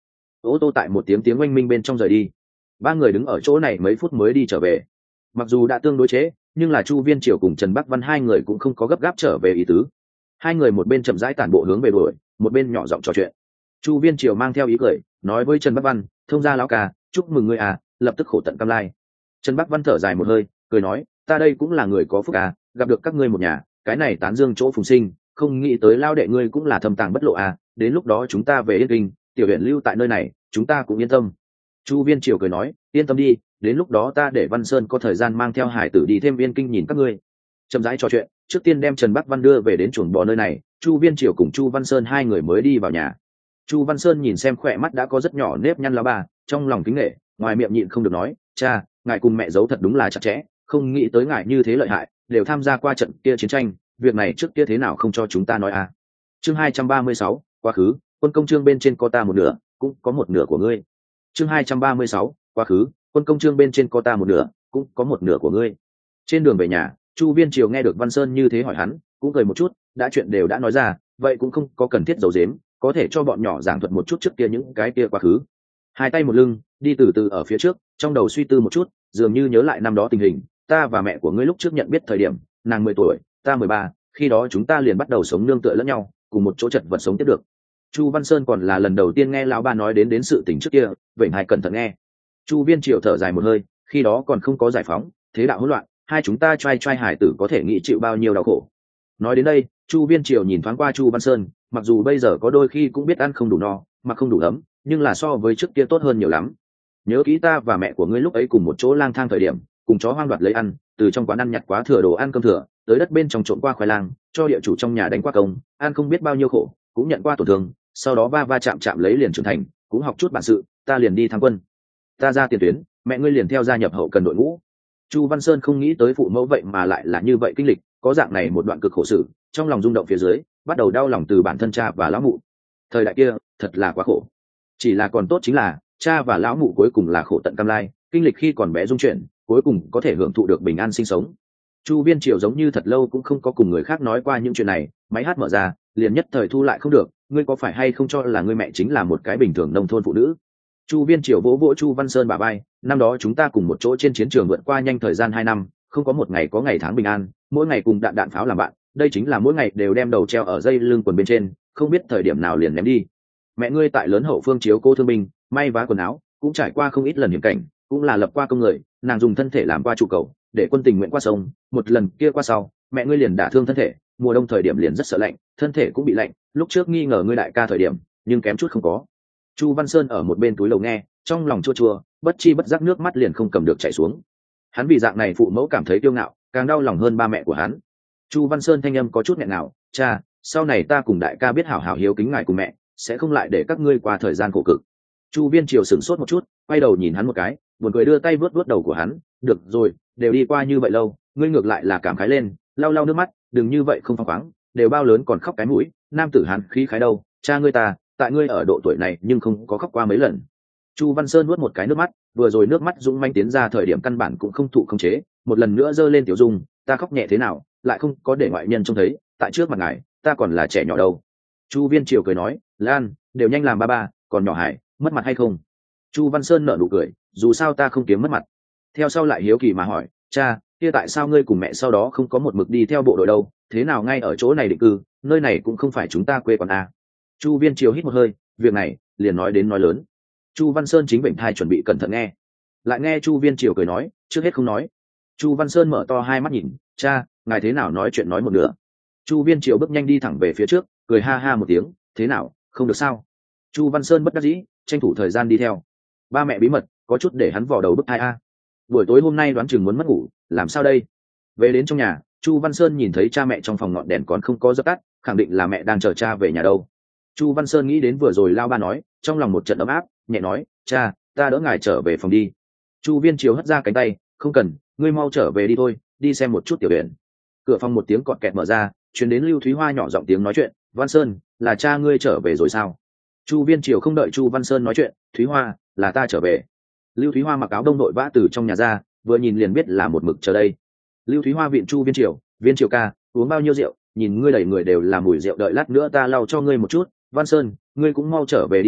ô tô tại một tiếng tiếng oanh minh bên trong rời đi. Ba người đứng ở chỗ này mấy phút mới đi trở về. Mặc dù đã tương đối chế, nhưng là Chu Viên Triều cùng Trần Bắc Văn hai người cũng không có gấp gáp trở về ý tứ. Hai người một bên chậm rãi tản bộ hướng về đuổi, một bên nhỏ giọng trò chuyện. Chu Viên Triều mang theo ý cười, nói với Trần Bắc Văn, thông gia lão ca, chúc mừng ngươi à, lập tức khổ tận cam lai. Trần Bắc Văn thở dài một hơi, cười nói, ta đây cũng là người có phúc à, gặp được các ngươi một nhà, cái này tán dương chỗ phùng sinh, không nghĩ tới lao đệ ngươi cũng là thâm tàng bất lộ à, đến lúc đó chúng ta về Yên Kinh, tiểu huyện lưu tại nơi này, chúng ta cũng yên tâm. Chu Viên Triều cười nói, yên tâm đi, đến lúc đó ta để Văn Sơn có thời gian mang theo hải tử đi thêm Yên Kinh nhìn các ngươi. Chậm rãi trò chuyện, trước tiên đem Trần Bắc Văn đưa về đến chuồng bò nơi này, Chu Viên Triều cùng Chu Văn Sơn hai người mới đi vào nhà. Chu Văn Sơn nhìn xem khỏe mắt đã có rất nhỏ nếp nhăn lá bà, trong lòng kính nể, ngoài miệng nhịn không được nói, cha, ngài cùng mẹ giấu thật đúng là chặt chẽ, không nghĩ tới ngài như thế lợi hại, đều tham gia qua trận kia chiến tranh, việc này trước kia thế nào không cho chúng ta nói à. Chương hai trăm ba mươi sáu, quá khứ, quân công chương bên trên có ta một nửa, cũng có một nửa của ngươi. Chương hai trăm ba mươi sáu, quá khứ, quân công chương bên trên có ta một nửa, cũng có một nửa của ngươi. Trên đường về nhà, Chu Viên Triều nghe được Văn Sơn như thế hỏi hắn, cũng cười một chút, đã chuyện đều đã nói ra, vậy cũng không có cần thiết giấu giếm, có thể cho bọn nhỏ giảng thuật một chút trước kia những cái kia quá khứ. Hai tay một lưng, đi từ từ ở phía trước, trong đầu suy tư một chút, dường như nhớ lại năm đó tình hình, ta và mẹ của ngươi lúc trước nhận biết thời điểm, nàng mười tuổi, ta mười ba, khi đó chúng ta liền bắt đầu sống nương tựa lẫn nhau, cùng một chỗ chật vật sống tiếp được. Chu Văn Sơn còn là lần đầu tiên nghe lão ba nói đến đến sự tình trước kia, vậy hãy cẩn thận nghe. Chu Viên Triều thở dài một hơi, khi đó còn không có giải phóng, thế đạo hỗn loạn, hai chúng ta trai trai hải tử có thể nghĩ chịu bao nhiêu đau khổ. Nói đến đây, Chu Viên Triều nhìn thoáng qua Chu Văn Sơn, mặc dù bây giờ có đôi khi cũng biết ăn không đủ no, mà không đủ ấm, nhưng là so với trước kia tốt hơn nhiều lắm. Nhớ kỹ ta và mẹ của ngươi lúc ấy cùng một chỗ lang thang thời điểm, cùng chó hoang đoạt lấy ăn, từ trong quán ăn nhặt quá thừa đồ ăn cơm thừa, tới đất bên trong trộn qua khoai lang, cho địa chủ trong nhà đánh qua công, ăn không biết bao nhiêu khổ, cũng nhận qua tổn thương, sau đó va va chạm chạm lấy liền trưởng thành, cũng học chút bản sự, ta liền đi tham quân. Ta ra tiền tuyến, mẹ ngươi liền theo gia nhập hậu cần đội ngũ. Chu Văn Sơn không nghĩ tới phụ mẫu vậy mà lại là như vậy kinh lịch, có dạng này một đoạn cực khổ sự, trong lòng rung động phía dưới, bắt đầu đau lòng từ bản thân cha và lão mụ. Thời đại kia, thật là quá khổ. Chỉ là còn tốt chính là, cha và lão mụ cuối cùng là khổ tận cam lai, kinh lịch khi còn bé dung chuyển, cuối cùng có thể hưởng thụ được bình an sinh sống. Chu Viên Triều giống như thật lâu cũng không có cùng người khác nói qua những chuyện này, máy hát mở ra, liền nhất thời thu lại không được, ngươi có phải hay không cho là ngươi mẹ chính là một cái bình thường nông thôn phụ nữ. Chu Viên Triều vỗ vỗ Chu Văn Sơn bả vai, năm đó chúng ta cùng một chỗ trên chiến trường vượt qua nhanh thời gian hai năm, không có một ngày có ngày tháng bình an, mỗi ngày cùng đạn đạn pháo làm bạn, đây chính là mỗi ngày đều đem đầu treo ở dây lưng quần bên trên, không biết thời điểm nào liền ném đi. Mẹ ngươi tại lớn hậu phương chiếu cô thương binh, may vá quần áo, cũng trải qua không ít lần hiểm cảnh, cũng là lập qua công người, nàng dùng thân thể làm qua trụ cầu, để quân tình nguyện qua sông, một lần kia qua sau, mẹ ngươi liền đả thương thân thể, mùa đông thời điểm liền rất sợ lạnh, thân thể cũng bị lạnh, lúc trước nghi ngờ ngươi đại ca thời điểm, nhưng kém chút không có. Chu Văn Sơn ở một bên túi lầu nghe, trong lòng chua chua, bất chi bất giác nước mắt liền không cầm được chảy xuống. Hắn vì dạng này phụ mẫu cảm thấy kiêu ngạo, càng đau lòng hơn ba mẹ của hắn. Chu Văn Sơn thanh âm có chút nghẹn ngào, cha, sau này ta cùng đại ca biết hảo hảo hiếu kính ngài cùng mẹ, sẽ không lại để các ngươi qua thời gian khổ cực. Chu Viên Triều sửng sốt một chút, quay đầu nhìn hắn một cái, buồn cười đưa tay vuốt vuốt đầu của hắn, được rồi, đều đi qua như vậy lâu, ngươi ngược lại là cảm khái lên, lau lau nước mắt, đừng như vậy không phăng khoáng, đều bao lớn còn khóc cái mũi, nam tử hắn khí khái đâu, cha ngươi ta, tại ngươi ở độ tuổi này nhưng không có khóc qua mấy lần. Chu Văn Sơn nuốt một cái nước mắt, vừa rồi nước mắt dũng manh tiến ra thời điểm căn bản cũng không thụ không chế, một lần nữa giơ lên tiểu dung, ta khóc nhẹ thế nào, lại không có để ngoại nhân trông thấy, tại trước mặt ngài, ta còn là trẻ nhỏ đâu. Chu Viên Triều cười nói, Lan, đều nhanh làm ba ba, còn nhỏ hải, mất mặt hay không? Chu Văn Sơn nở nụ cười, dù sao ta không kiếm mất mặt. Theo sau lại hiếu kỳ mà hỏi, cha, kia tại sao ngươi cùng mẹ sau đó không có một mực đi theo bộ đội đâu, thế nào ngay ở chỗ này định cư, nơi này cũng không phải chúng ta quê quán à. Chu Viên Triều hít một hơi, việc này liền nói đến nói lớn. Chu Văn Sơn chính bệnh thai chuẩn bị cẩn thận nghe, lại nghe Chu Viên Triều cười nói, trước hết không nói. Chu Văn Sơn mở to hai mắt nhìn, cha, ngài thế nào nói chuyện nói một nửa. Chu Viên Triều bước nhanh đi thẳng về phía trước, cười ha ha một tiếng, thế nào, không được sao? Chu Văn Sơn bất đắc dĩ, tranh thủ thời gian đi theo. Ba mẹ bí mật, có chút để hắn vò đầu bức thai a. Buổi tối hôm nay đoán chừng muốn mất ngủ, làm sao đây? Về đến trong nhà, Chu Văn Sơn nhìn thấy cha mẹ trong phòng ngọn đèn còn không có dập tắt, khẳng định là mẹ đang chờ cha về nhà đâu. Chu Văn Sơn nghĩ đến vừa rồi lao ba nói, trong lòng một trận ấm áp, nhẹ nói, cha, ta đỡ ngài trở về phòng đi. Chu Viên Triều hất ra cánh tay, không cần, ngươi mau trở về đi thôi, đi xem một chút tiểu viện. Cửa phòng một tiếng cọt kẹt mở ra, truyền đến Lưu Thúy Hoa nhỏ giọng tiếng nói chuyện, Văn Sơn, là cha ngươi trở về rồi sao? Chu Viên Triều không đợi Chu Văn Sơn nói chuyện, Thúy Hoa, là ta trở về. Lưu Thúy Hoa mặc áo đông đội vã từ trong nhà ra, vừa nhìn liền biết là một mực chờ đây. Lưu Thúy Hoa viện Chu Viên Triều, Viên Triều ca, uống bao nhiêu rượu, nhìn ngươi đầy người đều là mùi rượu, đợi lát nữa ta lau cho ngươi một chút. Văn Sơn, ngươi cũng mau trở về đi thôi,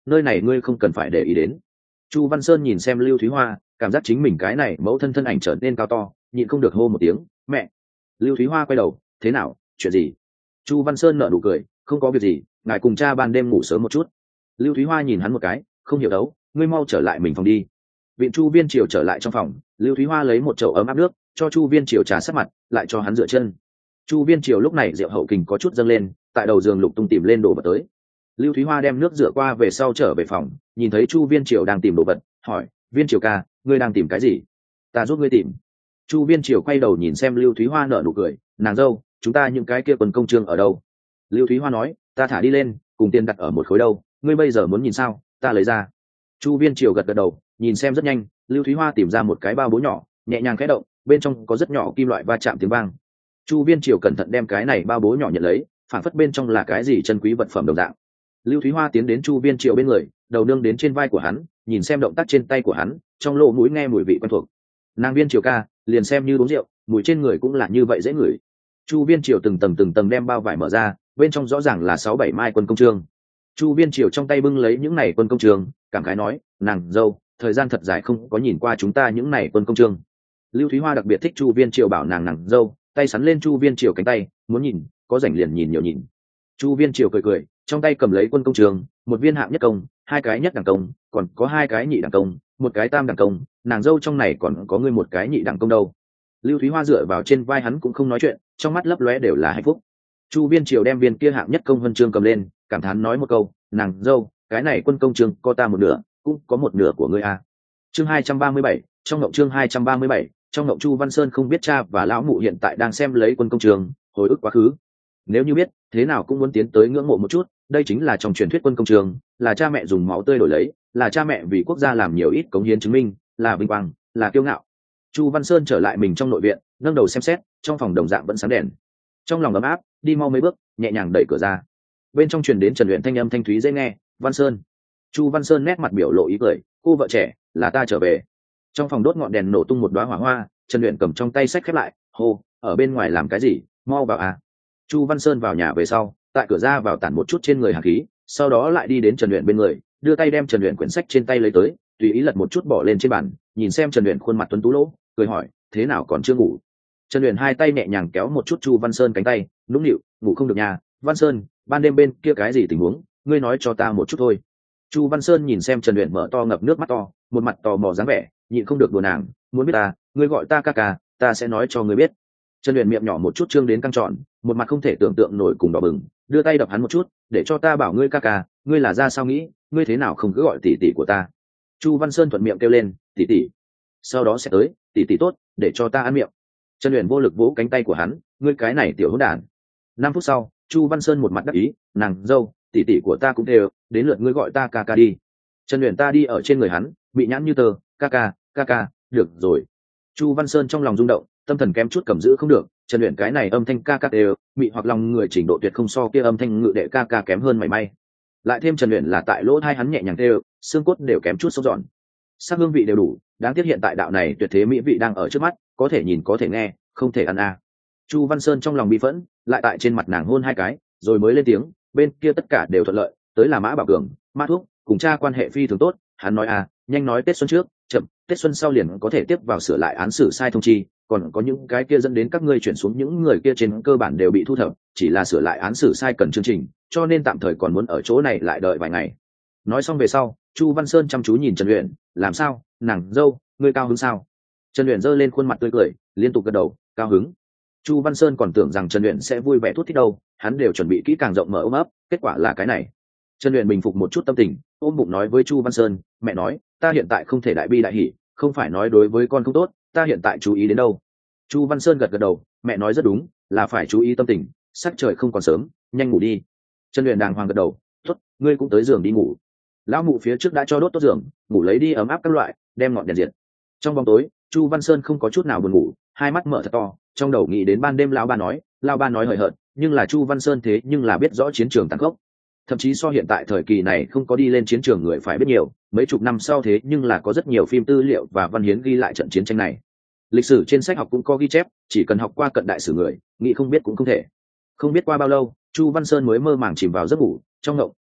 nơi này ngươi không cần phải để ý đến. Chu Văn Sơn nhìn xem Lưu Thúy Hoa, cảm giác chính mình cái này mẫu thân thân ảnh trở nên cao to, nhịn không được hô một tiếng mẹ. Lưu Thúy Hoa quay đầu, thế nào, chuyện gì? Chu Văn Sơn nở nụ cười, không có việc gì, ngài cùng cha ban đêm ngủ sớm một chút. Lưu Thúy Hoa nhìn hắn một cái, không hiểu đấu, ngươi mau trở lại mình phòng đi. Viện Chu Viên Triều trở lại trong phòng, Lưu Thúy Hoa lấy một chậu ấm áp nước cho Chu Viên Triều trà sát mặt, lại cho hắn rửa chân. Chu Viên Triều lúc này rượu hậu kình có chút dâng lên, tại đầu giường lục tung tìm lên đồ vật tới. Lưu Thúy Hoa đem nước rửa qua về sau trở về phòng, nhìn thấy Chu Viên Triều đang tìm đồ vật, hỏi: Viên Triều ca, ngươi đang tìm cái gì? Ta giúp ngươi tìm. Chu Viên Triều quay đầu nhìn xem Lưu Thúy Hoa nở nụ cười, nàng dâu, chúng ta những cái kia quân công trương ở đâu? Lưu Thúy Hoa nói: ta thả đi lên, cùng tiền đặt ở một khối đâu, ngươi bây giờ muốn nhìn sao, ta lấy ra. Chu Viên Triều gật gật đầu, nhìn xem rất nhanh, Lưu Thúy Hoa tìm ra một cái bao bố nhỏ, nhẹ nhàng khẽ động, bên trong có rất nhỏ kim loại va chạm tiếng vang. Chu Viên Triều cẩn thận đem cái này bao bố nhỏ nhận lấy, phản phất bên trong là cái gì chân quý vật phẩm đồng dạng. Lưu Thúy Hoa tiến đến Chu Viên Triều bên người, đầu nương đến trên vai của hắn, nhìn xem động tác trên tay của hắn, trong lỗ mũi nghe mùi vị quen thuộc. Nàng Viên Triều ca, liền xem như uống rượu, mùi trên người cũng là như vậy dễ ngửi. Chu Viên Triều từng tầng từng tầng đem bao vải mở ra, bên trong rõ ràng là sáu bảy mai quân công chương. Chu Viên Triều trong tay bưng lấy những này quân công chương, cảm khái nói: nàng dâu, thời gian thật dài không có nhìn qua chúng ta những này quân công chương. Lưu Thúy Hoa đặc biệt thích Chu Viên Triều bảo nàng nàng dâu, tay sắn lên Chu Viên Triều cánh tay, muốn nhìn, có rảnh liền nhìn nhiều nhìn. Chu Viên Triều cười cười, trong tay cầm lấy quân công trường, một viên hạng nhất công, hai cái nhất đẳng công, còn có hai cái nhị đẳng công, một cái tam đẳng công, nàng dâu trong này còn có ngươi một cái nhị đẳng công đâu. Lưu Thúy Hoa dựa vào trên vai hắn cũng không nói chuyện, trong mắt lấp lóe đều là hạnh phúc. Chu Viên Triều đem viên kia hạng nhất công huân chương cầm lên, cảm thán nói một câu: nàng dâu, cái này quân công trường có ta một nửa, cũng có một nửa của ngươi à. Chương hai trăm ba mươi bảy, trong ngộng chương hai trăm ba mươi bảy, trong ngộng Chu Văn Sơn không biết cha và lão mụ hiện tại đang xem lấy quân công trường, hồi ức quá khứ. Nếu như biết, thế nào cũng muốn tiến tới ngưỡng mộ một chút, đây chính là trong truyền thuyết quân công trường, là cha mẹ dùng máu tươi đổi lấy, là cha mẹ vì quốc gia làm nhiều ít cống hiến chứng minh, là vinh quang, là kiêu ngạo. Chu Văn Sơn trở lại mình trong nội viện, nâng đầu xem xét, trong phòng đồng dạng vẫn sáng đèn. Trong lòng ấm áp, đi mau mấy bước, nhẹ nhàng đẩy cửa ra. Bên trong truyền đến Trần Uyển thanh âm thanh thúy dễ nghe: "Văn Sơn." Chu Văn Sơn nét mặt biểu lộ ý cười: "Cô vợ trẻ, là ta trở về." Trong phòng đốt ngọn đèn nổ tung một đóa hỏa hoa, Trần Uyển cầm trong tay sách khép lại, hô: "Ở bên ngoài làm cái gì, mau vào à." Chu Văn Sơn vào nhà về sau, tại cửa ra vào tản một chút trên người hàn khí, sau đó lại đi đến Trần Uyển bên người, đưa tay đem Trần Uyển quyển sách trên tay lấy tới, tùy ý lật một chút bỏ lên trên bàn, nhìn xem Trần Uyển khuôn mặt tuấn tú lỗ, cười hỏi: "Thế nào còn chưa ngủ?" Trần Uyển hai tay nhẹ nhàng kéo một chút Chu Văn Sơn cánh tay, nũng nịu: "Ngủ không được nhà, Văn Sơn, ban đêm bên kia cái gì tình huống, ngươi nói cho ta một chút thôi." Chu Văn Sơn nhìn xem Trần Uyển mở to ngập nước mắt to, một mặt tò mò dáng vẻ, nhịn không được đùa nàng: "Muốn biết ta, ngươi gọi ta ca ca, ta sẽ nói cho ngươi biết." Trần Uyển miệng nhỏ một chút trương đến căng tròn, một mặt không thể tưởng tượng nổi cùng đỏ bừng, đưa tay đập hắn một chút: "Để cho ta bảo ngươi ca ca, ngươi là ra sao nghĩ, ngươi thế nào không cứ gọi tỷ tỷ của ta?" Chu Văn Sơn thuận miệng kêu lên: "Tỷ tỷ." Sau đó sẽ tới: "Tỷ tỷ tốt, để cho ta ăn miệng." Trần Uyển vô lực vỗ cánh tay của hắn: "Ngươi cái này tiểu hỗn đản." Năm phút sau, Chu Văn Sơn một mặt đắc ý: "Nàng dâu, tỷ tỷ của ta cũng đều, đến lượt ngươi gọi ta ca ca đi." Trần Uyển ta đi ở trên người hắn, bị nhãn như tờ: "Ca ca, ca ca, được rồi." Chu Văn Sơn trong lòng rung động, tâm thần kém chút cầm giữ không được. Trần Uyển cái này âm thanh ca ca đều, mị hoặc lòng người trình độ tuyệt không so kia âm thanh ngự đệ ca ca kém hơn mảy may. Lại thêm Trần Uyển là tại lỗ tai hắn nhẹ nhàng đều, xương cốt đều kém chút sốt giòn. Sắc hương vị đều đủ, đáng tiếc hiện tại đạo này tuyệt thế mỹ vị đang ở trước mắt, có thể nhìn có thể nghe, không thể ăn à. Chu Văn Sơn trong lòng bi phẫn, lại tại trên mặt nàng hôn hai cái, rồi mới lên tiếng: "Bên kia tất cả đều thuận lợi, tới là Mã Bảo Cường, Mã Thuốc, cùng cha quan hệ phi thường tốt." Hắn nói: "À, nhanh nói Tết xuân trước, chậm, Tết xuân sau liền có thể tiếp vào sửa lại án xử sai thông chi, còn có những cái kia dẫn đến các ngươi chuyển xuống những người kia trên cơ bản đều bị thu thập, chỉ là sửa lại án xử sai cần chương trình, cho nên tạm thời còn muốn ở chỗ này lại đợi vài ngày." Nói xong về sau, Chu Văn Sơn chăm chú nhìn Trần Uyển: "Làm sao, nàng dâu, ngươi cao hứng sao?" Trần Uyển giơ lên khuôn mặt tươi cười, liên tục gật đầu: "Cao hứng." Chu Văn Sơn còn tưởng rằng Trần Uyển sẽ vui vẻ thút thít đâu, hắn đều chuẩn bị kỹ càng rộng mở ôm ấp, kết quả là cái này. Trần Uyển bình phục một chút tâm tình, ôm bụng nói với Chu Văn Sơn: "Mẹ nói, ta hiện tại không thể đại bi đại hỉ, không phải nói đối với con không tốt, ta hiện tại chú ý đến đâu." Chu Văn Sơn gật gật đầu: "Mẹ nói rất đúng, là phải chú ý tâm tình, sắc trời không còn sớm, nhanh ngủ đi." Trần Uyển đàng hoàng gật đầu: "Tốt, ngươi cũng tới giường đi ngủ." Lão mụ phía trước đã cho đốt tốt giường, ngủ lấy đi ấm áp các loại, đem ngọn đèn diệt. Trong bóng tối, Chu Văn Sơn không có chút nào buồn ngủ, hai mắt mở thật to, trong đầu nghĩ đến ban đêm lão ba nói, lão ba nói hời hợt, nhưng là Chu Văn Sơn thế nhưng là biết rõ chiến trường tàn khốc. Thậm chí so hiện tại thời kỳ này không có đi lên chiến trường người phải biết nhiều, mấy chục năm sau thế nhưng là có rất nhiều phim tư liệu và văn hiến ghi lại trận chiến tranh này. Lịch sử trên sách học cũng có ghi chép, chỉ cần học qua cận đại sử người, nghĩ không biết cũng không thể. Không biết qua bao lâu, Chu Văn Sơn mới mơ màng chìm vào giấc ngủ, trong ngộng,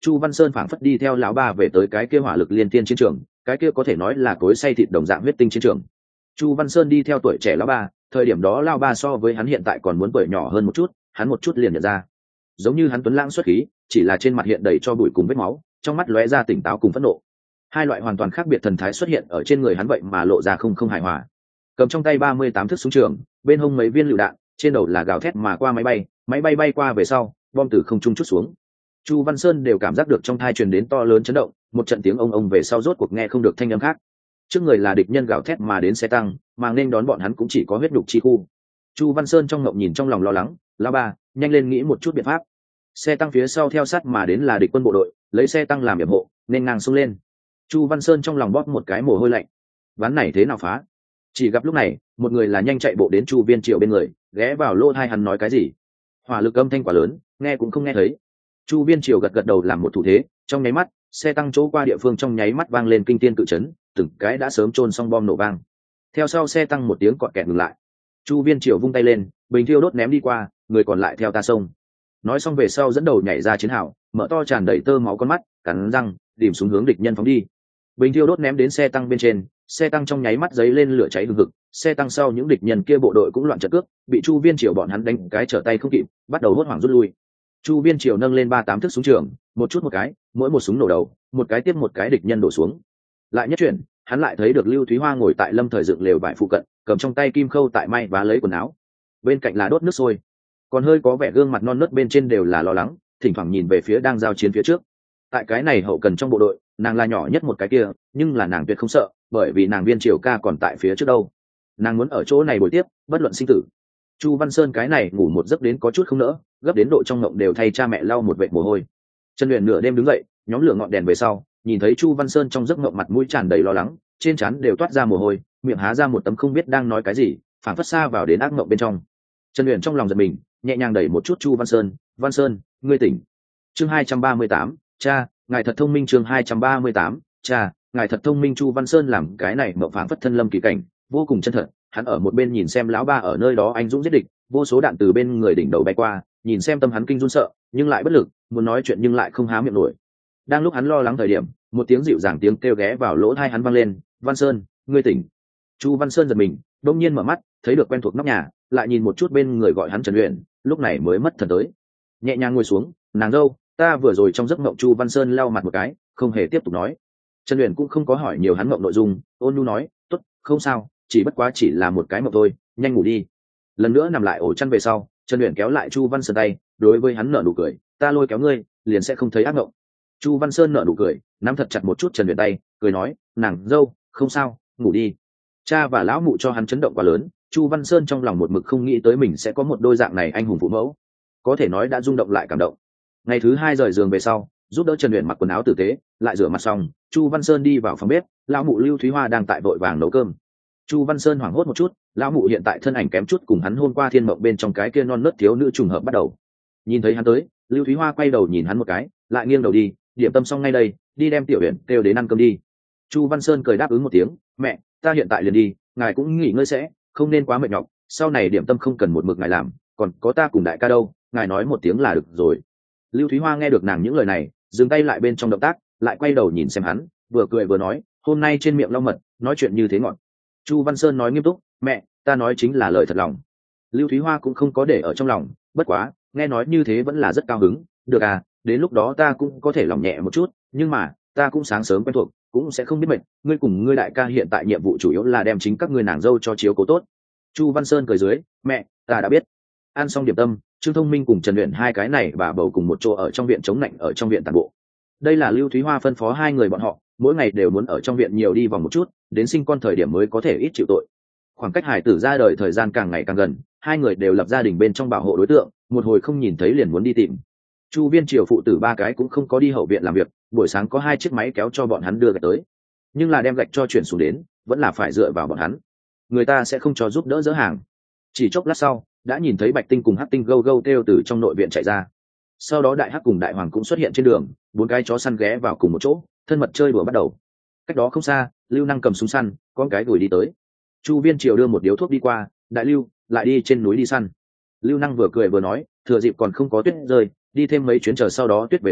Chu Văn Sơn phảng phất đi theo lão ba về tới cái kia hỏa lực liên tiên chiến trường, cái kia có thể nói là cối xay thịt đồng dạng huyết tinh chiến trường. Chu Văn Sơn đi theo tuổi trẻ lão ba, thời điểm đó lão ba so với hắn hiện tại còn muốn tuổi nhỏ hơn một chút, hắn một chút liền nhận ra. Giống như hắn tuấn lãng xuất khí, chỉ là trên mặt hiện đầy cho bụi cùng vết máu, trong mắt lóe ra tỉnh táo cùng phẫn nộ. Hai loại hoàn toàn khác biệt thần thái xuất hiện ở trên người hắn vậy mà lộ ra không không hài hòa. Cầm trong tay ba mươi tám thước súng trường, bên hông mấy viên lựu đạn, trên đầu là gào thét mà qua máy bay, máy bay bay qua về sau, bom từ không trung chút xuống. Chu Văn Sơn đều cảm giác được trong thai truyền đến to lớn chấn động, một trận tiếng ông ông về sau rốt cuộc nghe không được thanh âm khác. Trước người là địch nhân gào thét mà đến xe tăng, mà nên đón bọn hắn cũng chỉ có huyết nhục chi khu. Chu Văn Sơn trong ngộng nhìn trong lòng lo lắng, "Lão ba, nhanh lên nghĩ một chút biện pháp." Xe tăng phía sau theo sát mà đến là địch quân bộ đội, lấy xe tăng làm yểm hộ, nên ngang xông lên. Chu Văn Sơn trong lòng bóp một cái mồ hôi lạnh. Ván này thế nào phá? Chỉ gặp lúc này, một người là nhanh chạy bộ đến Chu Viên Triều bên người, ghé vào lỗ tai hắn nói cái gì. Hỏa lực âm thanh quá lớn, nghe cũng không nghe thấy. Chu Viên Triều gật gật đầu làm một thủ thế, trong nháy mắt, xe tăng chỗ qua địa phương trong nháy mắt vang lên kinh thiên cự chấn, từng cái đã sớm chôn xong bom nổ vang. Theo sau xe tăng một tiếng cọt kẹt ngừng lại. Chu Viên Triều vung tay lên, bình thiêu đốt ném đi qua, người còn lại theo ta xông. Nói xong về sau dẫn đầu nhảy ra chiến hào, mở to tràn đầy tơ máu con mắt, cắn răng, tìm xuống hướng địch nhân phóng đi. Bình thiêu đốt ném đến xe tăng bên trên, xe tăng trong nháy mắt giấy lên lửa cháy hừng hực, xe tăng sau những địch nhân kia bộ đội cũng loạn trận cước, bị Chu Viên Triều bọn hắn đánh cái trở tay không kịp, bắt đầu hốt hoảng rút lui. Chu Viên Triều nâng lên ba tám thước súng trường, một chút một cái, mỗi một súng nổ đầu, một cái tiếp một cái địch nhân đổ xuống. Lại nhất chuyển, hắn lại thấy được Lưu Thúy Hoa ngồi tại lâm thời dựng lều vải phụ cận, cầm trong tay kim khâu tại may vá lấy quần áo. Bên cạnh là đốt nước sôi, còn hơi có vẻ gương mặt non nớt bên trên đều là lo lắng, thỉnh thoảng nhìn về phía đang giao chiến phía trước. Tại cái này hậu cần trong bộ đội, nàng là nhỏ nhất một cái kia, nhưng là nàng tuyệt không sợ, bởi vì nàng Viên Triều ca còn tại phía trước đâu. Nàng muốn ở chỗ này bồi tiếp, bất luận sinh tử. Chu Văn Sơn cái này ngủ một giấc đến có chút không nỡ, gấp đến độ trong ngộng đều thay cha mẹ lau một vệt mồ hôi. Trần Uyển nửa đêm đứng dậy, nhóm lửa ngọn đèn về sau, nhìn thấy Chu Văn Sơn trong giấc ngộng mặt mũi tràn đầy lo lắng, trên trán đều toát ra mồ hôi, miệng há ra một tấm không biết đang nói cái gì, phảng phất xa vào đến ác ngộng bên trong. Trần Uyển trong lòng giật mình, nhẹ nhàng đẩy một chút Chu Văn Sơn, "Văn Sơn, ngươi tỉnh." Chương hai trăm ba mươi tám, cha, ngài thật thông minh. Chương hai trăm ba mươi tám, cha, ngài thật thông minh. Chu Văn Sơn làm cái này mộng phảng phất thân lâm kỳ cảnh, vô cùng chân thật. Hắn ở một bên nhìn xem lão ba ở nơi đó anh dũng giết địch, vô số đạn từ bên người đỉnh đầu bay qua, nhìn xem tâm hắn kinh run sợ, nhưng lại bất lực, muốn nói chuyện nhưng lại không há miệng nổi. Đang lúc hắn lo lắng thời điểm, một tiếng dịu dàng tiếng kêu ghé vào lỗ tai hắn vang lên, "Văn Sơn, ngươi tỉnh." Chu Văn Sơn giật mình, đột nhiên mở mắt, thấy được quen thuộc nóc nhà, lại nhìn một chút bên người gọi hắn Trần Uyển, lúc này mới mất thần tới. Nhẹ nhàng ngồi xuống, "Nàng dâu, ta vừa rồi trong giấc mộng." Chu Văn Sơn lau mặt một cái, không hề tiếp tục nói. Trần Uyển cũng không có hỏi nhiều hắn mộng nội dung, ôn nhu nói, "Tốt, không sao, chỉ bất quá chỉ là một cái mộng thôi, nhanh ngủ đi." Lần nữa nằm lại ổ chăn về sau, Trần Uyển kéo lại Chu Văn Sơn tay, đối với hắn nở nụ cười, "Ta lôi kéo ngươi, liền sẽ không thấy ác mộng." Chu Văn Sơn nở nụ cười, nắm thật chặt một chút Trần Uyển tay, cười nói, "Nàng dâu, không sao, ngủ đi." Cha và lão mụ cho hắn chấn động quá lớn, Chu Văn Sơn trong lòng một mực không nghĩ tới mình sẽ có một đôi dạng này anh hùng phụ mẫu, có thể nói đã rung động lại cảm động. Ngày thứ hai rời giường về sau, giúp đỡ Trần Uyển mặc quần áo tử tế, lại rửa mặt xong, Chu Văn Sơn đi vào phòng bếp, lão mụ Lưu Thúy Hoa đang tại vội vàng nấu cơm. Chu Văn Sơn hoảng hốt một chút, lão mụ hiện tại thân ảnh kém chút cùng hắn hôm qua thiên mộng bên trong cái kia non nớt thiếu nữ trùng hợp bắt đầu. Nhìn thấy hắn tới, Lưu Thúy Hoa quay đầu nhìn hắn một cái, lại nghiêng đầu đi, "Điểm tâm xong ngay đây, đi đem Tiểu Uyển kêu đến ăn cơm đi." Chu Văn Sơn cười đáp ứng một tiếng, "Mẹ, ta hiện tại liền đi, ngài cũng nghỉ ngơi sẽ, không nên quá mệt nhọc, sau này điểm tâm không cần một mực ngài làm, còn có ta cùng đại ca đâu, ngài nói một tiếng là được rồi." Lưu Thúy Hoa nghe được nàng những lời này, dừng tay lại bên trong động tác, lại quay đầu nhìn xem hắn, vừa cười vừa nói, "Hôm nay trên miệng lau mật, nói chuyện như thế ngọt." Chu Văn Sơn nói nghiêm túc, "Mẹ, ta nói chính là lời thật lòng." Lưu Thúy Hoa cũng không có để ở trong lòng, bất quá nghe nói như thế vẫn là rất cao hứng, "Được à, đến lúc đó ta cũng có thể lòng nhẹ một chút, nhưng mà ta cũng sáng sớm quen thuộc, cũng sẽ không biết mệt, ngươi cùng ngươi đại ca hiện tại nhiệm vụ chủ yếu là đem chính các ngươi nàng dâu cho chiếu cố tốt." Chu Văn Sơn cười dưới, "Mẹ, ta đã biết." Ăn xong điểm tâm, Trương Thông Minh cùng Trần Uyển hai cái này bà bầu cùng một chỗ ở trong viện chống lạnh ở trong viện tản bộ. Đây là Lưu Thúy Hoa phân phó hai người bọn họ, mỗi ngày đều muốn ở trong viện nhiều đi vòng một chút, đến sinh con thời điểm mới có thể ít chịu tội. Khoảng cách hải tử ra đời thời gian càng ngày càng gần, hai người đều lập gia đình bên trong bảo hộ đối tượng, một hồi không nhìn thấy liền muốn đi tìm. Chu Viên Triều phụ tử ba cái cũng không có đi hậu viện làm việc, buổi sáng có hai chiếc máy kéo cho bọn hắn đưa gạch tới, nhưng là đem gạch cho chuyển xuống đến, vẫn là phải dựa vào bọn hắn. Người ta sẽ không cho giúp đỡ dỡ hàng. Chỉ chốc lát sau, đã nhìn thấy Bạch Tinh cùng Hắc Tinh gâu gâu kêu từ trong nội viện chạy ra. Sau đó Đại Hắc cùng Đại Hoàng cũng xuất hiện trên đường, bốn cái chó săn ghé vào cùng một chỗ, thân mật chơi đùa bắt đầu. Cách đó không xa, Lưu Năng cầm súng săn, con cái gửi đi tới. Chu Viên Triều đưa một điếu thuốc đi qua, "Đại Lưu, lại đi trên núi đi săn." Lưu Năng vừa cười vừa nói, "Thừa dịp còn không có tuyết rơi, đi thêm mấy chuyến chờ sau đó tuyết về sau,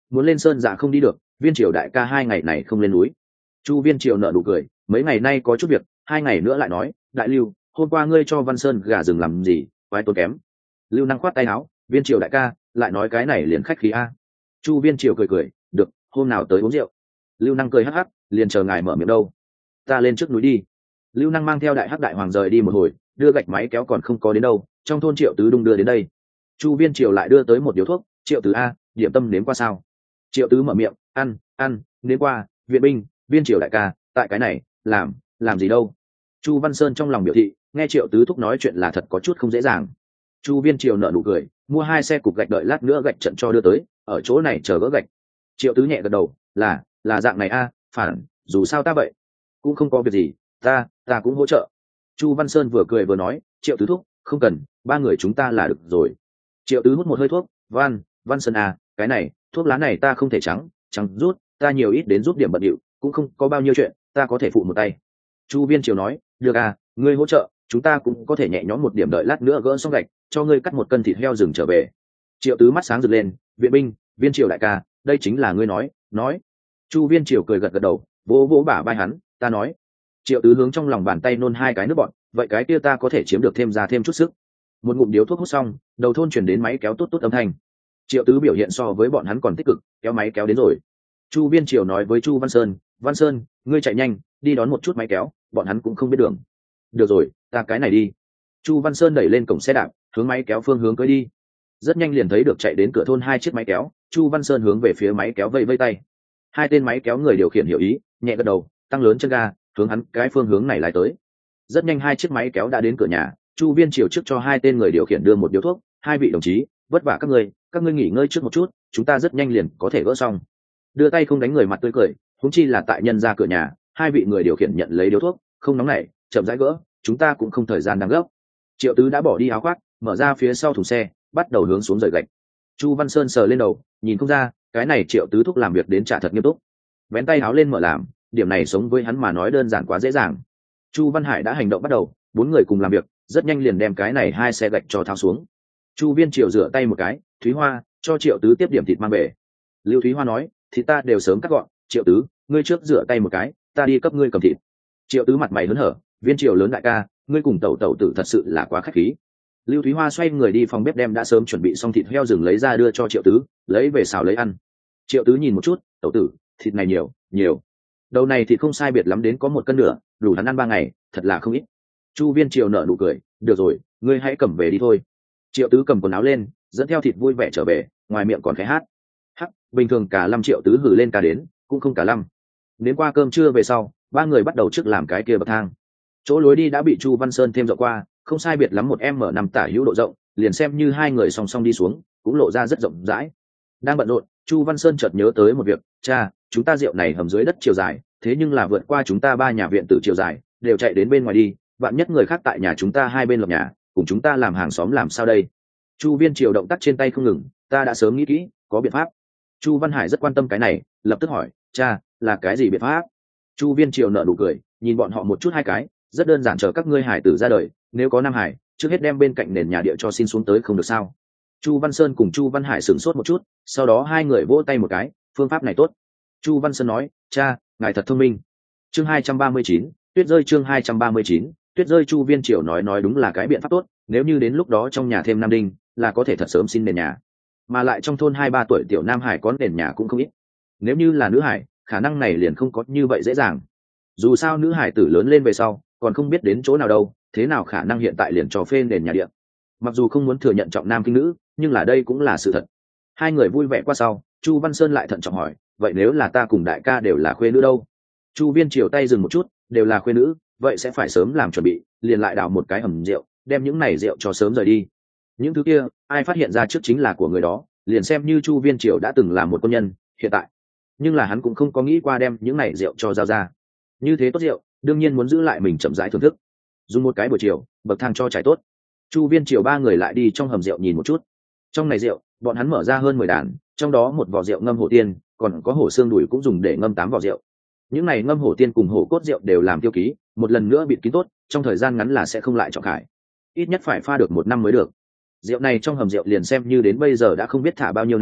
muốn lên sơn dạ không đi được, Viên Triều đại ca hai ngày này không lên núi. Chu Viên Triều nở nụ cười, mấy ngày nay có chút việc, hai ngày nữa lại nói. Đại Lưu, hôm qua ngươi cho Văn Sơn gà rừng làm gì, quái tốn kém. Lưu Năng khoát tay áo, Viên Triều đại ca, lại nói cái này liền khách khí a. Chu Viên Triều cười cười, được, hôm nào tới uống rượu. Lưu Năng cười hắc hắc, liền chờ ngài mở miệng đâu. Ta lên trước núi đi. Lưu Năng mang theo đại hắc đại hoàng rời đi một hồi, đưa gạch máy kéo còn không có đến đâu, trong thôn Triệu Tứ đung đưa đến đây. Chu Viên Triều lại đưa tới một điếu thuốc. Triệu Tứ a, điểm tâm nếm qua sao? Triệu Tứ mở miệng, ăn ăn nếm qua. Viện binh, Viên Triều đại ca, tại cái này làm làm gì đâu. Chu Văn Sơn trong lòng biểu thị, nghe Triệu Tứ thúc nói chuyện là thật có chút không dễ dàng. Chu Viên Triều nở nụ cười, mua hai xe cục gạch, đợi lát nữa gạch trận cho đưa tới, ở chỗ này chờ gỡ gạch. Triệu Tứ nhẹ gật đầu, là là dạng này a, phản dù sao ta vậy cũng không có việc gì, ta ta cũng hỗ trợ. Chu Văn Sơn vừa cười vừa nói, Triệu Tứ thúc không cần, ba người chúng ta là được rồi. Triệu Tứ hút một hơi thuốc, Văn Văn Sơn à, cái này thuốc lá này ta không thể trắng trắng rút, ta nhiều ít đến rút điểm bận điệu, cũng không có bao nhiêu chuyện, ta có thể phụ một tay. Chu Viên Triều nói, được à, ngươi hỗ trợ, chúng ta cũng có thể nhẹ nhõm một điểm, đợi lát nữa gỡ xong gạch, cho ngươi cắt một cân thịt heo rừng trở về. Triệu Tứ mắt sáng rực lên, viện binh, Viên Triều đại ca, đây chính là ngươi nói nói. Chu Viên Triều cười gật gật đầu, vỗ vỗ bả vai hắn, ta nói. Triệu Tứ hướng trong lòng bàn tay nôn hai cái nước bọn, vậy cái kia ta có thể chiếm được thêm ra thêm chút sức. Một ngụm điếu thuốc hút xong, đầu thôn chuyển đến máy kéo tốt tốt âm thanh. Triệu Tứ biểu hiện so với bọn hắn còn tích cực, kéo máy kéo đến rồi. Chu Viên Triều nói với Chu Văn Sơn, Văn Sơn, ngươi chạy nhanh đi đón một chút máy kéo, bọn hắn cũng không biết đường. Được rồi, ta cái này đi. Chu Văn Sơn đẩy lên cổng xe đạp, hướng máy kéo phương hướng cưỡi đi. Rất nhanh liền thấy được chạy đến cửa thôn hai chiếc máy kéo. Chu Văn Sơn hướng về phía máy kéo vây vây tay. Hai tên máy kéo người điều khiển hiểu ý, nhẹ gật đầu, tăng lớn chân ga, hướng hắn cái phương hướng này lái tới. Rất nhanh hai chiếc máy kéo đã đến cửa nhà. Chu Viên Triều trước cho hai tên người điều khiển đưa một điếu thuốc, hai vị đồng chí, vất vả các ngươi, các ngươi nghỉ ngơi trước một chút, chúng ta rất nhanh liền có thể gỡ xong. Đưa tay không đánh người mặt tươi cười, huống chi là tại nhân ra cửa nhà. Hai vị người điều khiển nhận lấy điếu thuốc, không nóng nảy, chậm rãi gỡ, chúng ta cũng không thời gian đang gấp. Triệu Tứ đã bỏ đi áo khoác, mở ra phía sau thùng xe, bắt đầu hướng xuống rời gạch. Chu Văn Sơn sờ lên đầu, nhìn không ra, cái này Triệu Tứ thúc làm việc đến trả thật nghiêm túc. Vén tay áo lên mở làm, điểm này sống với hắn mà nói đơn giản quá dễ dàng. Chu Văn Hải đã hành động bắt đầu, bốn người cùng làm việc, rất nhanh liền đem cái này hai xe gạch cho tháo xuống. Chu Viên Triều rửa tay một cái, Thúy Hoa, cho Triệu Tứ tiếp điểm thịt mang về. Lưu Thúy Hoa nói, thịt ta đều sớm cắt gọn, Triệu Tứ, ngươi trước rửa tay một cái, ta đi cấp ngươi cầm thịt. Triệu Tứ mặt mày hớn hở, Viên Triều lớn đại ca, ngươi cùng tẩu tẩu tử thật sự là quá khách khí. Lưu Thúy Hoa xoay người đi phòng bếp đem đã sớm chuẩn bị xong thịt heo rừng lấy ra đưa cho Triệu Tứ, lấy về xào lấy ăn. Triệu Tứ nhìn một chút, tẩu tử, thịt này nhiều, nhiều. Đầu này thì không sai biệt lắm đến có một cân nửa, đủ hắn ăn ba ngày, thật là không ít. Chu Viên Triều nở nụ cười, được rồi, ngươi hãy cầm về đi thôi. Triệu Tứ cầm quần áo lên, dẫn theo thịt vui vẻ trở về, ngoài miệng còn khẽ hát. Hắc, bình thường cả lâm Triệu Tứ hử lên ca đến, cũng không cả lâm. Đến qua cơm trưa về sau, ba người bắt đầu trước làm cái kia bậc thang. Chỗ lối đi đã bị Chu Văn Sơn thêm rộng qua, không sai biệt lắm một em mở nằm tả hữu độ rộng, liền xem như hai người song song đi xuống, cũng lộ ra rất rộng rãi. Đang bận rộn, Chu Văn Sơn chợt nhớ tới một việc, cha, chúng ta rượu này hầm dưới đất chiều dài, thế nhưng là vượt qua chúng ta ba nhà viện tử chiều dài, đều chạy đến bên ngoài đi, vạn nhất người khác tại nhà chúng ta hai bên lập nhà, cùng chúng ta làm hàng xóm làm sao đây? Chu Viên Triều động tác trên tay không ngừng, ta đã sớm nghĩ kỹ, có biện pháp. Chu Văn Hải rất quan tâm cái này, lập tức hỏi, cha, là cái gì biện pháp? Chu Viên Triều nở nụ cười, nhìn bọn họ một chút hai cái, rất đơn giản, chờ các ngươi hải tử ra đời, nếu có nam hải, trước hết đem bên cạnh nền nhà địa cho xin xuống tới không được sao? Chu Văn Sơn cùng Chu Văn Hải sửng sốt một chút, sau đó hai người vỗ tay một cái, phương pháp này tốt. Chu Văn Sơn nói, cha, ngài thật thông minh. Chương hai trăm ba mươi chín, tuyết rơi. Chương hai trăm ba mươi chín, tuyết rơi. Chu Viên Triều nói nói đúng là cái biện pháp tốt, nếu như đến lúc đó trong nhà thêm nam đinh, là có thể thật sớm xin nền nhà. Mà lại trong thôn hai ba tuổi tiểu nam hải có nền nhà cũng không ít. Nếu như là nữ hải, khả năng này liền không có như vậy dễ dàng. Dù sao nữ hải tử lớn lên về sau, còn không biết đến chỗ nào đâu, thế nào khả năng hiện tại liền cho phê nền nhà địa. Mặc dù không muốn thừa nhận trọng nam khinh nữ, nhưng là đây cũng là sự thật. Hai người vui vẻ qua sau, Chu Văn Sơn lại thận trọng hỏi, vậy nếu là ta cùng đại ca đều là khuê nữ đâu? Chu Viên Triều tay dừng một chút, đều là khuê nữ, vậy sẽ phải sớm làm chuẩn bị, liền lại đào một cái hầm rượu, đem những này rượu cho sớm rời đi. Những thứ kia, ai phát hiện ra trước chính là của người đó, liền xem như Chu Viên Triều đã từng là một quân nhân, hiện tại. Nhưng là hắn cũng không có nghĩ qua đem những này rượu cho giao ra. Như thế tốt rượu, đương nhiên muốn giữ lại mình chậm rãi thưởng thức. Dùng một cái buổi chiều, bậc thang cho trải tốt. Chu Viên Triều ba người lại đi trong hầm rượu nhìn một chút. Trong này rượu, bọn hắn mở ra hơn mười đàn, trong đó một vỏ rượu ngâm hổ tiên, còn có hổ xương đùi cũng dùng để ngâm tám vỏ rượu. Những này ngâm hổ tiên cùng hổ cốt rượu đều làm tiêu ký, một lần nữa bịt kín tốt, trong thời gian ngắn là sẽ không lại chọn khải. Ít nhất phải pha được một năm mới được. Rượu này trong hầm rượu liền xem như đến bây giờ đã không biết thả bao nhiêu năm,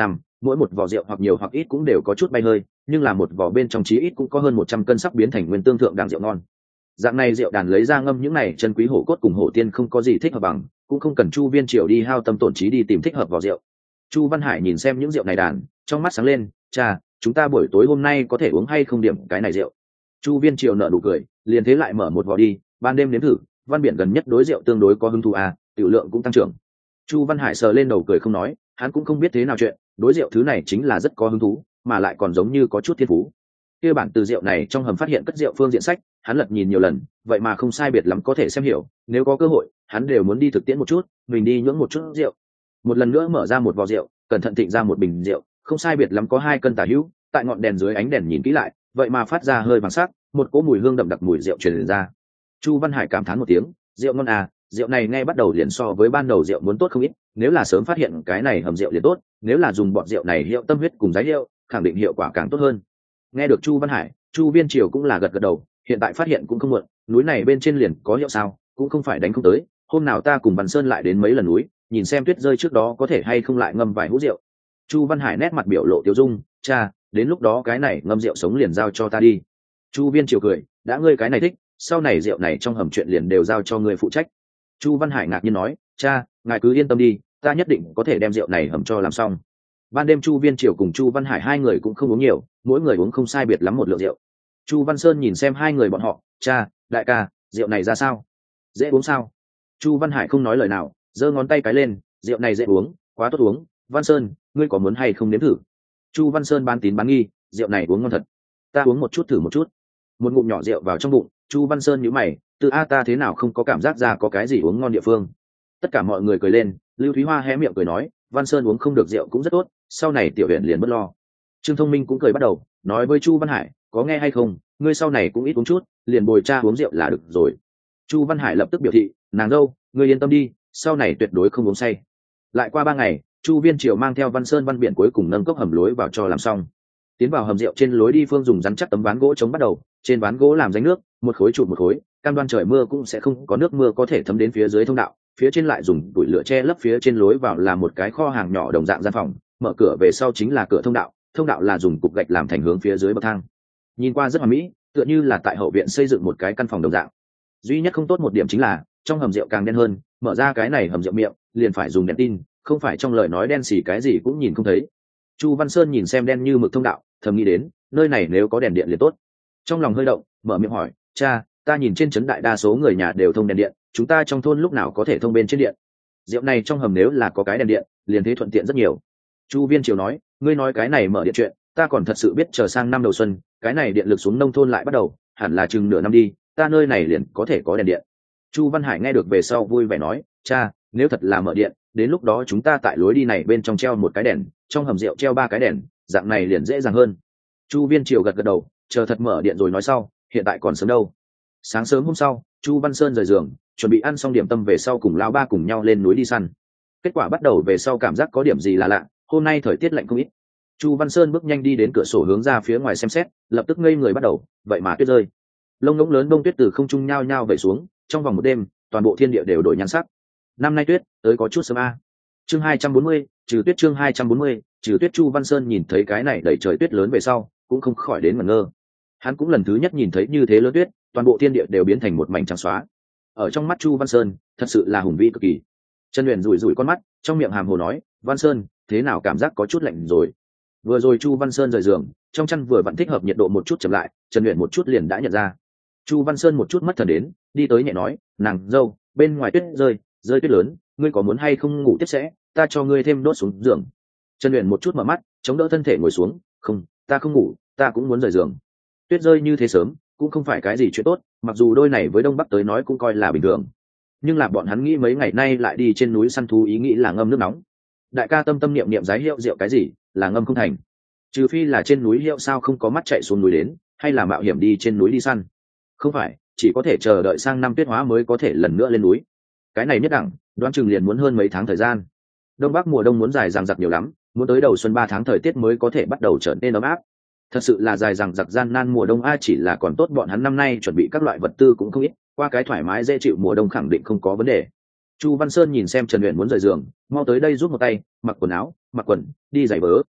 mỗi một vỏ rượu hoặc nhiều hoặc ít cũng đều có chút bay hơi, nhưng là một vỏ bên trong chí ít cũng có hơn một trăm cân sắp biến thành nguyên tương thượng đẳng rượu ngon. Dạng này rượu đàn lấy ra ngâm những này chân quý hổ cốt cùng hổ tiên không có gì thích hợp bằng, cũng không cần Chu Viên Triều đi hao tâm tổn trí đi tìm thích hợp vỏ rượu. Chu Văn Hải nhìn xem những rượu này đàn, trong mắt sáng lên, cha, chúng ta buổi tối hôm nay có thể uống hay không điểm cái này rượu? Chu Viên Triều nở nụ cười, liền thế lại mở một vỏ đi, ban đêm nếm thử. Văn Biển gần nhất đối rượu tương đối có hứng thú à, tiểu lượng cũng tăng trưởng. Chu Văn Hải sờ lên đầu cười không nói, hắn cũng không biết thế nào chuyện, đối rượu thứ này chính là rất có hứng thú, mà lại còn giống như có chút thiên phú. Kia bản từ rượu này trong hầm phát hiện cất rượu phương diện sách, hắn lật nhìn nhiều lần, vậy mà không sai biệt lắm có thể xem hiểu, nếu có cơ hội, hắn đều muốn đi thực tiễn một chút, mình đi nhưỡng một chút rượu. Một lần nữa mở ra một vò rượu, cẩn thận thịnh ra một bình rượu, không sai biệt lắm có hai cân tả hữu, tại ngọn đèn dưới ánh đèn nhìn kỹ lại, vậy mà phát ra hơi vàng sắc, một cỗ mùi hương đậm đặc mùi rượu truyền ra. Chu Văn Hải cảm thán một tiếng, rượu ngon à, rượu này ngay bắt đầu liền so với ban đầu rượu muốn tốt không ít, nếu là sớm phát hiện cái này hầm rượu liền tốt, nếu là dùng bọt rượu này hiệu tâm huyết cùng giá hiệu, khẳng định hiệu quả càng tốt hơn. Nghe được Chu Văn Hải, Chu Viên Triều cũng là gật gật đầu, hiện tại phát hiện cũng không muộn, núi này bên trên liền có hiệu sao, cũng không phải đánh không tới, hôm nào ta cùng Văn Sơn lại đến mấy lần núi, nhìn xem tuyết rơi trước đó có thể hay không lại ngâm vài hũ rượu. Chu Văn Hải nét mặt biểu lộ tiêu dung, cha, đến lúc đó cái này ngâm rượu sống liền giao cho ta đi. Chu Viên Triều cười, đã ngươi cái này thích, sau này rượu này trong hầm chuyện liền đều giao cho ngươi phụ trách. Chu Văn Hải ngạc nhiên nói, cha, ngài cứ yên tâm đi, ta nhất định có thể đem rượu này hầm cho làm xong. Ban đêm Chu Viên Triều cùng Chu Văn Hải hai người cũng không uống nhiều, mỗi người uống không sai biệt lắm một lượng rượu. Chu Văn Sơn nhìn xem hai người bọn họ, cha, đại ca, rượu này ra sao? Dễ uống sao? Chu Văn Hải không nói lời nào, giơ ngón tay cái lên, rượu này dễ uống, quá tốt uống. Văn Sơn, ngươi có muốn hay không nếm thử? Chu Văn Sơn ban tín bán nghi, rượu này uống ngon thật, ta uống một chút thử một chút. Một ngụm nhỏ rượu vào trong bụng, Chu Văn Sơn nhíu mày, từ a ta thế nào không có cảm giác ra có cái gì uống ngon địa phương. Tất cả mọi người cười lên, Lưu Thúy Hoa hé miệng cười nói, Văn Sơn uống không được rượu cũng rất tốt, sau này tiểu huyện liền bất lo. Trương Thông Minh cũng cười bắt đầu, nói với Chu Văn Hải, có nghe hay không, ngươi sau này cũng ít uống chút, liền bồi cha uống rượu là được rồi. Chu Văn Hải lập tức biểu thị, nàng dâu, ngươi yên tâm đi, sau này tuyệt đối không uống say. Lại qua ba ngày, Chu Viên Triều mang theo Văn Sơn Văn Biển cuối cùng nâng cốc hầm lối vào cho làm xong. Tiến vào hầm rượu trên lối đi phương dùng rắn chắc tấm ván gỗ chống bắt đầu, trên ván gỗ làm rãnh nước, một khối trụ một khối, cam đoan trời mưa cũng sẽ không có nước mưa có thể thấm đến phía dưới thông đạo. Phía trên lại dùng bụi lửa che lấp, phía trên lối vào là một cái kho hàng nhỏ đồng dạng gian phòng, mở cửa về sau chính là cửa thông đạo, thông đạo là dùng cục gạch làm thành hướng phía dưới bậc thang. Nhìn qua rất hoàn mỹ, tựa như là tại hậu viện xây dựng một cái căn phòng đồng dạng. Duy nhất không tốt một điểm chính là trong hầm rượu càng đen hơn, mở ra cái này hầm rượu miệng liền phải dùng đèn tin, không phải trong lời nói đen xì cái gì cũng nhìn không thấy. Chu Văn Sơn nhìn xem đen như mực thông đạo, thầm nghĩ đến, nơi này nếu có đèn điện liền tốt. Trong lòng hơi động, mở miệng hỏi, cha, ta nhìn trên trấn đại đa số người nhà đều thông đèn điện, chúng ta trong thôn lúc nào có thể thông bên trên điện? Rượu này trong hầm nếu là có cái đèn điện, liền thế thuận tiện rất nhiều. Chu Viên Triều nói, ngươi nói cái này mở điện chuyện, ta còn thật sự biết chờ sang năm đầu xuân, cái này điện lực xuống nông thôn lại bắt đầu, hẳn là chừng nửa năm đi, ta nơi này liền có thể có đèn điện. Chu Văn Hải nghe được về sau vui vẻ nói, cha, nếu thật là mở điện, đến lúc đó chúng ta tại lối đi này bên trong treo một cái đèn, trong hầm rượu treo ba cái đèn, dạng này liền dễ dàng hơn. Chu Viên Triều gật gật đầu, chờ thật mở điện rồi nói sau, hiện tại còn sớm đâu. Sáng sớm hôm sau, Chu Văn Sơn rời giường, chuẩn bị ăn xong điểm tâm về sau cùng lão ba cùng nhau lên núi đi săn. Kết quả bắt đầu về sau cảm giác có điểm gì là lạ, hôm nay thời tiết lạnh không ít. Chu Văn Sơn bước nhanh đi đến cửa sổ hướng ra phía ngoài xem xét, lập tức ngây người bắt đầu, vậy mà tuyết rơi. Lông ngỗng lớn bông tuyết từ không trung nhao nhao về xuống, trong vòng một đêm, toàn bộ thiên địa đều đổi nhan sắc. Năm nay tuyết tới có chút sớm a. Chương hai trăm bốn mươi, trừ tuyết chương hai trăm bốn mươi, trừ tuyết. Chu Văn Sơn nhìn thấy cái này đẩy trời tuyết lớn về sau, cũng không khỏi đến ngẩn ngơ. Hắn cũng lần thứ nhất nhìn thấy như thế lớn tuyết, toàn bộ thiên địa đều biến thành một mảnh trắng xóa. Ở trong mắt Chu Văn Sơn, thật sự là hùng vĩ cực kỳ. Trần Uyển rủi rủi con mắt, trong miệng hàm hồ nói, "Văn Sơn, thế nào cảm giác có chút lạnh rồi?" Vừa rồi Chu Văn Sơn rời giường, trong chăn vừa vẫn thích hợp nhiệt độ một chút chậm lại, Trần Uyển một chút liền đã nhận ra. Chu Văn Sơn một chút mất thần đến, đi tới nhẹ nói, "Nàng dâu, bên ngoài tuyết rơi, rơi tuyết lớn, ngươi có muốn hay không ngủ tiếp sẽ, ta cho ngươi thêm đốt xuống giường." Trần Uyển một chút mở mắt, chống đỡ thân thể ngồi xuống, "Không, ta không ngủ, ta cũng muốn rời giường." Tuyết rơi như thế sớm, cũng không phải cái gì chuyện tốt, mặc dù đôi này với Đông Bắc tới nói cũng coi là bình thường. Nhưng là bọn hắn nghĩ mấy ngày nay lại đi trên núi săn thú ý nghĩ là ngâm nước nóng. Đại ca tâm tâm niệm niệm giái hiệu rượu cái gì, là ngâm không thành. Trừ phi là trên núi hiệu sao không có mắt chạy xuống núi đến, hay là mạo hiểm đi trên núi đi săn. Không phải, chỉ có thể chờ đợi sang năm tuyết hóa mới có thể lần nữa lên núi. Cái này nhất đẳng, đoán chừng liền muốn hơn mấy tháng thời gian. Đông Bắc mùa đông muốn dài dằng dặc nhiều lắm, muốn tới đầu xuân ba tháng thời tiết mới có thể bắt đầu trở nên ấm áp. Thật sự là dài dằng dặc gian nan mùa đông a, chỉ là còn tốt bọn hắn năm nay chuẩn bị các loại vật tư cũng không ít, qua cái thoải mái dễ chịu mùa đông khẳng định không có vấn đề. Chu Văn Sơn nhìn xem Trần Uyển muốn rời giường, mau tới đây giúp một tay, mặc quần áo, mặc quần, đi giày vớ.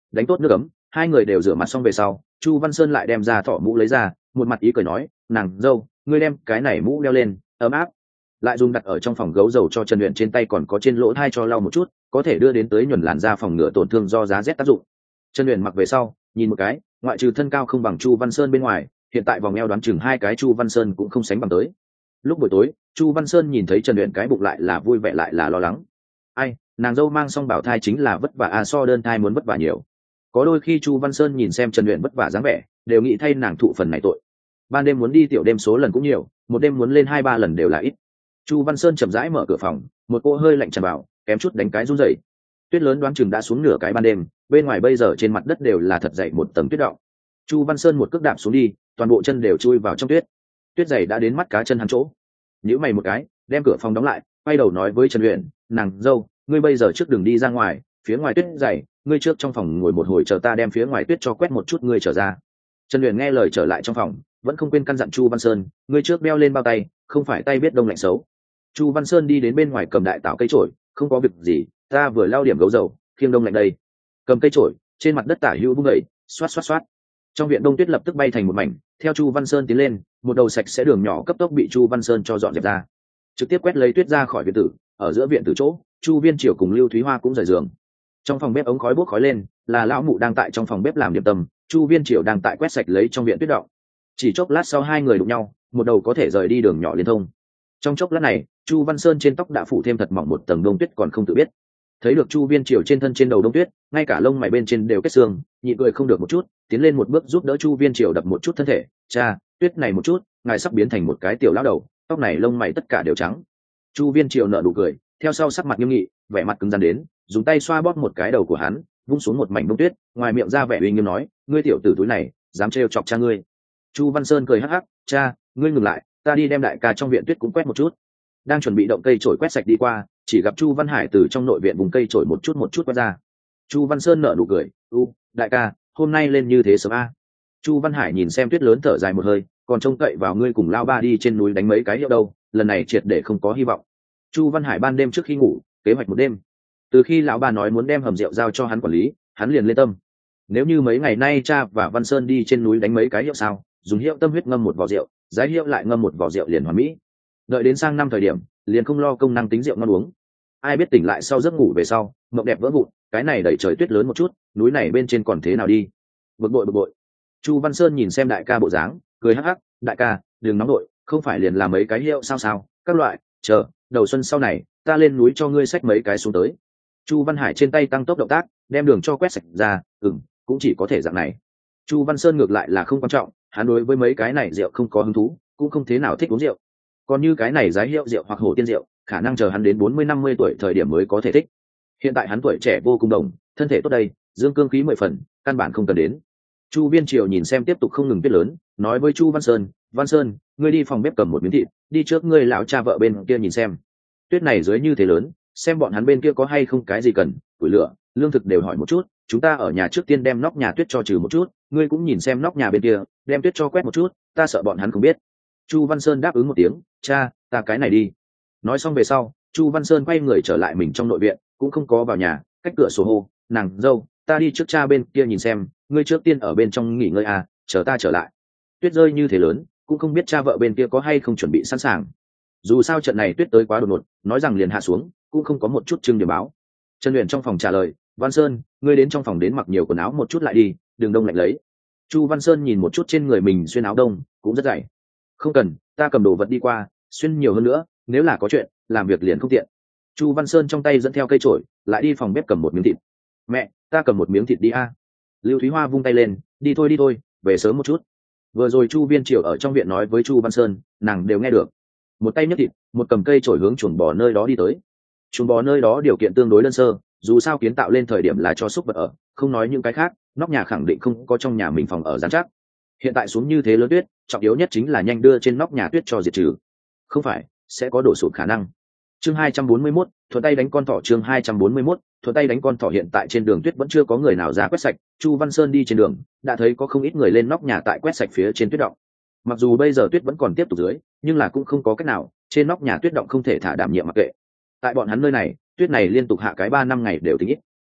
đánh tốt nước ấm, hai người đều rửa mặt xong về sau, Chu Văn Sơn lại đem ra thỏ mũ lấy ra, một mặt ý cười nói, nàng dâu, ngươi đem cái này mũ đeo lên, ấm áp. Lại dùng đặt ở trong phòng gấu dầu cho Trần Uyển trên tay còn có trên lỗ thai cho lau một chút, có thể đưa đến tới nhuần làn da phòng ngừa tổn thương do giá rét tác dụng. Trần Uyển mặc về sau, nhìn một cái, ngoại trừ thân cao không bằng Chu Văn Sơn bên ngoài, hiện tại vòng eo đoán chừng hai cái Chu Văn Sơn cũng không sánh bằng tới. Lúc buổi tối, Chu Văn Sơn nhìn thấy Trần Uyển cái bụng lại là vui vẻ lại là lo lắng. Ai, nàng dâu mang xong bảo thai chính là vất vả a, so đơn thai muốn vất vả nhiều. Có đôi khi Chu Văn Sơn nhìn xem Trần Uyển vất vả dáng vẻ, đều nghĩ thay nàng thụ phần này tội. Ban đêm muốn đi tiểu đêm số lần cũng nhiều, một đêm muốn lên hai ba lần đều là ít. Chu Văn Sơn chậm rãi mở cửa phòng, một cô hơi lạnh tràn vào, kém chút đánh cái run rẩy. Tuyết lớn đoán chừng đã xuống nửa cái ban đêm, bên ngoài bây giờ trên mặt đất đều là thật dày một tầng tuyết đọng. Chu Văn Sơn một cước đạp xuống đi, toàn bộ chân đều chui vào trong tuyết. Tuyết dày đã đến mắt cá chân hắn chỗ. Nhíu mày một cái, đem cửa phòng đóng lại, quay đầu nói với Trần Uyển, nàng dâu, ngươi bây giờ trước đường đi ra ngoài, phía ngoài tuyết dày, ngươi trước trong phòng ngồi một hồi chờ ta đem phía ngoài tuyết cho quét một chút ngươi trở ra. Trần Uyển nghe lời trở lại trong phòng, vẫn không quên căn dặn Chu Văn Sơn, ngươi trước đeo lên bao tay, không phải tay biết đông lạnh xấu. Chu Văn Sơn đi đến bên ngoài cầm đại tạo cây chổi, không có việc gì, ta vừa lao điểm gấu dầu, khiêng đông lạnh đây. Cầm cây chổi, trên mặt đất tả hữu vung đẩy, xoát xoát xoát. Trong viện đông tuyết lập tức bay thành một mảnh, theo Chu Văn Sơn tiến lên, một đầu sạch sẽ đường nhỏ cấp tốc bị Chu Văn Sơn cho dọn dẹp ra, trực tiếp quét lấy tuyết ra khỏi viện tử. Ở giữa viện tử chỗ, Chu Viên Triều cùng Lưu Thúy Hoa cũng rời giường. Trong phòng bếp ống khói bốc khói lên, là lão mụ đang tại trong phòng bếp làm điểm tâm, Chu Viên Triều đang tại quét sạch lấy trong viện tuyết động. Chỉ chốc lát sau hai người đụng nhau, một đầu có thể rời đi đường nhỏ liên thông. Trong chốc lát này, Chu Văn Sơn trên tóc đã phủ thêm thật mỏng một tầng đông tuyết còn không tự biết. Thấy được Chu Viên Triều trên thân trên đầu đông tuyết, ngay cả lông mày bên trên đều kết xương, nhịn cười không được một chút, tiến lên một bước giúp đỡ Chu Viên Triều đập một chút thân thể. Cha, tuyết này một chút, ngài sắp biến thành một cái tiểu lão đầu, tóc này lông mày tất cả đều trắng. Chu Viên Triều nở nụ cười, theo sau sắc mặt nghiêm nghị, vẻ mặt cứng rắn đến, dùng tay xoa bóp một cái đầu của hắn, vung xuống một mảnh đông tuyết, ngoài miệng ra vẻ uy nghiêm nói, ngươi tiểu tử túi này, dám trêu chọc cha ngươi. Chu Văn Sơn cười hắc hắc, cha, ngươi ngừng lại, ta đi đem đại ca trong viện tuyết cũng quét một chút. Đang chuẩn bị động cây chổi quét sạch đi qua, chỉ gặp Chu Văn Hải từ trong nội viện vùng cây chổi một chút một chút quét ra. Chu Văn Sơn nở nụ cười, u, đại ca, hôm nay lên như thế sớm a. Chu Văn Hải nhìn xem tuyết lớn thở dài một hơi, còn trông cậy vào ngươi cùng lao ba đi trên núi đánh mấy cái hiệu đâu, lần này triệt để không có hy vọng. Chu Văn Hải ban đêm trước khi ngủ, kế hoạch một đêm. Từ khi lão ba nói muốn đem hầm rượu giao cho hắn quản lý, hắn liền lên tâm. Nếu như mấy ngày nay cha và Văn Sơn đi trên núi đánh mấy cái hiệu sao, dùng hiệu tâm huyết ngâm một vò rượu, giá hiệu lại ngâm một vò rượu liền hoàn mỹ. Đợi đến sang năm thời điểm, liền không lo công năng tính rượu ngon uống. Ai biết tỉnh lại sau giấc ngủ về sau, mộng đẹp vỡ vụn, cái này đẩy trời tuyết lớn một chút, núi này bên trên còn thế nào đi? Bực bội bực bội. Chu Văn Sơn nhìn xem đại ca bộ dáng, cười hắc hắc, đại ca, đừng nóng nội, không phải liền làm mấy cái hiệu sao sao, các loại, chờ, đầu xuân sau này, ta lên núi cho ngươi xách mấy cái xuống tới. Chu Văn Hải trên tay tăng tốc động tác, đem đường cho quét sạch ra, ừm, cũng chỉ có thể dạng này. Chu Văn Sơn ngược lại là không quan trọng, hắn đối với mấy cái này rượu không có hứng thú, cũng không thế nào thích uống rượu. Còn như cái này giá hiệu rượu hoặc hổ tiên rượu, khả năng chờ hắn đến bốn mươi năm mươi tuổi thời điểm mới có thể thích. Hiện tại hắn tuổi trẻ vô cùng đồng, thân thể tốt đây, dương cương khí mười phần, căn bản không cần đến. Chu Viên Triều nhìn xem tiếp tục không ngừng tuyết lớn, nói với Chu Văn Sơn, Văn Sơn, ngươi đi phòng bếp cầm một miếng thịt, đi trước ngươi lão cha vợ bên kia nhìn xem. Tuyết này dưới như thế lớn, xem bọn hắn bên kia có hay không cái gì cần, củi lửa, lương thực đều hỏi một chút, chúng ta ở nhà trước tiên đem nóc nhà tuyết cho trừ một chút, ngươi cũng nhìn xem nóc nhà bên kia, đem tuyết cho quét một chút, ta sợ bọn hắn không biết. Chu Văn Sơn đáp ứng một tiếng, cha, ta cái này đi. Nói xong về sau, Chu Văn Sơn quay người trở lại mình trong nội viện, cũng không có vào nhà, cách cửa sổ hô, nàng dâu, ta đi trước cha bên kia nhìn xem, ngươi trước tiên ở bên trong nghỉ ngơi à, chờ ta trở lại. Tuyết rơi như thế lớn, cũng không biết cha vợ bên kia có hay không chuẩn bị sẵn sàng. Dù sao trận này tuyết tới quá đột ngột, nói rằng liền hạ xuống, cũng không có một chút trưng điểm báo. Trần Uyển trong phòng trả lời, Văn Sơn, ngươi đến trong phòng đến mặc nhiều quần áo một chút lại đi, đừng đông lạnh lấy. Chu Văn Sơn nhìn một chút trên người mình xuyên áo đông, cũng rất dày. Không cần, ta cầm đồ vật đi qua, xuyên nhiều hơn nữa, nếu là có chuyện, làm việc liền không tiện. Chu Văn Sơn trong tay dẫn theo cây chổi, lại đi phòng bếp cầm một miếng thịt. Mẹ, ta cầm một miếng thịt đi a. Lưu Thúy Hoa vung tay lên, đi thôi đi thôi, về sớm một chút. Vừa rồi Chu Viên Triều ở trong viện nói với Chu Văn Sơn, nàng đều nghe được. Một tay nhấc thịt, một cầm cây chổi hướng chuồng bò nơi đó đi tới. Chuồng bò nơi đó điều kiện tương đối đơn sơ, dù sao kiến tạo lên thời điểm là cho súc vật ở, không nói những cái khác, nóc nhà khẳng định không có trong nhà mình phòng ở dán chắc. Hiện tại xuống như thế lớn tuyết, trọng yếu nhất chính là nhanh đưa trên nóc nhà tuyết cho diệt trừ. Không phải, sẽ có đổ sụp khả năng. Chương hai trăm bốn mươi mốt, thuận tay đánh con thỏ. Chương hai trăm bốn mươi mốt, thuận tay đánh con thỏ. Hiện tại trên đường tuyết vẫn chưa có người nào ra quét sạch, Chu Văn Sơn đi trên đường, đã thấy có không ít người lên nóc nhà tại quét sạch phía trên tuyết động. Mặc dù bây giờ tuyết vẫn còn tiếp tục dưới, nhưng là cũng không có cách nào, trên nóc nhà tuyết động không thể thả đảm nhiệm mặc kệ. Tại bọn hắn nơi này, tuyết này liên tục hạ cái ba năm ngày đều tính ít.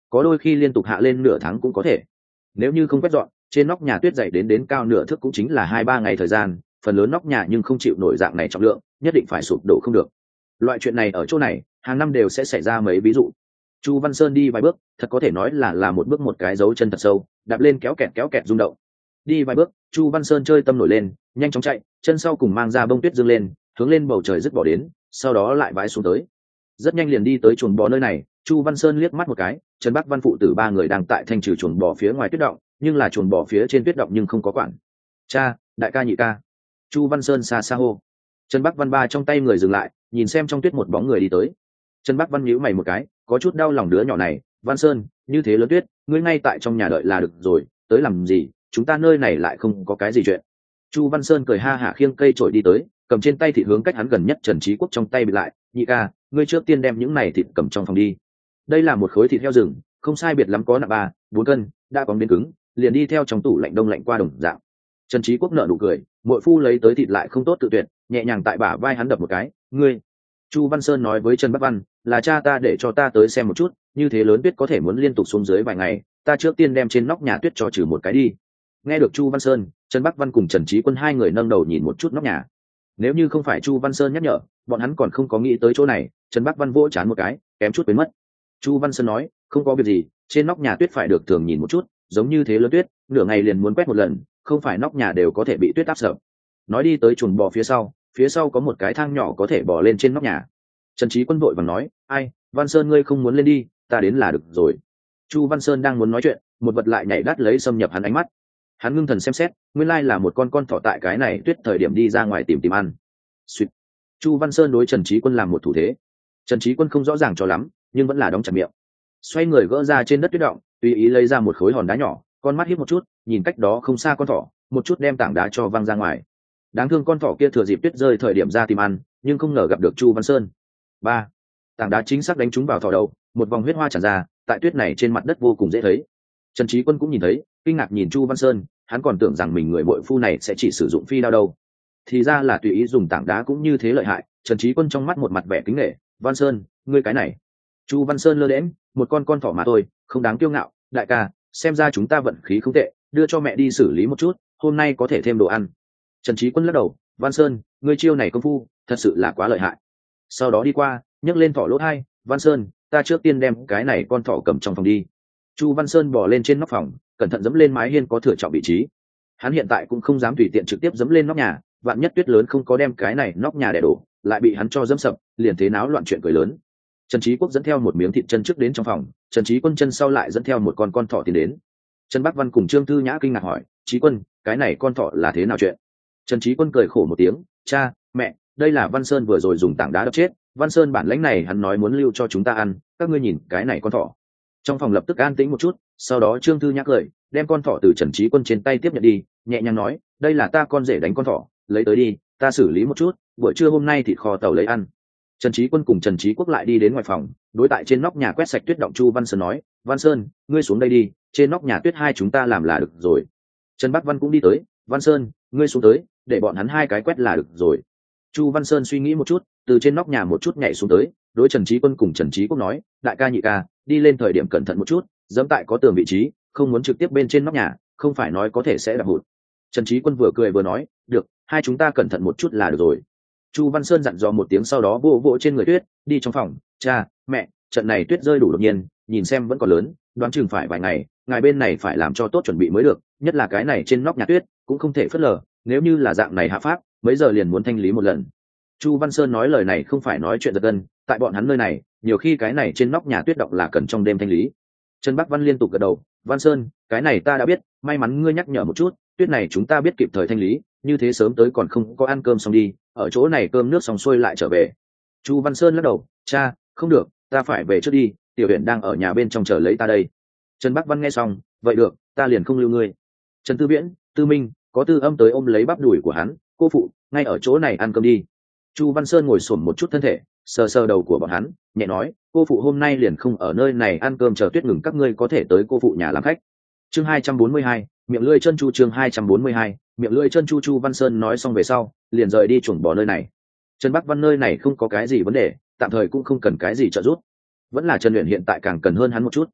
có đôi khi liên tục hạ lên nửa tháng cũng có thể. Nếu như không quét dọn, trên nóc nhà tuyết dày đến đến cao nửa thước cũng chính là hai ba ngày thời gian, phần lớn nóc nhà nhưng không chịu nổi dạng này trọng lượng, nhất định phải sụp đổ không được. Loại chuyện này ở chỗ này hàng năm đều sẽ xảy ra mấy ví dụ. Chu Văn Sơn đi vài bước, thật có thể nói là là một bước một cái dấu chân thật sâu, đạp lên kéo kẹt kéo kẹt rung động. Đi vài bước, Chu Văn Sơn chơi tâm nổi lên, nhanh chóng chạy, chân sau cùng mang ra bông tuyết dương lên, hướng lên bầu trời dứt bỏ đến, sau đó lại vãi xuống tới. Rất nhanh liền đi tới chuồng bò nơi này, Chu Văn Sơn liếc mắt một cái, Trần Bắc Văn phụ tử ba người đang tại thanh trừ chuồng bò phía ngoài tuyết động, nhưng là chuồng bò phía trên tuyết động nhưng không có quản. Cha, đại ca nhị ca. Chu Văn Sơn xa xa hô. Trần Bắc Văn ba trong tay người dừng lại, nhìn xem trong tuyết một bóng người đi tới. Trần Bắc Văn nhíu mày một cái, có chút đau lòng đứa nhỏ này. Văn Sơn, như thế lớn tuyết, ngươi ngay tại trong nhà đợi là được rồi, tới làm gì, chúng ta nơi này lại không có cái gì chuyện. Chu Văn Sơn cười ha hả khiêng cây trổi đi tới, cầm trên tay thịt hướng cách hắn gần nhất Trần Trí Quốc trong tay bị lại. Nhị ca, ngươi trước tiên đem những này thịt cầm trong phòng đi. Đây là một khối thịt heo rừng, không sai biệt lắm có nặng ba bốn cân, đã bóng đến cứng, liền đi theo trong tủ lạnh đông lạnh qua đồng dạng. Trần Trí Quốc nở nụ cười, muội phu lấy tới thịt lại không tốt tự tuyệt, nhẹ nhàng tại bả vai hắn đập một cái. Ngươi, Chu Văn Sơn nói với Trần Bắc Văn, là cha ta để cho ta tới xem một chút, như thế lớn tuyết có thể muốn liên tục xuống dưới vài ngày, ta trước tiên đem trên nóc nhà tuyết cho trừ một cái đi. Nghe được Chu Văn Sơn, Trần Bắc Văn cùng Trần Trí Quân hai người nâng đầu nhìn một chút nóc nhà. Nếu như không phải Chu Văn Sơn nhắc nhở, bọn hắn còn không có nghĩ tới chỗ này. Trần Bắc Văn vỗ chán một cái, kém chút quên mất. Chu Văn Sơn nói, không có việc gì, trên nóc nhà tuyết phải được thường nhìn một chút, giống như thế lớn tuyết, nửa ngày liền muốn quét một lần, không phải nóc nhà đều có thể bị tuyết áp sập. Nói đi tới chuồng bò phía sau, phía sau có một cái thang nhỏ có thể bò lên trên nóc nhà. Trần Trí Quân vội vàng nói, ai, Văn Sơn ngươi không muốn lên đi, ta đến là được rồi. Chu Văn Sơn đang muốn nói chuyện, một vật lại nhảy đắt lấy xâm nhập hắn ánh mắt. Hắn ngưng thần xem xét, nguyên lai là một con con thỏ tại cái này tuyết thời điểm đi ra ngoài tìm tìm ăn. Sweet. Chu Văn Sơn đối Trần Trí Quân làm một thủ thế. Trần Trí Quân không rõ ràng cho lắm, nhưng vẫn là đóng chặt miệng. Xoay người gỡ ra trên đất tuyết động, tùy ý lấy ra một khối hòn đá nhỏ, con mắt híp một chút, nhìn cách đó không xa con thỏ, một chút đem tảng đá cho văng ra ngoài. Đáng thương con thỏ kia thừa dịp tuyết rơi thời điểm ra tìm ăn, nhưng không ngờ gặp được Chu Văn Sơn. Ba, tảng đá chính xác đánh trúng vào thỏ đầu, một vòng huyết hoa tràn ra, tại tuyết này trên mặt đất vô cùng dễ thấy. Trần Trí Quân cũng nhìn thấy, kinh ngạc nhìn Chu Văn Sơn, hắn còn tưởng rằng mình người bội phu này sẽ chỉ sử dụng phi đao đâu, thì ra là tùy ý dùng tảng đá cũng như thế lợi hại. Trần Trí Quân trong mắt một mặt vẻ kính nể, Văn Sơn, ngươi cái này. Chu Văn Sơn lơ đễnh, một con con thỏ mà thôi, không đáng kiêu ngạo. Đại ca, xem ra chúng ta vận khí không tệ, đưa cho mẹ đi xử lý một chút, hôm nay có thể thêm đồ ăn. Trần Trí Quân lắc đầu, Văn Sơn, ngươi chiêu này công phu thật sự là quá lợi hại. Sau đó đi qua, nhấc lên thỏ lỗ hai, Văn Sơn, ta trước tiên đem cái này con thỏ cầm trong phòng đi. Chu Văn Sơn bỏ lên trên nóc phòng, cẩn thận dẫm lên mái hiên có thừa trọng vị trí. Hắn hiện tại cũng không dám tùy tiện trực tiếp dẫm lên nóc nhà, vạn nhất tuyết lớn không có đem cái này nóc nhà đè đổ, lại bị hắn cho dẫm sập, liền thế náo loạn chuyện cười lớn. Trần Trí Quốc dẫn theo một miếng thịt chân trước đến trong phòng, Trần Trí Quân chân sau lại dẫn theo một con con thỏ tiến đến. Trần Bắc Văn cùng Trương Thư Nhã kinh ngạc hỏi, Trí Quân, cái này con thỏ là thế nào chuyện? Trần Trí Quân cười khổ một tiếng, cha, mẹ, đây là Văn Sơn vừa rồi dùng tảng đá đập chết. Văn Sơn bản lãnh này hắn nói muốn lưu cho chúng ta ăn, các ngươi nhìn cái này con thỏ. Trong phòng lập tức an tĩnh một chút, sau đó Trương Thư Nhã cười, đem con thỏ từ Trần Trí Quân trên tay tiếp nhận đi, nhẹ nhàng nói, đây là ta con rể đánh con thỏ, lấy tới đi, ta xử lý một chút, buổi trưa hôm nay thịt kho tàu lấy ăn. Trần Trí Quân cùng Trần Trí Quốc lại đi đến ngoài phòng, đối tại trên nóc nhà quét sạch tuyết động Chu Văn Sơn nói, Văn Sơn, ngươi xuống đây đi, trên nóc nhà tuyết hai chúng ta làm là được rồi. Trần Bắc Văn cũng đi tới, Văn Sơn, ngươi xuống tới, để bọn hắn hai cái quét là được rồi. Chu Văn Sơn suy nghĩ một chút, từ trên nóc nhà một chút nhảy xuống tới, đối Trần Trí Quân cùng Trần Trí Quốc nói, đại ca nhị ca, đi lên thời điểm cẩn thận một chút, dẫm tại có tường vị trí, không muốn trực tiếp bên trên nóc nhà, không phải nói có thể sẽ đập hụt. Trần Trí Quân vừa cười vừa nói, được, hai chúng ta cẩn thận một chút là được rồi. Chu Văn Sơn dặn dò một tiếng sau đó vỗ vỗ trên người tuyết, đi trong phòng, cha, mẹ, trận này tuyết rơi đủ đột nhiên, nhìn xem vẫn còn lớn, đoán chừng phải vài ngày, ngài bên này phải làm cho tốt chuẩn bị mới được, nhất là cái này trên nóc nhà tuyết, cũng không thể phớt lờ, nếu như là dạng này hạ pháp, mấy giờ liền muốn thanh lý một lần. Chu Văn Sơn nói lời này không phải nói chuyện giật gân, tại bọn hắn nơi này, nhiều khi cái này trên nóc nhà tuyết động là cần trong đêm thanh lý. Trần Bắc Văn liên tục gật đầu, Văn Sơn, cái này ta đã biết, may mắn ngươi nhắc nhở một chút, tuyết này chúng ta biết kịp thời thanh lý, như thế sớm tới còn không có ăn cơm xong đi, ở chỗ này cơm nước xong xuôi lại trở về. Chu Văn Sơn lắc đầu, cha, không được, ta phải về trước đi, tiểu huyện đang ở nhà bên trong chờ lấy ta đây. Trần Bắc Văn nghe xong, vậy được, ta liền không lưu ngươi. Trần Tư Viễn, Tư Minh, có Tư Âm tới ôm lấy bắp đùi của hắn, cô phụ, ngay ở chỗ này ăn cơm đi. Chu Văn Sơn ngồi xổm một chút thân thể, sờ sờ đầu của bọn hắn, nhẹ nói, cô phụ hôm nay liền không ở nơi này ăn cơm chờ tuyết ngừng, các ngươi có thể tới cô phụ nhà làm khách. Chương hai trăm bốn mươi hai, miệng lưỡi chân chu. Chương hai trăm bốn mươi hai, miệng lưỡi chân chu. Chu Văn Sơn nói xong về sau, liền rời đi chuồng bò nơi này. Trần Bắc Văn nơi này không có cái gì vấn đề, tạm thời cũng không cần cái gì trợ giúp, vẫn là Trần Uyển hiện tại càng cần hơn hắn một chút.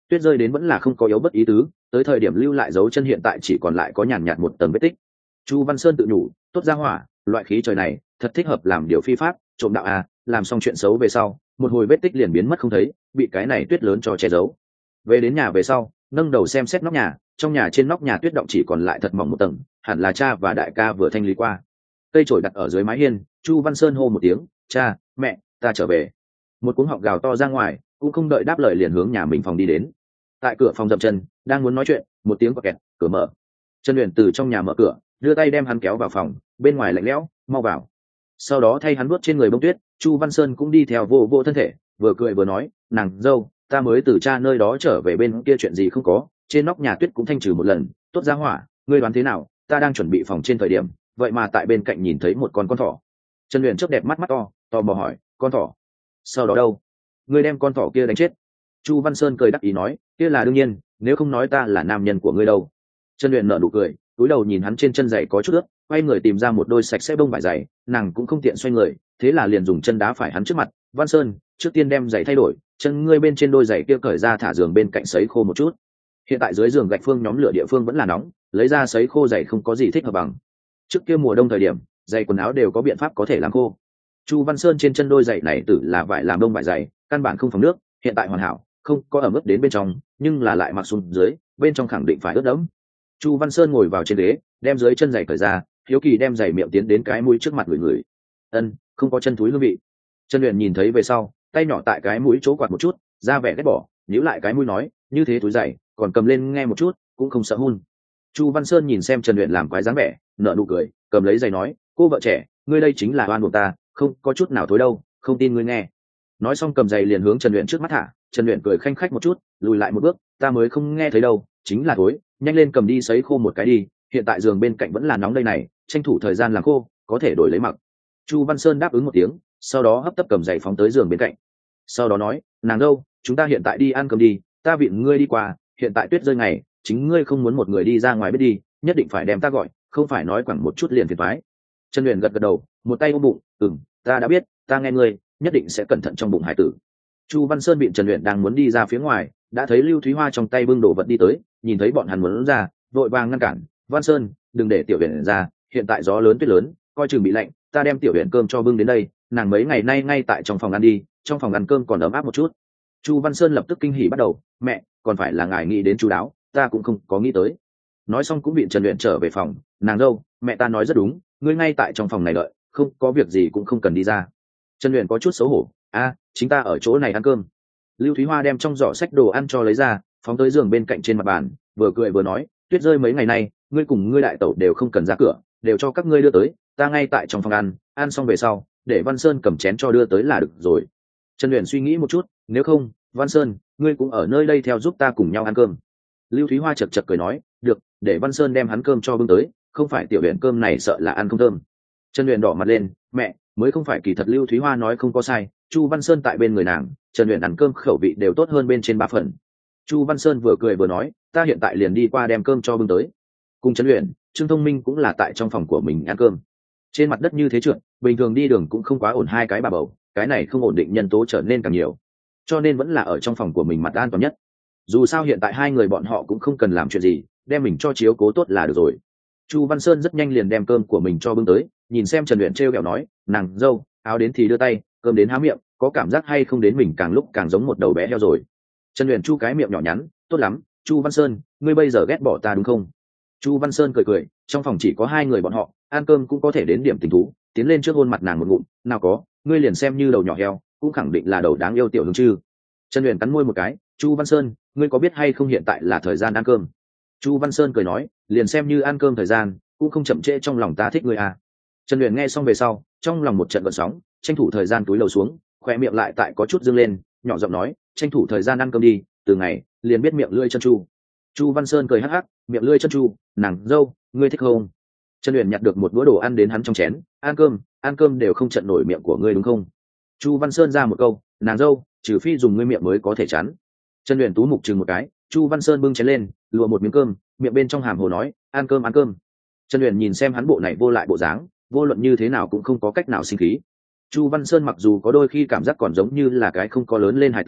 tuyết rơi đến vẫn là không có yếu bất ý tứ, tới thời điểm lưu lại dấu chân hiện tại chỉ còn lại có nhàn nhạt một tầng vết tích. Chu Văn Sơn tự nhủ, tốt ra hỏa, loại khí trời này thật thích hợp làm điều phi pháp, trộm đạo à, làm xong chuyện xấu về sau, một hồi vết tích liền biến mất không thấy, bị cái này tuyết lớn cho che giấu. Về đến nhà về sau, nâng đầu xem xét nóc nhà, trong nhà trên nóc nhà tuyết động chỉ còn lại thật mỏng một tầng, hẳn là cha và đại ca vừa thanh lý qua. Cây chổi đặt ở dưới mái hiên, Chu Văn Sơn hô một tiếng, cha, mẹ, ta trở về. Một cuống họng gào to ra ngoài, cũng không đợi đáp lời liền hướng nhà mình phòng đi đến. Tại cửa phòng dậm chân, đang muốn nói chuyện, một tiếng quạt kẹt, cửa mở. Trần Uyển từ trong nhà mở cửa, đưa tay đem hắn kéo vào phòng, bên ngoài lạnh lẽo, mau vào. Sau đó thay hắn vuốt trên người bông tuyết, Chu Văn Sơn cũng đi theo vô vô thân thể, vừa cười vừa nói, nàng dâu, ta mới từ cha nơi đó trở về, bên kia chuyện gì không có, trên nóc nhà tuyết cũng thanh trừ một lần, tốt ra hỏa, ngươi đoán thế nào, ta đang chuẩn bị phòng trên thời điểm, vậy mà tại bên cạnh nhìn thấy một con con thỏ. Trần Uyển chớp đẹp mắt mắt to, tò mò hỏi, con thỏ? Sau đó đâu? Ngươi đem con thỏ kia đánh chết? Chu Văn Sơn cười đắc ý nói, kia là đương nhiên, nếu không nói ta là nam nhân của ngươi đâu. Trần Uyển nở nụ cười, cúi đầu nhìn hắn trên chân giày có chút ướt, quay người tìm ra một đôi sạch sẽ bông vải giày, nàng cũng không tiện xoay người, thế là liền dùng chân đá phải hắn trước mặt. Văn Sơn, trước tiên đem giày thay đổi, chân ngươi bên trên đôi giày kia cởi ra thả giường bên cạnh sấy khô một chút. Hiện tại dưới giường gạch phương nhóm lửa địa phương vẫn là nóng, lấy ra sấy khô giày không có gì thích hợp bằng. Trước kia mùa đông thời điểm, giày quần áo đều có biện pháp có thể làm khô. Chu Văn Sơn trên chân đôi giày này tử là vải làm đông vải giày, căn bản không phòng nước, hiện tại hoàn hảo, không có ẩm ướt đến bên trong, nhưng là lại mặc xuống dưới, bên trong khẳng định phải ướt đẫm. Chu Văn Sơn ngồi vào trên ghế, đem dưới chân giày cởi ra, hiếu kỳ đem giày miệng tiến đến cái mũi trước mặt người người. Ân, không có chân túi hương vị. Trần Uyển nhìn thấy về sau, tay nhỏ tại cái mũi chỗ quạt một chút, ra vẻ ghét bỏ, nhíu lại cái mũi nói, như thế túi giày, còn cầm lên nghe một chút, cũng không sợ hun. Chu Văn Sơn nhìn xem Trần Uyển làm quái dáng vẻ, nở nụ cười, cầm lấy giày nói, cô vợ trẻ, ngươi đây chính là oan buộc ta, không có chút nào thối đâu, không tin ngươi nghe. Nói xong cầm giày liền hướng Trần Uyển trước mắt thả. Trần Uyển cười khanh khách một chút, lùi lại một bước, ta mới không nghe thấy đâu, chính là thối, nhanh lên cầm đi sấy khô một cái đi, hiện tại giường bên cạnh vẫn là nóng đây này, tranh thủ thời gian làm khô, có thể đổi lấy mặc. Chu Văn Sơn đáp ứng một tiếng, sau đó hấp tấp cầm giày phóng tới giường bên cạnh. Sau đó nói, nàng dâu, chúng ta hiện tại đi ăn cơm đi, ta viện ngươi đi qua, hiện tại tuyết rơi ngày, chính ngươi không muốn một người đi ra ngoài biết đi, nhất định phải đem ta gọi, không phải nói quẳng một chút liền phiền toái. Trần Uyển gật gật đầu, một tay ôm bụng, ừm, ta đã biết, ta nghe ngươi, nhất định sẽ cẩn thận trong bụng hải tử. Chu Văn Sơn bị Trần Uyển đang muốn đi ra phía ngoài, đã thấy Lưu Thúy Hoa trong tay bưng đồ vật đi tới, nhìn thấy bọn hắn muốn ra, vội vàng ngăn cản, Văn Sơn, đừng để tiểu Uyển ra, hiện tại gió lớn tuyết lớn, coi chừng bị lạnh, ta đem tiểu Uyển cơm cho bưng đến đây, nàng mấy ngày nay ngay tại trong phòng ăn đi, trong phòng ăn cơm còn ấm áp một chút. Chu Văn Sơn lập tức kinh hỉ bắt đầu, mẹ, còn phải là ngài nghĩ đến chu đáo, ta cũng không có nghĩ tới. Nói xong cũng bị Trần Uyển trở về phòng, nàng dâu, mẹ ta nói rất đúng, ngươi ngay tại trong phòng này đợi, không có việc gì cũng không cần đi ra. Trần Uyển có chút xấu hổ, a, chính ta ở chỗ này ăn cơm. Lưu Thúy Hoa đem trong giỏ sách đồ ăn cho lấy ra, phóng tới giường bên cạnh trên mặt bàn, vừa cười vừa nói, tuyết rơi mấy ngày nay, ngươi cùng ngươi đại tẩu đều không cần ra cửa, đều cho các ngươi đưa tới, ta ngay tại trong phòng ăn, ăn xong về sau, để Văn Sơn cầm chén cho đưa tới là được rồi. Trần Uyển suy nghĩ một chút, nếu không, Văn Sơn, ngươi cũng ở nơi đây theo giúp ta cùng nhau ăn cơm. Lưu Thúy Hoa chật chật cười nói, được, để Văn Sơn đem hắn cơm cho bưng tới, không phải tiểu Uyển cơm này sợ là ăn không thơm. Trần Uyển đỏ mặt lên, mẹ, mới không phải, kỳ thật Lưu Thúy Hoa nói không có sai, Chu Văn Sơn tại bên người nàng, Trần Uyển ăn cơm khẩu vị đều tốt hơn bên trên ba phần. Chu Văn Sơn vừa cười vừa nói, ta hiện tại liền đi qua đem cơm cho bưng tới. Cùng Trần Uyển, Trương Thông Minh cũng là tại trong phòng của mình ăn cơm. Trên mặt đất như thế trượt, bình thường đi đường cũng không quá ổn, hai cái bà bầu, cái này không ổn định nhân tố trở nên càng nhiều, cho nên vẫn là ở trong phòng của mình mặt an toàn nhất. Dù sao hiện tại hai người bọn họ cũng không cần làm chuyện gì, đem mình cho chiếu cố tốt là được rồi. Chu Văn Sơn rất nhanh liền đem cơm của mình cho bưng tới, nhìn xem Trần Uyển trêu ghẹo nói, nàng dâu, áo đến thì đưa tay, cơm đến há miệng, có cảm giác hay không đến mình càng lúc càng giống một đầu bé heo rồi. Trần Uyển chu cái miệng nhỏ nhắn, tốt lắm, Chu Văn Sơn, ngươi bây giờ ghét bỏ ta đúng không? Chu Văn Sơn cười cười, trong phòng chỉ có hai người bọn họ, ăn cơm cũng có thể đến điểm tình thú, tiến lên trước hôn mặt nàng một ngụm, nào có, ngươi liền xem như đầu nhỏ heo, cũng khẳng định là đầu đáng yêu tiểu hương chư. Trần Uyển cắn môi một cái, Chu Văn Sơn, ngươi có biết hay không hiện tại là thời gian ăn cơm? Chu Văn Sơn cười nói, liền xem như ăn cơm thời gian, cũng không chậm trễ, trong lòng ta thích ngươi à. Trần Uyển nghe xong về sau, trong lòng một trận gợn sóng, tranh thủ thời gian túi lầu xuống, khoe miệng lại tại có chút dương lên, nhỏ giọng nói, tranh thủ thời gian ăn cơm đi, từ ngày liền biết miệng lưỡi chân chu. Chu Văn Sơn cười hắc hắc, miệng lưỡi chân chu, nàng dâu, ngươi thích không? Trần Uyển nhặt được một đũa đồ ăn đến hắn trong chén, ăn cơm, ăn cơm đều không trận nổi miệng của ngươi đúng không? Chu Văn Sơn ra một câu, nàng dâu, trừ phi dùng ngươi miệng mới có thể chắn. Trần Uyển tú mục chừng một cái, Chu Văn Sơn bưng chén lên, lùa một miếng cơm, miệng bên trong hàm hồ nói, ăn cơm ăn cơm. Trần Uyển nhìn xem hắn bộ này vô lại bộ dáng, vô luận như thế nào cũng không có cách nào sinh khí. Chu Văn Sơn mặc dù có đôi khi cảm giác còn giống như là cái không có lớn lên hài tử,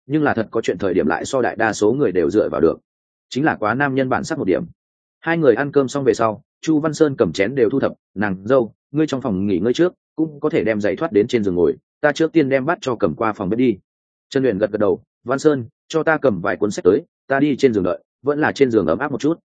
nhưng là thật có chuyện thời điểm lại so đại đa số người đều dựa vào được, chính là quá nam nhân bản sắc một điểm. Hai người ăn cơm xong về sau, Chu Văn Sơn cầm chén đều thu thập. Nàng dâu, ngươi trong phòng nghỉ ngơi trước, cũng có thể đem giày thoát đến trên giường ngồi, ta trước tiên đem bát cho cầm qua phòng bếp đi. Trần Uyển gật gật đầu. Văn Sơn, cho ta cầm vài cuốn sách tới, ta đi trên giường đợi, vẫn là trên giường ấm áp một chút.